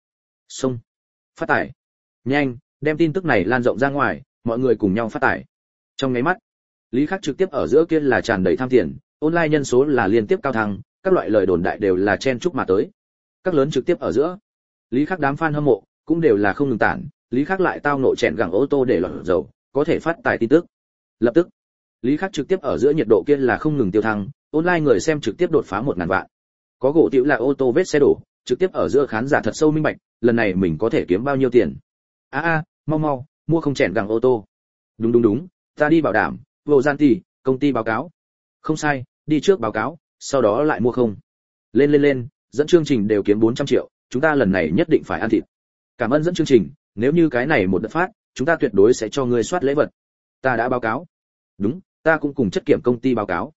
Xông. Phát tải. Nhanh, đem tin tức này lan rộng ra ngoài, mọi người cùng nhau phát tải. Trong nháy mắt, Lý Khắc trực tiếp ở giữa kia là tràn đầy tham tiền, online nhân số là liên tiếp cao thăng, các loại lời đồn đại đều là chen chúc mà tới. Các lớn trực tiếp ở giữa, Lý Khắc đám fan hâm mộ cũng đều là không ngừng tản, Lý Khắc lại tao nộ chèn gẳng ô tô để lọt dầu, có thể phát tài tin tức. Lập tức, Lý Khắc trực tiếp ở giữa nhiệt độ kia là không ngừng tiêu thăng, online người xem trực tiếp đột phá 1000 vạn. Có gỗ tiểu là ô tô vết xe đổ, trực tiếp ở giữa khán giả thật sâu minh bạch, lần này mình có thể kiếm bao nhiêu tiền. Mau mau, mua không chèn gẳng ô tô. Đúng, ta đi bảo đảm, vô gian tỷ, công ty báo cáo. Không sai, đi trước báo cáo, sau đó lại mua không. Lên, dẫn chương trình đều kiếm 400 triệu, chúng ta lần này nhất định phải ăn thịt. Cảm ơn dẫn chương trình, nếu như cái này một đợt phát, chúng ta tuyệt đối sẽ cho ngươi soát lễ vật. Ta đã báo cáo. Đúng, ta cũng cùng chất kiểm công ty báo cáo.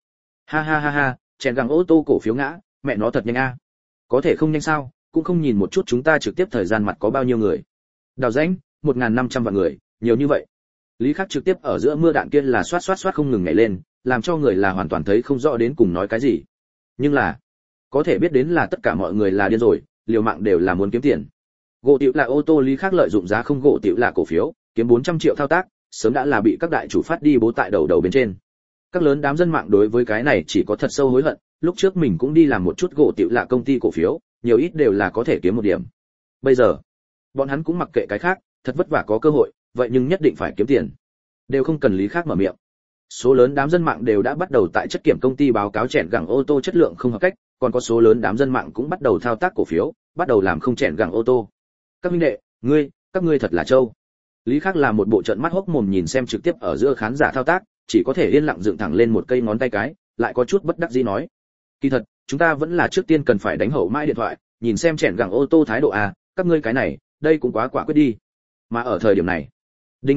Ha, chèn gẳng ô tô cổ phiếu ngã, mẹ nó thật nhanh a. Có thể không nhanh sao, cũng không nhìn một chút chúng ta trực tiếp thời gian mặt có bao nhiêu người. Đào rãnh, 1500 vạn người, nhiều như vậy. Lý Khắc trực tiếp ở giữa mưa đạn kia là xoát không ngừng nhảy lên, làm cho người là hoàn toàn thấy không rõ đến cùng nói cái gì. Nhưng là, có thể biết đến là tất cả mọi người là điên rồi, liều mạng đều là muốn kiếm tiền. Gỗ tiểu là ô tô Lý Khắc lợi dụng giá không gỗ tiểu là cổ phiếu, kiếm 400 triệu thao tác, sớm đã là bị các đại chủ phát đi bố tại đầu bên trên. Các lớn đám dân mạng đối với cái này chỉ có thật sâu hối hận, lúc trước mình cũng đi làm một chút gỗ tiểu là công ty cổ phiếu, nhiều ít đều là có thể kiếm một điểm. Bây giờ, bọn hắn cũng mặc kệ cái khác, thật vất vả có cơ hội, vậy nhưng nhất định phải kiếm tiền. Đều không cần Lý Khắc mở miệng. Số lớn đám dân mạng đều đã bắt đầu tại chất kiểm công ty báo cáo chèn gẳng ô tô chất lượng không hợp cách, còn có số lớn đám dân mạng cũng bắt đầu thao tác cổ phiếu, bắt đầu làm không chèn gẳng ô tô. Các huynh đệ, các ngươi thật là trâu. Lý Khắc là một bộ trận mắt hốc mồm nhìn xem trực tiếp ở giữa khán giả thao tác, chỉ có thể yên lặng dựng thẳng lên một cây ngón tay cái, lại có chút bất đắc dĩ nói: kỳ thật, chúng ta vẫn là trước tiên cần phải đánh hậu mãi điện thoại, nhìn xem chèn gẳng ô tô thái độ à, các ngươi cái này, đây cũng quá quả quyết đi. Mà ở thời điểm này, đinh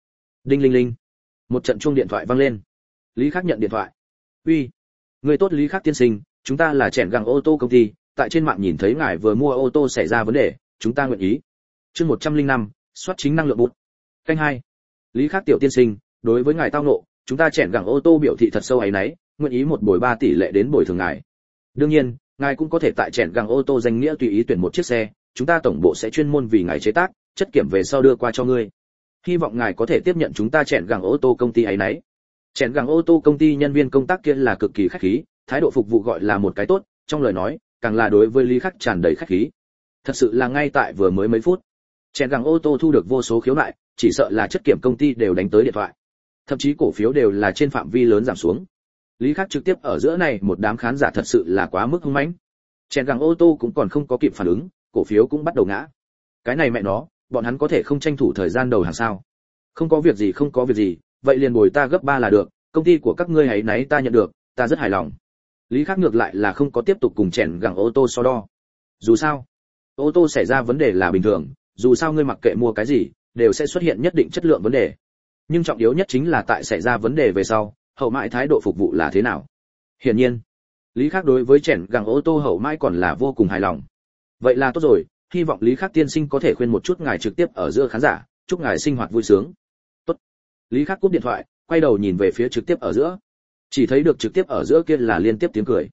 linh linh, một trận chuông điện thoại vang lên. Lý Khắc nhận điện thoại. Uy, người tốt Lý Khắc tiên sinh, chúng ta là chèn gẳng ô tô công ty, tại trên mạng nhìn thấy ngài vừa mua ô tô xảy ra vấn đề, chúng ta nguyện ý. Chương 105, soát chính năng lượng bút. Canh 2. Lý Khắc tiểu tiên sinh, đối với ngài tao nộ, chúng ta chèn gẳng ô tô biểu thị thật sâu ấy nấy, nguyện ý một bồi 3 tỷ lệ đến bồi thường ngài. Đương nhiên, ngài cũng có thể tại chèn gẳng ô tô danh nghĩa tùy ý tuyển một chiếc xe, chúng ta tổng bộ sẽ chuyên môn vì ngài chế tác, chất kiểm về sau đưa qua cho ngươi. Hy vọng ngài có thể tiếp nhận chúng ta chèn gẳng ô tô công ty ấy nấy. Chèn gẳng ô tô công ty nhân viên công tác kia là cực kỳ khách khí, thái độ phục vụ gọi là một cái tốt, trong lời nói, càng là đối với Lý Khắc tràn đầy khách khí. Thật sự là ngay tại vừa mới mấy phút, chèn gẳng ô tô thu được vô số khiếu nại, chỉ sợ là chất kiểm công ty đều đánh tới điện thoại. Thậm chí cổ phiếu đều là trên phạm vi lớn giảm xuống. Lý Khắc trực tiếp ở giữa này một đám khán giả thật sự là quá mức hung mãnh. Chèn gẳng ô tô cũng còn không có kịp phản ứng, cổ phiếu cũng bắt đầu ngã. Cái này mẹ nó, bọn hắn có thể không tranh thủ thời gian đầu hàng sao? Không có việc gì, vậy liền bồi ta gấp 3 là được, công ty của các ngươi hãy nấy ta nhận được, ta rất hài lòng. Lý Khắc ngược lại là không có tiếp tục cùng chèn gẳng ô tô so đo. Dù sao, ô tô xảy ra vấn đề là bình thường, dù sao ngươi mặc kệ mua cái gì, đều sẽ xuất hiện nhất định chất lượng vấn đề. Nhưng trọng yếu nhất chính là tại xảy ra vấn đề về sau, hậu mãi thái độ phục vụ là thế nào. Hiển nhiên, Lý Khắc đối với chèn gẳng ô tô hậu mãi còn là vô cùng hài lòng. Vậy là tốt rồi, hy vọng Lý Khắc tiên sinh có thể khuyên một chút ngài trực tiếp ở giữa khán giả, chúc ngài sinh hoạt vui sướng. Tốt. Lý Khắc cúp điện thoại, quay đầu nhìn về phía trực tiếp ở giữa. Chỉ thấy được trực tiếp ở giữa kia là liên tiếp tiếng cười.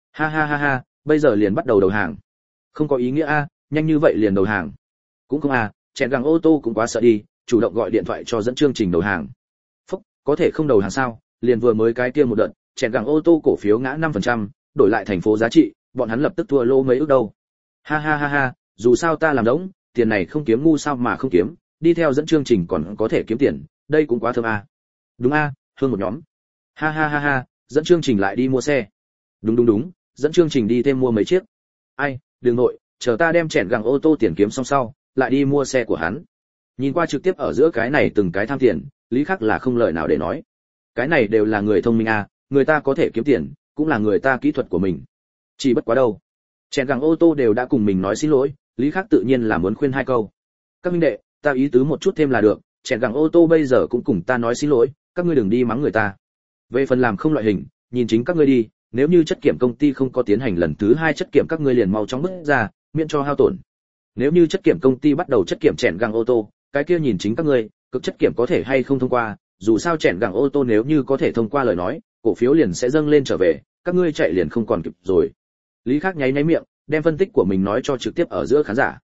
Ha, bây giờ liền bắt đầu đầu hàng. Không có ý nghĩa a, nhanh như vậy liền đầu hàng. Cũng không a, chèn gẳng ô tô cũng quá sợ đi, chủ động gọi điện thoại cho dẫn chương trình đầu hàng. Phúc, có thể không đầu hàng sao? Liền vừa mới cái kia một đợt, chèn gẳng ô tô cổ phiếu ngã 5%, đổi lại thành phố giá trị, bọn hắn lập tức thua lô mấy ức đâu. Ha, dù sao ta làm đống, tiền này không kiếm ngu sao mà không kiếm, đi theo dẫn chương trình còn có thể kiếm tiền, đây cũng quá thơm a. Đúng a, hương một nhóm. Ha, dẫn chương trình lại đi mua xe. Đúng, dẫn chương trình đi thêm mua mấy chiếc. Ai, đừng nội, chờ ta đem chèn gẳng ô tô tiền kiếm xong sau, lại đi mua xe của hắn. Nhìn qua trực tiếp ở giữa cái này từng cái tham tiền, Lý Khắc là không lời nào để nói. Cái này đều là người thông minh a, người ta có thể kiếm tiền, cũng là người ta kỹ thuật của mình. Chỉ bất quá đâu, chèn gẳng ô tô đều đã cùng mình nói xin lỗi, Lý Khắc tự nhiên là muốn khuyên hai câu. Các huynh đệ, ta ý tứ một chút thêm là được, chèn gẳng ô tô bây giờ cũng cùng ta nói xin lỗi, các ngươi đừng đi mắng người ta. Về phần làm không loại hình, nhìn chính các ngươi đi, nếu như chất kiểm công ty không có tiến hành lần thứ 2 chất kiểm các ngươi liền mau chóng bước ra, miễn cho hao tổn. Nếu như chất kiểm công ty bắt đầu chất kiểm chèn gẳng ô tô, cái kia nhìn chính các ngươi, cực chất kiểm có thể hay không thông qua, dù sao chèn gẳng ô tô nếu như có thể thông qua lời nói, cổ phiếu liền sẽ dâng lên trở về, các ngươi chạy liền không còn kịp rồi. Lý Khắc nháy miệng, đem phân tích của mình nói cho trực tiếp ở giữa khán giả.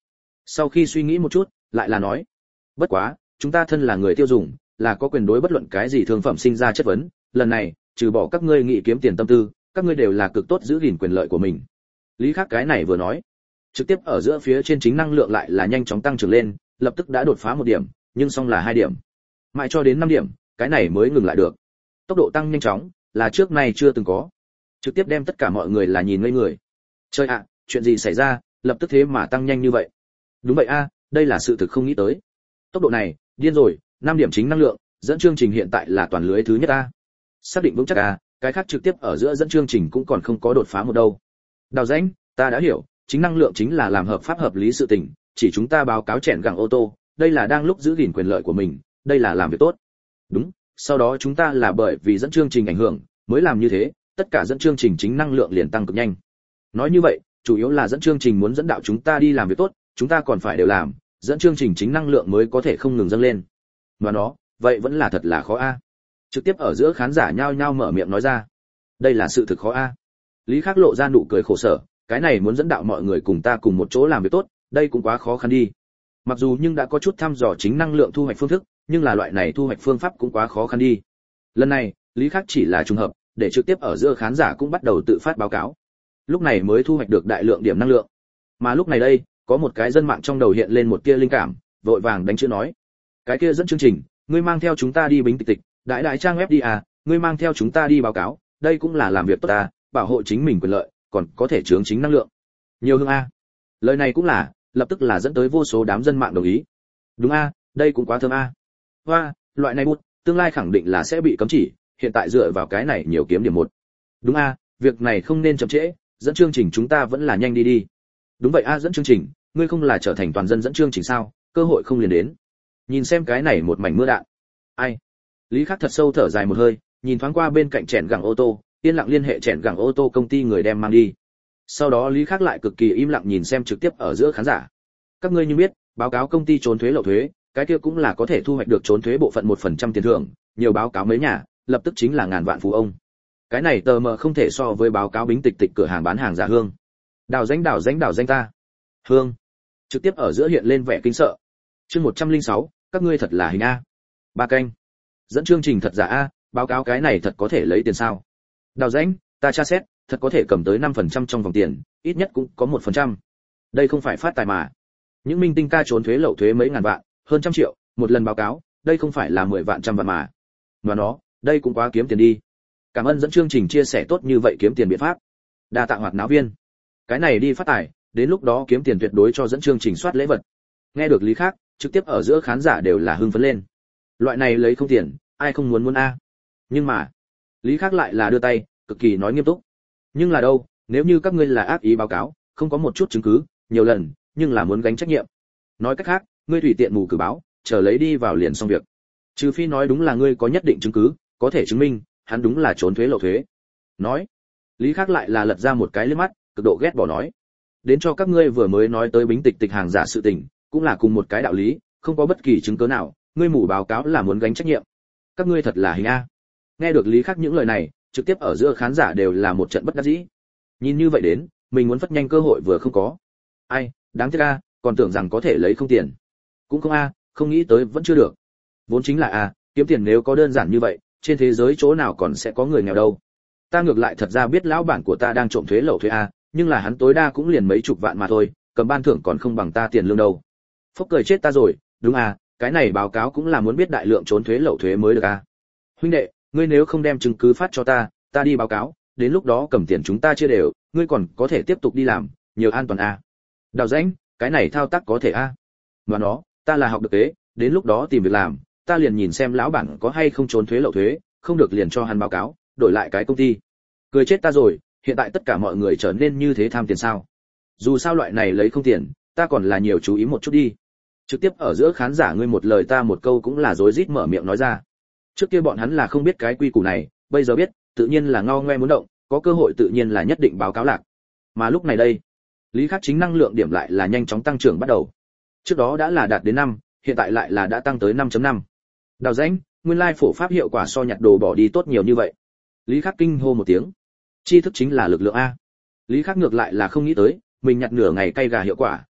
Sau khi suy nghĩ một chút, lại là nói, bất quá, chúng ta thân là người tiêu dùng, là có quyền đối bất luận cái gì thương phẩm sinh ra chất vấn, lần này, trừ bỏ các ngươi nghĩ kiếm tiền tâm tư, các ngươi đều là cực tốt giữ gìn quyền lợi của mình. Lý Khắc cái này vừa nói, trực tiếp ở giữa phía trên chính năng lượng lại là nhanh chóng tăng trưởng lên, lập tức đã đột phá 1 điểm, nhưng xong là 2 điểm. Mãi cho đến 5 điểm, cái này mới ngừng lại được. Tốc độ tăng nhanh chóng, là trước nay chưa từng có. Trực tiếp đem tất cả mọi người là nhìn ngây người. Trời ạ, chuyện gì xảy ra, lập tức thế mà tăng nhanh như vậy? Đúng vậy a, đây là sự thực không nghĩ tới. Tốc độ này, điên rồi, 5 điểm chính năng lượng, dẫn chương trình hiện tại là toàn lưới thứ nhất a. Xác định vững chắc a, cái khác trực tiếp ở giữa dẫn chương trình cũng còn không có đột phá một đâu. Đào Dãnh, ta đã hiểu, chính năng lượng chính là làm hợp pháp hợp lý sự tình, chỉ chúng ta báo cáo chèn gẳng ô tô, đây là đang lúc giữ gìn quyền lợi của mình, đây là làm việc tốt. Đúng, sau đó chúng ta là bởi vì dẫn chương trình ảnh hưởng, mới làm như thế, tất cả dẫn chương trình chính năng lượng liền tăng cực nhanh. Nói như vậy, chủ yếu là dẫn chương trình muốn dẫn đạo chúng ta đi làm việc tốt, chúng ta còn phải đều làm, dẫn chương trình chính năng lượng mới có thể không ngừng dâng lên. Mà nó, vậy vẫn là thật là khó a. Trực tiếp ở giữa khán giả nhao nhao mở miệng nói ra. Đây là sự thực khó a. Lý Khắc lộ ra nụ cười khổ sở, cái này muốn dẫn đạo mọi người cùng ta cùng một chỗ làm việc tốt, đây cũng quá khó khăn đi. Mặc dù nhưng đã có chút thăm dò chính năng lượng thu hoạch phương thức, nhưng là loại này thu hoạch phương pháp cũng quá khó khăn đi. Lần này, Lý Khắc chỉ là trùng hợp, để trực tiếp ở giữa khán giả cũng bắt đầu tự phát báo cáo. Lúc này mới thu hoạch được đại lượng điểm năng lượng. Mà lúc này đây, có một cái dân mạng trong đầu hiện lên một tia linh cảm, vội vàng đánh chữ nói: "Cái kia dẫn chương trình, ngươi mang theo chúng ta đi bính tịch tịch, đại trang web đi à, ngươi mang theo chúng ta đi báo cáo, đây cũng là làm việc tốt ta, bảo hộ chính mình quyền lợi, còn có thể chướng chính năng lượng." Nhiều hương a. Lời này cũng là, lập tức là dẫn tới vô số đám dân mạng đồng ý. Đúng a, đây cũng quá thơm a. Hoa, loại này bút, tương lai khẳng định là sẽ bị cấm chỉ, hiện tại dựa vào cái này nhiều kiếm điểm 1. Đúng a, việc này không nên chậm trễ, dẫn chương trình chúng ta vẫn là nhanh đi đi. Đúng vậy a, dẫn chương trình, ngươi không là trở thành toàn dân dẫn chương trình sao, cơ hội không liền đến. Nhìn xem cái này một mảnh mưa đạn. Ai? Lý Khắc thật sâu thở dài một hơi, nhìn thoáng qua bên cạnh chèn gẳng ô tô, yên lặng liên hệ chèn gẳng ô tô công ty người đem mang đi. Sau đó Lý Khắc lại cực kỳ im lặng nhìn xem trực tiếp ở giữa khán giả. Các ngươi như biết, báo cáo công ty trốn thuế lậu thuế, cái kia cũng là có thể thu hoạch được trốn thuế bộ phận 1% tiền thưởng, nhiều báo cáo mấy nhà, lập tức chính là ngàn vạn phú ông. Cái này tờ mờ không thể so với báo cáo bính tịch tịch cửa hàng bán hàng giả hương. Đào danh ta. Hương. Trực tiếp ở giữa hiện lên vẻ kinh sợ. Chương 106, các ngươi thật là hình a. Ba canh. Dẫn chương trình thật giả a, báo cáo cái này thật có thể lấy tiền sao? Đào danh, ta tra xét, thật có thể cầm tới 5% trong vòng tiền, ít nhất cũng có 1%. Đây không phải phát tài mà. Những minh tinh ca trốn thuế lậu thuế mấy ngàn vạn, hơn trăm triệu, một lần báo cáo, đây không phải là 10 vạn trăm vạn mà. Mà nó, đây cũng quá kiếm tiền đi. Cảm ơn dẫn chương trình chia sẻ tốt như vậy kiếm tiền biện pháp. Đa tạ hoạt náo viên. Cái này đi phát tài, đến lúc đó kiếm tiền tuyệt đối cho dẫn chương trình soát lễ vật. Nghe được Lý Khắc, trực tiếp ở giữa khán giả đều là hưng phấn lên. Loại này lấy không tiền, ai không muốn a. Nhưng mà, Lý Khắc lại là đưa tay, cực kỳ nói nghiêm túc. Nhưng là đâu, nếu như các ngươi là ác ý báo cáo, không có một chút chứng cứ, nhiều lần, nhưng là muốn gánh trách nhiệm. Nói cách khác, ngươi tùy tiện mù cử báo, chờ lấy đi vào liền xong việc. Trừ phi nói đúng là ngươi có nhất định chứng cứ, có thể chứng minh, hắn đúng là trốn thuế lậu thuế. Nói, Lý Khắc lại là lật ra một cái liếc mắt, cực độ ghét bỏ nói. Đến cho các ngươi vừa mới nói tới bính tịch tịch hàng giả sự tình, cũng là cùng một cái đạo lý, không có bất kỳ chứng cứ nào, ngươi mù báo cáo là muốn gánh trách nhiệm. Các ngươi thật là hình a. Nghe được Lý Khắc những lời này, trực tiếp ở giữa khán giả đều là một trận bất đắc dĩ. Nhìn như vậy đến, mình muốn phất nhanh cơ hội vừa không có. Ai, đáng tiếc a, còn tưởng rằng có thể lấy không tiền. Cũng không a, không nghĩ tới vẫn chưa được. Vốn chính là a, kiếm tiền nếu có đơn giản như vậy, trên thế giới chỗ nào còn sẽ có người nghèo đâu. Ta ngược lại thật ra biết lão bản của ta đang trộm thuế lậu thuế a, nhưng là hắn tối đa cũng liền mấy chục vạn mà thôi, cầm ban thưởng còn không bằng ta tiền lương đâu. Phốc cười chết ta rồi, đúng a, cái này báo cáo cũng là muốn biết đại lượng trốn thuế lậu thuế mới được a. Huynh đệ, ngươi nếu không đem chứng cứ phát cho ta, ta đi báo cáo, đến lúc đó cầm tiền chúng ta chia đều, ngươi còn có thể tiếp tục đi làm, nhiều an toàn a. Đào Dãnh, cái này thao tác có thể a. Mà nó, ta là học được kế, đến lúc đó tìm việc làm, ta liền nhìn xem lão bản có hay không trốn thuế lậu thuế, không được liền cho hắn báo cáo, đổi lại cái công ty. Cười chết ta rồi, hiện tại tất cả mọi người trở nên như thế tham tiền sao? Dù sao loại này lấy không tiền, ta còn là nhiều chú ý một chút đi. Trực tiếp ở giữa khán giả ngươi một lời ta một câu cũng là rối rít mở miệng nói ra. Trước kia bọn hắn là không biết cái quy củ này, bây giờ biết, tự nhiên là ngao ngoe muốn động, có cơ hội tự nhiên là nhất định báo cáo lạc. Mà lúc này đây, Lý Khắc chính năng lượng điểm lại là nhanh chóng tăng trưởng bắt đầu. Trước đó đã là đạt đến 5, hiện tại lại là đã tăng tới 5.5. Đào Dãnh, nguyên lai phổ pháp hiệu quả so nhặt đồ bỏ đi tốt nhiều như vậy. Lý Khắc kinh hô một tiếng. Tri thức chính là lực lượng a. Lý Khắc ngược lại là không nghĩ tới, mình nhặt nửa ngày cay gà hiệu quả,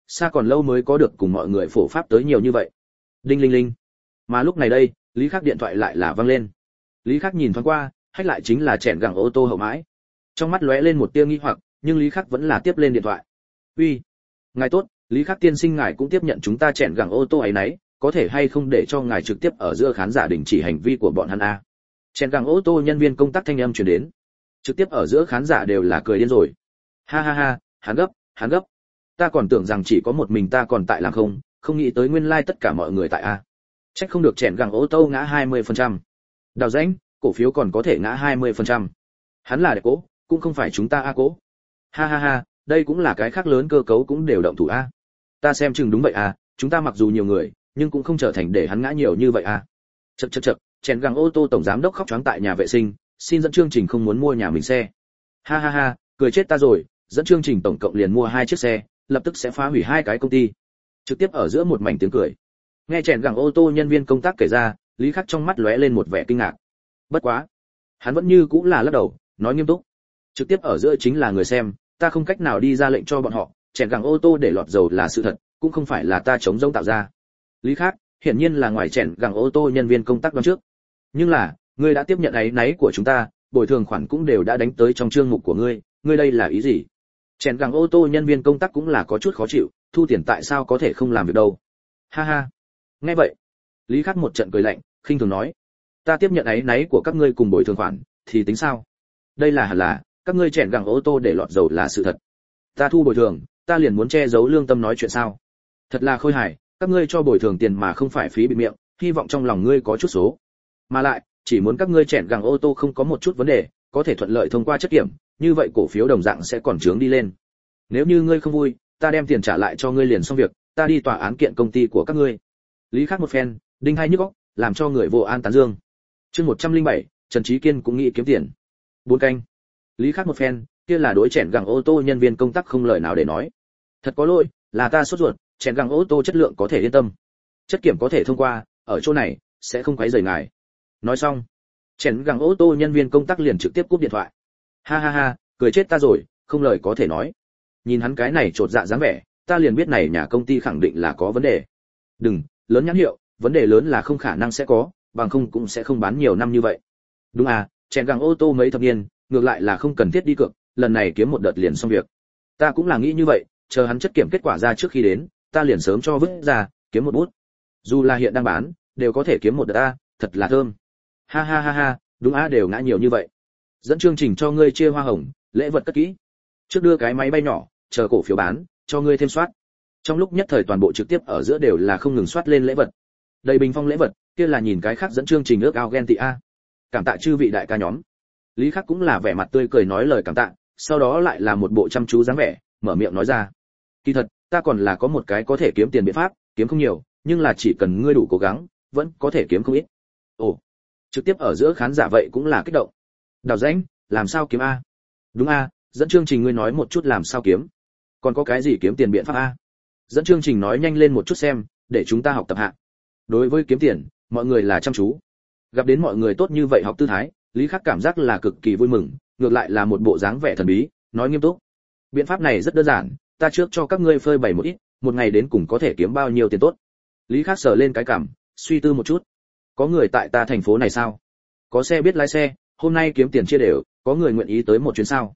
xa còn lâu mới có được cùng mọi người phổ pháp tới nhiều như vậy. Đinh linh linh. Mà lúc này đây, Lý Khắc điện thoại lại là vang lên. Lý Khắc nhìn thoáng qua, hách lại chính là chèn gẳng ô tô hậu mãi. Trong mắt lóe lên một tia nghi hoặc, nhưng Lý Khắc vẫn là tiếp lên điện thoại. "Uy, ngài tốt, Lý Khắc tiên sinh ngài cũng tiếp nhận chúng ta chèn gẳng ô tô ấy nấy, có thể hay không để cho ngài trực tiếp ở giữa khán giả đình chỉ hành vi của bọn hắn a?" Chèn gẳng ô tô nhân viên công tác thanh âm truyền đến. Trực tiếp ở giữa khán giả đều là cười điên rồi. Ha ha ha, hắn gấp. Ta còn tưởng rằng chỉ có một mình ta còn tại làm không nghĩ tới nguyên lai tất cả mọi người tại a. Chắc không được chèn gẳng ô tô ngã 20%. Đào rãnh, cổ phiếu còn có thể ngã 20%. Hắn là đẹp cố, cũng không phải chúng ta a cố. Ha ha ha, đây cũng là cái khác lớn cơ cấu cũng đều động thủ a. Ta xem chừng đúng vậy a, chúng ta mặc dù nhiều người, nhưng cũng không trở thành để hắn ngã nhiều như vậy a. Chậc, chèn gẳng ô tô tổng giám đốc khóc choáng tại nhà vệ sinh, xin dẫn chương trình không muốn mua nhà mình xe. Ha ha ha, cười chết ta rồi, dẫn chương trình tổng cộng liền mua 2 chiếc xe, lập tức sẽ phá hủy 2 cái công ty. Trực tiếp ở giữa một mảnh tiếng cười. Nghe chèn gẳng ô tô nhân viên công tác kể ra, Lý Khắc trong mắt lóe lên một vẻ kinh ngạc. Bất quá, hắn vẫn như cũng là lắc đầu, nói nghiêm túc. Trực tiếp ở giữa chính là người xem, ta không cách nào đi ra lệnh cho bọn họ, chèn gẳng ô tô để lọt dầu là sự thật, cũng không phải là ta chống rỗng tạo ra. Lý Khắc, hiển nhiên là ngoài chèn gẳng ô tô nhân viên công tác đoán trước. Nhưng là, ngươi đã tiếp nhận áy náy của chúng ta, bồi thường khoản cũng đều đã đánh tới trong chương mục của ngươi, ngươi đây là ý gì? Chèn gẳng ô tô nhân viên công tác cũng là có chút khó chịu, thu tiền tại sao có thể không làm việc đâu? Ha ha. Nghe vậy, Lý Khắc một trận cười lạnh, khinh thường nói, ta tiếp nhận áy náy của các ngươi cùng bồi thường khoản, thì tính sao? Đây là hẳn là, các ngươi chèn gẳng ô tô để lọt dầu là sự thật. Ta thu bồi thường, ta liền muốn che giấu lương tâm nói chuyện sao? Thật là khôi hài, các ngươi cho bồi thường tiền mà không phải phí bị miệng, hy vọng trong lòng ngươi có chút số. Mà lại, chỉ muốn các ngươi chèn gẳng ô tô không có một chút vấn đề, có thể thuận lợi thông qua chất kiểm, như vậy cổ phiếu đồng dạng sẽ còn trướng đi lên. Nếu như ngươi không vui, ta đem tiền trả lại cho ngươi liền xong việc, ta đi tòa án kiện công ty của các ngươi. Lý Khắc một phen, đinh hai nhức óc, làm cho người vô an tán dương. Chương 107, Trần Chí Kiên cũng nghĩ kiếm tiền. 4 canh. Lý Khắc một phen, kia là đối chèn gẳng ô tô nhân viên công tác không lời nào để nói. Thật có lỗi, là ta sốt ruột, chèn gẳng ô tô chất lượng có thể yên tâm. Chất kiểm có thể thông qua, ở chỗ này sẽ không quấy rầy ngài. Nói xong, chèn gẳng ô tô nhân viên công tác liền trực tiếp cúp điện thoại. Ha ha ha, cười chết ta rồi, không lời có thể nói. Nhìn hắn cái này trột dạ dáng vẻ, ta liền biết này nhà công ty khẳng định là có vấn đề. Đừng, lớn nhãn hiệu, vấn đề lớn là không khả năng sẽ có, bằng không cũng sẽ không bán nhiều năm như vậy. Đúng à, chèn gẳng ô tô mấy thập niên, ngược lại là không cần thiết đi cược, lần này kiếm một đợt liền xong việc. Ta cũng là nghĩ như vậy, chờ hắn chất kiểm kết quả ra trước khi đến, ta liền sớm cho vứt ra, kiếm một bút. Dù là hiện đang bán, đều có thể kiếm một đợt a, thật là thơm. Ha ha ha ha, đúng á, đều ngã nhiều như vậy. Dẫn chương trình cho ngươi chia hoa hồng, lễ vật cất kỹ. Trước đưa cái máy bay nhỏ, chờ cổ phiếu bán, cho ngươi thêm soát. Trong lúc nhất thời toàn bộ trực tiếp ở giữa đều là không ngừng soát lên lễ vật. Đầy bình phong lễ vật, kia là nhìn cái khác dẫn chương trình ước ao ghen tị a. Cảm tạ chư vị đại ca nhóm. Lý Khắc cũng là vẻ mặt tươi cười nói lời cảm tạ, sau đó lại là một bộ chăm chú dáng vẻ, mở miệng nói ra. Kỳ thật, ta còn là có một cái có thể kiếm tiền biện pháp, kiếm không nhiều, nhưng là chỉ cần ngươi đủ cố gắng, vẫn có thể kiếm không ít. Ồ, trực tiếp ở giữa khán giả vậy cũng là kích động. Đào rãnh, làm sao kiếm a? Đúng a, dẫn chương trình ngươi nói một chút làm sao kiếm. Còn có cái gì kiếm tiền biện pháp a? Dẫn chương trình nói nhanh lên một chút xem, để chúng ta học tập hạ. Đối với kiếm tiền, mọi người là chăm chú. Gặp đến mọi người tốt như vậy học tư thái, Lý Khắc cảm giác là cực kỳ vui mừng, ngược lại là một bộ dáng vẻ thần bí, nói nghiêm túc. Biện pháp này rất đơn giản, ta trước cho các ngươi phơi bày một ít, một ngày đến cùng có thể kiếm bao nhiêu tiền tốt. Lý Khắc sờ lên cái cằm, suy tư một chút. Có người tại ta thành phố này sao? Có xe biết lái xe, hôm nay kiếm tiền chia đều, có người nguyện ý tới một chuyến sao?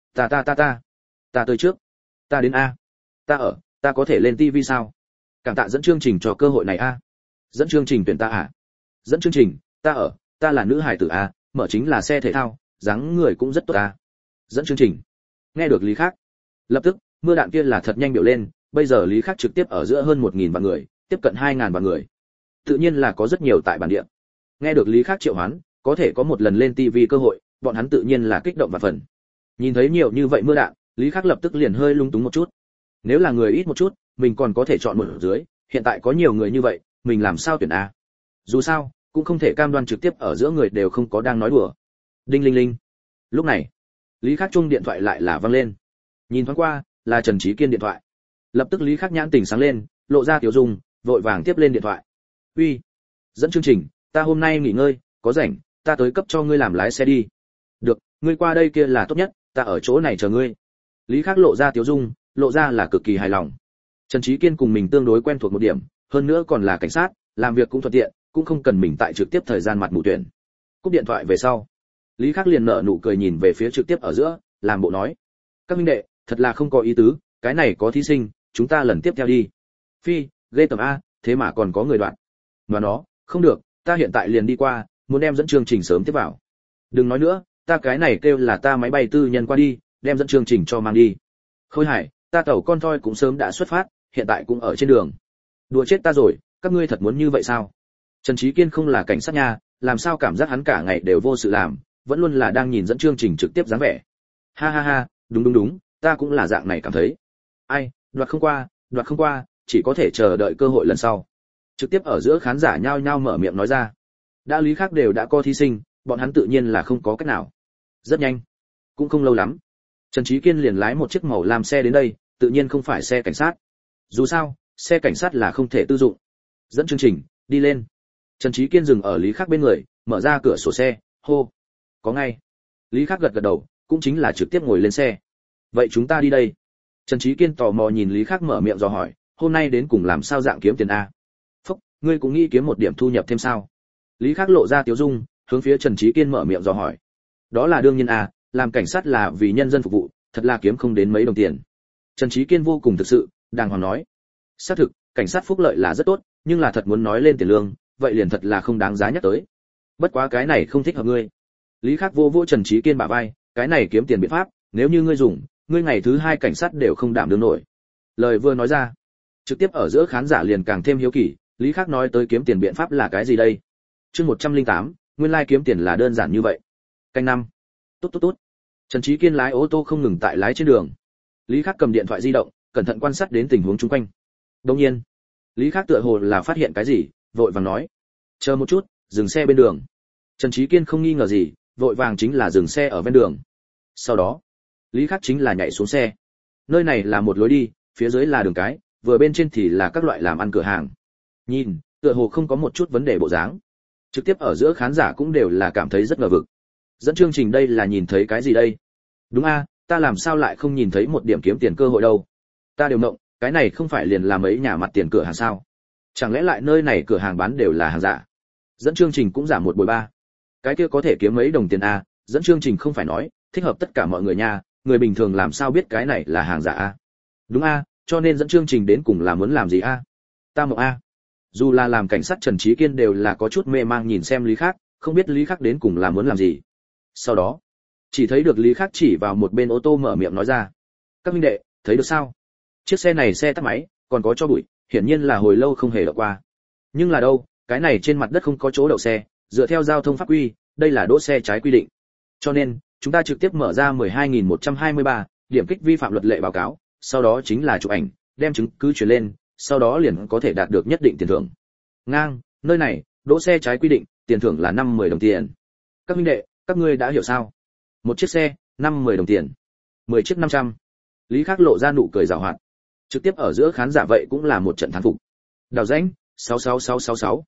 Ta tới trước. Ta đến a. Ta có thể lên TV sao? Cảm tạ dẫn chương trình cho cơ hội này a. Dẫn chương trình tuyển ta à? Dẫn chương trình, ta là nữ hài tử a, mở chính là xe thể thao, dáng người cũng rất tốt a. Dẫn chương trình. Nghe được Lý Khắc, lập tức, mưa đạn kia là thật nhanh biểu lên, bây giờ Lý Khắc trực tiếp ở giữa hơn 1000 vạn người, tiếp cận 2000 vạn người. Tự nhiên là có rất nhiều tại bản địa. Nghe được Lý Khắc triệu hoán, có thể có một lần lên TV cơ hội, bọn hắn tự nhiên là kích động và phần. Nhìn thấy nhiều như vậy mưa đạn, Lý Khắc lập tức liền hơi lung túng một chút. Nếu là người ít một chút, mình còn có thể chọn một ở dưới, hiện tại có nhiều người như vậy, mình làm sao tuyển a? Dù sao, cũng không thể cam đoan trực tiếp ở giữa người đều không có đang nói đùa. Đinh linh linh. Lúc này, Lý Khắc chung điện thoại lại là vang lên. Nhìn thoáng qua, là Trần Chí Kiên điện thoại. Lập tức Lý Khắc nhãn tỉnh sáng lên, lộ ra tiểu dung, vội vàng tiếp lên điện thoại. "Uy, dẫn chương trình, ta hôm nay nghỉ ngơi, có rảnh, ta tới cấp cho ngươi làm lái xe đi." "Được, ngươi qua đây kia là tốt nhất, ta ở chỗ này chờ ngươi." Lý Khắc lộ ra tiểu dung, lộ ra là cực kỳ hài lòng. Trần Chí Kiên cùng mình tương đối quen thuộc một điểm, hơn nữa còn là cảnh sát, làm việc cũng thuận tiện, cũng không cần mình tại trực tiếp thời gian mặt mù tuyển. Cúp điện thoại về sau, Lý Khắc liền nở nụ cười nhìn về phía trực tiếp ở giữa, làm bộ nói: "Các huynh đệ, thật là không có ý tứ, cái này có thí sinh, chúng ta lần tiếp theo đi." Phi, ghê tởm a, thế mà còn có người đoạn. Mà nó, không được, ta hiện tại liền đi qua, muốn đem dẫn chương trình sớm tiếp vào. Đừng nói nữa, ta cái này kêu là ta máy bay tư nhân qua đi, đem dẫn chương trình cho mang đi. Khôi Hải, ta tàu con thoi cũng sớm đã xuất phát, hiện tại cũng ở trên đường. Đùa chết ta rồi, các ngươi thật muốn như vậy sao? Trần Chí Kiên không là cảnh sát nha, làm sao cảm giác hắn cả ngày đều vô sự làm, vẫn luôn là đang nhìn dẫn chương trình trực tiếp dáng vẻ. Ha ha ha, đúng, ta cũng là dạng này cảm thấy. Ai, đoạt không qua, chỉ có thể chờ đợi cơ hội lần sau. Trực tiếp ở giữa khán giả nhao nhao mở miệng nói ra. Đã Lý Khắc đều đã có thí sinh, bọn hắn tự nhiên là không có cách nào. Rất nhanh, cũng không lâu lắm, Trần Chí Kiên liền lái một chiếc màu lam xe đến đây, tự nhiên không phải xe cảnh sát. Dù sao, xe cảnh sát là không thể tư dụng. Dẫn chương trình, đi lên. Trần Chí Kiên dừng ở Lý Khắc bên người, mở ra cửa sổ xe, hô. Có ngay. Lý Khắc gật đầu, cũng chính là trực tiếp ngồi lên xe. Vậy chúng ta đi đây. Trần Chí Kiên tò mò nhìn Lý Khắc mở miệng dò hỏi, hôm nay đến cùng làm sao dạng kiếm tiền a? Phúc, ngươi cũng nghĩ kiếm một điểm thu nhập thêm sao? Lý Khắc lộ ra tiếu dung, hướng phía Trần Chí Kiên mở miệng dò hỏi. Đó là đương nhiên a, làm cảnh sát là vì nhân dân phục vụ, thật là kiếm không đến mấy đồng tiền. Trần Chí Kiên vô cùng thực sự, đàng hoàng nói. Xác thực, cảnh sát phúc lợi là rất tốt, nhưng là thật muốn nói lên tiền lương, vậy liền thật là không đáng giá nhắc tới. Bất quá cái này không thích hợp ngươi. Lý Khắc vô vô Trần Chí Kiên bả vai, cái này kiếm tiền biện pháp, nếu như ngươi dùng, ngươi ngày thứ hai cảnh sát đều không đảm đương nổi. Lời vừa nói ra, trực tiếp ở giữa khán giả liền càng thêm hiếu kỳ, Lý Khắc nói tới kiếm tiền biện pháp là cái gì đây? Chương 108, nguyên lai kiếm tiền là đơn giản như vậy. Canh năm. Tốt. Trần Chí Kiên lái ô tô không ngừng tại lái trên đường. Lý Khắc cầm điện thoại di động, cẩn thận quan sát đến tình huống xung quanh. Đương nhiên, Lý Khắc tựa hồ là phát hiện cái gì, vội vàng nói: "Chờ một chút, dừng xe bên đường." Trần Chí Kiên không nghi ngờ gì, vội vàng chính là dừng xe ở ven đường. Sau đó, Lý Khắc chính là nhảy xuống xe. Nơi này là một lối đi, phía dưới là đường cái, vừa bên trên thì là các loại làm ăn cửa hàng. Nhìn, tựa hồ không có một chút vấn đề bộ dáng. Trực tiếp ở giữa khán giả cũng đều là cảm thấy rất ngờ vực. Dẫn chương trình đây là nhìn thấy cái gì đây? Đúng a, ta làm sao lại không nhìn thấy một điểm kiếm tiền cơ hội đâu? Ta đều mộng, cái này không phải liền là mấy nhà mặt tiền cửa hàng sao? Chẳng lẽ lại nơi này cửa hàng bán đều là hàng giả? Dẫn chương trình cũng giảm 1/3. Cái kia có thể kiếm mấy đồng tiền a, dẫn chương trình không phải nói, thích hợp tất cả mọi người nha, người bình thường làm sao biết cái này là hàng giả a? Đúng a, cho nên dẫn chương trình đến cùng là muốn làm gì a? Ta mộng a. Dù là làm cảnh sát Trần Chí Kiên đều là có chút mê mang nhìn xem Lý Khắc, không biết Lý Khắc đến cùng là muốn làm gì. Sau đó, chỉ thấy được Lý Khắc chỉ vào một bên ô tô mở miệng nói ra: "Các huynh đệ, thấy được sao? Chiếc xe này xe tắt máy, còn có cho bụi, hiển nhiên là hồi lâu không hề đậu qua. Nhưng là đâu, cái này trên mặt đất không có chỗ đậu xe, dựa theo giao thông pháp quy, đây là đỗ xe trái quy định. Cho nên, chúng ta trực tiếp mở ra 12.123 điểm kích vi phạm luật lệ báo cáo, sau đó chính là chụp ảnh, đem chứng cứ truyền lên, sau đó liền có thể đạt được nhất định tiền thưởng. Ngang, nơi này, đỗ xe trái quy định, tiền thưởng là 5-10 đồng tiền. Các huynh đệ, các ngươi đã hiểu sao? Một chiếc xe, 5-10 đồng tiền. 10 chiếc 500." Lý Khắc lộ ra nụ cười giảo hoạt. Trực tiếp ở giữa khán giả vậy cũng là một trận thán phục. Đào rãnh, 66666.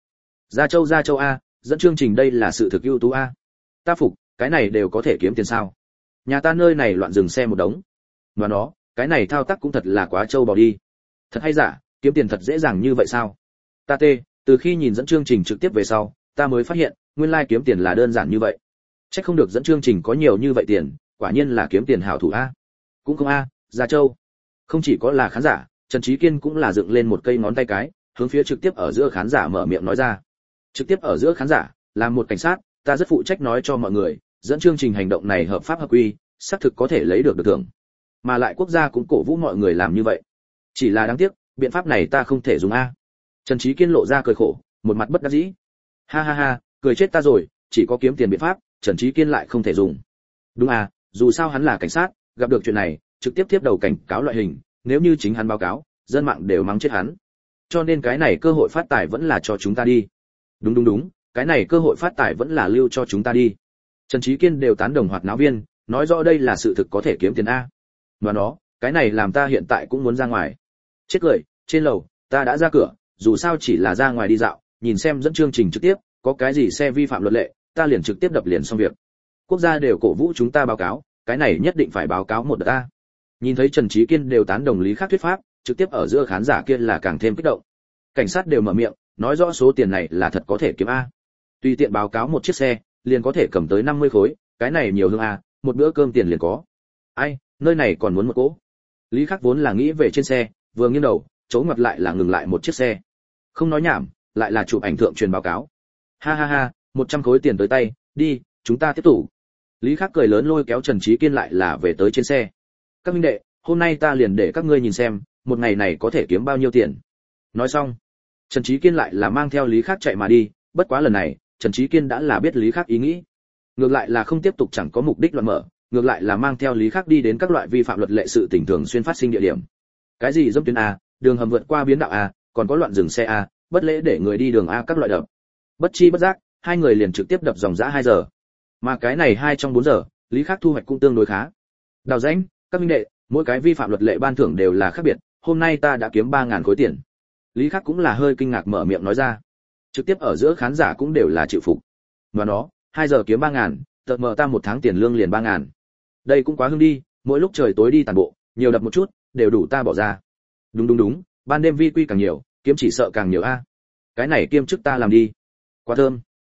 Gia Châu a, dẫn chương trình đây là sự thực ưu tú a. Ta phục, cái này đều có thể kiếm tiền sao? Nhà ta nơi này loạn dừng xe một đống. Mà nó, cái này thao tác cũng thật là quá trâu bò đi. Thật hay giả, kiếm tiền thật dễ dàng như vậy sao? Ta từ khi nhìn dẫn chương trình trực tiếp về sau, ta mới phát hiện, nguyên lai kiếm tiền là đơn giản như vậy. Chắc không được dẫn chương trình có nhiều như vậy tiền, quả nhiên là kiếm tiền hảo thủ a. Cũng không a, Gia Châu. Không chỉ có là khán giả, Trần Chí Kiên cũng là dựng lên một cây ngón tay cái, hướng phía trực tiếp ở giữa khán giả mở miệng nói ra. Trực tiếp ở giữa khán giả, là một cảnh sát, ta rất phụ trách nói cho mọi người, dẫn chương trình hành động này hợp pháp hợp quy, xác thực có thể lấy được thưởng. Mà lại quốc gia cũng cổ vũ mọi người làm như vậy. Chỉ là đáng tiếc, biện pháp này ta không thể dùng a. Trần Chí Kiên lộ ra cười khổ, một mặt bất đắc dĩ. Ha ha ha, cười chết ta rồi, chỉ có kiếm tiền biện pháp, Trần Chí Kiên lại không thể dùng. Đúng à, dù sao hắn là cảnh sát, gặp được chuyện này, trực tiếp tiếp đầu cảnh cáo loại hình, nếu như chính hắn báo cáo, dân mạng đều mắng chết hắn. Cho nên cái này cơ hội phát tài vẫn là cho chúng ta đi. Đúng, cái này cơ hội phát tài vẫn là lưu cho chúng ta đi. Trần Chí Kiên đều tán đồng hoạt náo viên, nói rõ đây là sự thực có thể kiếm tiền a. Và nó, cái này làm ta hiện tại cũng muốn ra ngoài. Chết cười, trên lầu, ta đã ra cửa, dù sao chỉ là ra ngoài đi dạo, nhìn xem dẫn chương trình trực tiếp, có cái gì xe vi phạm luật lệ, ta liền trực tiếp đập liền xong việc. Quốc gia đều cổ vũ chúng ta báo cáo, cái này nhất định phải báo cáo một đợt ta. Nhìn thấy Trần Chí Kiên đều tán đồng Lý Khắc thuyết pháp, trực tiếp ở giữa khán giả kia là càng thêm kích động. Cảnh sát đều mở miệng, nói rõ số tiền này là thật có thể kiếm a. Tùy tiện báo cáo một chiếc xe, liền có thể cầm tới 50 khối, cái này nhiều hơn a, một bữa cơm tiền liền có. Ai, nơi này còn muốn một cỗ. Lý Khắc vốn là nghĩ về trên xe, vừa nghiêng đầu, chỗ ngoặt lại là ngừng lại một chiếc xe. Không nói nhảm, lại là chụp ảnh thượng truyền báo cáo. Ha ha ha, 100 khối tiền tới tay, đi, chúng ta tiếp tục. Lý Khắc cười lớn lôi kéo Trần Chí Kiên lại là về tới trên xe. Các huynh đệ, hôm nay ta liền để các ngươi nhìn xem, một ngày này có thể kiếm bao nhiêu tiền. Nói xong, Trần Chí Kiên lại là mang theo Lý Khắc chạy mà đi, bất quá lần này, Trần Chí Kiên đã là biết Lý Khắc ý nghĩ. Ngược lại là không tiếp tục chẳng có mục đích loạn mở, ngược lại là mang theo Lý Khắc đi đến các loại vi phạm luật lệ sự tình thường xuyên phát sinh địa điểm. Cái gì dâm tuyến a, đường hầm vượt qua biến đạo a, còn có loạn dừng xe a, bất lễ để người đi đường a các loại đập. Bất chi bất giác, hai người liền trực tiếp đập dòng dã 2 giờ. Mà cái này 2 trong 4 giờ, Lý Khắc thu hoạch cũng tương đối khá. Đào rãnh, các minh đệ, mỗi cái vi phạm luật lệ ban thưởng đều là khác biệt, hôm nay ta đã kiếm 3000 khối tiền. Lý Khắc cũng là hơi kinh ngạc mở miệng nói ra. Trực tiếp ở giữa khán giả cũng đều là chịu phục. Và nó, 2 giờ kiếm 3000, tợt mờ ta 1 tháng tiền lương liền 3000. Đây cũng quá hưng đi, mỗi lúc trời tối đi tản bộ, nhiều đập một chút, đều đủ ta bỏ ra. Đúng, ban đêm vi quy càng nhiều, kiếm chỉ sợ càng nhiều a. Cái này kiêm chức ta làm đi. Quá thơm.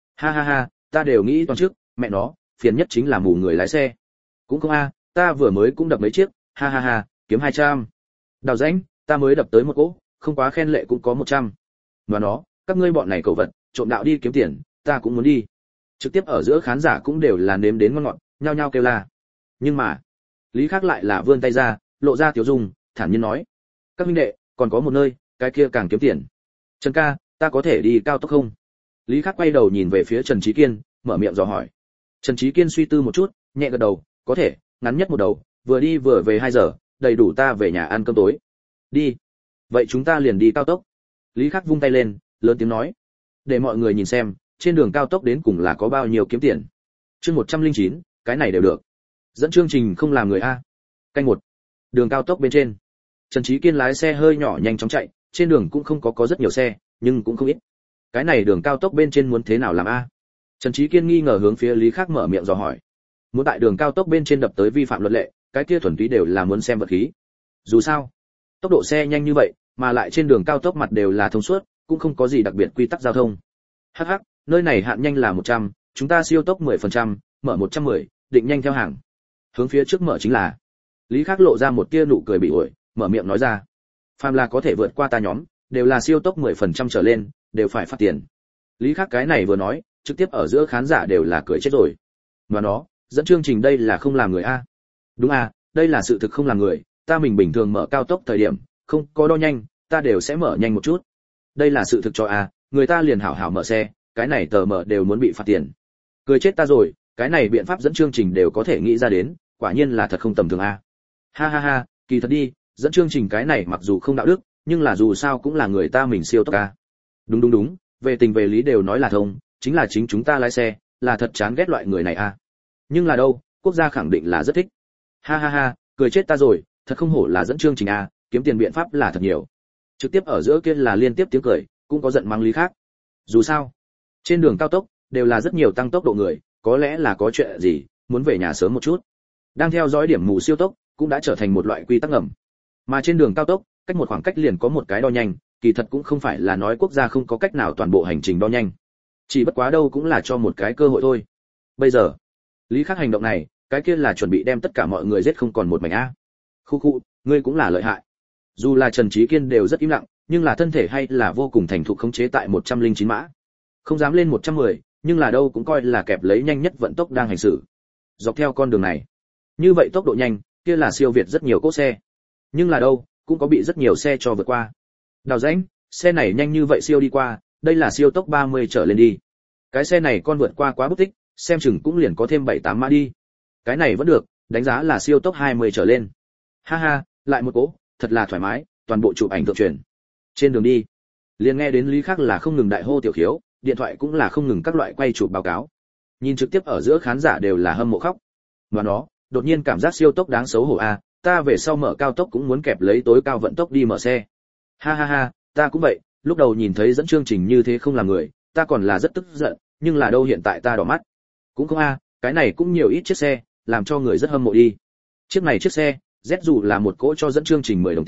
Ha, ta đều nghĩ toàn trước, mẹ nó, phiền nhất chính là mù người lái xe. Cũng không a, ta vừa mới cũng đập mấy chiếc, ha, kiếm 200. Đào rãnh, ta mới đập tới một cỗ, không quá khen lệ cũng có 100. Và nó, các ngươi bọn này cẩu vật, trộm đạo đi kiếm tiền, ta cũng muốn đi. Trực tiếp ở giữa khán giả cũng đều là nếm đến ngon ngọt, nhao nhao kêu la. Nhưng mà, Lý Khắc lại là vươn tay ra, lộ ra tiểu dung, thản nhiên nói: "Các huynh đệ, còn có một nơi, cái kia càng kiếm tiền. Trần ca, ta có thể đi cao tốc không?" Lý Khắc quay đầu nhìn về phía Trần Chí Kiên, mở miệng dò hỏi. Trần Chí Kiên suy tư một chút, nhẹ gật đầu, "Có thể, ngắn nhất một đầu, vừa đi vừa về 2 giờ, đầy đủ ta về nhà ăn cơm tối." "Đi. Vậy chúng ta liền đi cao tốc." Lý Khắc vung tay lên, lớn tiếng nói, để mọi người nhìn xem, trên đường cao tốc đến cùng là có bao nhiêu kiếm tiền. Chương 109, cái này đều được. Dẫn chương trình không làm người a. Canh 1. Đường cao tốc bên trên. Trần Chí Kiên lái xe hơi nhỏ nhanh chóng chạy, trên đường cũng không có rất nhiều xe, nhưng cũng không ít. Cái này đường cao tốc bên trên muốn thế nào làm a? Trần Chí Kiên nghi ngờ hướng phía Lý Khắc mở miệng dò hỏi. Muốn tại đường cao tốc bên trên đập tới vi phạm luật lệ, cái kia thuần túy đều là muốn xem vật khí. Dù sao, tốc độ xe nhanh như vậy, mà lại trên đường cao tốc mặt đều là thông suốt, cũng không có gì đặc biệt quy tắc giao thông. Hắc, nơi này hạn nhanh là 100, chúng ta siêu tốc 10%, mở 110, định nhanh theo hàng. Hướng phía trước mở chính là. Lý Khắc lộ ra một tia nụ cười bị ổi, mở miệng nói ra. Phàm là có thể vượt qua ta nhóm, đều là siêu tốc 10% trở lên, đều phải phát tiền. Lý Khắc cái này vừa nói, trực tiếp ở giữa khán giả đều là cười chết rồi. Mà nó, dẫn chương trình đây là không làm người a. Đúng a, đây là sự thực không làm người, ta mình bình thường mở cao tốc thời điểm, không có đo nhanh, ta đều sẽ mở nhanh một chút. Đây là sự thực cho a, người ta liền hảo hảo mở xe, cái này tờ mở đều muốn bị phạt tiền. Cười chết ta rồi, cái này biện pháp dẫn chương trình đều có thể nghĩ ra đến, quả nhiên là thật không tầm thường a. Ha, kỳ thật đi, dẫn chương trình cái này mặc dù không đạo đức, nhưng là dù sao cũng là người ta mình siêu tốc a. Đúng, về tình về lý đều nói là thông, chính là chính chúng ta lái xe, là thật chán ghét loại người này a. Nhưng là đâu, quốc gia khẳng định là rất thích. Ha, cười chết ta rồi, thật không hổ là dẫn chương trình a, kiếm tiền biện pháp là thật nhiều. Trực tiếp ở giữa kia là liên tiếp tiếng cười, cũng có giận mắng Lý Khắc. Dù sao, trên đường cao tốc đều là rất nhiều tăng tốc độ người, có lẽ là có chuyện gì, muốn về nhà sớm một chút. Đang theo dõi điểm mù siêu tốc, cũng đã trở thành một loại quy tắc ngầm. Mà trên đường cao tốc, cách một khoảng cách liền có một cái đo nhanh, kỳ thật cũng không phải là nói quốc gia không có cách nào toàn bộ hành trình đo nhanh. Chỉ bất quá đâu cũng là cho một cái cơ hội thôi. Bây giờ, Lý Khắc hành động này, cái kia là chuẩn bị đem tất cả mọi người giết không còn một mảnh a. Khu, ngươi cũng là lợi hại. Dù là Trần Chí Kiên đều rất im lặng, nhưng là thân thể hay là vô cùng thành thục khống chế tại 109 mã. Không dám lên 110, nhưng là đâu cũng coi là kẹp lấy nhanh nhất vận tốc đang hành xử. Dọc theo con đường này, như vậy tốc độ nhanh, kia là siêu việt rất nhiều cỗ xe. Nhưng là đâu, cũng có bị rất nhiều xe cho vượt qua. Đào rãnh, xe này nhanh như vậy siêu đi qua, đây là siêu tốc 30 trở lên đi. Cái xe này con vượt qua quá bức tích, xem chừng cũng liền có thêm 7-8 mã đi. Cái này vẫn được, đánh giá là siêu tốc 20 trở lên. Ha, lại một cỗ, thật là thoải mái, toàn bộ chụp ảnh thượng truyền. Trên đường đi, liền nghe đến Lý Khắc là không ngừng đại hô tiểu khiếu, điện thoại cũng là không ngừng các loại quay chụp báo cáo. Nhìn trực tiếp ở giữa khán giả đều là hâm mộ khóc. Mà nó, đột nhiên cảm giác siêu tốc đáng xấu hổ a, ta về sau mở cao tốc cũng muốn kẹp lấy tối cao vận tốc đi mở xe. Ha, ta cũng vậy, lúc đầu nhìn thấy dẫn chương trình như thế không làm người, ta còn là rất tức giận, nhưng là đâu hiện tại ta đỏ mắt. Cũng không a, cái này cũng nhiều ít chiếc xe, làm cho người rất hâm mộ đi. Chiếc này chiếc xe, Z dù là một cỗ cho dẫn chương trình 10 đồng tiền,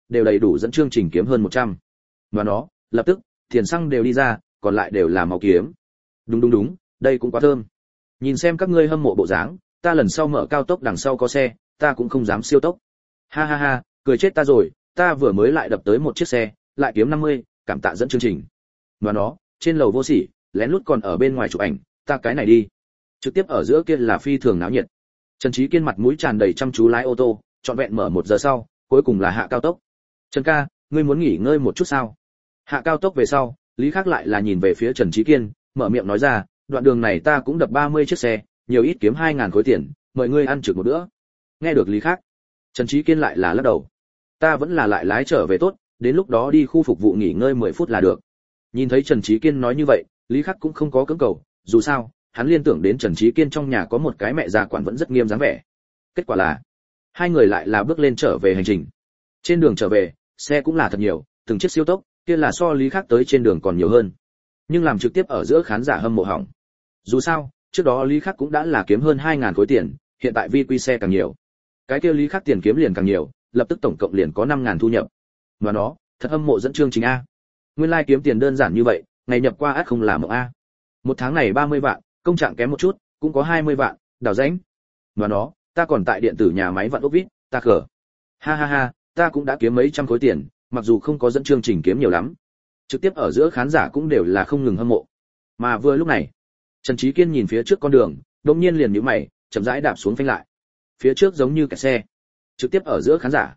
đều đầy đủ dẫn chương trình kiếm hơn 100. Và nó, lập tức, tiền xăng đều đi ra, còn lại đều là máu kiếm. Đúng, đây cũng quá thơm. Nhìn xem các ngươi hâm mộ bộ dáng, ta lần sau mở cao tốc đằng sau có xe, ta cũng không dám siêu tốc. Ha ha ha, cười chết ta rồi, ta vừa mới lại đập tới một chiếc xe, lại kiếm 50, cảm tạ dẫn chương trình. Và nó, trên lầu vô sỉ, lén lút còn ở bên ngoài chụp ảnh, ta cái này đi. Trực tiếp ở giữa kia là phi thường náo nhiệt. Trần Chí Kiên mặt mũi tràn đầy chăm chú lái ô tô, trọn vẹn mở 1 giờ sau, cuối cùng là hạ cao tốc. Trần ca, ngươi muốn nghỉ ngơi một chút sao? Hạ cao tốc về sau, Lý Khắc lại là nhìn về phía Trần Chí Kiên, mở miệng nói ra, đoạn đường này ta cũng đập 30 chiếc xe, nhiều ít kiếm 2000 khối tiền, mời ngươi ăn trực một bữa. Nghe được Lý Khắc, Trần Chí Kiên lại là lắc đầu. Ta vẫn là lại lái trở về tốt, đến lúc đó đi khu phục vụ nghỉ ngơi 10 phút là được. Nhìn thấy Trần Chí Kiên nói như vậy, Lý Khắc cũng không có cưỡng cầu, dù sao, hắn liên tưởng đến Trần Chí Kiên trong nhà có một cái mẹ già quản vẫn rất nghiêm dáng vẻ. Kết quả là, hai người lại là bước lên trở về hành trình. Trên đường trở về, xe cũng là thật nhiều, từng chiếc siêu tốc, kia là so Lý Khắc tới trên đường còn nhiều hơn. Nhưng làm trực tiếp ở giữa khán giả hâm mộ hỏng. Dù sao, trước đó Lý Khắc cũng đã là kiếm hơn 2000 khối tiền, hiện tại vi quy xe càng nhiều. Cái kia Lý Khắc tiền kiếm liền càng nhiều, lập tức tổng cộng liền có 5000 thu nhập. Mà nó, thật hâm mộ dẫn chương trình a. Nguyên lai like kiếm tiền đơn giản như vậy, ngày nhập qua ắt không làm mộng a. Một tháng này 30 vạn, công trạng kém một chút, cũng có 20 vạn, đào rãnh. Mà nó, ta còn tại điện tử nhà máy vạn ốc vít, ta cờ. Ha ha ha, ta cũng đã kiếm mấy trăm khối tiền, mặc dù không có dẫn chương trình kiếm nhiều lắm. Trực tiếp ở giữa khán giả cũng đều là không ngừng hâm mộ. Mà vừa lúc này, Trần Chí Kiên nhìn phía trước con đường, đột nhiên liền nhíu mày, chậm rãi đạp xuống phanh lại. Phía trước giống như kẹt xe. Trực tiếp ở giữa khán giả.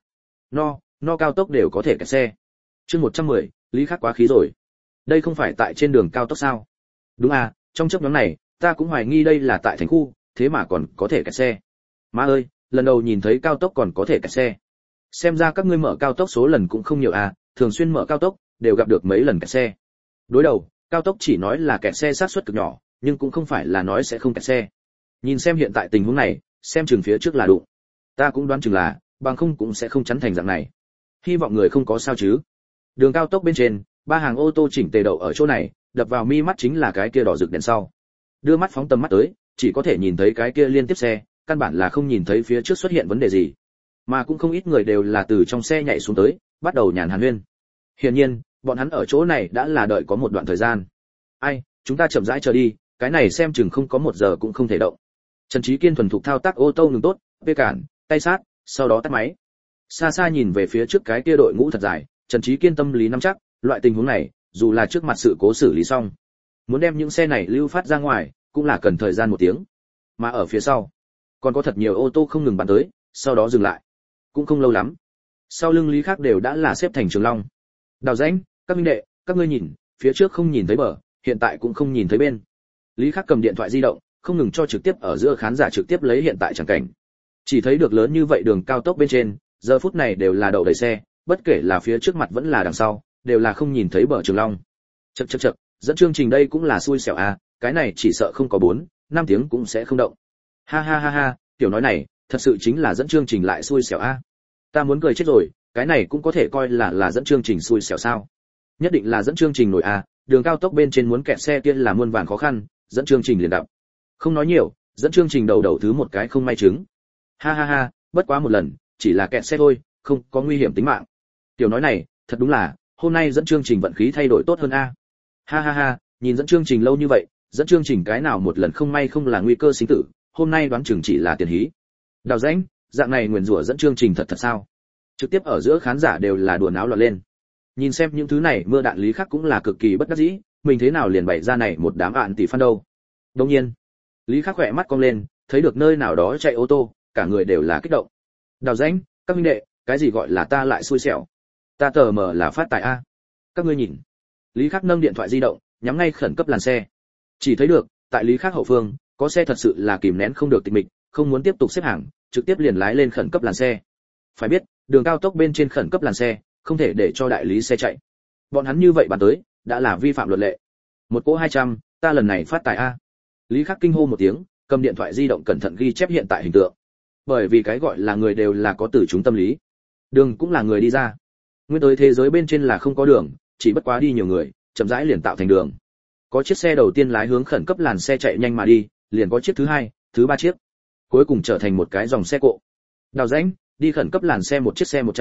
No cao tốc đều có thể kẹt xe. Chương 110, Lý Khắc quá khí rồi. Đây không phải tại trên đường cao tốc sao? Đúng à, trong chốc ngắn này, ta cũng hoài nghi đây là tại thành khu, thế mà còn có thể kẹt xe. Má ơi, lần đầu nhìn thấy cao tốc còn có thể kẹt xe. Xem ra các ngươi mở cao tốc số lần cũng không nhiều à, thường xuyên mở cao tốc, đều gặp được mấy lần kẹt xe. Đối đầu, cao tốc chỉ nói là kẹt xe xác suất cực nhỏ, nhưng cũng không phải là nói sẽ không kẹt xe. Nhìn xem hiện tại tình huống này, xem chừng phía trước là đụng. Ta cũng đoán chừng là, bằng không cũng sẽ không chắn thành dạng này. Hy vọng người không có sao chứ. Đường cao tốc bên trên, 3 hàng ô tô chỉnh tề đậu ở chỗ này, đập vào mi mắt chính là cái kia đỏ rực đèn sau. Đưa mắt phóng tầm mắt tới, chỉ có thể nhìn thấy cái kia liên tiếp xe, căn bản là không nhìn thấy phía trước xuất hiện vấn đề gì. Mà cũng không ít người đều là từ trong xe nhảy xuống tới, bắt đầu nhàn hàn huyên. Hiển nhiên, bọn hắn ở chỗ này đã là đợi có một đoạn thời gian. Ai, chúng ta chậm rãi chờ đi, cái này xem chừng không có 1 giờ cũng không thể động. Trần Chí Kiên thuần thục thao tác ô tô ngừng tốt, vê cản, tay sát, sau đó tắt máy. Xa xa nhìn về phía trước cái kia đội ngũ thật dài, Trần Chí Kiên tâm lý nắm chắc, loại tình huống này, dù là trước mặt sự cố xử lý xong, muốn đem những xe này lưu phát ra ngoài, cũng là cần thời gian 1 tiếng. Mà ở phía sau, còn có thật nhiều ô tô không ngừng bắn tới, sau đó dừng lại. Cũng không lâu lắm, sau lưng Lý Khắc đều đã là xếp thành trường long. Đào rãnh, các minh đệ, các ngươi nhìn, phía trước không nhìn thấy bờ, hiện tại cũng không nhìn thấy bên. Lý Khắc cầm điện thoại di động, không ngừng cho trực tiếp ở giữa khán giả trực tiếp lấy hiện tại chẳng cảnh. Chỉ thấy được lớn như vậy đường cao tốc bên trên, giờ phút này đều là đậu đầy xe, bất kể là phía trước mặt vẫn là đằng sau, đều là không nhìn thấy bờ trường long. Chậc, dẫn chương trình đây cũng là xui xẻo à, cái này chỉ sợ không có 4-5 tiếng cũng sẽ không động. Ha ha ha ha, tiểu nói này, thật sự chính là dẫn chương trình lại xui xẻo a. Ta muốn cười chết rồi, cái này cũng có thể coi là dẫn chương trình xui xẻo sao? Nhất định là dẫn chương trình nổi a, đường cao tốc bên trên muốn kẹt xe kia là muôn vàn khó khăn, dẫn chương trình liền đập. Không nói nhiều, dẫn chương trình đầu thứ một cái không may trứng. Ha ha ha, bất quá một lần, chỉ là kẹt xe thôi, không có nguy hiểm tính mạng. Tiểu nói này, thật đúng là, hôm nay dẫn chương trình vận khí thay đổi tốt hơn a. Ha ha ha, nhìn dẫn chương trình lâu như vậy, dẫn chương trình cái nào một lần không may không là nguy cơ sinh tử, hôm nay đoán chừng chỉ là tiền hí. Đào rãnh, dạng này nguyền rủa dẫn chương trình thật sao? Trực tiếp ở giữa khán giả đều là đùa náo loạn lên. Nhìn xem những thứ này, mưa đạn Lý Khắc cũng là cực kỳ bất đắc dĩ, mình thế nào liền bày ra này một đám ạn tỷ fan đâu. Đương nhiên, Lý Khắc khỏe mắt cong lên, thấy được nơi nào đó chạy ô tô, cả người đều là kích động. Đào rãnh, các minh đệ, cái gì gọi là ta lại xui xẻo? Ta tờ mờ là phát tài a. Các ngươi nhìn. Lý Khắc nâng điện thoại di động, nhắm ngay khẩn cấp làn xe. Chỉ thấy được, tại Lý Khắc hậu phương, có xe thật sự là kìm nén không được tịch mịch, không muốn tiếp tục xếp hàng, trực tiếp liền lái lên khẩn cấp làn xe. Phải biết, đường cao tốc bên trên khẩn cấp làn xe, không thể để cho đại lý xe chạy. Bọn hắn như vậy bàn tới, đã là vi phạm luật lệ. Một cỗ 200, ta lần này phát tài a. Lý Khắc kinh hô một tiếng, cầm điện thoại di động cẩn thận ghi chép hiện tại hình tượng. Bởi vì cái gọi là người đều là có tử chúng tâm lý. Đường cũng là người đi ra. Nguyên tới thế giới bên trên là không có đường, chỉ bất quá đi nhiều người, chậm rãi liền tạo thành đường. Có chiếc xe đầu tiên lái hướng khẩn cấp làn xe chạy nhanh mà đi, liền có chiếc thứ hai, thứ ba chiếc. Cuối cùng trở thành một cái dòng xe cộ. Đào rãnh, đi khẩn cấp làn xe một chiếc xe 100,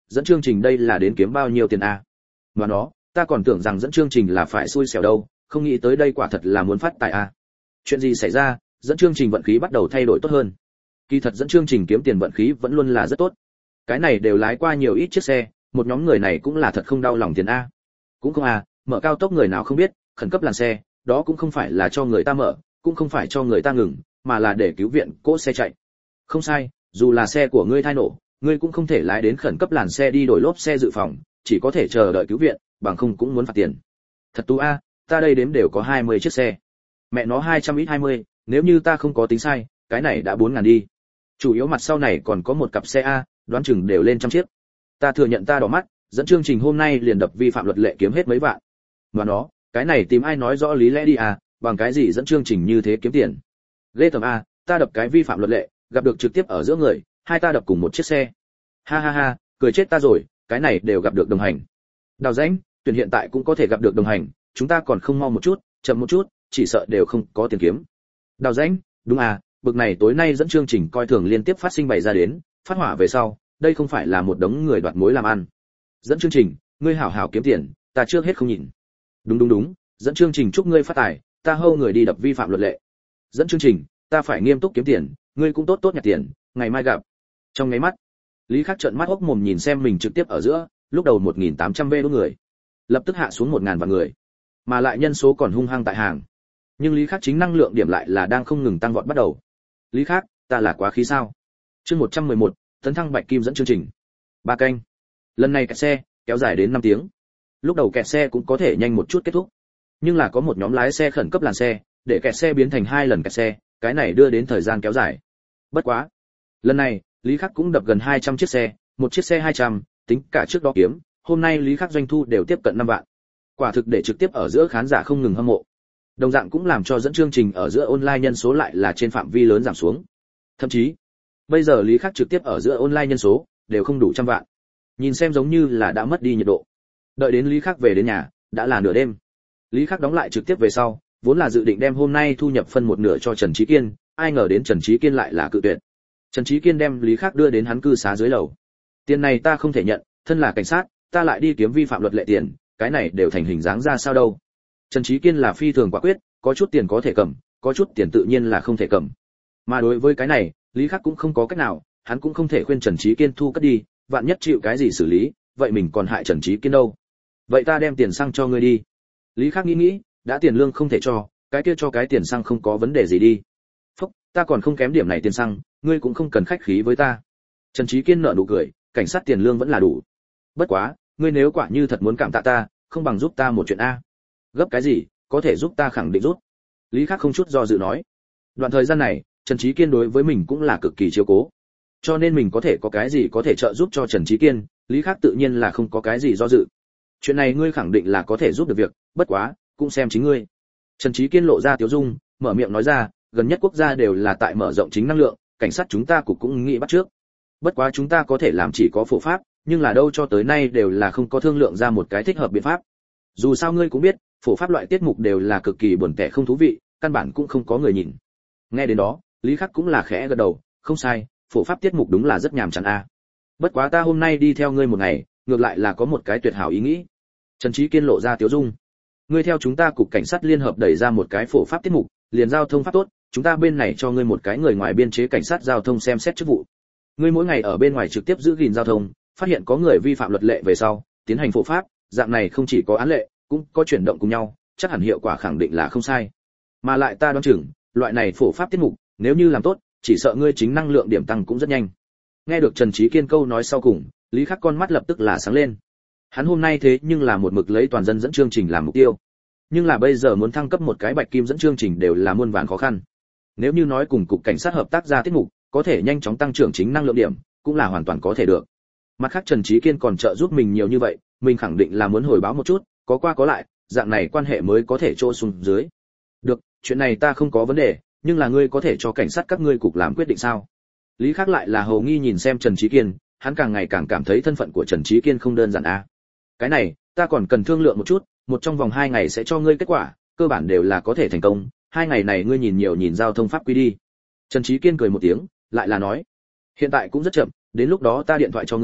dẫn chương trình đây là đến kiếm bao nhiêu tiền a? Mà nó, ta còn tưởng rằng dẫn chương trình là phải xui xẻo đâu, không nghĩ tới đây quả thật là muốn phát tài a. Chuyện gì xảy ra, dẫn chương trình vận khí bắt đầu thay đổi tốt hơn. Kỳ thật dẫn chương trình kiếm tiền vận khí vẫn luôn là rất tốt. Cái này đều lái qua nhiều ít chiếc xe, một nhóm người này cũng là thật không đau lòng tiền a. Cũng không a, mở cao tốc người nào không biết, khẩn cấp làn xe, đó cũng không phải là cho người ta mở, cũng không phải cho người ta ngừng, mà là để cứu viện cỗ xe chạy. Không sai, dù là xe của ngươi thai nổ, ngươi cũng không thể lái đến khẩn cấp làn xe đi đổi lốp xe dự phòng, chỉ có thể chờ đợi cứu viện, bằng không cũng muốn phạt tiền. Thật tú a, ta đây đếm đều có 20 chiếc xe. Mẹ nó 200 ít 20, nếu như ta không có tính sai, cái này đã 4.000 đi. Chủ yếu mặt sau này còn có một cặp xe a, đoán chừng đều lên trăm chiếc. Ta thừa nhận ta đỏ mắt, dẫn chương trình hôm nay liền đập vi phạm luật lệ kiếm hết mấy vạn. Mà nó, cái này tìm ai nói rõ lý lẽ đi à, bằng cái gì dẫn chương trình như thế kiếm tiền. Ghê tởm a, ta đập cái vi phạm luật lệ, gặp được trực tiếp ở giữa người, hai ta đập cùng một chiếc xe. Ha ha ha, cười chết ta rồi, cái này đều gặp được đồng hành. Đào rãnh, tuyển hiện tại cũng có thể gặp được đồng hành, chúng ta còn không mau một chút, chậm một chút, chỉ sợ đều không có tiền kiếm. Đào rãnh, đúng à, bực này tối nay dẫn chương trình coi thường liên tiếp phát sinh bày ra đến, phát hỏa về sau, đây không phải là một đống người đoạt mối làm ăn. Dẫn chương trình, ngươi hảo hảo kiếm tiền, ta trước hết không nhìn. Đúng, dẫn chương trình chúc ngươi phát tài, ta hâu người đi đập vi phạm luật lệ. Dẫn chương trình, ta phải nghiêm túc kiếm tiền, ngươi cũng tốt nhặt tiền, ngày mai gặp. Trong nháy mắt, Lý Khắc trợn mắt hốc mồm nhìn xem mình trực tiếp ở giữa, lúc đầu 1.800 vê đốt người, lập tức hạ xuống 1.000 vạn người, mà lại nhân số còn hung hăng tại hàng. Nhưng Lý Khắc chính năng lượng điểm lại là đang không ngừng tăng vọt bắt đầu. Lý Khắc, ta là quá khí sao? Chương 111, tấn thăng bạch kim dẫn chương trình. 3 canh. Lần này kẹt xe kéo dài đến 5 tiếng. Lúc đầu kẹt xe cũng có thể nhanh một chút kết thúc, nhưng là có một nhóm lái xe khẩn cấp làn xe, để kẹt xe biến thành 2 lần kẹt xe, cái này đưa đến thời gian kéo dài. Bất quá, lần này Lý Khắc cũng đập gần 200 chiếc xe, một chiếc xe 200, tính cả trước đó kiếm, hôm nay Lý Khắc doanh thu đều tiếp cận 5 vạn. Quả thực để trực tiếp ở giữa khán giả không ngừng hâm mộ. Đồng dạng cũng làm cho dẫn chương trình ở giữa online nhân số lại là trên phạm vi lớn giảm xuống. Thậm chí, bây giờ Lý Khắc trực tiếp ở giữa online nhân số đều không đủ trăm vạn. Nhìn xem giống như là đã mất đi nhiệt độ. Đợi đến Lý Khắc về đến nhà, đã là nửa đêm. Lý Khắc đóng lại trực tiếp về sau, vốn là dự định đem hôm nay thu nhập phân một nửa cho Trần Chí Kiên, ai ngờ đến Trần Chí Kiên lại là cự tuyệt. Trần Chí Kiên đem Lý Khắc đưa đến hắn cư xá dưới lầu. Tiền này ta không thể nhận, thân là cảnh sát, ta lại đi kiếm vi phạm luật lệ tiền, cái này đều thành hình dáng ra sao đâu. Trần Chí Kiên là phi thường quả quyết, có chút tiền có thể cầm, có chút tiền tự nhiên là không thể cầm. Mà đối với cái này, Lý Khắc cũng không có cách nào, hắn cũng không thể khuyên Trần Chí Kiên thu cất đi, vạn nhất chịu cái gì xử lý, vậy mình còn hại Trần Chí Kiên đâu. Vậy ta đem tiền xăng cho ngươi đi. Lý Khắc nghĩ, đã tiền lương không thể cho, cái kia cho cái tiền xăng không có vấn đề gì đi. Phúc, ta còn không kém điểm này tiền xăng, ngươi cũng không cần khách khí với ta. Trần Chí Kiên nở nụ cười, cảnh sát tiền lương vẫn là đủ. Bất quá, ngươi nếu quả như thật muốn cảm tạ ta, không bằng giúp ta một chuyện a. Gấp cái gì, có thể giúp ta khẳng định giúp. Lý Khắc không chút do dự nói. Đoạn thời gian này, Trần Chí Kiên đối với mình cũng là cực kỳ chiếu cố. Cho nên mình có thể có cái gì có thể trợ giúp cho Trần Chí Kiên, Lý Khắc tự nhiên là không có cái gì do dự. Chuyện này ngươi khẳng định là có thể giúp được việc, bất quá, cũng xem chính ngươi. Trần Chí Kiên lộ ra tiếu dung, mở miệng nói ra, gần nhất quốc gia đều là tại mở rộng chính năng lượng, cảnh sát chúng ta cũng nghĩ bắt trước. Bất quá chúng ta có thể làm chỉ có phổ pháp, nhưng là đâu cho tới nay đều là không có thương lượng ra một cái thích hợp biện pháp. Dù sao ngươi cũng biết, phổ pháp loại tiết mục đều là cực kỳ buồn tẻ không thú vị, căn bản cũng không có người nhìn. Nghe đến đó, Lý Khắc cũng là khẽ gật đầu, không sai, phổ pháp tiết mục đúng là rất nhàm chán a. Bất quá ta hôm nay đi theo ngươi một ngày, ngược lại là có một cái tuyệt hảo ý nghĩ. Trần Chí Kiên lộ ra tiếu dung. Ngươi theo chúng ta cục cảnh sát liên hợp đẩy ra một cái phổ pháp tiết mục, liền giao thông pháp tốt, chúng ta bên này cho ngươi một cái người ngoài biên chế cảnh sát giao thông xem xét chức vụ. Ngươi mỗi ngày ở bên ngoài trực tiếp giữ gìn giao thông, phát hiện có người vi phạm luật lệ về sau, tiến hành phổ pháp, dạng này không chỉ có án lệ, cũng có chuyển động cùng nhau, chắc hẳn hiệu quả khẳng định là không sai. Mà lại ta đoán chừng, loại này phổ pháp tiết mục, nếu như làm tốt, chỉ sợ ngươi chính năng lượng điểm tăng cũng rất nhanh. Nghe được Trần Chí Kiên câu nói sau cùng, Lý Khắc con mắt lập tức là sáng lên. Hắn hôm nay thế nhưng là một mực lấy toàn dân dẫn chương trình làm mục tiêu. Nhưng là bây giờ muốn thăng cấp một cái bạch kim dẫn chương trình đều là muôn vàn khó khăn. Nếu như nói cùng cục cảnh sát hợp tác ra tiết mục, có thể nhanh chóng tăng trưởng chính năng lượng điểm, cũng là hoàn toàn có thể được. Mặt khác Trần Chí Kiên còn trợ giúp mình nhiều như vậy, mình khẳng định là muốn hồi báo một chút, có qua có lại, dạng này quan hệ mới có thể trô xuống dưới. Được, chuyện này ta không có vấn đề, nhưng là ngươi có thể cho cảnh sát các ngươi cục làm quyết định sao? Lý Khắc lại là hầu nghi nhìn xem Trần Chí Kiên, hắn càng ngày càng cảm thấy thân phận của Trần Chí Kiên không đơn giản a. Cái này, ta còn cần thương lượng một chút, một trong vòng 2 ngày sẽ cho ngươi kết quả, cơ bản đều là có thể thành công, 2 ngày này ngươi nhìn nhiều nhìn giao thông pháp quy đi. Trần Chí Kiên cười một tiếng, lại là nói, hiện tại cũng rất chậm, đến lúc đó ta điện thoại cho ngươi,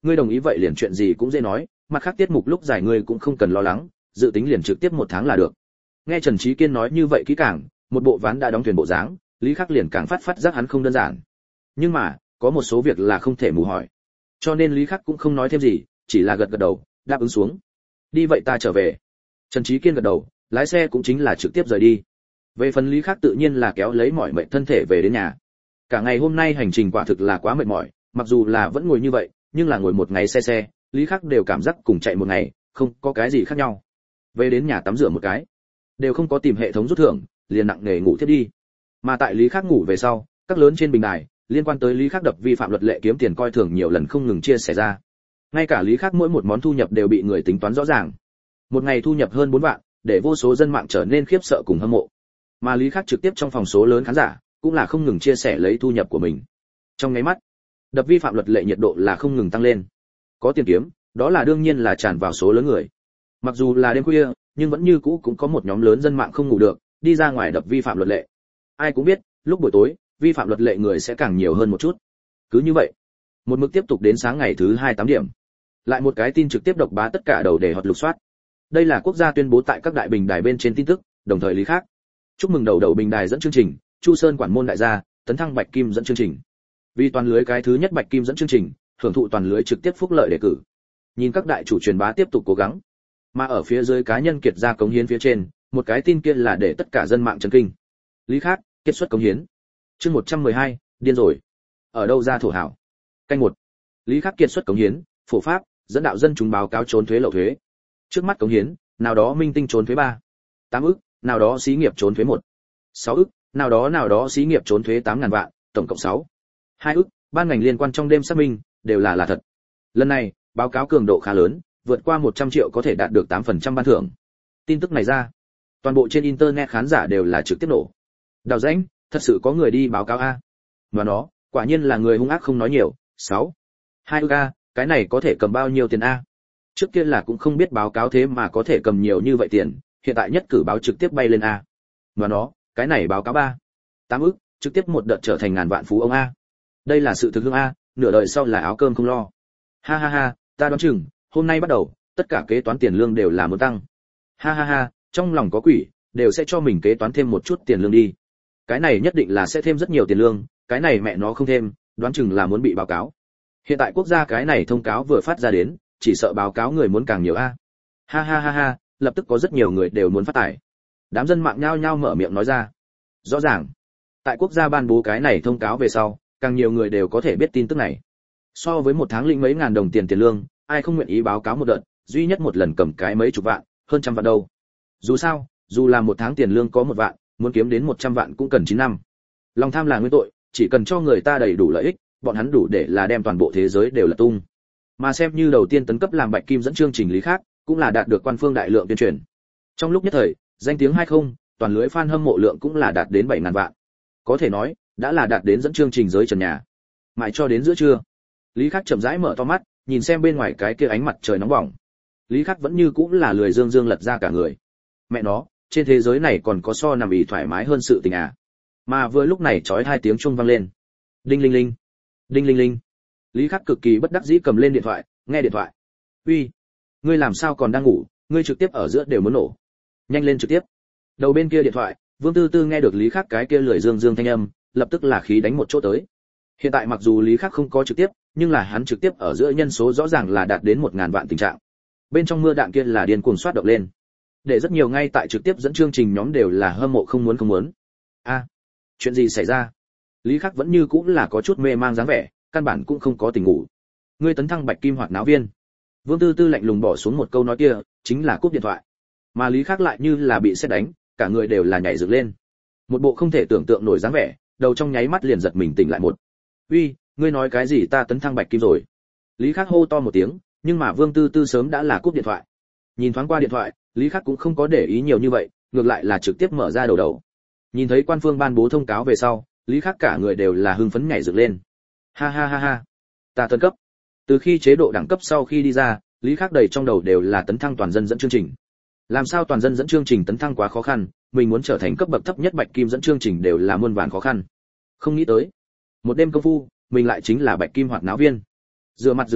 ngươi đồng ý vậy liền chuyện gì cũng dễ nói, mặt khác tiết mục lúc giải ngươi cũng không cần lo lắng, dự tính liền trực tiếp 1 tháng là được. Nghe Trần Trí Kiên nói như vậy kỹ càng, một bộ ván đã đóng thuyền bộ dáng, Lý Khắc liền càng phát giác hắn không đơn giản. Nhưng mà, có một số việc là không thể mù hỏi. Cho nên Lý Khắc cũng không nói thêm gì, chỉ là gật gật đầu, đáp ứng xuống. Đi vậy ta trở về. Trần Trí Kiên gật đầu, lái xe cũng chính là trực tiếp rời đi. Về phần Lý Khắc tự nhiên là kéo lấy mỏi mệt thân thể về đến nhà. Cả ngày hôm nay hành trình quả thực là quá mệt mỏi, mặc dù là vẫn ngồi như vậy, nhưng là ngồi một ngày xe, Lý Khắc đều cảm giác cùng chạy một ngày, không có cái gì khác nhau. Về đến nhà tắm rửa một cái, đều không có tìm hệ thống rút thưởng, liền nặng nề ngủ thiếp đi. Mà tại Lý Khắc ngủ về sau, các lớn trên bình đài liên quan tới Lý Khắc đập vi phạm luật lệ kiếm tiền coi thường nhiều lần không ngừng chia sẻ ra. Ngay cả Lý Khắc mỗi một món thu nhập đều bị người tính toán rõ ràng. Một ngày thu nhập hơn 4 vạn, để vô số dân mạng trở nên khiếp sợ cùng hâm mộ. Mà Lý Khắc trực tiếp trong phòng số lớn khán giả, cũng là không ngừng chia sẻ lấy thu nhập của mình. Trong ngay mắt, đập vi phạm luật lệ nhiệt độ là không ngừng tăng lên. Có tiền kiếm, đó là đương nhiên là tràn vào số lớn người. Mặc dù là đêm khuya, nhưng vẫn như cũ cũng có một nhóm lớn dân mạng không ngủ được, đi ra ngoài đập vi phạm luật lệ. Ai cũng biết, lúc buổi tối, vi phạm luật lệ người sẽ càng nhiều hơn một chút. Cứ như vậy, một mực tiếp tục đến sáng ngày thứ 2 8 điểm. Lại một cái tin trực tiếp độc bá tất cả đầu để hot lục soát. Đây là quốc gia tuyên bố tại các đại bình đài bên trên tin tức, đồng thời Lý Khắc chúc mừng đầu bình đài dẫn chương trình, Chu Sơn quản môn đại gia, tấn thăng bạch kim dẫn chương trình. Vì toàn lưới cái thứ nhất bạch kim dẫn chương trình, hưởng thụ toàn lưới trực tiếp phúc lợi đề cử. Nhìn các đại chủ truyền bá tiếp tục cố gắng, mà ở phía dưới cá nhân kiệt ra cống hiến phía trên, một cái tin kia là để tất cả dân mạng chấn kinh. Lý Khắc kết xuất cống hiến. Chương 112, điên rồi. Ở đâu ra thổ hảo. Canh 1. Lý Khắc kiệt xuất cống hiến, phổ pháp, dẫn đạo dân chúng báo cáo trốn thuế lậu thuế. Trước mắt cống hiến, nào đó minh tinh trốn thuế 3. 8 ức, nào đó xí nghiệp trốn thuế 1. 6 ức, nào đó xí nghiệp trốn thuế 8.000 vạn, tổng cộng 6. 2 ức, ban ngành liên quan trong đêm xác minh, đều là thật. Lần này, báo cáo cường độ khá lớn, vượt qua 100 triệu có thể đạt được 8% ban thưởng. Tin tức này ra, toàn bộ trên internet khán giả đều là trực tiếp nổ. Đào rãnh, thật sự có người đi báo cáo a. Và nó, quả nhiên là người hung ác không nói nhiều. 6. 2 ức a, cái này có thể cầm bao nhiêu tiền a? Trước kia là cũng không biết báo cáo thế mà có thể cầm nhiều như vậy tiền, hiện tại nhất cử báo trực tiếp bay lên a. Và nó, cái này báo cáo 3. 8 ức, trực tiếp một đợt trở thành ngàn vạn phú ông a. Đây là sự thực hương a, nửa đời sau là áo cơm không lo. Ha ha ha, ta đoán chừng, hôm nay bắt đầu, tất cả kế toán tiền lương đều là muốn tăng. Ha ha ha, trong lòng có quỷ, đều sẽ cho mình kế toán thêm một chút tiền lương đi. Cái này nhất định là sẽ thêm rất nhiều tiền lương, cái này mẹ nó không thêm, đoán chừng là muốn bị báo cáo. Hiện tại quốc gia cái này thông cáo vừa phát ra đến, chỉ sợ báo cáo người muốn càng nhiều a. Ha ha ha ha, lập tức có rất nhiều người đều muốn phát tài. Đám dân mạng nhao nhao mở miệng nói ra. Rõ ràng, tại quốc gia ban bố cái này thông cáo về sau, càng nhiều người đều có thể biết tin tức này. So với một tháng lĩnh mấy ngàn đồng tiền lương, ai không nguyện ý báo cáo một đợt, duy nhất một lần cầm cái mấy chục vạn, hơn trăm vạn đâu. Dù sao, dù là một tháng tiền lương có 1 vạn, muốn kiếm đến 100 vạn cũng cần 9 năm. Lòng tham là nguyên tội, chỉ cần cho người ta đầy đủ lợi ích, bọn hắn đủ để là đem toàn bộ thế giới đều là tung. Mà xem như đầu tiên tấn cấp làm bạch kim dẫn chương trình Lý Khắc, cũng là đạt được quan phương đại lượng tuyên truyền. Trong lúc nhất thời, danh tiếng hay không, toàn lưới fan hâm mộ lượng cũng là đạt đến 7.000 vạn. Có thể nói, đã là đạt đến dẫn chương trình giới trần nhà. Mãi cho đến giữa trưa, Lý Khắc chậm rãi mở to mắt, nhìn xem bên ngoài cái kia ánh mặt trời nóng bỏng. Lý Khắc vẫn như cũng là lười dương dương lật ra cả người. Mẹ nó, trên thế giới này còn có so nằm ì thoải mái hơn sự tình à? Mà vừa lúc này chói 2 tiếng chuông vang lên. Đinh linh linh, đinh linh linh. Lý Khắc cực kỳ bất đắc dĩ cầm lên điện thoại, nghe điện thoại. Uy, ngươi làm sao còn đang ngủ? Ngươi trực tiếp ở giữa đều muốn nổ. Nhanh lên trực tiếp. Đầu bên kia điện thoại, Vương Tư Tư nghe được Lý Khắc cái kia lười dương dương thanh âm, lập tức là khí đánh một chỗ tới. Hiện tại mặc dù Lý Khắc không có trực tiếp, nhưng là hắn trực tiếp ở giữa nhân số rõ ràng là đạt đến 1.000 vạn tình trạng. Bên trong mưa đạn kia là điên cuồng xoát động lên. Để rất nhiều ngay tại trực tiếp dẫn chương trình nhóm đều là hâm mộ không muốn. A, chuyện gì xảy ra? Lý Khắc vẫn như cũng là có chút mê mang dáng vẻ, căn bản cũng không có tỉnh ngủ. Ngươi tấn thăng bạch kim hoạt náo viên. Vương Tư Tư lạnh lùng bỏ xuống một câu nói kia, chính là cúp điện thoại. Mà Lý Khắc lại như là bị sét đánh, cả người đều là nhảy dựng lên. Một bộ không thể tưởng tượng nổi dáng vẻ, đầu trong nháy mắt liền giật mình tỉnh lại một. Uy, ngươi nói cái gì ta tấn thăng bạch kim rồi? Lý Khắc hô to một tiếng, nhưng mà Vương Tư Tư sớm đã là cúp điện thoại. Nhìn thoáng qua điện thoại, Lý Khắc cũng không có để ý nhiều như vậy, ngược lại là trực tiếp mở ra đầu. Nhìn thấy quan phương ban bố thông cáo về sau, Lý Khắc cả người đều là hưng phấn nhảy dựng lên. Ha ha ha ha, ta tấn cấp. Từ khi chế độ đẳng cấp sau khi đi ra, Lý Khắc đầy trong đầu đều là tấn thăng toàn dân dẫn chương trình. Làm sao toàn dân dẫn chương trình tấn thăng quá khó khăn, mình muốn trở thành cấp bậc thấp nhất bạch kim dẫn chương trình đều là muôn vàn khó khăn. Không nghĩ tới, một đêm công phu, mình lại chính là bạch kim hoạt náo viên. Rửa mặt,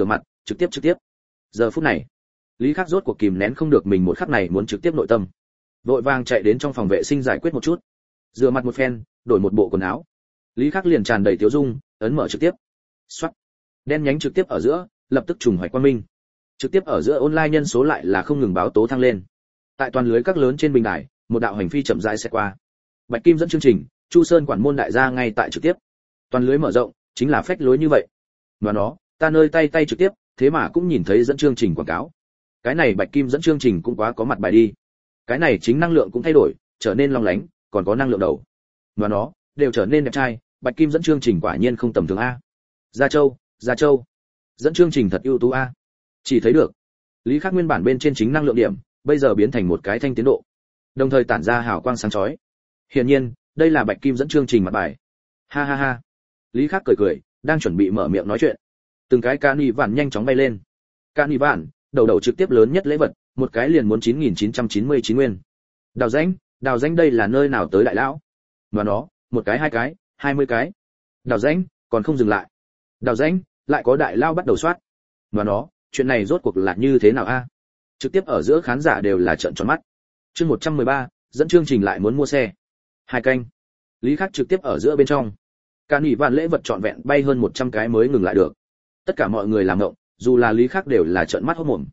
trực tiếp. Giờ phút này, Lý Khắc rốt cuộc kìm nén không được mình một khắc này muốn trực tiếp nội tâm. Vội vàng chạy đến trong phòng vệ sinh giải quyết một chút. Rửa mặt một phen, đổi một bộ quần áo. Lý Khắc liền tràn đầy tiếu dung, ấn mở trực tiếp. Soát. Đen nhánh trực tiếp ở giữa, lập tức trùng hoạch quang minh. Trực tiếp ở giữa online nhân số lại là không ngừng báo tố thăng lên. Tại toàn lưới các lớn trên bình đài, một đạo hành phi chậm rãi sẽ qua. Bạch Kim dẫn chương trình, Chu Sơn quản môn đại gia ngay tại trực tiếp. Toàn lưới mở rộng, chính là phách lối như vậy. Và nó, ta nơi tay trực tiếp, thế mà cũng nhìn thấy dẫn chương trình quảng cáo. Cái này Bạch Kim dẫn chương trình cũng quá có mặt bài đi. Cái này chính năng lượng cũng thay đổi, trở nên long lánh, còn có năng lượng đầu. Và nó, đều trở nên đẹp trai, Bạch Kim dẫn chương trình quả nhiên không tầm thường a. Gia Châu. Dẫn chương trình thật ưu tú a. Chỉ thấy được, Lý Khắc nguyên bản bên trên chính năng lượng điểm, bây giờ biến thành một cái thanh tiến độ, đồng thời tản ra hào quang sáng chói. Hiển nhiên, đây là Bạch Kim dẫn chương trình mặt bài. Ha ha ha. Lý Khắc cười, đang chuẩn bị mở miệng nói chuyện. Từng cái cani vạn nhanh chóng bay lên. Cani vạn, đầu trực tiếp lớn nhất lễ vật, một cái liền muốn 9999 nguyên. Đào danh đây là nơi nào tới đại lão? Và nó, một cái hai cái, 20 cái. Đào danh, còn không dừng lại. Đào danh, lại có đại lao bắt đầu soát. Và nó, chuyện này rốt cuộc là như thế nào a? Trực tiếp ở giữa khán giả đều là trợn tròn mắt. Chương 113, dẫn chương trình lại muốn mua xe. Hai canh. Lý Khắc trực tiếp ở giữa bên trong. Cả nỉ vạn lễ vật trọn vẹn bay hơn 100 cái mới ngừng lại được. Tất cả mọi người làm ngộng, dù là Lý Khắc đều là trợn mắt hốt mồm.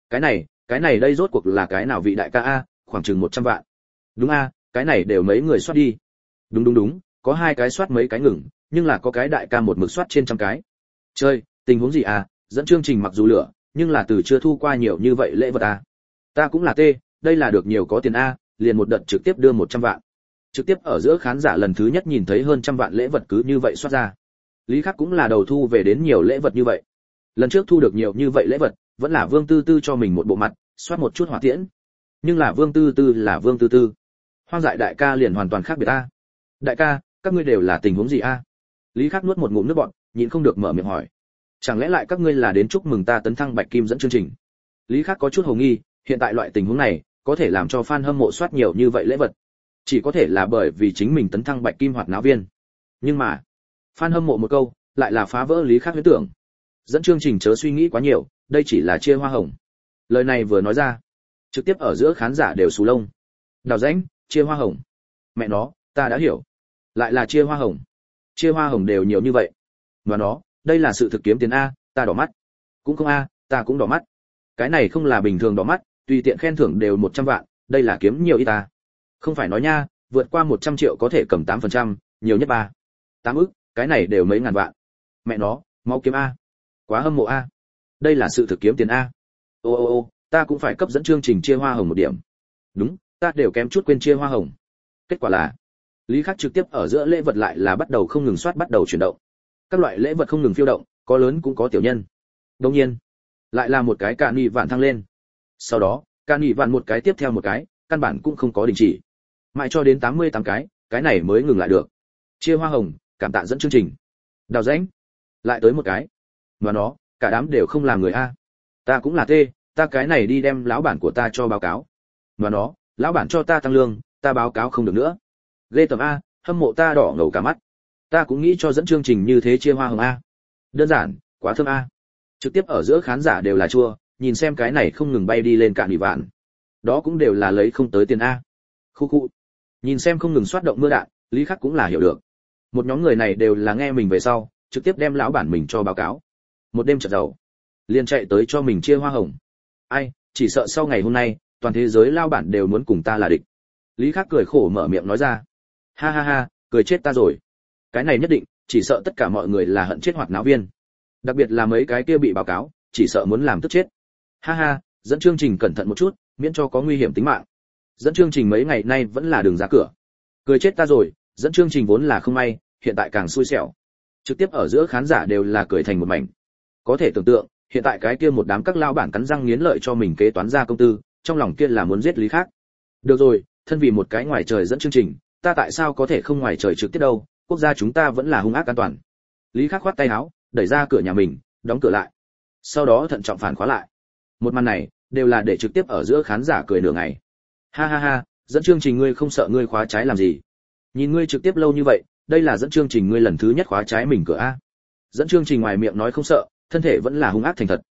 Cái này đây rốt cuộc là cái nào vị đại ca a, khoảng chừng 100 vạn. Đúng a, cái này đều mấy người soát đi. Đúng, có hai cái soát mấy cái ngừng, nhưng là có cái đại ca một mực soát trên trăm cái. Chơi, tình huống gì à, dẫn chương trình mặc dù lửa, nhưng là từ chưa thu qua nhiều như vậy lễ vật à. Ta cũng là tê, đây là được nhiều có tiền a, liền một đợt trực tiếp đưa 100 vạn. Trực tiếp ở giữa khán giả lần thứ nhất nhìn thấy hơn 100 vạn lễ vật cứ như vậy soát ra. Lý Khắc cũng là đầu thu về đến nhiều lễ vật như vậy. Lần trước thu được nhiều như vậy lễ vật, vẫn là Vương Tư Tư cho mình một bộ mặt, soát một chút hỏa tiễn. Nhưng là Vương Tư Tư là Vương Tư Tư. Hoang dại đại ca liền hoàn toàn khác biệt a. Đại ca, các ngươi đều là tình huống gì a? Lý Khắc nuốt một ngụm nước bọt, nhịn không được mở miệng hỏi. Chẳng lẽ lại các ngươi là đến chúc mừng ta tấn thăng Bạch Kim dẫn chương trình? Lý Khắc có chút hồ nghi, hiện tại loại tình huống này, có thể làm cho fan hâm mộ soát nhiều như vậy lễ vật, chỉ có thể là bởi vì chính mình tấn thăng Bạch Kim hoạt náo viên. Nhưng mà, fan hâm mộ một câu, lại là phá vỡ Lý Khắc huyễn tưởng. Dẫn chương trình chớ suy nghĩ quá nhiều, đây chỉ là chia hoa hồng. Lời này vừa nói ra, trực tiếp ở giữa khán giả đều xù lông. Đào rãnh, chia hoa hồng. Mẹ nó, ta đã hiểu. Lại là chia hoa hồng. Chia hoa hồng đều nhiều như vậy. Và nó, đây là sự thực kiếm tiền a, ta đỏ mắt. Cũng không a, ta cũng đỏ mắt. Cái này không là bình thường đỏ mắt, tùy tiện khen thưởng đều 100 vạn, đây là kiếm nhiều ít ta. Không phải nói nha, vượt qua 100 triệu có thể cầm 8%, nhiều nhất 8 ức, cái này đều mấy ngàn vạn. Mẹ nó, máu kiếm a. Quá hâm mộ a. Đây là sự thực kiếm tiền a. Ô, ta cũng phải cấp dẫn chương trình chia hoa hồng một điểm. Đúng, ta đều kém chút quên chia hoa hồng. Kết quả là, Lý Khắc trực tiếp ở giữa lễ vật lại là bắt đầu không ngừng soát bắt đầu chuyển động. Các loại lễ vật không ngừng phiêu động, có lớn cũng có tiểu nhân. Đương nhiên, lại là một cái cạn nhị vạn thăng lên. Sau đó, cạn nhị vạn một cái tiếp theo một cái, căn bản cũng không có đình chỉ. Mãi cho đến 88 cái này mới ngừng lại được. Chia hoa hồng, cảm tạ dẫn chương trình. Đào rãnh, lại tới một cái. Mà nó, cả đám đều không làm người a. Ta cũng là tê, ta cái này đi đem lão bản của ta cho báo cáo. Mà nó, lão bản cho ta tăng lương, ta báo cáo không được nữa. Ghê tởm a, hâm mộ ta đỏ ngầu cả mắt. Ta cũng nghĩ cho dẫn chương trình như thế chia hoa hồng a. Đơn giản, quá thơm a. Trực tiếp ở giữa khán giả đều là chua, nhìn xem cái này không ngừng bay đi lên cạn ủy vạn. Đó cũng đều là lấy không tới tiền a. Khu. Nhìn xem không ngừng xoát động mưa đạn, Lý Khắc cũng là hiểu được. Một nhóm người này đều là nghe mình về sau, trực tiếp đem lão bản mình cho báo cáo. Một đêm chợt giàu, liền chạy tới cho mình chia hoa hồng. Ai, chỉ sợ sau ngày hôm nay, toàn thế giới lao bản đều muốn cùng ta là địch. Lý Khắc cười khổ mở miệng nói ra. Ha ha ha, cười chết ta rồi. Cái này nhất định, chỉ sợ tất cả mọi người là hận chết hoạt náo viên. Đặc biệt là mấy cái kia bị báo cáo, chỉ sợ muốn làm tức chết. Ha ha, dẫn chương trình cẩn thận một chút, miễn cho có nguy hiểm tính mạng. Dẫn chương trình mấy ngày nay vẫn là đường ra cửa. Cười chết ta rồi, dẫn chương trình vốn là không may, hiện tại càng xui xẻo. Trực tiếp ở giữa khán giả đều là cười thành một mảnh. Có thể tưởng tượng, hiện tại cái kia một đám các lao bản cắn răng nghiến lợi cho mình kế toán ra công tư, trong lòng kia là muốn giết Lý Khắc. Được rồi, thân vì một cái ngoài trời dẫn chương trình, ta tại sao có thể không ngoài trời trực tiếp đâu, quốc gia chúng ta vẫn là hung ác an toàn. Lý Khắc khoát tay áo, đẩy ra cửa nhà mình, đóng cửa lại. Sau đó thận trọng phản khóa lại. Một màn này, đều là để trực tiếp ở giữa khán giả cười nửa ngày. Ha ha ha, dẫn chương trình ngươi không sợ ngươi khóa trái làm gì? Nhìn ngươi trực tiếp lâu như vậy, đây là dẫn chương trình ngươi lần thứ nhất khóa trái mình cửa a. Dẫn chương trình ngoài miệng nói không sợ, thân thể vẫn là hung ác thành thật.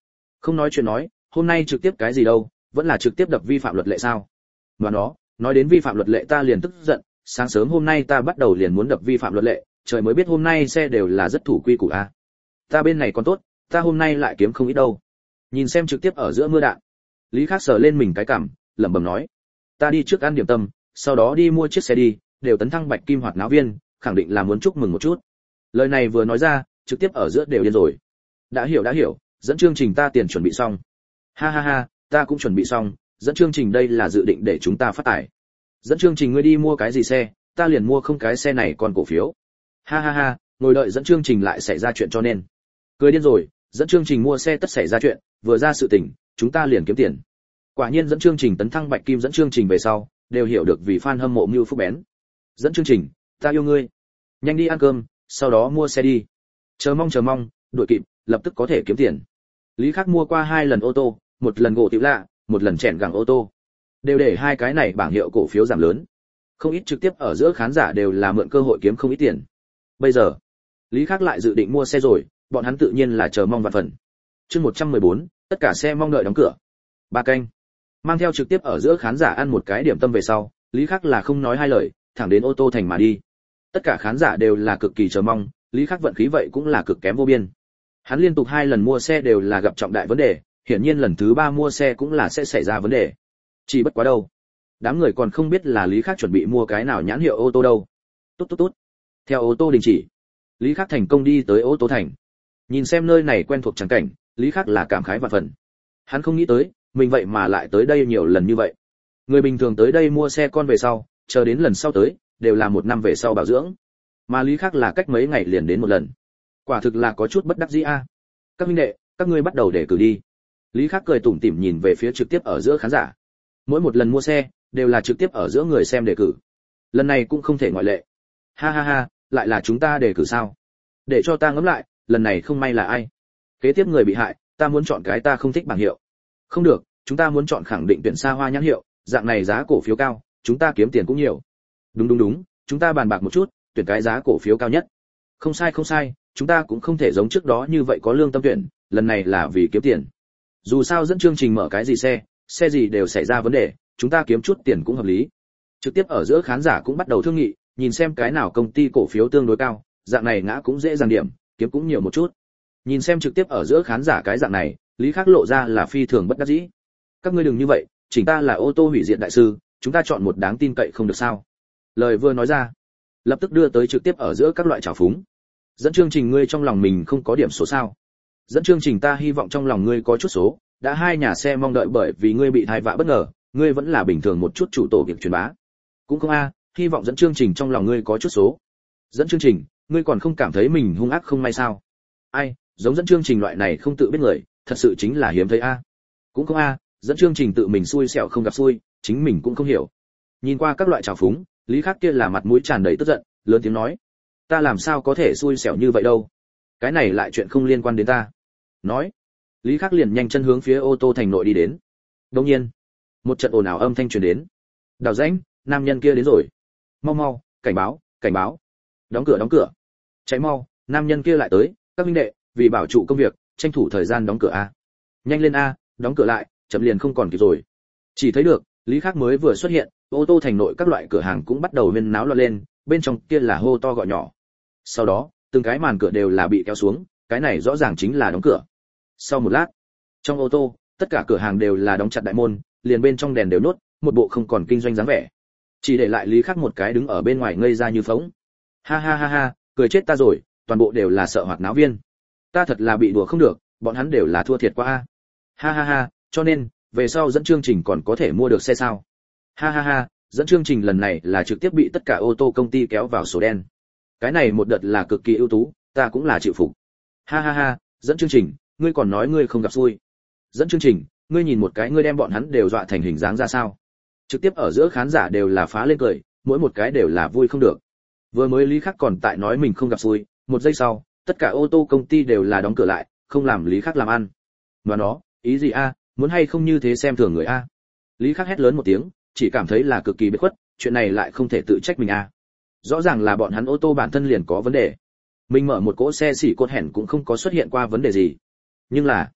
Không nói chuyện nói, hôm nay trực tiếp cái gì đâu, vẫn là trực tiếp đập vi phạm luật lệ sao? Mà nó, nói đến vi phạm luật lệ ta liền tức giận, sáng sớm hôm nay ta bắt đầu liền muốn đập vi phạm luật lệ, trời mới biết hôm nay xe đều là rất thủ quy củ a. Ta bên này còn tốt, ta hôm nay lại kiếm không ít đâu. Nhìn xem trực tiếp ở giữa mưa đạn, Lý Khắc sờ lên mình cái cằm, lẩm bẩm nói: ta đi trước ăn điểm tâm, sau đó đi mua chiếc xe đi, đều tấn thăng bạch kim hoạt náo viên, khẳng định là muốn chúc mừng một chút. Lời này vừa nói ra, trực tiếp ở giữa đều điên rồi. Đã hiểu, dẫn chương trình ta tiền chuẩn bị xong. Ha ha ha, ta cũng chuẩn bị xong, dẫn chương trình đây là dự định để chúng ta phát tài. Dẫn chương trình ngươi đi mua cái gì xe, ta liền mua không cái xe này còn cổ phiếu. Ha ha ha, ngồi đợi dẫn chương trình lại xảy ra chuyện cho nên. Cười điên rồi, dẫn chương trình mua xe tất xảy ra chuyện, vừa ra sự tình, chúng ta liền kiếm tiền. Quả nhiên dẫn chương trình tấn thăng bạch kim dẫn chương trình về sau, đều hiểu được vì fan hâm mộ Mưu Phúc bén. Dẫn chương trình, ta yêu ngươi. Nhanh đi ăn cơm, sau đó mua xe đi. Chờ mong, đuổi kịp, lập tức có thể kiếm tiền. Lý Khắc mua qua 2 lần ô tô, một lần gỗ tiểu lạ, một lần chèn gẳng ô tô. Đều để hai cái này bảng hiệu cổ phiếu giảm lớn. Không ít trực tiếp ở giữa khán giả đều là mượn cơ hội kiếm không ít tiền. Bây giờ, Lý Khắc lại dự định mua xe rồi, bọn hắn tự nhiên là chờ mong vạn phần. Chương 114, tất cả xe mong đợi đóng cửa. Ba canh. Mang theo trực tiếp ở giữa khán giả ăn một cái điểm tâm về sau, Lý Khắc là không nói hai lời, thẳng đến ô tô thành mà đi. Tất cả khán giả đều là cực kỳ chờ mong, Lý Khắc vận khí vậy cũng là cực kém vô biên. Hắn liên tục 2 lần mua xe đều là gặp trọng đại vấn đề, hiển nhiên lần thứ 3 mua xe cũng là sẽ xảy ra vấn đề. Chỉ bất quá đâu, đám người còn không biết là Lý Khắc chuẩn bị mua cái nào nhãn hiệu ô tô đâu. Tốt. Theo ô tô đình chỉ, Lý Khắc thành công đi tới ô tô thành. Nhìn xem nơi này quen thuộc chẳng cảnh, Lý Khắc là cảm khái vạn phần. Hắn không nghĩ tới, mình vậy mà lại tới đây nhiều lần như vậy. Người bình thường tới đây mua xe con về sau, chờ đến lần sau tới, đều là 1 năm về sau bảo dưỡng. Mà Lý Khắc là cách mấy ngày liền đến một lần. Quả thực là có chút bất đắc dĩ a. Các huynh đệ, các ngươi bắt đầu đề cử đi. Lý Khắc cười tủm tỉm nhìn về phía trực tiếp ở giữa khán giả. Mỗi một lần mua xe, đều là trực tiếp ở giữa người xem đề cử. Lần này cũng không thể ngoại lệ. Ha ha ha, lại là chúng ta đề cử sao? Để cho ta ngẫm lại, lần này không may là ai? Kế tiếp người bị hại, ta muốn chọn cái ta không thích bảng hiệu. Không được, chúng ta muốn chọn khẳng định tuyển xa hoa nhãn hiệu, dạng này giá cổ phiếu cao, chúng ta kiếm tiền cũng nhiều. Đúng, chúng ta bàn bạc một chút, tuyển cái giá cổ phiếu cao nhất. Không sai, chúng ta cũng không thể giống trước đó như vậy có lương tâm tuyển, lần này là vì kiếm tiền. Dù sao dẫn chương trình mở cái gì xe gì đều xảy ra vấn đề, chúng ta kiếm chút tiền cũng hợp lý. Trực tiếp ở giữa khán giả cũng bắt đầu thương nghị, nhìn xem cái nào công ty cổ phiếu tương đối cao, dạng này ngã cũng dễ dàng điểm, kiếm cũng nhiều một chút. Nhìn xem trực tiếp ở giữa khán giả cái dạng này, Lý Khắc lộ ra là phi thường bất đắc dĩ. Các ngươi đừng như vậy, chỉnh ta là ô tô hủy diệt đại sư, chúng ta chọn một đáng tin cậy không được sao? Lời vừa nói ra, lập tức đưa tới trực tiếp ở giữa các loại trào phúng. Dẫn chương trình ngươi trong lòng mình không có điểm số sao? Dẫn chương trình ta hy vọng trong lòng ngươi có chút số, đã 2 nhà xe mong đợi bởi vì ngươi bị tai vạ bất ngờ, ngươi vẫn là bình thường một chút chủ tổ việc truyền bá. Cũng không hy vọng dẫn chương trình trong lòng ngươi có chút số. Dẫn chương trình, ngươi còn không cảm thấy mình hung ác không may sao? Ai, giống dẫn chương trình loại này không tự biết người, thật sự chính là hiếm thấy Cũng không dẫn chương trình tự mình xui xẻo không gặp xui, chính mình cũng không hiểu. Nhìn qua các loại trào phúng, Lý Khắc kia là mặt mũi tràn đầy tức giận, lớn tiếng nói: ta làm sao có thể xui xẻo như vậy đâu? Cái này lại chuyện không liên quan đến ta. Nói, Lý Khắc liền nhanh chân hướng phía ô tô thành nội đi đến. Đột nhiên, một trận ồn ào âm thanh truyền đến. Đào rãnh, nam nhân kia đến rồi. Mau, cảnh báo. Đóng cửa. Cháy mau, nam nhân kia lại tới, các huynh đệ, vì bảo trụ công việc, tranh thủ thời gian đóng cửa Nhanh lên đóng cửa lại, chậm liền không còn kịp rồi. Chỉ thấy được, Lý Khắc mới vừa xuất hiện, ô tô thành nội các loại cửa hàng cũng bắt đầu huyên náo loạn lên, bên trong kia là hô to gọi nhỏ. Sau đó, từng cái màn cửa đều là bị kéo xuống, cái này rõ ràng chính là đóng cửa. Sau một lát, trong ô tô, tất cả cửa hàng đều là đóng chặt đại môn, liền bên trong đèn đều nốt, một bộ không còn kinh doanh dáng vẻ. Chỉ để lại Lý Khắc một cái đứng ở bên ngoài ngây ra như phỗng. Ha, cười chết ta rồi, toàn bộ đều là sợ hoạt náo viên. Ta thật là bị đùa không được, bọn hắn đều là thua thiệt quá Ha, cho nên, về sau dẫn chương trình còn có thể mua được xe sao? Ha, dẫn chương trình lần này là trực tiếp bị tất cả ô tô công ty kéo vào sổ đen. Cái này một đợt là cực kỳ ưu tú, ta cũng là chịu phục. Ha, dẫn chương trình, ngươi còn nói ngươi không gặp xui. Dẫn chương trình, ngươi nhìn một cái ngươi đem bọn hắn đều dọa thành hình dáng ra sao? Trực tiếp ở giữa khán giả đều là phá lên cười, mỗi một cái đều là vui không được. Vừa mới Lý Khắc còn tại nói mình không gặp xui, một giây sau, tất cả ô tô công ty đều là đóng cửa lại, không làm Lý Khắc làm ăn. Mà nó, ý gì muốn hay không như thế xem thường người Lý Khắc hét lớn một tiếng, chỉ cảm thấy là cực kỳ bất khuất, chuyện này lại không thể tự trách mình Rõ ràng là bọn hắn ô tô bản thân liền có vấn đề. Mình mở một cỗ xe xỉ cột hẻn cũng không có xuất hiện qua vấn đề gì. Nhưng là,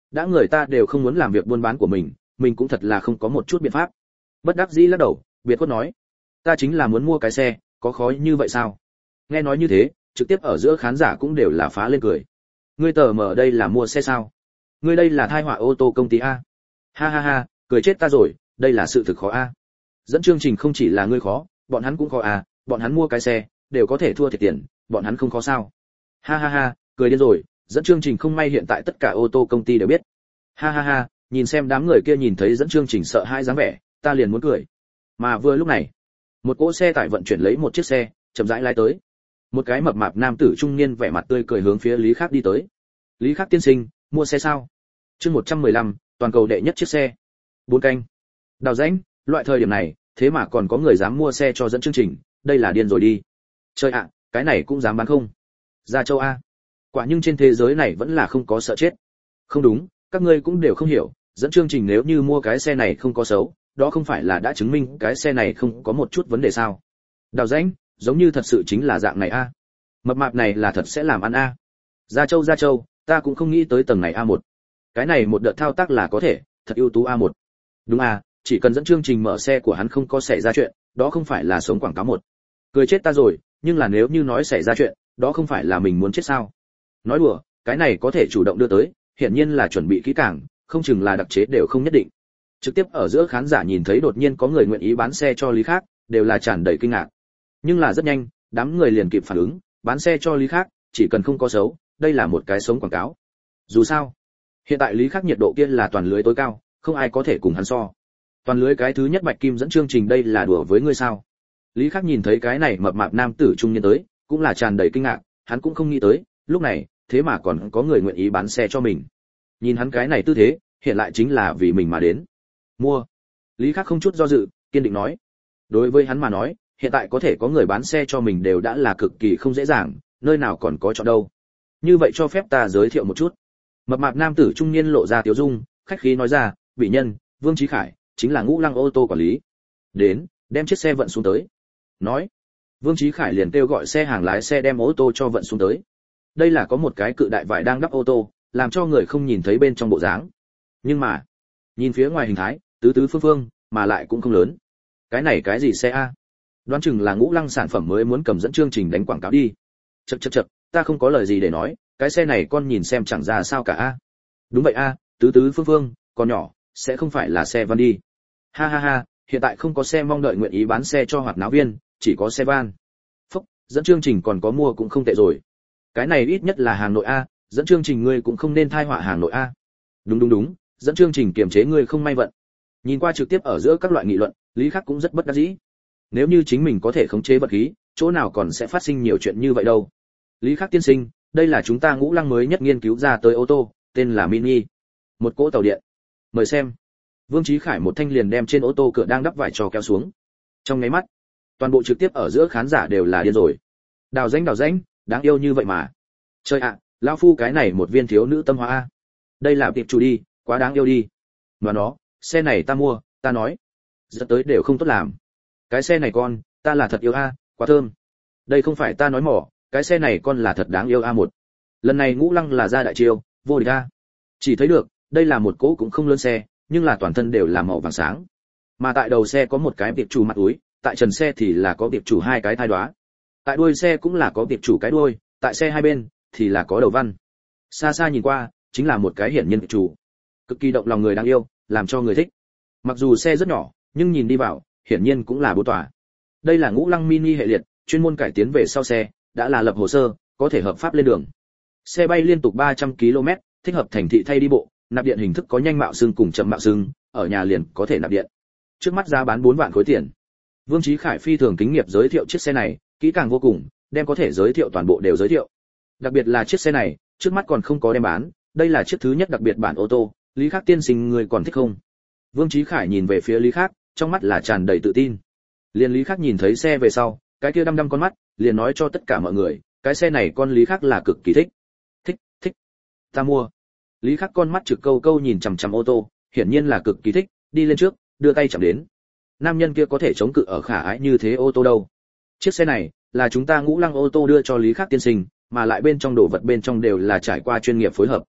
đã người ta đều không muốn làm việc buôn bán của mình cũng thật là không có một chút biện pháp. Bất đắc dĩ lắc đầu, biệt khuất nói, ta chính là muốn mua cái xe, có khó như vậy sao? Nghe nói như thế, trực tiếp ở giữa khán giả cũng đều là phá lên cười. Ngươi tờ mở đây là mua xe sao? Ngươi đây là thai họa ô tô công ty a? Ha ha ha, cười chết ta rồi, đây là sự thực khó a. Dẫn chương trình không chỉ là ngươi khó, bọn hắn cũng khó a, bọn hắn mua cái xe đều có thể thua thiệt tiền, bọn hắn không khó sao? Ha ha ha, cười điên rồi, dẫn chương trình không may hiện tại tất cả ô tô công ty đều biết. Ha ha ha, nhìn xem đám người kia nhìn thấy dẫn chương trình sợ hãi dáng vẻ, ta liền muốn cười. Mà vừa lúc này, một cỗ xe tải vận chuyển lấy một chiếc xe, chậm rãi lái tới. Một cái mập mạp nam tử trung niên vẻ mặt tươi cười hướng phía Lý Khắc đi tới. Lý Khắc tiên sinh, mua xe sao? Chương 115, toàn cầu đệ nhất chiếc xe. 4 canh. Đào rãnh, loại thời điểm này, thế mà còn có người dám mua xe cho dẫn chương trình, đây là điên rồi đi. Trời ạ, cái này cũng dám bán không? Ra châu a. Quả nhưng trên thế giới này vẫn là không có sợ chết. Không đúng, các ngươi cũng đều không hiểu, dẫn chương trình nếu như mua cái xe này không có xấu, đó không phải là đã chứng minh cái xe này không có một chút vấn đề sao? Đào rãnh, giống như thật sự chính là dạng này a. Mập mạp này là thật sẽ làm ăn a. Ra châu, ta cũng không nghĩ tới tầng này A1. Cái này một đợt thao tác là có thể, thật ưu tú A1. Đúng a, chỉ cần dẫn chương trình mở xe của hắn không có xảy ra chuyện, đó không phải là sống quảng cáo một. Cười chết ta rồi, nhưng là nếu như nói xảy ra chuyện, đó không phải là mình muốn chết sao? Nói đùa, cái này có thể chủ động đưa tới, hiển nhiên là chuẩn bị kỹ càng, không chừng là đặc chế đều không nhất định. Trực tiếp ở giữa khán giả nhìn thấy đột nhiên có người nguyện ý bán xe cho Lý Khắc, đều là tràn đầy kinh ngạc. Nhưng là rất nhanh, đám người liền kịp phản ứng, bán xe cho Lý Khắc, chỉ cần không có xấu, đây là một cái sống quảng cáo. Dù sao, hiện tại Lý Khắc nhiệt độ kia là toàn lưới tối cao, không ai có thể cùng hắn so. Toàn lưới cái thứ nhất bạch kim dẫn chương trình đây là đùa với ngươi sao? Lý Khắc nhìn thấy cái này mập mạp nam tử trung niên tới, cũng là tràn đầy kinh ngạc, hắn cũng không nghĩ tới, lúc này, thế mà còn có người nguyện ý bán xe cho mình. Nhìn hắn cái này tư thế, hiện lại chính là vì mình mà đến. Mua. Lý Khắc không chút do dự, kiên định nói. Đối với hắn mà nói, hiện tại có thể có người bán xe cho mình đều đã là cực kỳ không dễ dàng, nơi nào còn có chọn đâu. Như vậy cho phép ta giới thiệu một chút. Mập mạp nam tử trung niên lộ ra tiếu dung, khách khí nói ra, vị nhân, Vương Chí Khải, chính là Ngũ Lăng ô tô quản lý. Đến, đem chiếc xe vận xuống tới. Nói. Vương Chí Khải liền kêu gọi xe hàng lái xe đem ô tô cho vận xuống tới. Đây là có một cái cự đại vải đang đắp ô tô, làm cho người không nhìn thấy bên trong bộ dáng. Nhưng mà, nhìn phía ngoài hình thái, tứ tứ phương phương, mà lại cũng không lớn. Cái này cái gì xe a? Đoán chừng là Ngũ Lăng sản phẩm mới muốn cầm dẫn chương trình đánh quảng cáo đi. Chậc, ta không có lời gì để nói, cái xe này con nhìn xem chẳng ra sao cả a. Đúng vậy a, tứ tứ phương phương, còn nhỏ, sẽ không phải là xe van đi. Ha ha ha, hiện tại không có xe mong đợi nguyện ý bán xe cho hoạt náo viên, chỉ có xe van. Phúc, dẫn chương trình còn có mua cũng không tệ rồi. Cái này ít nhất là hàng nội a, dẫn chương trình ngươi cũng không nên thai họa hàng nội a. Đúng, dẫn chương trình kiềm chế ngươi không may vận. Nhìn qua trực tiếp ở giữa các loại nghị luận, Lý Khắc cũng rất bất đắc dĩ. Nếu như chính mình có thể khống chế vật khí, chỗ nào còn sẽ phát sinh nhiều chuyện như vậy đâu. Lý Khắc tiên sinh, đây là chúng ta Ngũ Lăng mới nhất nghiên cứu ra tới ô tô, tên là Mini. Một cỗ tàu điện. Mời xem. Vương Chí Khải một thanh liền đem trên ô tô cửa đang đắp vải cho kéo xuống. Trong nháy mắt, toàn bộ trực tiếp ở giữa khán giả đều là điên rồi. Đào rãnh, đáng yêu như vậy mà. Trời ạ, lão phu cái này một viên thiếu nữ tâm hóa a. Đây là tiệp chủ đi, quá đáng yêu đi. Mà nó, xe này ta mua, ta nói. Dẫn tới đều không tốt làm. Cái xe này con, ta là thật yêu a, quá thơm. Đây không phải ta nói mỏ, cái xe này con là thật đáng yêu A1. Lần này Ngũ Lăng là ra đại chiêu, vô địch a. Chỉ thấy được, đây là một cỗ cũng không lớn xe, nhưng là toàn thân đều là màu vàng sáng. Mà tại đầu xe có một cái tiệp chủ mặt túi, tại trần xe thì là có tiệp chủ hai cái thai đoá. Tại đuôi xe cũng là có tiệp chủ cái đuôi, tại xe hai bên thì là có đầu văn. Xa xa nhìn qua, chính là một cái hiển nhiên tiệp chủ. Cực kỳ động lòng người đáng yêu, làm cho người thích. Mặc dù xe rất nhỏ, nhưng nhìn đi vào, hiển nhiên cũng là bố tòa. Đây là Ngũ Lăng Mini hệ liệt, chuyên môn cải tiến về sau xe, đã là lập hồ sơ, có thể hợp pháp lên đường. Xe bay liên tục 300 km, thích hợp thành thị thay đi bộ, nạp điện hình thức có nhanh mạo xương cùng chậm mạo xương, ở nhà liền có thể nạp điện. Trước mắt giá bán 4 vạn khối tiền. Vương Chí Khải phi thường kính nghiệp giới thiệu chiếc xe này, kỹ càng vô cùng, đem có thể giới thiệu toàn bộ đều giới thiệu. Đặc biệt là chiếc xe này, trước mắt còn không có đem bán, đây là chiếc thứ nhất đặc biệt bản ô tô, Lý Khắc tiên sinh người còn thích không? Vương Chí Khải nhìn về phía Lý Khắc, trong mắt là tràn đầy tự tin. Liên Lý Khắc nhìn thấy xe về sau, cái kia đăm con mắt, liền nói cho tất cả mọi người, cái xe này con Lý Khắc là cực kỳ thích. Thích. Ta mua. Lý Khắc con mắt trực câu nhìn chằm chằm ô tô, hiển nhiên là cực kỳ thích, đi lên trước, đưa tay chạm đến. Nam nhân kia có thể chống cự ở khả ái như thế ô tô đâu. Chiếc xe này là chúng ta Ngũ Lăng ô tô đưa cho Lý Khắc tiên sinh, mà lại bên trong đồ vật bên trong đều là trải qua chuyên nghiệp phối hợp.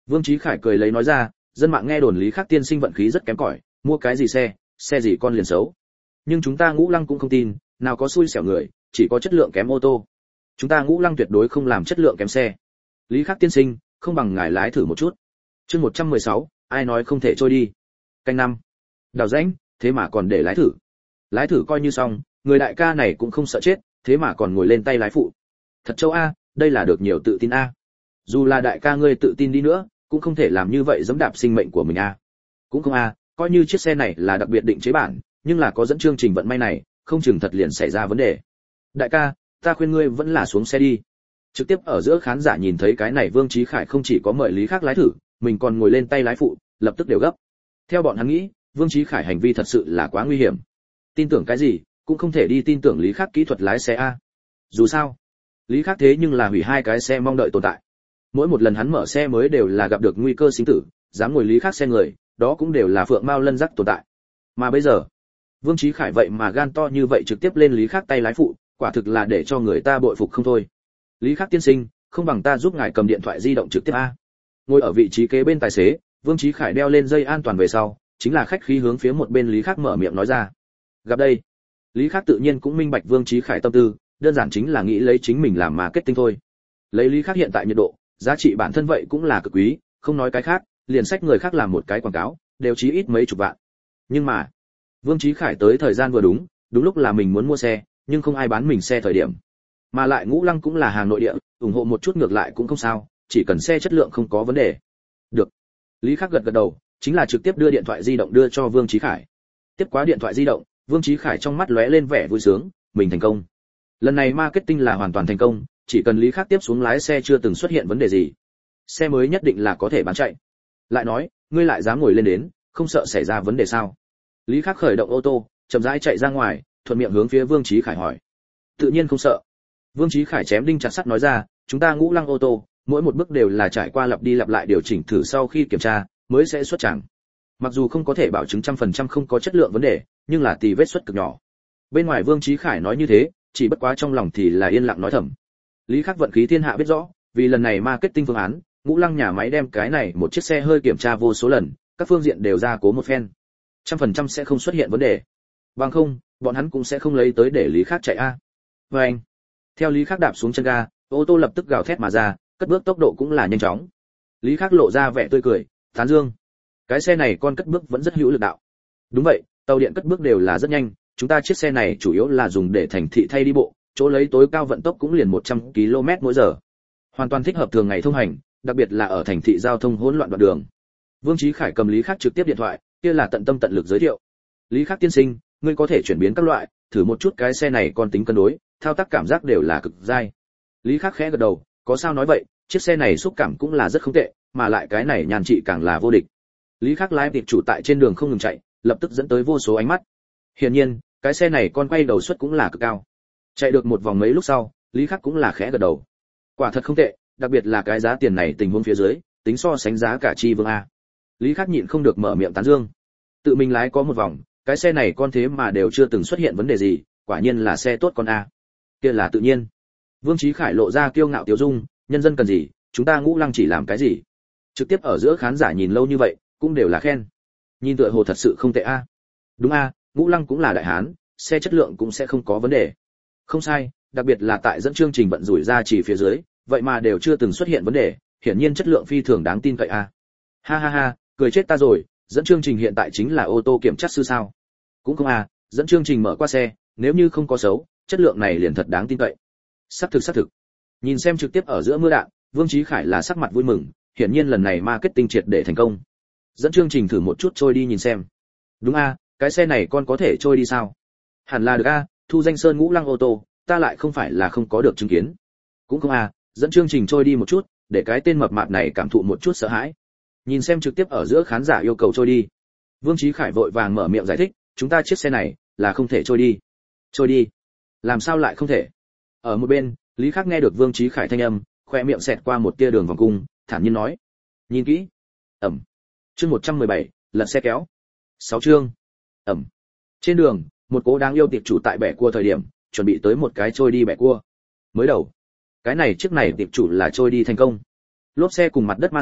Vương Chí Khải cười lấy nói ra, dân mạng nghe đồn Lý Khắc tiên sinh vận khí rất kém cỏi, mua cái gì xe gì con liền xấu. Nhưng chúng ta Ngũ Lăng cũng không tin, nào có xui xẻo người, chỉ có chất lượng kém ô tô. Chúng ta Ngũ Lăng tuyệt đối không làm chất lượng kém xe. Lý Khắc tiên sinh, không bằng ngài lái thử một chút. Chương 116, ai nói không thể trôi đi. Canh năm. Đào rãnh, thế mà còn để lái thử. Lái thử coi như xong, người đại ca này cũng không sợ chết, thế mà còn ngồi lên tay lái phụ. Thật châu a, đây là được nhiều tự tin a. Dù là đại ca ngươi tự tin đi nữa, cũng không thể làm như vậy giẫm đạp sinh mệnh của mình a. Cũng không a, coi như chiếc xe này là đặc biệt định chế bản, nhưng là có dẫn chương trình vận may này, không chừng thật liền xảy ra vấn đề. Đại ca, ta khuyên ngươi vẫn là xuống xe đi. Trực tiếp ở giữa khán giả nhìn thấy cái này Vương Chí Khải không chỉ có mời Lý Khắc lái thử, mình còn ngồi lên tay lái phụ, lập tức đều gấp. Theo bọn hắn nghĩ, Vương Chí Khải hành vi thật sự là quá nguy hiểm. Tin tưởng cái gì, cũng không thể đi tin tưởng Lý Khắc kỹ thuật lái xe a. Dù sao, Lý Khắc thế nhưng là hủy hai cái xe mong đợi tồn tại. Mỗi một lần hắn mở xe mới đều là gặp được nguy cơ sinh tử, dám ngồi Lý Khắc xe người, đó cũng đều là phượng mao lân rắc tồn tại. Mà bây giờ, Vương Chí Khải vậy mà gan to như vậy trực tiếp lên Lý Khắc tay lái phụ, quả thực là để cho người ta bội phục không thôi. Lý Khắc tiên sinh, không bằng ta giúp ngài cầm điện thoại di động trực tiếp a. Ngồi ở vị trí kế bên tài xế, Vương Chí Khải đeo lên dây an toàn về sau, chính là khách khí hướng phía một bên Lý Khắc mở miệng nói ra. Gặp đây, Lý Khắc tự nhiên cũng minh bạch Vương Chí Khải tâm tư, đơn giản chính là nghĩ lấy chính mình làm marketing thôi. Lấy Lý Khắc hiện tại nhiệt độ, giá trị bản thân vậy cũng là cực quý, không nói cái khác, liền sách người khác làm một cái quảng cáo, đều chí ít mấy chục vạn. Nhưng mà, Vương Chí Khải tới thời gian vừa đúng, đúng lúc là mình muốn mua xe, nhưng không ai bán mình xe thời điểm. Mà lại Ngũ Lăng cũng là hàng nội địa, ủng hộ một chút ngược lại cũng không sao, chỉ cần xe chất lượng không có vấn đề. Được. Lý Khắc gật gật đầu, chính là trực tiếp đưa điện thoại di động đưa cho Vương Chí Khải. Tiếp quá điện thoại di động, Vương Chí Khải trong mắt lóe lên vẻ vui sướng, mình thành công. Lần này marketing là hoàn toàn thành công, chỉ cần Lý Khắc tiếp xuống lái xe chưa từng xuất hiện vấn đề gì, xe mới nhất định là có thể bán chạy. Lại nói, ngươi lại dám ngồi lên đến, không sợ xảy ra vấn đề sao? Lý Khắc khởi động ô tô, chậm rãi chạy ra ngoài, thuận miệng hướng phía Vương Chí Khải hỏi. Tự nhiên không sợ. Vương Chí Khải chém đinh chặt sắt nói ra, chúng ta Ngũ Lăng ô tô, mỗi một bước đều là trải qua lặp đi lặp lại điều chỉnh thử sau khi kiểm tra, mới sẽ xuất chẳng. Mặc dù không có thể bảo chứng 100% không có chất lượng vấn đề, nhưng là tì vết xuất cực nhỏ. Bên ngoài Vương Chí Khải nói như thế, chỉ bất quá trong lòng thì là yên lặng nói thầm. Lý Khắc vận khí thiên hạ biết rõ, vì lần này marketing phương án, Ngũ Lăng nhà máy đem cái này một chiếc xe hơi kiểm tra vô số lần, các phương diện đều ra cố một phen. 100% sẽ không xuất hiện vấn đề. Bằng không, bọn hắn cũng sẽ không lấy tới để Lý Khắc chạy a. Và anh, theo Lý Khắc đạp xuống chân ga, ô tô lập tức gào thét mà ra, cất bước tốc độ cũng là nhanh chóng. Lý Khắc lộ ra vẻ tươi cười, tán dương. Cái xe này con cất bước vẫn rất hữu lực đạo. Đúng vậy, tàu điện cất bước đều là rất nhanh, chúng ta chiếc xe này chủ yếu là dùng để thành thị thay đi bộ, chỗ lấy tối cao vận tốc cũng liền 100 km/h. Hoàn toàn thích hợp thường ngày thông hành, đặc biệt là ở thành thị giao thông hỗn loạn đoạn đường. Vương Chí Khải cầm Lý Khắc trực tiếp điện thoại, kia là tận tâm tận lực giới thiệu. Lý Khắc tiên sinh, ngươi có thể chuyển biến các loại, thử một chút cái xe này còn tính cân đối, thao tác cảm giác đều là cực dai. Lý Khắc khẽ gật đầu, có sao nói vậy, chiếc xe này xúc cảm cũng là rất không tệ, mà lại cái này nhàn trị càng là vô địch. Lý Khắc lái tiệp chủ tại trên đường không ngừng chạy, lập tức dẫn tới vô số ánh mắt. Hiển nhiên, cái xe này con quay đầu suất cũng là cực cao. Chạy được một vòng mấy lúc sau, Lý Khắc cũng là khẽ gật đầu. Quả thật không tệ, đặc biệt là cái giá tiền này tình huống phía dưới, tính so sánh giá cả chi vương a. Lý Khắc nhịn không được mở miệng tán dương. Tự mình lái có một vòng, cái xe này con thế mà đều chưa từng xuất hiện vấn đề gì, quả nhiên là xe tốt con a. Kia là tự nhiên. Vương Chí Khải lộ ra kiêu ngạo tiêu dung, nhân dân cần gì, chúng ta Ngũ Lăng chỉ làm cái gì. Trực tiếp ở giữa khán giả nhìn lâu như vậy, cũng đều là khen. Nhìn tựa hồ thật sự không tệ a. Đúng a, Ngũ Lăng cũng là đại hán, xe chất lượng cũng sẽ không có vấn đề. Không sai, đặc biệt là tại dẫn chương trình vận rủi ra chỉ phía dưới, vậy mà đều chưa từng xuất hiện vấn đề, hiển nhiên chất lượng phi thường đáng tin cậy a. Ha ha ha, cười chết ta rồi, dẫn chương trình hiện tại chính là ô tô kiểm tra sư sao? Cũng không a, dẫn chương trình mở qua xe, nếu như không có xấu, chất lượng này liền thật đáng tin cậy. Xác thực. Nhìn xem trực tiếp ở giữa mưa đạn, Vương Chí Khải là sắc mặt vui mừng, hiển nhiên lần này marketing triệt để thành công. Dẫn chương trình thử một chút trôi đi nhìn xem. Đúng a, cái xe này con có thể trôi đi sao? Hẳn là được a, thu danh sơn Ngũ Lăng ô tô, ta lại không phải là không có được chứng kiến. Cũng không a, dẫn chương trình trôi đi một chút, để cái tên mập mạp này cảm thụ một chút sợ hãi. Nhìn xem trực tiếp ở giữa khán giả yêu cầu trôi đi. Vương Chí Khải vội vàng mở miệng giải thích, chúng ta chiếc xe này là không thể trôi đi. Trôi đi? Làm sao lại không thể? Ở một bên, Lý Khắc nghe được Vương Chí Khải thanh âm, khoe miệng xẹt qua một tia đường vòng cung, thản nhiên nói: "Nhìn kỹ." Ẩm. Chương 117, lật xe kéo. 6 chương. Ẩm. Trên đường, một cố đáng yêu tiệp chủ tại bẻ cua thời điểm, chuẩn bị tới một cái trôi đi bẻ cua. Mới đầu, cái này chiếc này tiệp chủ là trôi đi thành công. Lốp xe cùng mặt đất ma sát,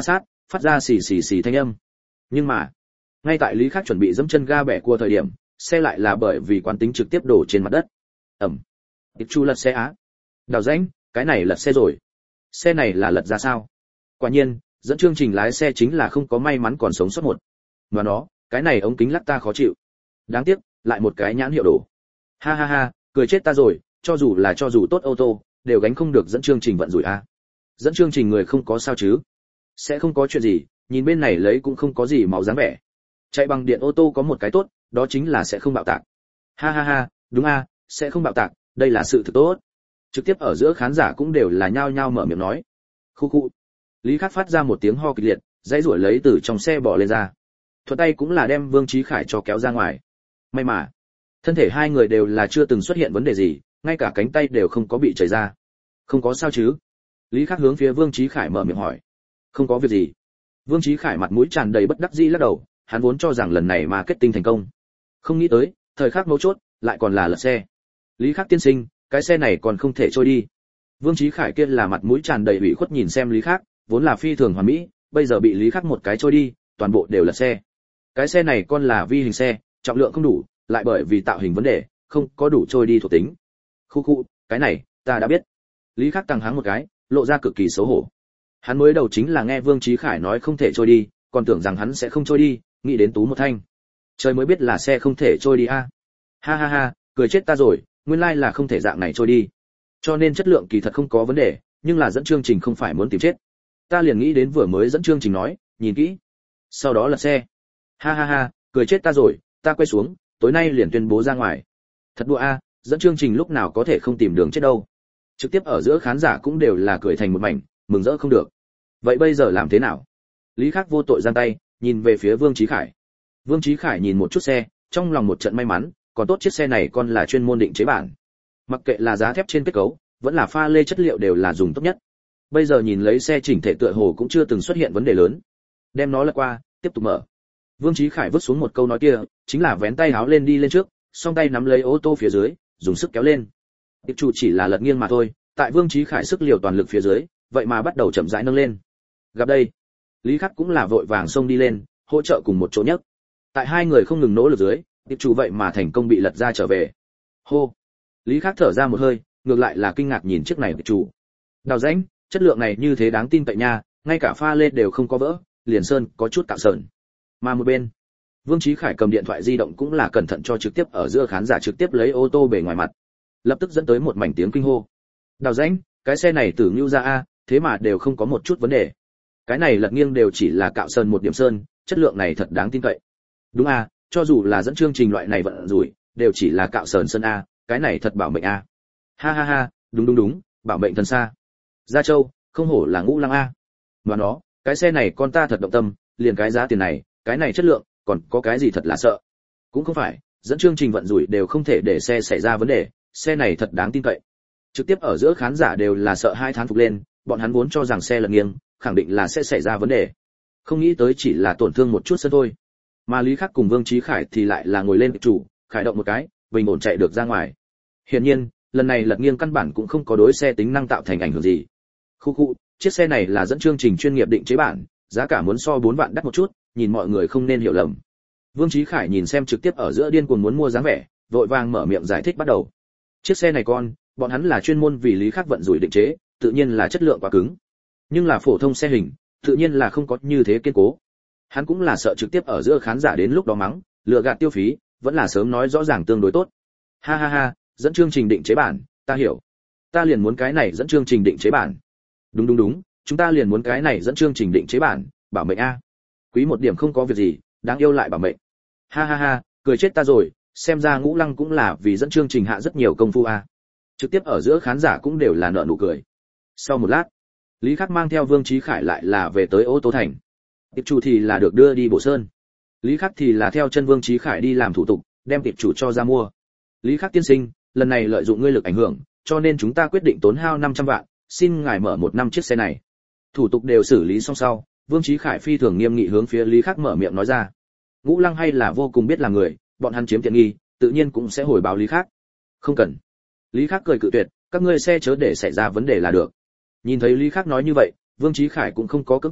phát ra xì xì xì thanh âm. Nhưng mà, ngay tại Lý Khắc chuẩn bị dẫm chân ga bẻ cua thời điểm, xe lại là bởi vì quán tính trực tiếp đổ trên mặt đất. Ầm. Tiệp Chu lật xe á. Đào rãnh, cái này lật xe rồi. Xe này là lật ra sao? Quả nhiên, dẫn chương trình lái xe chính là không có may mắn còn sống sót một. Mà nó, cái này ống kính lắc ta khó chịu. Đáng tiếc, lại một cái nhãn hiệu đổ. Ha ha ha, cười chết ta rồi, cho dù tốt ô tô, đều gánh không được dẫn chương trình vận rủi a. Dẫn chương trình người không có sao chứ? Sẽ không có chuyện gì, nhìn bên này lấy cũng không có gì máu dáng vẻ. Chạy bằng điện ô tô có một cái tốt, đó chính là sẽ không bạo tạc. Ha ha ha, đúng a, sẽ không bạo tạc, đây là sự thực tốt. Trực tiếp ở giữa khán giả cũng đều là nhao nhao mở miệng nói. Khu khu. Lý Khắc phát ra một tiếng ho kịch liệt, dãy rủi lấy từ trong xe bỏ lên ra. Thuận tay cũng là đem Vương Chí Khải cho kéo ra ngoài. May mà, thân thể hai người đều là chưa từng xuất hiện vấn đề gì, ngay cả cánh tay đều không có bị chảy ra. Không có sao chứ? Lý Khắc hướng phía Vương Chí Khải mở miệng hỏi. Không có việc gì. Vương Chí Khải mặt mũi tràn đầy bất đắc dĩ lắc đầu, hắn vốn cho rằng lần này marketing thành công. Không nghĩ tới, thời khắc mấu chốt, lại còn là lật xe. Lý Khắc tiên sinh, cái xe này còn không thể trôi đi. Vương Chí Khải kia là mặt mũi tràn đầy ủy khuất nhìn xem Lý Khắc, vốn là phi thường hoàn mỹ, bây giờ bị Lý Khắc một cái trôi đi, toàn bộ đều lật xe. Cái xe này con là vi hình xe, trọng lượng không đủ, lại bởi vì tạo hình vấn đề, không có đủ trôi đi thuộc tính. Khu khu, cái này, ta đã biết. Lý Khắc tăng háng một cái, lộ ra cực kỳ xấu hổ. Hắn mới đầu chính là nghe Vương Chí Khải nói không thể trôi đi, còn tưởng rằng hắn sẽ không trôi đi, nghĩ đến tú một thanh. Trời mới biết là xe không thể trôi đi a. Ha ha ha, cười chết ta rồi, nguyên lai là không thể dạng này trôi đi. Cho nên chất lượng kỳ thật không có vấn đề, nhưng là dẫn chương trình không phải muốn tìm chết. Ta liền nghĩ đến vừa mới dẫn chương trình nói, nhìn kỹ. Sau đó là xe. Ha ha ha, cười chết ta rồi, ta quay xuống, tối nay liền tuyên bố ra ngoài. Thật đùa a, dẫn chương trình lúc nào có thể không tìm đường chết đâu. Trực tiếp ở giữa khán giả cũng đều là cười thành một mảnh, mừng rỡ không được. Vậy bây giờ làm thế nào? Lý Khắc vô tội giang tay, nhìn về phía Vương Chí Khải. Vương Chí Khải nhìn một chút xe, trong lòng một trận may mắn, còn tốt chiếc xe này còn là chuyên môn định chế bản. Mặc kệ là giá thép trên kết cấu, vẫn là pha lê chất liệu đều là dùng tốt nhất. Bây giờ nhìn lấy xe chỉnh thể tựa hồ cũng chưa từng xuất hiện vấn đề lớn. Đem nó lật qua, tiếp tục mở. Vương Chí Khải vứt xuống một câu nói kia, chính là vén tay áo lên đi lên trước, song tay nắm lấy ô tô phía dưới, dùng sức kéo lên. Tiệp chủ chỉ là lật nghiêng mà thôi, tại Vương Chí Khải sức liều toàn lực phía dưới, vậy mà bắt đầu chậm rãi nâng lên. Gặp đây, Lý Khắc cũng là vội vàng xông đi lên, hỗ trợ cùng một chỗ nhấc. Tại hai người không ngừng nỗ lực dưới, tiệp chủ vậy mà thành công bị lật ra trở về. Hô. Lý Khắc thở ra một hơi, ngược lại là kinh ngạc nhìn chiếc này tiệp chủ. Đào rãnh, chất lượng này như thế đáng tin cậy nha, ngay cả pha lê đều không có vỡ, liền sơn có chút cạo sờn. Mà một bên, Vương Chí Khải cầm điện thoại di động cũng là cẩn thận cho trực tiếp ở giữa khán giả trực tiếp lấy ô tô bề ngoài mặt, lập tức dẫn tới một mảnh tiếng kinh hô. Đào rãnh, cái xe này tử ngưu ra a, thế mà đều không có một chút vấn đề. Cái này lật nghiêng đều chỉ là cạo sơn một điểm sơn, chất lượng này thật đáng tin cậy. Đúng a, cho dù là dẫn chương trình loại này vận rủi, đều chỉ là cạo sơn sơn a, cái này thật bảo mệnh a. Ha ha ha, đúng, bảo mệnh thần xa. Gia Châu, không hổ là Ngũ Lăng a. Mà nó, cái xe này con ta thật động tâm, liền cái giá tiền này, cái này chất lượng, còn có cái gì thật là sợ. Cũng không phải, dẫn chương trình vận rủi đều không thể để xe xảy ra vấn đề, xe này thật đáng tin cậy. Trực tiếp ở giữa khán giả đều là sợ hai thán phục lên, bọn hắn vốn cho rằng xe lật nghiêng, khẳng định là sẽ xảy ra vấn đề. Không nghĩ tới chỉ là tổn thương một chút sân thôi. Mà Lý Khắc cùng Vương Chí Khải thì lại là ngồi lên chủ, khởi động một cái, bình ổn chạy được ra ngoài. Hiển nhiên, lần này lật nghiêng căn bản cũng không có đối xe tính năng tạo thành ảnh hưởng gì. Khu, chiếc xe này là dẫn chương trình chuyên nghiệp định chế bản, giá cả muốn so 4 vạn đắt một chút, nhìn mọi người không nên hiểu lầm. Vương Chí Khải nhìn xem trực tiếp ở giữa điên cuồng muốn mua dáng vẻ, vội vàng mở miệng giải thích bắt đầu. Chiếc xe này con, bọn hắn là chuyên môn vì Lý Khắc vận rủi định chế, tự nhiên là chất lượng quá cứng. Nhưng là phổ thông xe hình, tự nhiên là không có như thế kiên cố. Hắn cũng là sợ trực tiếp ở giữa khán giả đến lúc đó mắng, lừa gạt tiêu phí, vẫn là sớm nói rõ ràng tương đối tốt. Ha ha ha, dẫn chương trình định chế bản, ta hiểu. Ta liền muốn cái này dẫn chương trình định chế bản. Đúng, chúng ta liền muốn cái này dẫn chương trình định chế bản, bảo mệnh a. Quý một điểm không có việc gì, đáng yêu lại bảo mệnh. Ha ha ha, cười chết ta rồi, xem ra Ngũ Lăng cũng là vì dẫn chương trình hạ rất nhiều công phu a. Trực tiếp ở giữa khán giả cũng đều là nở nụ cười. Sau một lát, Lý Khắc mang theo Vương Chí Khải lại là về tới ô tô thành. Tiệp chủ thì là được đưa đi Bộ Sơn. Lý Khắc thì là theo chân Vương Chí Khải đi làm thủ tục, đem tiệp chủ cho ra mua. Lý Khắc tiên sinh, lần này lợi dụng ngươi lực ảnh hưởng, cho nên chúng ta quyết định tốn hao 500 vạn, xin ngài mở một năm chiếc xe này. Thủ tục đều xử lý xong sau, Vương Chí Khải phi thường nghiêm nghị hướng phía Lý Khắc mở miệng nói ra. Ngũ Lăng hay là vô cùng biết làm người, bọn hắn chiếm tiện nghi, tự nhiên cũng sẽ hồi báo Lý Khắc. Không cần. Lý Khắc cười cự tuyệt, các ngươi xe chớ để xảy ra vấn đề là được. Nhìn thấy Lý Khắc nói như vậy, Vương Chí Khải cũng không có cưỡng cầu,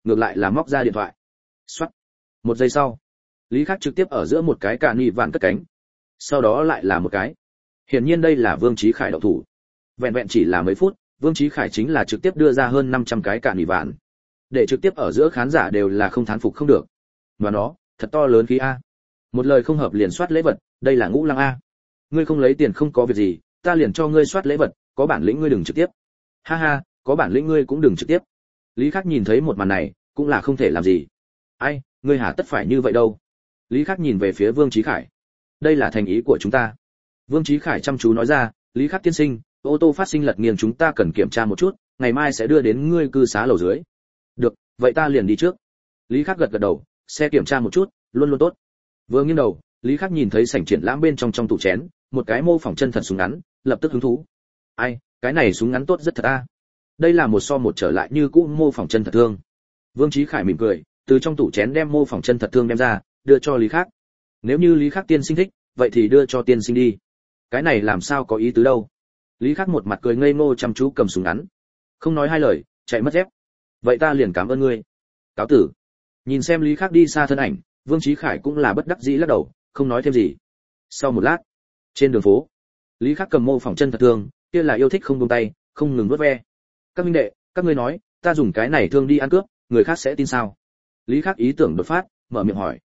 ngược lại là móc ra điện thoại. Soát. Một giây sau, Lý Khắc trực tiếp ở giữa một cái cạn nỉ vạn cất cánh. Sau đó lại là một cái. Hiển nhiên đây là Vương Chí Khải động thủ. Vẹn vẹn chỉ là mấy phút, Vương Chí Khải chính là trực tiếp đưa ra hơn 500 cái cạn nỉ vạn. Để trực tiếp ở giữa khán giả đều là không thán phục không được. Mà nó, thật to lớn khí a. Một lời không hợp liền soát lễ vật, đây là ngũ lăng a. Ngươi không lấy tiền không có việc gì, ta liền cho ngươi soát lễ vật, có bản lĩnh ngươi đừng trực tiếp. Ha ha, có bản lĩnh ngươi cũng đừng trực tiếp. Lý Khắc nhìn thấy một màn này, cũng là không thể làm gì. Ai, ngươi hả tất phải như vậy đâu. Lý Khắc nhìn về phía Vương Chí Khải. Đây là thành ý của chúng ta. Vương Chí Khải chăm chú nói ra, Lý Khắc tiên sinh, ô tô phát sinh lật nghiêng chúng ta cần kiểm tra một chút, ngày mai sẽ đưa đến ngươi cư xá lầu dưới. Được, vậy ta liền đi trước. Lý Khắc gật gật đầu, xe kiểm tra một chút, luôn luôn tốt. Vừa nghiêng đầu, Lý Khắc nhìn thấy sảnh triển lãm bên trong tủ chén, một cái mô phỏng chân thật súng ngắn, lập tức hứng thú. Ai, cái này súng ngắn tốt rất thật a. Đây là một so một trở lại như cũ mô phỏng chân thật thương. Vương Chí Khải mỉm cười, từ trong tủ chén đem mô phỏng chân thật thương đem ra, đưa cho Lý Khắc. Nếu như Lý Khắc tiên sinh thích, vậy thì đưa cho tiên sinh đi. Cái này làm sao có ý tứ đâu. Lý Khắc một mặt cười ngây ngô chăm chú cầm súng ngắn, không nói hai lời, chạy mất dép. Vậy ta liền cảm ơn ngươi. Cáo tử. Nhìn xem Lý Khắc đi xa thân ảnh, Vương Chí Khải cũng là bất đắc dĩ lắc đầu, không nói thêm gì. Sau một lát, trên đường phố, Lý Khắc cầm mô phỏng chân thật thương, kia là yêu thích không buông tay, không ngừng vuốt ve. Các huynh đệ, các ngươi nói, ta dùng cái này thương đi ăn cướp, người khác sẽ tin sao? Lý Khắc ý tưởng đột phát, mở miệng hỏi.